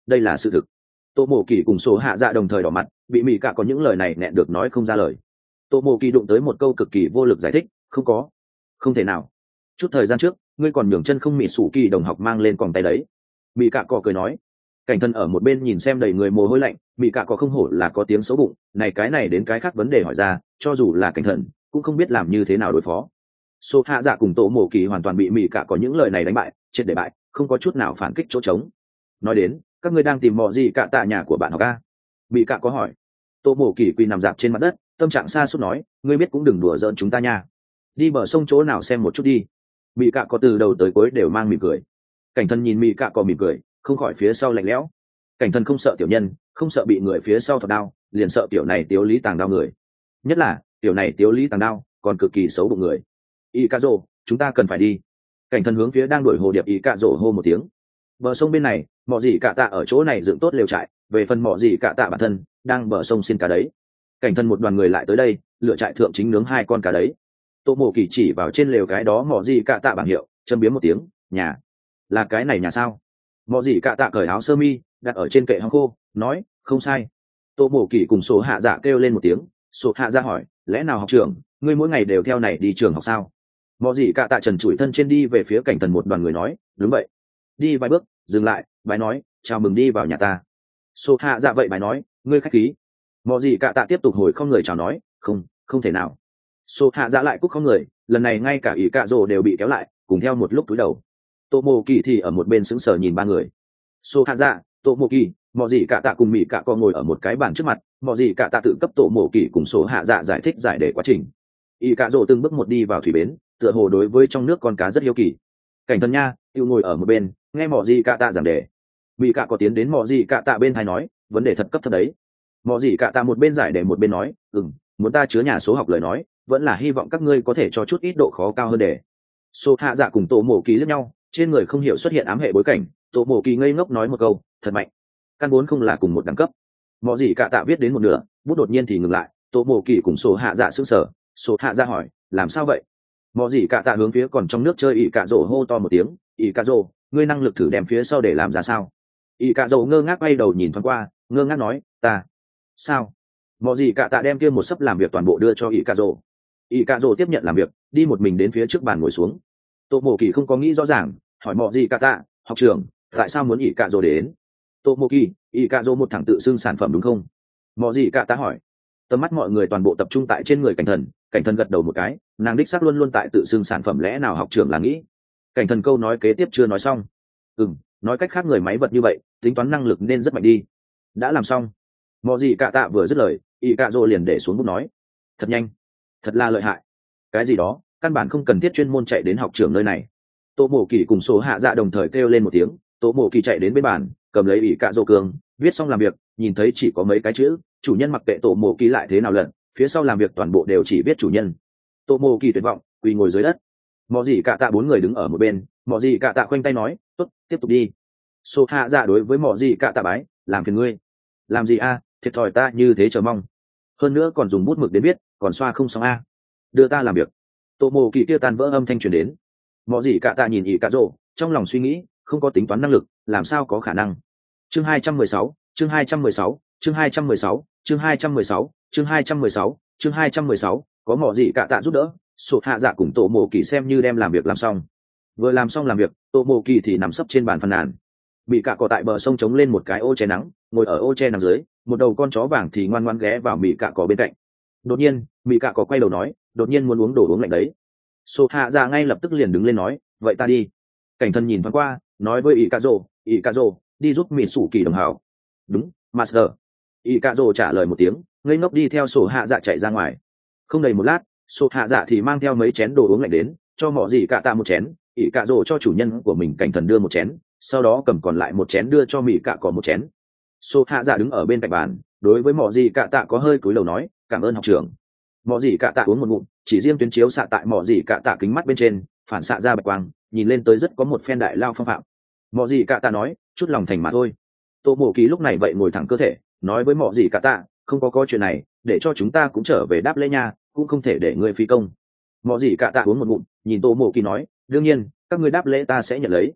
đây là sự thực. Tô mộ kỳ cùng số hạ dạ đồng thời đỏ mặt, bị mỹ cạ có những lời này nẹn được nói không ra lời. Tô mộ kỳ đụng tới một câu cực kỳ vô lực giải thích, không có, không thể nào. Chút thời gian trước ngươi còn nhường chân không mỹ sủ kỳ đồng học mang lên còn tay đấy. Mỹ cạ cọ cười nói. Cảnh thân ở một bên nhìn xem đầy người mồ hôi lạnh, mỹ cạ có không hổ là có tiếng xấu bụng, này cái này đến cái khác vấn đề hỏi ra, cho dù là cảnh thần cũng không biết làm như thế nào đối phó. Số hạ dạ cùng tổ mổ kỳ hoàn toàn bị mỹ cạ có những lời này đánh bại, triệt để bại, không có chút nào phản kích chỗ trống. Nói đến, các ngươi đang tìm mò gì cạ tạ nhà của bạn học a? Mỹ cạ có hỏi. Tổ mổ kỳ quỳ nằm dạp trên mặt đất, tâm trạng xa suốt nói, ngươi biết cũng đừng đùa giỡn chúng ta nha. Đi bờ sông chỗ nào xem một chút đi. Mỹ cạ có từ đầu tới cuối đều mang mỉm cười. Cảnh thân nhìn mỹ cạ có mỉm cười, không khỏi phía sau lạnh lẽo. Cảnh thân không sợ tiểu nhân, không sợ bị người phía sau thọc đao, liền sợ tiểu này tiếu lý tàng đao người. Nhất là tiểu này tiếu lý tàng đao còn cực kỳ xấu bụng người. Y cạ rồ, chúng ta cần phải đi. Cảnh thân hướng phía đang đuổi hồ điệp y cạ rồ hô một tiếng. Bờ sông bên này, mọ gì cạ tạ ở chỗ này dựng tốt lều trại, về phần mọ gì cạ tạ bản thân đang bờ sông xin cá đấy. Cảnh thân một đoàn người lại tới đây, lựa trại thượng chính nướng hai con cá đấy. Tô mộ kỳ chỉ vào trên lều cái đó mọ gì cạ tạ bảng hiệu, châm biếm một tiếng, nhà, là cái này nhà sao? Mọ gì cạ tạ cởi áo sơ mi đặt ở trên kệ hong khô, nói, không sai. Tô mộ kỳ cùng số hạ dạ kêu lên một tiếng, số hạ dạ hỏi, lẽ nào học trưởng, ngươi mỗi ngày đều theo này đi trường học sao? Mọ gì cạ tạ trần trụi thân trên đi về phía cảnh thần một đoàn người nói, đúng vậy. Đi vài bước, dừng lại, bái nói, chào mừng đi vào nhà ta. Số hạ dạ vậy bái nói, ngươi khách khí. Mọ gì cạ tạ tiếp tục hồi không người chào nói, không, không thể nào. Số hạ dạ lại cúc không người, lần này ngay cả ý cạ rồ đều bị kéo lại, cùng theo một lúc túi đầu. Tô mộ kỳ thì ở một bên sững sờ nhìn ba người. Số hạ dạ, tổ mộ kỳ, mọ gì cạ tạ cùng mỹ cạ co ngồi ở một cái bàn trước mặt, mọ gì cạ tạ tự cấp tổ mộ kỳ cùng số hạ dạ giải thích giải đề quá trình. Y cạ rồ từng bước một đi vào thủy bến, tựa hồ đối với trong nước con cá rất hiếu kỳ. Cảnh thân nha, yêu ngồi ở một bên, nghe mọ gì cạ tạ giảng đề. Mỹ cạ có tiến đến mọ gì cạ tạ bên hai nói, vấn đề thật cấp thật đấy. Mọ gì cạ tạ một bên giải đề một bên nói, ừm, muốn ta chứa nhà số học lời nói, vẫn là hy vọng các ngươi có thể cho chút ít độ khó cao hơn đề. Số hạ dạ cùng tổ mộ kỳ liếc nhau, trên người không hiểu xuất hiện ám hệ bối cảnh, tổ mộ kỳ ngây ngốc nói một câu, thật mạnh, căn vốn không là cùng một đẳng cấp. Mọ gì cạ tạ viết đến một nửa, bút đột nhiên thì ngừng lại, tổ mộ kỳ cùng số hạ dạ sững sờ. Số hạ dạ hỏi, làm sao vậy? Mọ gì cạ tạ hướng phía còn trong nước chơi ỷ cạ rổ hô to một tiếng, ỷ cạ rổ, ngươi năng lực thử đem phía sau để làm ra sao? Ỷ cạ rổ ngơ ngác quay đầu nhìn thoáng qua, ngơ ngác nói, ta, sao? Mọ gì cạ tạ đem kia một sấp làm việc toàn bộ đưa cho ỷ cạ rổ. Ỷ cạ rổ tiếp nhận làm việc, đi một mình đến phía trước bàn ngồi xuống. Tô mộ kỳ không có nghĩ rõ ràng, hỏi mọ gì cạ tạ, học trưởng, tại sao muốn ỷ cạ rổ đến? Tô mộ kỳ, ỷ cạ rổ một thằng tự xưng sản phẩm đúng không? Mọ gì cạ tạ hỏi. Tầm mắt mọi người toàn bộ tập trung tại trên người cảnh thần, cảnh thần gật đầu một cái, nàng đích xác luôn luôn tại tự xưng sản phẩm, lẽ nào học trưởng là nghĩ? Cảnh thần câu nói kế tiếp chưa nói xong. Ừm, nói cách khác người máy vật như vậy, tính toán năng lực nên rất mạnh đi. Đã làm xong. Mọ gì cạ tạ vừa dứt lời, ỷ cạ rổ liền để xuống bút nói, thật nhanh, thật là lợi hại. Cái gì đó, căn bản không cần thiết chuyên môn chạy đến học trưởng nơi này. Tô mộ kỳ cùng số hạ dạ đồng thời kêu lên một tiếng, Tô mộ kỳ chạy đến bên bàn, cầm lấy ỷ cạ rổ cường, viết xong làm việc, nhìn thấy chỉ có mấy cái chữ, chủ nhân mặc kệ tổ mộ kỳ lại thế nào lần, phía sau làm việc toàn bộ đều chỉ viết chủ nhân. Tô mộ kỳ tuyệt vọng, quỳ ngồi dưới đất. Mọ gì cạ tạ bốn người đứng ở một bên, mọ gì cạ tạ khoanh tay nói, tốt, tiếp tục đi. Số hạ dạ đối với mọ gì cạ tạ bái, làm phiền ngươi. Làm gì a, thiệt thòi ta như thế chờ mong. Hơn nữa còn dùng bút mực đến viết, còn xoa không xong a. Đưa ta làm việc. Tô mộ kỳ kia tan vỡ âm thanh truyền đến. Mọ gì cạ tạ nhìn ỷ cạ rổ, trong lòng suy nghĩ, không có tính toán năng lực, làm sao có khả năng. Chương hai trăm mười sáu, chương hai trăm mười sáu, chương hai trăm mười sáu, chương hai trăm mười sáu, chương hai trăm mười sáu, chương hai trăm mười sáu, có mọ gì cạ tạ giúp đỡ, sụt hạ dạ cùng tổ mộ kỳ xem như đem làm việc làm xong. Vừa làm xong làm việc, tổ mộ kỳ thì nằm sấp trên bàn phàn nàn. Bị cạ cỏ tại bờ sông chống lên một cái ô che nắng, ngồi ở ô che nằm dưới, một đầu con chó vàng thì ngoan ngoãn ghé vào mị cạ cỏ bên cạnh. Đột nhiên, mị cạ cỏ quay đầu nói, đột nhiên muốn uống đồ uống lạnh đấy. Sụt hạ dạ ngay lập tức liền đứng lên nói, vậy ta đi. Cảnh thân nhìn thoáng qua, nói với ỷ cạ rồ, ỷ cạ rồ, đi giúp mị sủ kỳ đồng hảo. Đúng, master. Ỷ cạ rồ trả lời một tiếng, ngây ngốc đi theo sổ hạ dạ chạy ra ngoài. Không đầy một lát, sổ hạ dạ thì mang theo mấy chén đồ uống lạnh đến, cho mọ gì cạ tạ một chén, ỷ cạ rồ cho chủ nhân của mình cảnh thần đưa một chén, sau đó cầm còn lại một chén đưa cho mị cạ có một chén. Sổ hạ dạ đứng ở bên cạnh bàn, đối với mọ gì cạ tạ có hơi cúi đầu nói, cảm ơn học trưởng. Mọ gì cạ tạ uống một ngụm, chỉ riêng tuyến chiếu xạ tại mọ gì cạ tạ kính mắt bên trên, phản xạ ra bạch quang, nhìn lên tới rất có một phen đại lao phong phạm. Mọ gì cạ tạ nói, chút lòng thành mà thôi. Tô mộ kỳ lúc này vậy ngồi thẳng cơ thể, nói với mọ gì cạ tạ, không có có chuyện này, để cho chúng ta cũng trở về đáp lễ nha, cũng không thể để ngươi phi công. Mọ gì cạ tạ uống một ngụm, nhìn tô mộ kỳ nói, đương nhiên các ngươi đáp lễ ta sẽ nhận lấy.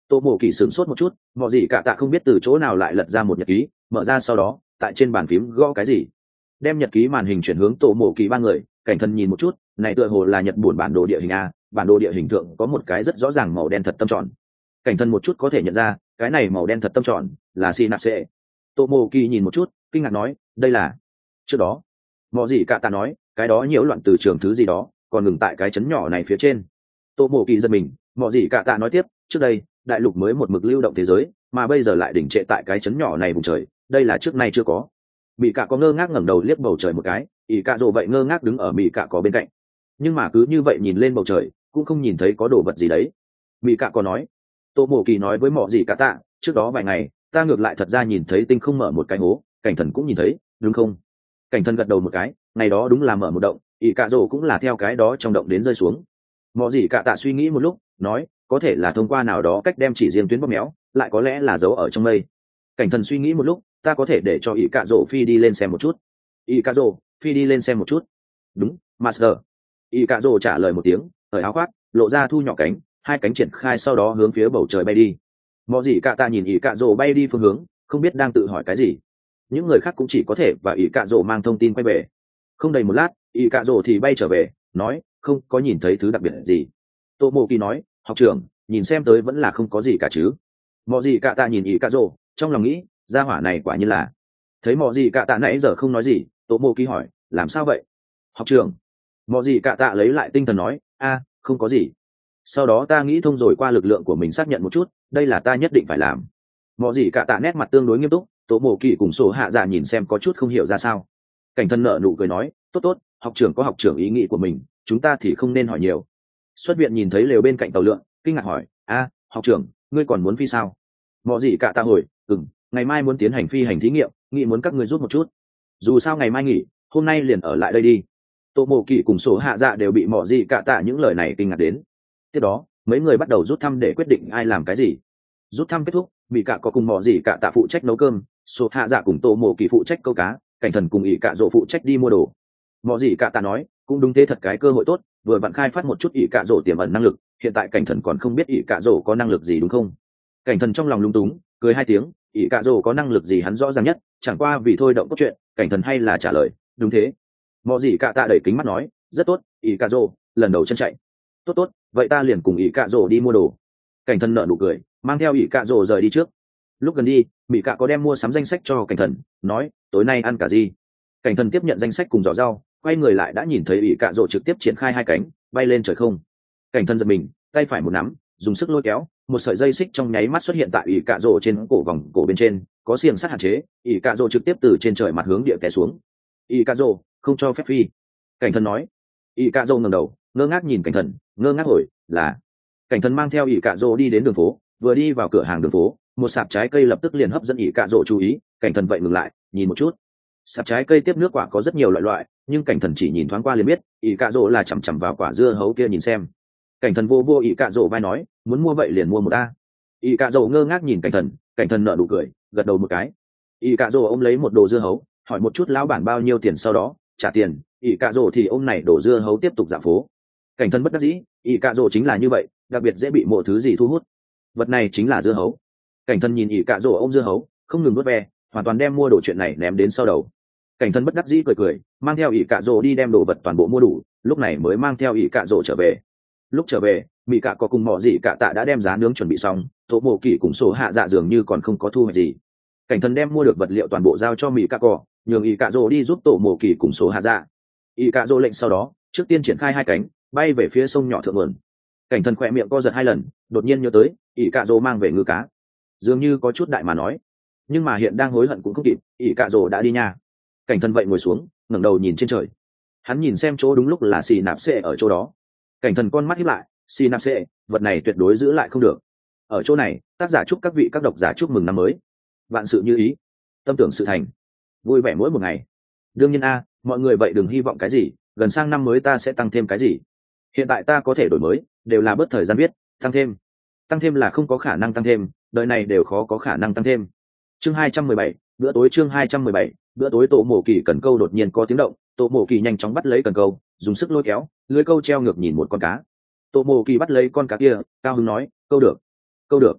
tô mộ kỳ sửng sốt một chút, mọi gì cả tạ không biết từ chỗ nào lại lật ra một nhật ký, mở ra sau đó tại trên bàn phím gõ cái gì, đem nhật ký màn hình chuyển hướng tổ mộ kỳ ba người. Cảnh thần nhìn một chút, này tựa hồ là nhật bản bản đồ địa hình a, bản đồ địa hình thượng có một cái rất rõ ràng màu đen thật tâm tròn. Cảnh thần một chút có thể nhận ra cái này màu đen thật tâm tròn là synapse. Tô mộ kỳ nhìn một chút, kinh ngạc nói, đây là trước đó mọi gì cả tạ nói cái đó nhiễu loạn từ trường thứ gì đó còn ngừng tại cái chấn nhỏ này phía trên. Tô mộ kỳ giật mình, mọi gì cả tạ nói tiếp, trước đây đại lục mới một mực lưu động thế giới, mà bây giờ lại đỉnh trệ tại cái chấn nhỏ này vùng trời, đây là trước nay chưa có. Mỹ cả có ngơ ngác ngẩng đầu liếc bầu trời một cái, ỷ cả rồ vậy ngơ ngác đứng ở Mỹ cả có bên cạnh, nhưng mà cứ như vậy nhìn lên bầu trời cũng không nhìn thấy có đồ vật gì đấy. Mỹ cả có nói, tô mộ kỳ nói với mọi gì cả tạ, trước đó vài ngày ta ngược lại thật ra nhìn thấy tinh không mở một cái hố, cảnh thần cũng nhìn thấy đúng không? Cảnh thần gật đầu một cái, ngày đó đúng là mở một động, ỷ cả rồ cũng là theo cái đó trong động đến rơi xuống. Mọi gì cả tạ suy nghĩ một lúc, nói có thể là thông qua nào đó cách đem chỉ riêng tuyến bóp méo, lại có lẽ là giấu ở trong mây. Cảnh thần suy nghĩ một lúc, ta có thể để cho ỷ cả rồ phi đi lên xem một chút. ỷ cả rồ phi đi lên xem một chút. Đúng, master. ỷ cả rồ trả lời một tiếng, cởi áo khoác, lộ ra thu nhỏ cánh, hai cánh triển khai sau đó hướng phía bầu trời bay đi. Mọi gì cả tạ nhìn ỷ cả rồ bay đi phương hướng, không biết đang tự hỏi cái gì. Những người khác cũng chỉ có thể và ỷ cả rồ mang thông tin quay về. Không đầy một lát, ỷ cả rồ thì bay trở về, nói không có nhìn thấy thứ đặc biệt gì. Tô mộ kỳ nói, học trưởng nhìn xem tới vẫn là không có gì cả chứ. Mọi gì cả tạ nhìn ỷ cả rồ, trong lòng nghĩ gia hỏa này quả như là. Thấy mọi gì cả tạ nãy giờ không nói gì, Tô mộ kỳ hỏi, làm sao vậy học trưởng? Mọi gì cả tạ lấy lại tinh thần nói, a không có gì. Sau đó ta nghĩ thông rồi qua lực lượng của mình xác nhận một chút, đây là ta nhất định phải làm. Mọi gì cả tạ nét mặt tương đối nghiêm túc, Tô mộ kỳ cùng sổ hạ dạ nhìn xem có chút không hiểu ra sao. Cảnh thân nợ nụ cười nói, tốt tốt, học trưởng có học trưởng ý nghĩ của mình, chúng ta thì không nên hỏi nhiều. Xuất viện nhìn thấy lều bên cạnh tàu lượn, kinh ngạc hỏi, a học trưởng ngươi còn muốn phi sao? Mọi gì cả tạ hồi, ừm, ngày mai muốn tiến hành phi hành thí nghiệm, nghĩ muốn các ngươi rút một chút. Dù sao ngày mai nghỉ, hôm nay liền ở lại đây đi. Tô mộ kỳ cùng số hạ dạ đều bị mọi gì cả tạ những lời này kinh ngạc đến. Tiếp đó mấy người bắt đầu rút thăm để quyết định ai làm cái gì. Rút thăm kết thúc, bị cả có cùng mọi gì cả tạ phụ trách nấu cơm, số hạ dạ cùng tô mộ kỳ phụ trách câu cá, cảnh thần cùng ỷ cả rộ phụ trách đi mua đồ. Mọi gì cả tạ nói, cũng đúng thế, thật cái cơ hội tốt, vừa bạn khai phát một chút ỷ cả rộ tiềm ẩn năng lực, hiện tại cảnh thần còn không biết ỷ cả rộ có năng lực gì đúng không? Cảnh thần trong lòng lung túng, cười hai tiếng, ỷ cả rộ có năng lực gì hắn rõ ràng nhất, chẳng qua vì thôi động cốt truyện, cảnh thần hay là trả lời, đúng thế. Mọi gì cả tạ đẩy kính mắt nói, rất tốt, ỷ cả rộ lần đầu chân chạy. Tốt tốt, vậy ta liền cùng ỷ cả rộ đi mua đồ. Cảnh thần nở nụ cười, mang theo ỷ cả rộ rời đi trước. Lúc gần đi, mỹ cả có đem mua sắm danh sách cho cảnh thần, nói tối nay ăn cả gì. Cảnh thần tiếp nhận danh sách cùng giỏ rau, quay người lại đã nhìn thấy ỷ cả rộ trực tiếp triển khai hai cánh bay lên trời không. Cảnh thần giật mình, tay phải một nắm, dùng sức lôi kéo, một sợi dây xích trong nháy mắt xuất hiện tại ỷ cả rộ trên cổ vòng cổ bên trên, có xiềng sắt hạn chế, ỷ cả rộ trực tiếp từ trên trời mặt hướng địa té xuống. ỷ cả rộ không cho phép phi. Cảnh thần nói. ỷ cả rộ ngẩng đầu, ngơ ngác nhìn cảnh thần, ngơ ngác hỏi, là. Cảnh thần mang theo ỷ cả rộ đi đến đường phố, vừa đi vào cửa hàng đường phố, một sạp trái cây lập tức liền hấp dẫn ỷ cả rộ chú ý. Cảnh thần vậy ngừng lại, nhìn một chút. Sạp trái cây tiếp nước quả có rất nhiều loại loại, nhưng cảnh thần chỉ nhìn thoáng qua liền biết ỷ cả rộ là chằm chằm vào quả dưa hấu kia nhìn xem. Cảnh thần vô vô ỷ cả rộ vai nói, muốn mua vậy liền mua một a. ỷ cả rộ ngơ ngác nhìn cảnh thần, cảnh thần nở nụ cười, gật đầu một cái. ỷ cả rộ ôm lấy một đồ dưa hấu, hỏi một chút lão bản bao nhiêu tiền, sau đó trả tiền. ỷ cả rộ thì ôm này đồ dưa hấu tiếp tục dạo phố. Cảnh thần bất đắc dĩ, ỷ cả rộ chính là như vậy, đặc biệt dễ bị mọi thứ gì thu hút. Vật này chính là dưa hấu. Cảnh thần nhìn ỷ cả rộ ôm dưa hấu, không ngừng nuốt ve, hoàn toàn đem mua đồ chuyện này ném đến sau đầu. Cảnh thần bất đắc dĩ cười cười, mang theo ỷ cả rộ đi đem đồ vật toàn bộ mua đủ, lúc này mới mang theo ỷ cả rộ trở về. Lúc trở về, mỹ cả có cùng mọ gì cả tạ đã đem giá nướng chuẩn bị xong, tổ mộ kỳ cùng số hạ dạ dường như còn không có thu hoạch gì. Cảnh thần đem mua được vật liệu toàn bộ giao cho mỹ cả cỏ, nhường ỷ cả rộ đi giúp tổ mộ kỳ cùng số hạ dạ. ỷ cả rộ lệnh sau đó, trước tiên triển khai hai cánh bay về phía sông nhỏ thượng nguồn. Cảnh thần khỏe miệng co giật hai lần, đột nhiên nhớ tới ỷ cả rộ mang về ngư cá, dường như có chút đại mà nói, nhưng mà hiện đang hối hận cũng không kịp, ỷ cả rộ đã đi nha. Cảnh thần vậy ngồi xuống, ngẩng đầu nhìn trên trời. Hắn nhìn xem chỗ đúng lúc là xì nạp xệ ở chỗ đó. Cảnh thần con mắt híp lại, xì nạp xệ, vật này tuyệt đối giữ lại không được. Ở chỗ này, tác giả chúc các vị các độc giả chúc mừng năm mới, vạn sự như ý, tâm tưởng sự thành, vui vẻ mỗi một ngày. Đương nhiên a, mọi người vậy đừng hy vọng cái gì, gần sang năm mới ta sẽ tăng thêm cái gì. Hiện tại ta có thể đổi mới, đều là bớt thời gian viết, tăng thêm. Tăng thêm là không có khả năng tăng thêm, đời này đều khó có khả năng tăng thêm. Chương hai trăm mười bảy, bữa tối chương hai trăm mười bảy, bữa tối. Tổ mổ kỳ cần câu đột nhiên có tiếng động, tổ mổ kỳ nhanh chóng bắt lấy cần câu, dùng sức lôi kéo, lưới câu treo ngược nhìn một con cá. Tổ mổ kỳ bắt lấy con cá kia, cao hứng nói, câu được, câu được.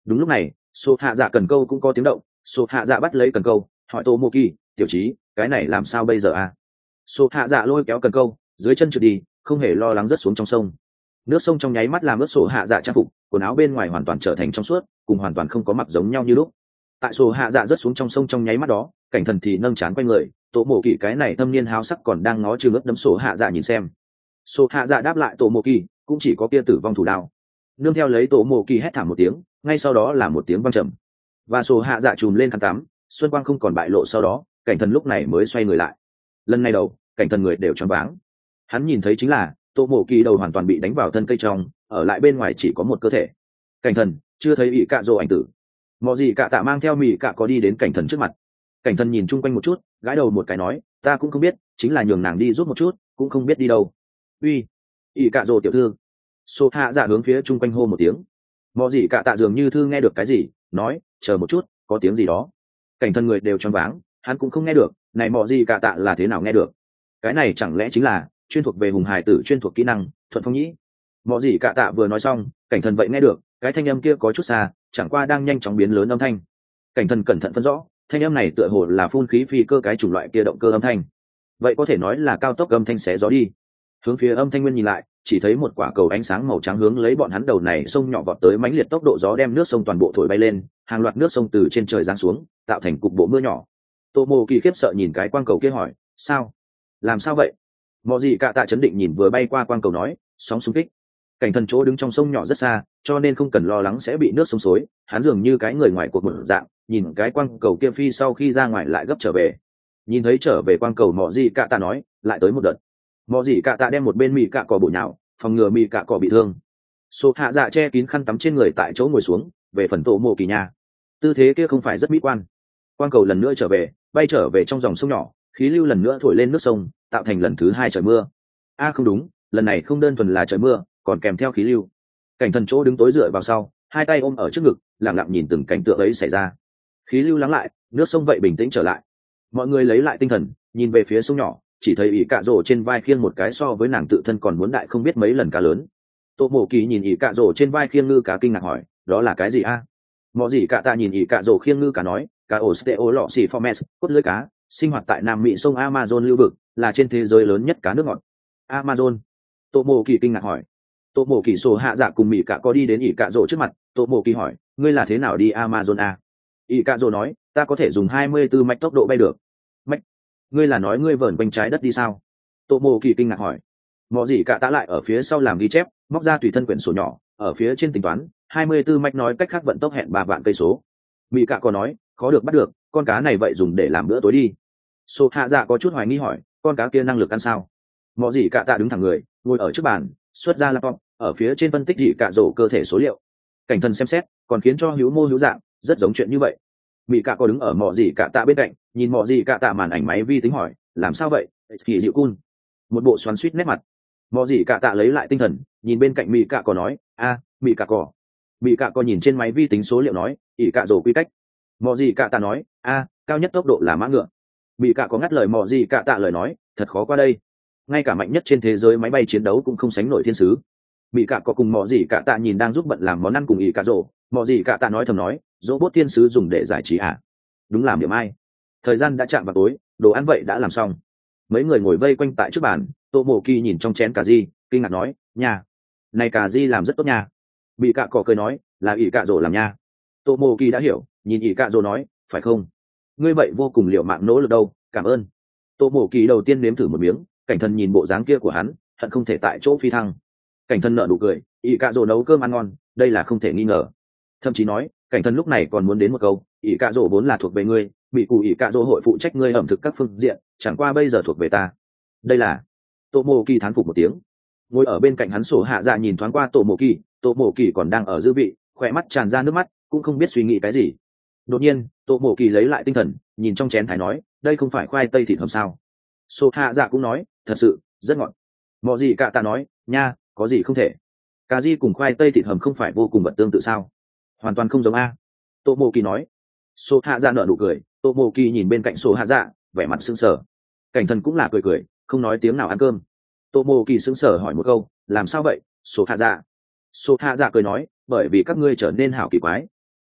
Đúng lúc này số hạ dạ cần câu cũng có tiếng động. Số hạ dạ bắt lấy cần câu hỏi tô mô kỳ, tiểu trí, cái này làm sao bây giờ à? Số hạ dạ lôi kéo cần câu dưới chân trượt đi, không hề lo lắng rớt xuống trong sông. Nước sông trong nháy mắt làm ướt sổ hạ dạ trang phục, quần áo bên ngoài hoàn toàn trở thành trong suốt, cùng hoàn toàn không có mặc giống nhau như lúc. Tại sổ hạ dạ rớt xuống trong sông trong nháy mắt đó, cảnh thần thì nâng chán quay người, tổ mộ kỳ cái này thâm niên háo sắc còn đang ngó chừng ướt đấm sổ hạ dạ nhìn xem. Sổ hạ dạ đáp lại tổ mộ kỳ, cũng chỉ có kia tử vong thủ đao. Nương theo lấy tổ mộ kỳ hét thảm một tiếng, ngay sau đó là một tiếng vang trầm, và sổ hạ dạ trùm lên khăn tắm, xuân quang không còn bại lộ. Sau đó cảnh thần lúc này mới xoay người lại. Lần này đầu cảnh thần người đều choáng váng. Hắn nhìn thấy chính là tổ mộ kỳ đầu hoàn toàn bị đánh vào thân cây trong, ở lại bên ngoài chỉ có một cơ thể. Cảnh thần chưa thấy ỷ cạ rồ ảnh tử. Mọ gì cạ tạ mang theo mì cạ có đi đến cảnh thần trước mặt. Cảnh thần nhìn chung quanh một chút, gãi đầu một cái nói, ta cũng không biết, chính là nhường nàng đi giúp một chút, cũng không biết đi đâu. Uy, ỷ cạ rồ tiểu thư. Sô hạ dạ hướng phía chung quanh hô một tiếng. Mọ gì cạ tạ dường như thư nghe được cái gì, nói, chờ một chút, có tiếng gì đó. Cảnh thần người đều choáng váng, hắn cũng không nghe được, này mọ gì cạ tạ là thế nào nghe được? Cái này chẳng lẽ chính là chuyên thuộc về hùng hải tử chuyên thuộc kỹ năng thuận phong nhĩ? Mọ gì cạ tạ vừa nói xong, cảnh thần vậy nghe được, cái thanh âm kia có chút xa, chẳng qua đang nhanh chóng biến lớn âm thanh. Cảnh thần cẩn thận phân rõ, thanh âm này tựa hồ là phun khí phi cơ cái chủng loại kia động cơ âm thanh. Vậy có thể nói là cao tốc âm thanh xé gió đi. Hướng phía âm thanh nguyên nhìn lại, chỉ thấy một quả cầu ánh sáng màu trắng hướng lấy bọn hắn đầu này sông nhỏ vọt tới, mãnh liệt tốc độ gió đem nước sông toàn bộ thổi bay lên, hàng loạt nước sông từ trên trời giáng xuống, tạo thành cục bộ mưa nhỏ. Tô Mô Kỳ khiếp sợ nhìn cái quang cầu kia hỏi, sao? Làm sao vậy? Mọ gì cạ tạ chấn định nhìn vừa bay qua quang cầu nói, sóng xung kích. Cảnh thần chỗ đứng trong sông nhỏ rất xa, cho nên không cần lo lắng sẽ bị nước sông xối. Hắn dường như cái người ngoài cuộc một dạng, nhìn cái quang cầu kia phi sau khi ra ngoài lại gấp trở về. Nhìn thấy trở về quang cầu, mọ gì cạ tạ nói, lại tới một đợt. Mọ gì cạ tạ đem một bên mì cạ cỏ bổ nhào, phòng ngừa mì cạ cỏ bị thương. Số hạ dạ che kín khăn tắm trên người tại chỗ ngồi xuống. Về phần Tô Mô Kỳ nhà, tư thế kia không phải rất mỹ quan. Quang cầu lần nữa trở về, bay trở về trong dòng sông nhỏ, khí lưu lần nữa thổi lên nước sông, tạo thành lần thứ hai trời mưa. A à không đúng, lần này không đơn thuần là trời mưa, còn kèm theo khí lưu. Cảnh thần chỗ đứng tối dựa vào sau, hai tay ôm ở trước ngực, lặng lặng nhìn từng cảnh tượng ấy xảy ra. Khí lưu lắng lại, nước sông vậy bình tĩnh trở lại. Mọi người lấy lại tinh thần, nhìn về phía sông nhỏ, chỉ thấy ỷ cạ rổ trên vai khiêng một cái so với nàng tự thân còn muốn đại không biết mấy lần cá lớn. Tô Mộ Kỳ nhìn ỷ cạ rổ trên vai khiêng ngư cá kinh ngạc hỏi, đó là cái gì a? À? Mọ gì cạ tạ nhìn ỷ cạ rổ khiêng ngư cá nói, cá osteo lọ xì formes, cốt lưới cá, sinh hoạt tại Nam Mỹ sông Amazon lưu vực, là trên thế giới lớn nhất cá nước ngọt. Amazon. Tô Mộ Kỳ kinh ngạc hỏi. Tô Mộ Kỳ sổ hạ dạ cùng Mị Cạ có đi đến ỷ cạ rổ trước mặt. Tô Mộ Kỳ hỏi, ngươi là thế nào đi Amazon a? ỷ cạ rổ nói, ta có thể dùng hai mươi tư mạch tốc độ bay được. Mạch? Ngươi là nói ngươi vờn quanh trái đất đi sao? Tô Mộ Kỳ kinh ngạc hỏi. Mọ gì cạ tá lại ở phía sau làm ghi chép, móc ra tùy thân quyển sổ nhỏ, ở phía trên tính toán, hai mươi tư mạch nói cách khác vận tốc hẹn ba vạn cây số. Mị Cạ có nói, khó được bắt được, con cá này vậy dùng để làm bữa tối đi. Sô hạ dạ có chút hoài nghi hỏi, con cá kia năng lực ăn sao? Mọ gì cạ tạ đứng thẳng người, ngồi ở trước bàn, xuất ra laptop, ở phía trên phân tích dị cạ rổ cơ thể số liệu. Cảnh thần xem xét, còn khiến cho hữu mô hữu dạng, rất giống chuyện như vậy. Mị cạ có đứng ở mọ gì cạ tạ bên cạnh, nhìn mọ gì cạ tạ màn ảnh máy vi tính hỏi, làm sao vậy? Kỳ dịu cun. Một bộ xoắn suýt nét mặt. Mọ gì cạ tạ lấy lại tinh thần, nhìn bên cạnh Mị cạ có nói, a, Mị cạ cỏ. Mị cạ có nhìn trên máy vi tính số liệu nói, ỷ cạ rổ quy cách. Mọ gì cạ tạ nói, a, cao nhất tốc độ là mã ngựa. Mị cạ có ngắt lời mọ gì cạ tạ lời nói, thật khó qua đây, ngay cả mạnh nhất trên thế giới máy bay chiến đấu cũng không sánh nổi thiên sứ. Mị cạ có cùng mọ gì cạ tạ nhìn đang giúp bận làm món ăn cùng ỷ cạ rổ. Mọ gì cạ tạ nói thầm nói, robot thiên sứ dùng để giải trí à? Đúng làm điểm ai. Thời gian đã chạm vào tối, đồ ăn vậy đã làm xong. Mấy người ngồi vây quanh tại trước bàn. Tô Mộ Kỳ nhìn trong chén cà ri, kinh ngạc nói, nhà này cà ri làm rất tốt nha. Mị cạ có cười nói, là ỷ cạ rổ làm nha. Tô Mộ Kỳ đã hiểu, nhìn ỷ cạ rổ nói, phải không? Ngươi vậy vô cùng liệu mạng nỗ lực đâu, cảm ơn. Tô Mộ Kỳ đầu tiên nếm thử một miếng, cảnh thần nhìn bộ dáng kia của hắn, hận không thể tại chỗ phi thăng. Cảnh thần nở nụ cười, ỷ cạ rổ nấu cơm ăn ngon, đây là không thể nghi ngờ. Thậm chí nói, cảnh thần lúc này còn muốn đến một câu, ỷ cạ rổ vốn là thuộc về ngươi, bị cụ ỷ cạ rổ hội phụ trách ngươi ẩm thực các phương diện, chẳng qua bây giờ thuộc về ta. Đây là. Tô Mộ Kỳ thán phục một tiếng. Ngồi ở bên cạnh hắn sổ hạ dạ nhìn thoáng qua Tô Mộ Kỳ, Tô Mộ Kỳ còn đang ở dư vị, khỏe mắt tràn ra nước mắt, cũng không biết suy nghĩ cái gì. Đột nhiên Tô Mộ Kỳ lấy lại tinh thần, nhìn trong chén thái nói, đây không phải khoai tây thịt hầm sao? Sô hạ dạ cũng nói, thật sự rất ngọt. Mọ gì cạ tạ nói, nha, có gì không thể. Cà ri cùng khoai tây thịt hầm không phải vô cùng vật tương tự sao? Hoàn toàn không giống a. Tô Mộ Kỳ nói. Sô hạ dạ nở nụ cười. Tô Mộ Kỳ nhìn bên cạnh Sô hạ dạ, vẻ mặt sững sờ. Cảnh thần cũng là cười cười, không nói tiếng nào ăn cơm. Tô Mộ Kỳ sững sờ hỏi một câu, làm sao vậy? Sô hạ dạ. Sô hạ dạ cười nói, bởi vì các ngươi trở nên hảo kỳ quái.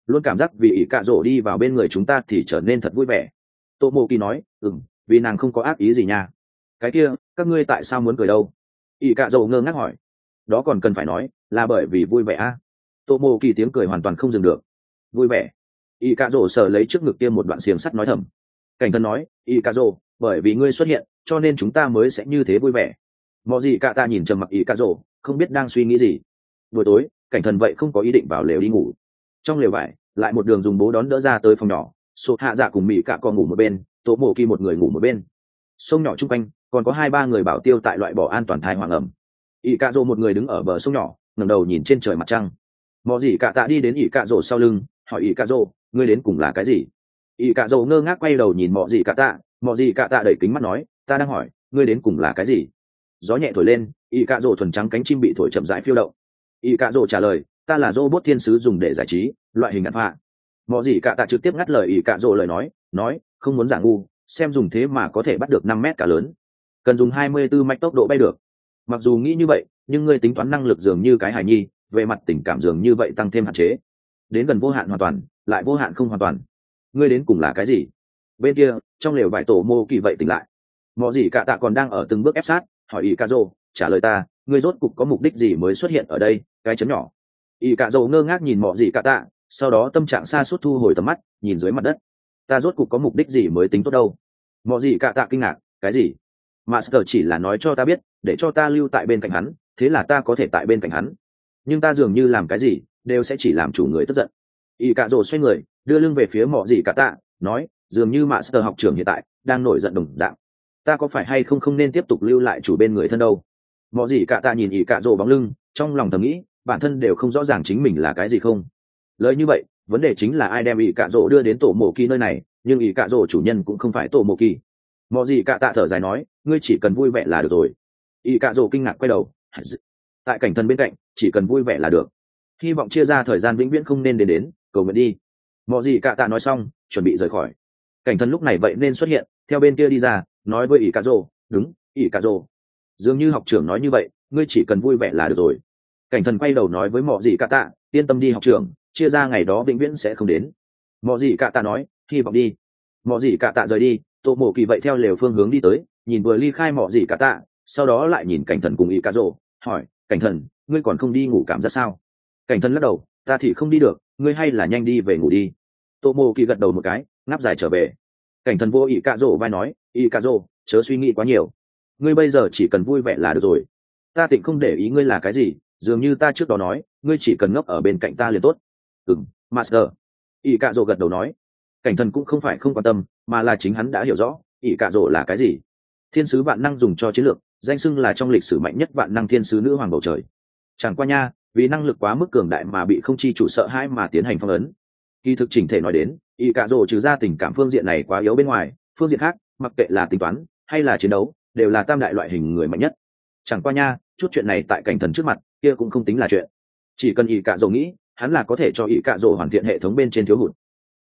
luôn cảm giác vì ỷ cạ rỗ đi vào bên người chúng ta thì trở nên thật vui vẻ. Tô mộ kỳ nói, ừm, vì nàng không có ác ý gì nha. Cái kia, các ngươi tại sao muốn cười đâu? ỷ cạ rỗ ngơ ngác hỏi. Đó còn cần phải nói, là bởi vì vui vẻ a. Tô mộ kỳ tiếng cười hoàn toàn không dừng được. Vui vẻ. ỷ cạ rỗ sờ lấy trước ngực kia một đoạn xiềng sắt nói thầm. Cảnh thân nói, ỷ cạ rỗ, bởi vì ngươi xuất hiện cho nên chúng ta mới sẽ như thế vui vẻ. Mọi gì cả ta nhìn trầm mặc ỷ cạ rỗ, không biết đang suy nghĩ gì. Buổi tối cảnh thần vậy không có ý định vào lều đi ngủ. Trong lều vải lại một đường dùng bố đón đỡ ra tới phòng nhỏ, số hạ dạ cùng mỹ cả con ngủ một bên, tổ mộ kỳ một người ngủ một bên. Sông nhỏ chung quanh còn có hai ba người bảo tiêu tại loại bỏ an toàn thai hoàng ẩm. ỷ cạ rỗ một người đứng ở bờ sông nhỏ, ngẩng đầu nhìn trên trời mặt trăng. Mọi gì cả tạ đi đến ỷ cạ rỗ sau lưng, hỏi ỷ cạ rỗ, ngươi đến cùng là cái gì? ỷ cạ rỗ ngơ ngác quay đầu nhìn mọi gì cả tạ, mọi gì cả tạ đẩy kính mắt nói, ta đang hỏi ngươi đến cùng là cái gì? Gió nhẹ thổi lên, ỷ cạ rỗ thuần trắng cánh chim bị thổi chậm rãi phiêu động. ỷ cạ rỗ trả lời, ta là robot thiên sứ dùng để giải trí, loại hình ngạn phạ. Mọi gì cả tạ trực tiếp ngắt lời ỷ cạ rỗ lời nói, nói không muốn giả ngu, xem dùng thế mà có thể bắt được năm mét cả lớn, cần dùng hai mươi tư mạch tốc độ bay được. Mặc dù nghĩ như vậy, nhưng ngươi tính toán năng lực dường như cái hài nhi, về mặt tình cảm dường như vậy tăng thêm hạn chế, đến gần vô hạn hoàn toàn, lại vô hạn không hoàn toàn. Ngươi đến cùng là cái gì? Bên kia trong lều vải tổ mô kỳ vậy tỉnh lại. Mọi gì cả tạ còn đang ở từng bước ép sát, hỏi ỷ cạ rỗ, trả lời ta, ngươi rốt cục có mục đích gì mới xuất hiện ở đây? Cái chấm nhỏ. ỷ cạ rỗ ngơ ngác nhìn mọi gì cả tạ, sau đó tâm trạng xa suốt thu hồi tầm mắt, nhìn dưới mặt đất. Ta rốt cục có mục đích gì mới tính tốt đâu? Mọi gì cả tạ kinh ngạc, cái gì? Master chỉ là nói cho ta biết, để cho ta lưu tại bên cạnh hắn, thế là ta có thể tại bên cạnh hắn. Nhưng ta dường như làm cái gì đều sẽ chỉ làm chủ người tức giận. ỷ cạ rỗ xoay người, đưa lưng về phía mọi gì cả tạ, nói, dường như Master học trưởng hiện tại đang nổi giận đồng dạng. Ta có phải hay không không nên tiếp tục lưu lại chủ bên người thân đâu? Mọi gì cả tạ nhìn ỷ cạ rỗ bóng lưng, trong lòng thầm nghĩ, bản thân đều không rõ ràng chính mình là cái gì không. Lời như vậy, vấn đề chính là ai đem ỷ cạ rỗ đưa đến tổ mộ kỳ nơi này, nhưng ỷ cạ rỗ chủ nhân cũng không phải tổ mộ kỳ. Mọi gì cả tạ thở dài nói, ngươi chỉ cần vui vẻ là được rồi. ỷ cạ rỗ kinh ngạc quay đầu, tại cảnh thần bên cạnh, chỉ cần vui vẻ là được. Hy vọng chia ra thời gian vĩnh viễn không nên đến đến, cầu nguyện đi. Mọi gì cả tạ nói xong, chuẩn bị rời khỏi. Cảnh thần lúc này vậy nên xuất hiện, theo bên kia đi ra, nói với ỷ cạ rỗ, đúng, ỷ cạ rỗ, dường như học trưởng nói như vậy, ngươi chỉ cần vui vẻ là được rồi. Cảnh thần quay đầu nói với mọi gì cả tạ, yên tâm đi học trưởng, chia ra ngày đó vĩnh viễn sẽ không đến. Mọi gì cả tạ nói, hy vọng đi. Mọi gì cả tạ rời đi, tổ mộ kỳ vậy theo lều phương hướng đi tới, nhìn vừa ly khai mọi gì cả tạ, sau đó lại nhìn cảnh thần cùng ỷ cạ rỗ, hỏi, cảnh thần, ngươi còn không đi ngủ cảm giác sao? Cảnh thần lắc đầu, ta thì không đi được, ngươi hay là nhanh đi về ngủ đi. Tổ mộ kỳ gật đầu một cái, ngáp dài trở về. Cảnh thần vô ỷ cạ rỗ vai nói, ỷ cạ rỗ, chớ suy nghĩ quá nhiều, ngươi bây giờ chỉ cần vui vẻ là được rồi. Ta tịnh không để ý ngươi là cái gì, dường như ta trước đó nói, ngươi chỉ cần ngốc ở bên cạnh ta liền tốt. Ừm, Master. ỷ cạ rỗ gật đầu nói. Cảnh thần cũng không phải không quan tâm, mà là chính hắn đã hiểu rõ ỷ cạ rỗ là cái gì. Thiên sứ vạn năng dùng cho chiến lược, danh xưng là trong lịch sử mạnh nhất vạn năng thiên sứ nữ hoàng bầu trời. Chẳng qua nha, vì năng lực quá mức cường đại mà bị không chi chủ sợ hãi mà tiến hành phong ấn. Kỳ thực chỉnh thể nói đến, ỷ cạ rỗ trừ ra tình cảm phương diện này quá yếu bên ngoài, phương diện khác, mặc kệ là tính toán hay là chiến đấu, đều là tam đại loại hình người mạnh nhất. Chẳng qua nha, chút chuyện này tại cảnh thần trước mặt, kia cũng không tính là chuyện. Chỉ cần ỷ cạ rỗ nghĩ, hắn là có thể cho ỷ cạ rỗ hoàn thiện hệ thống bên trên thiếu hụt.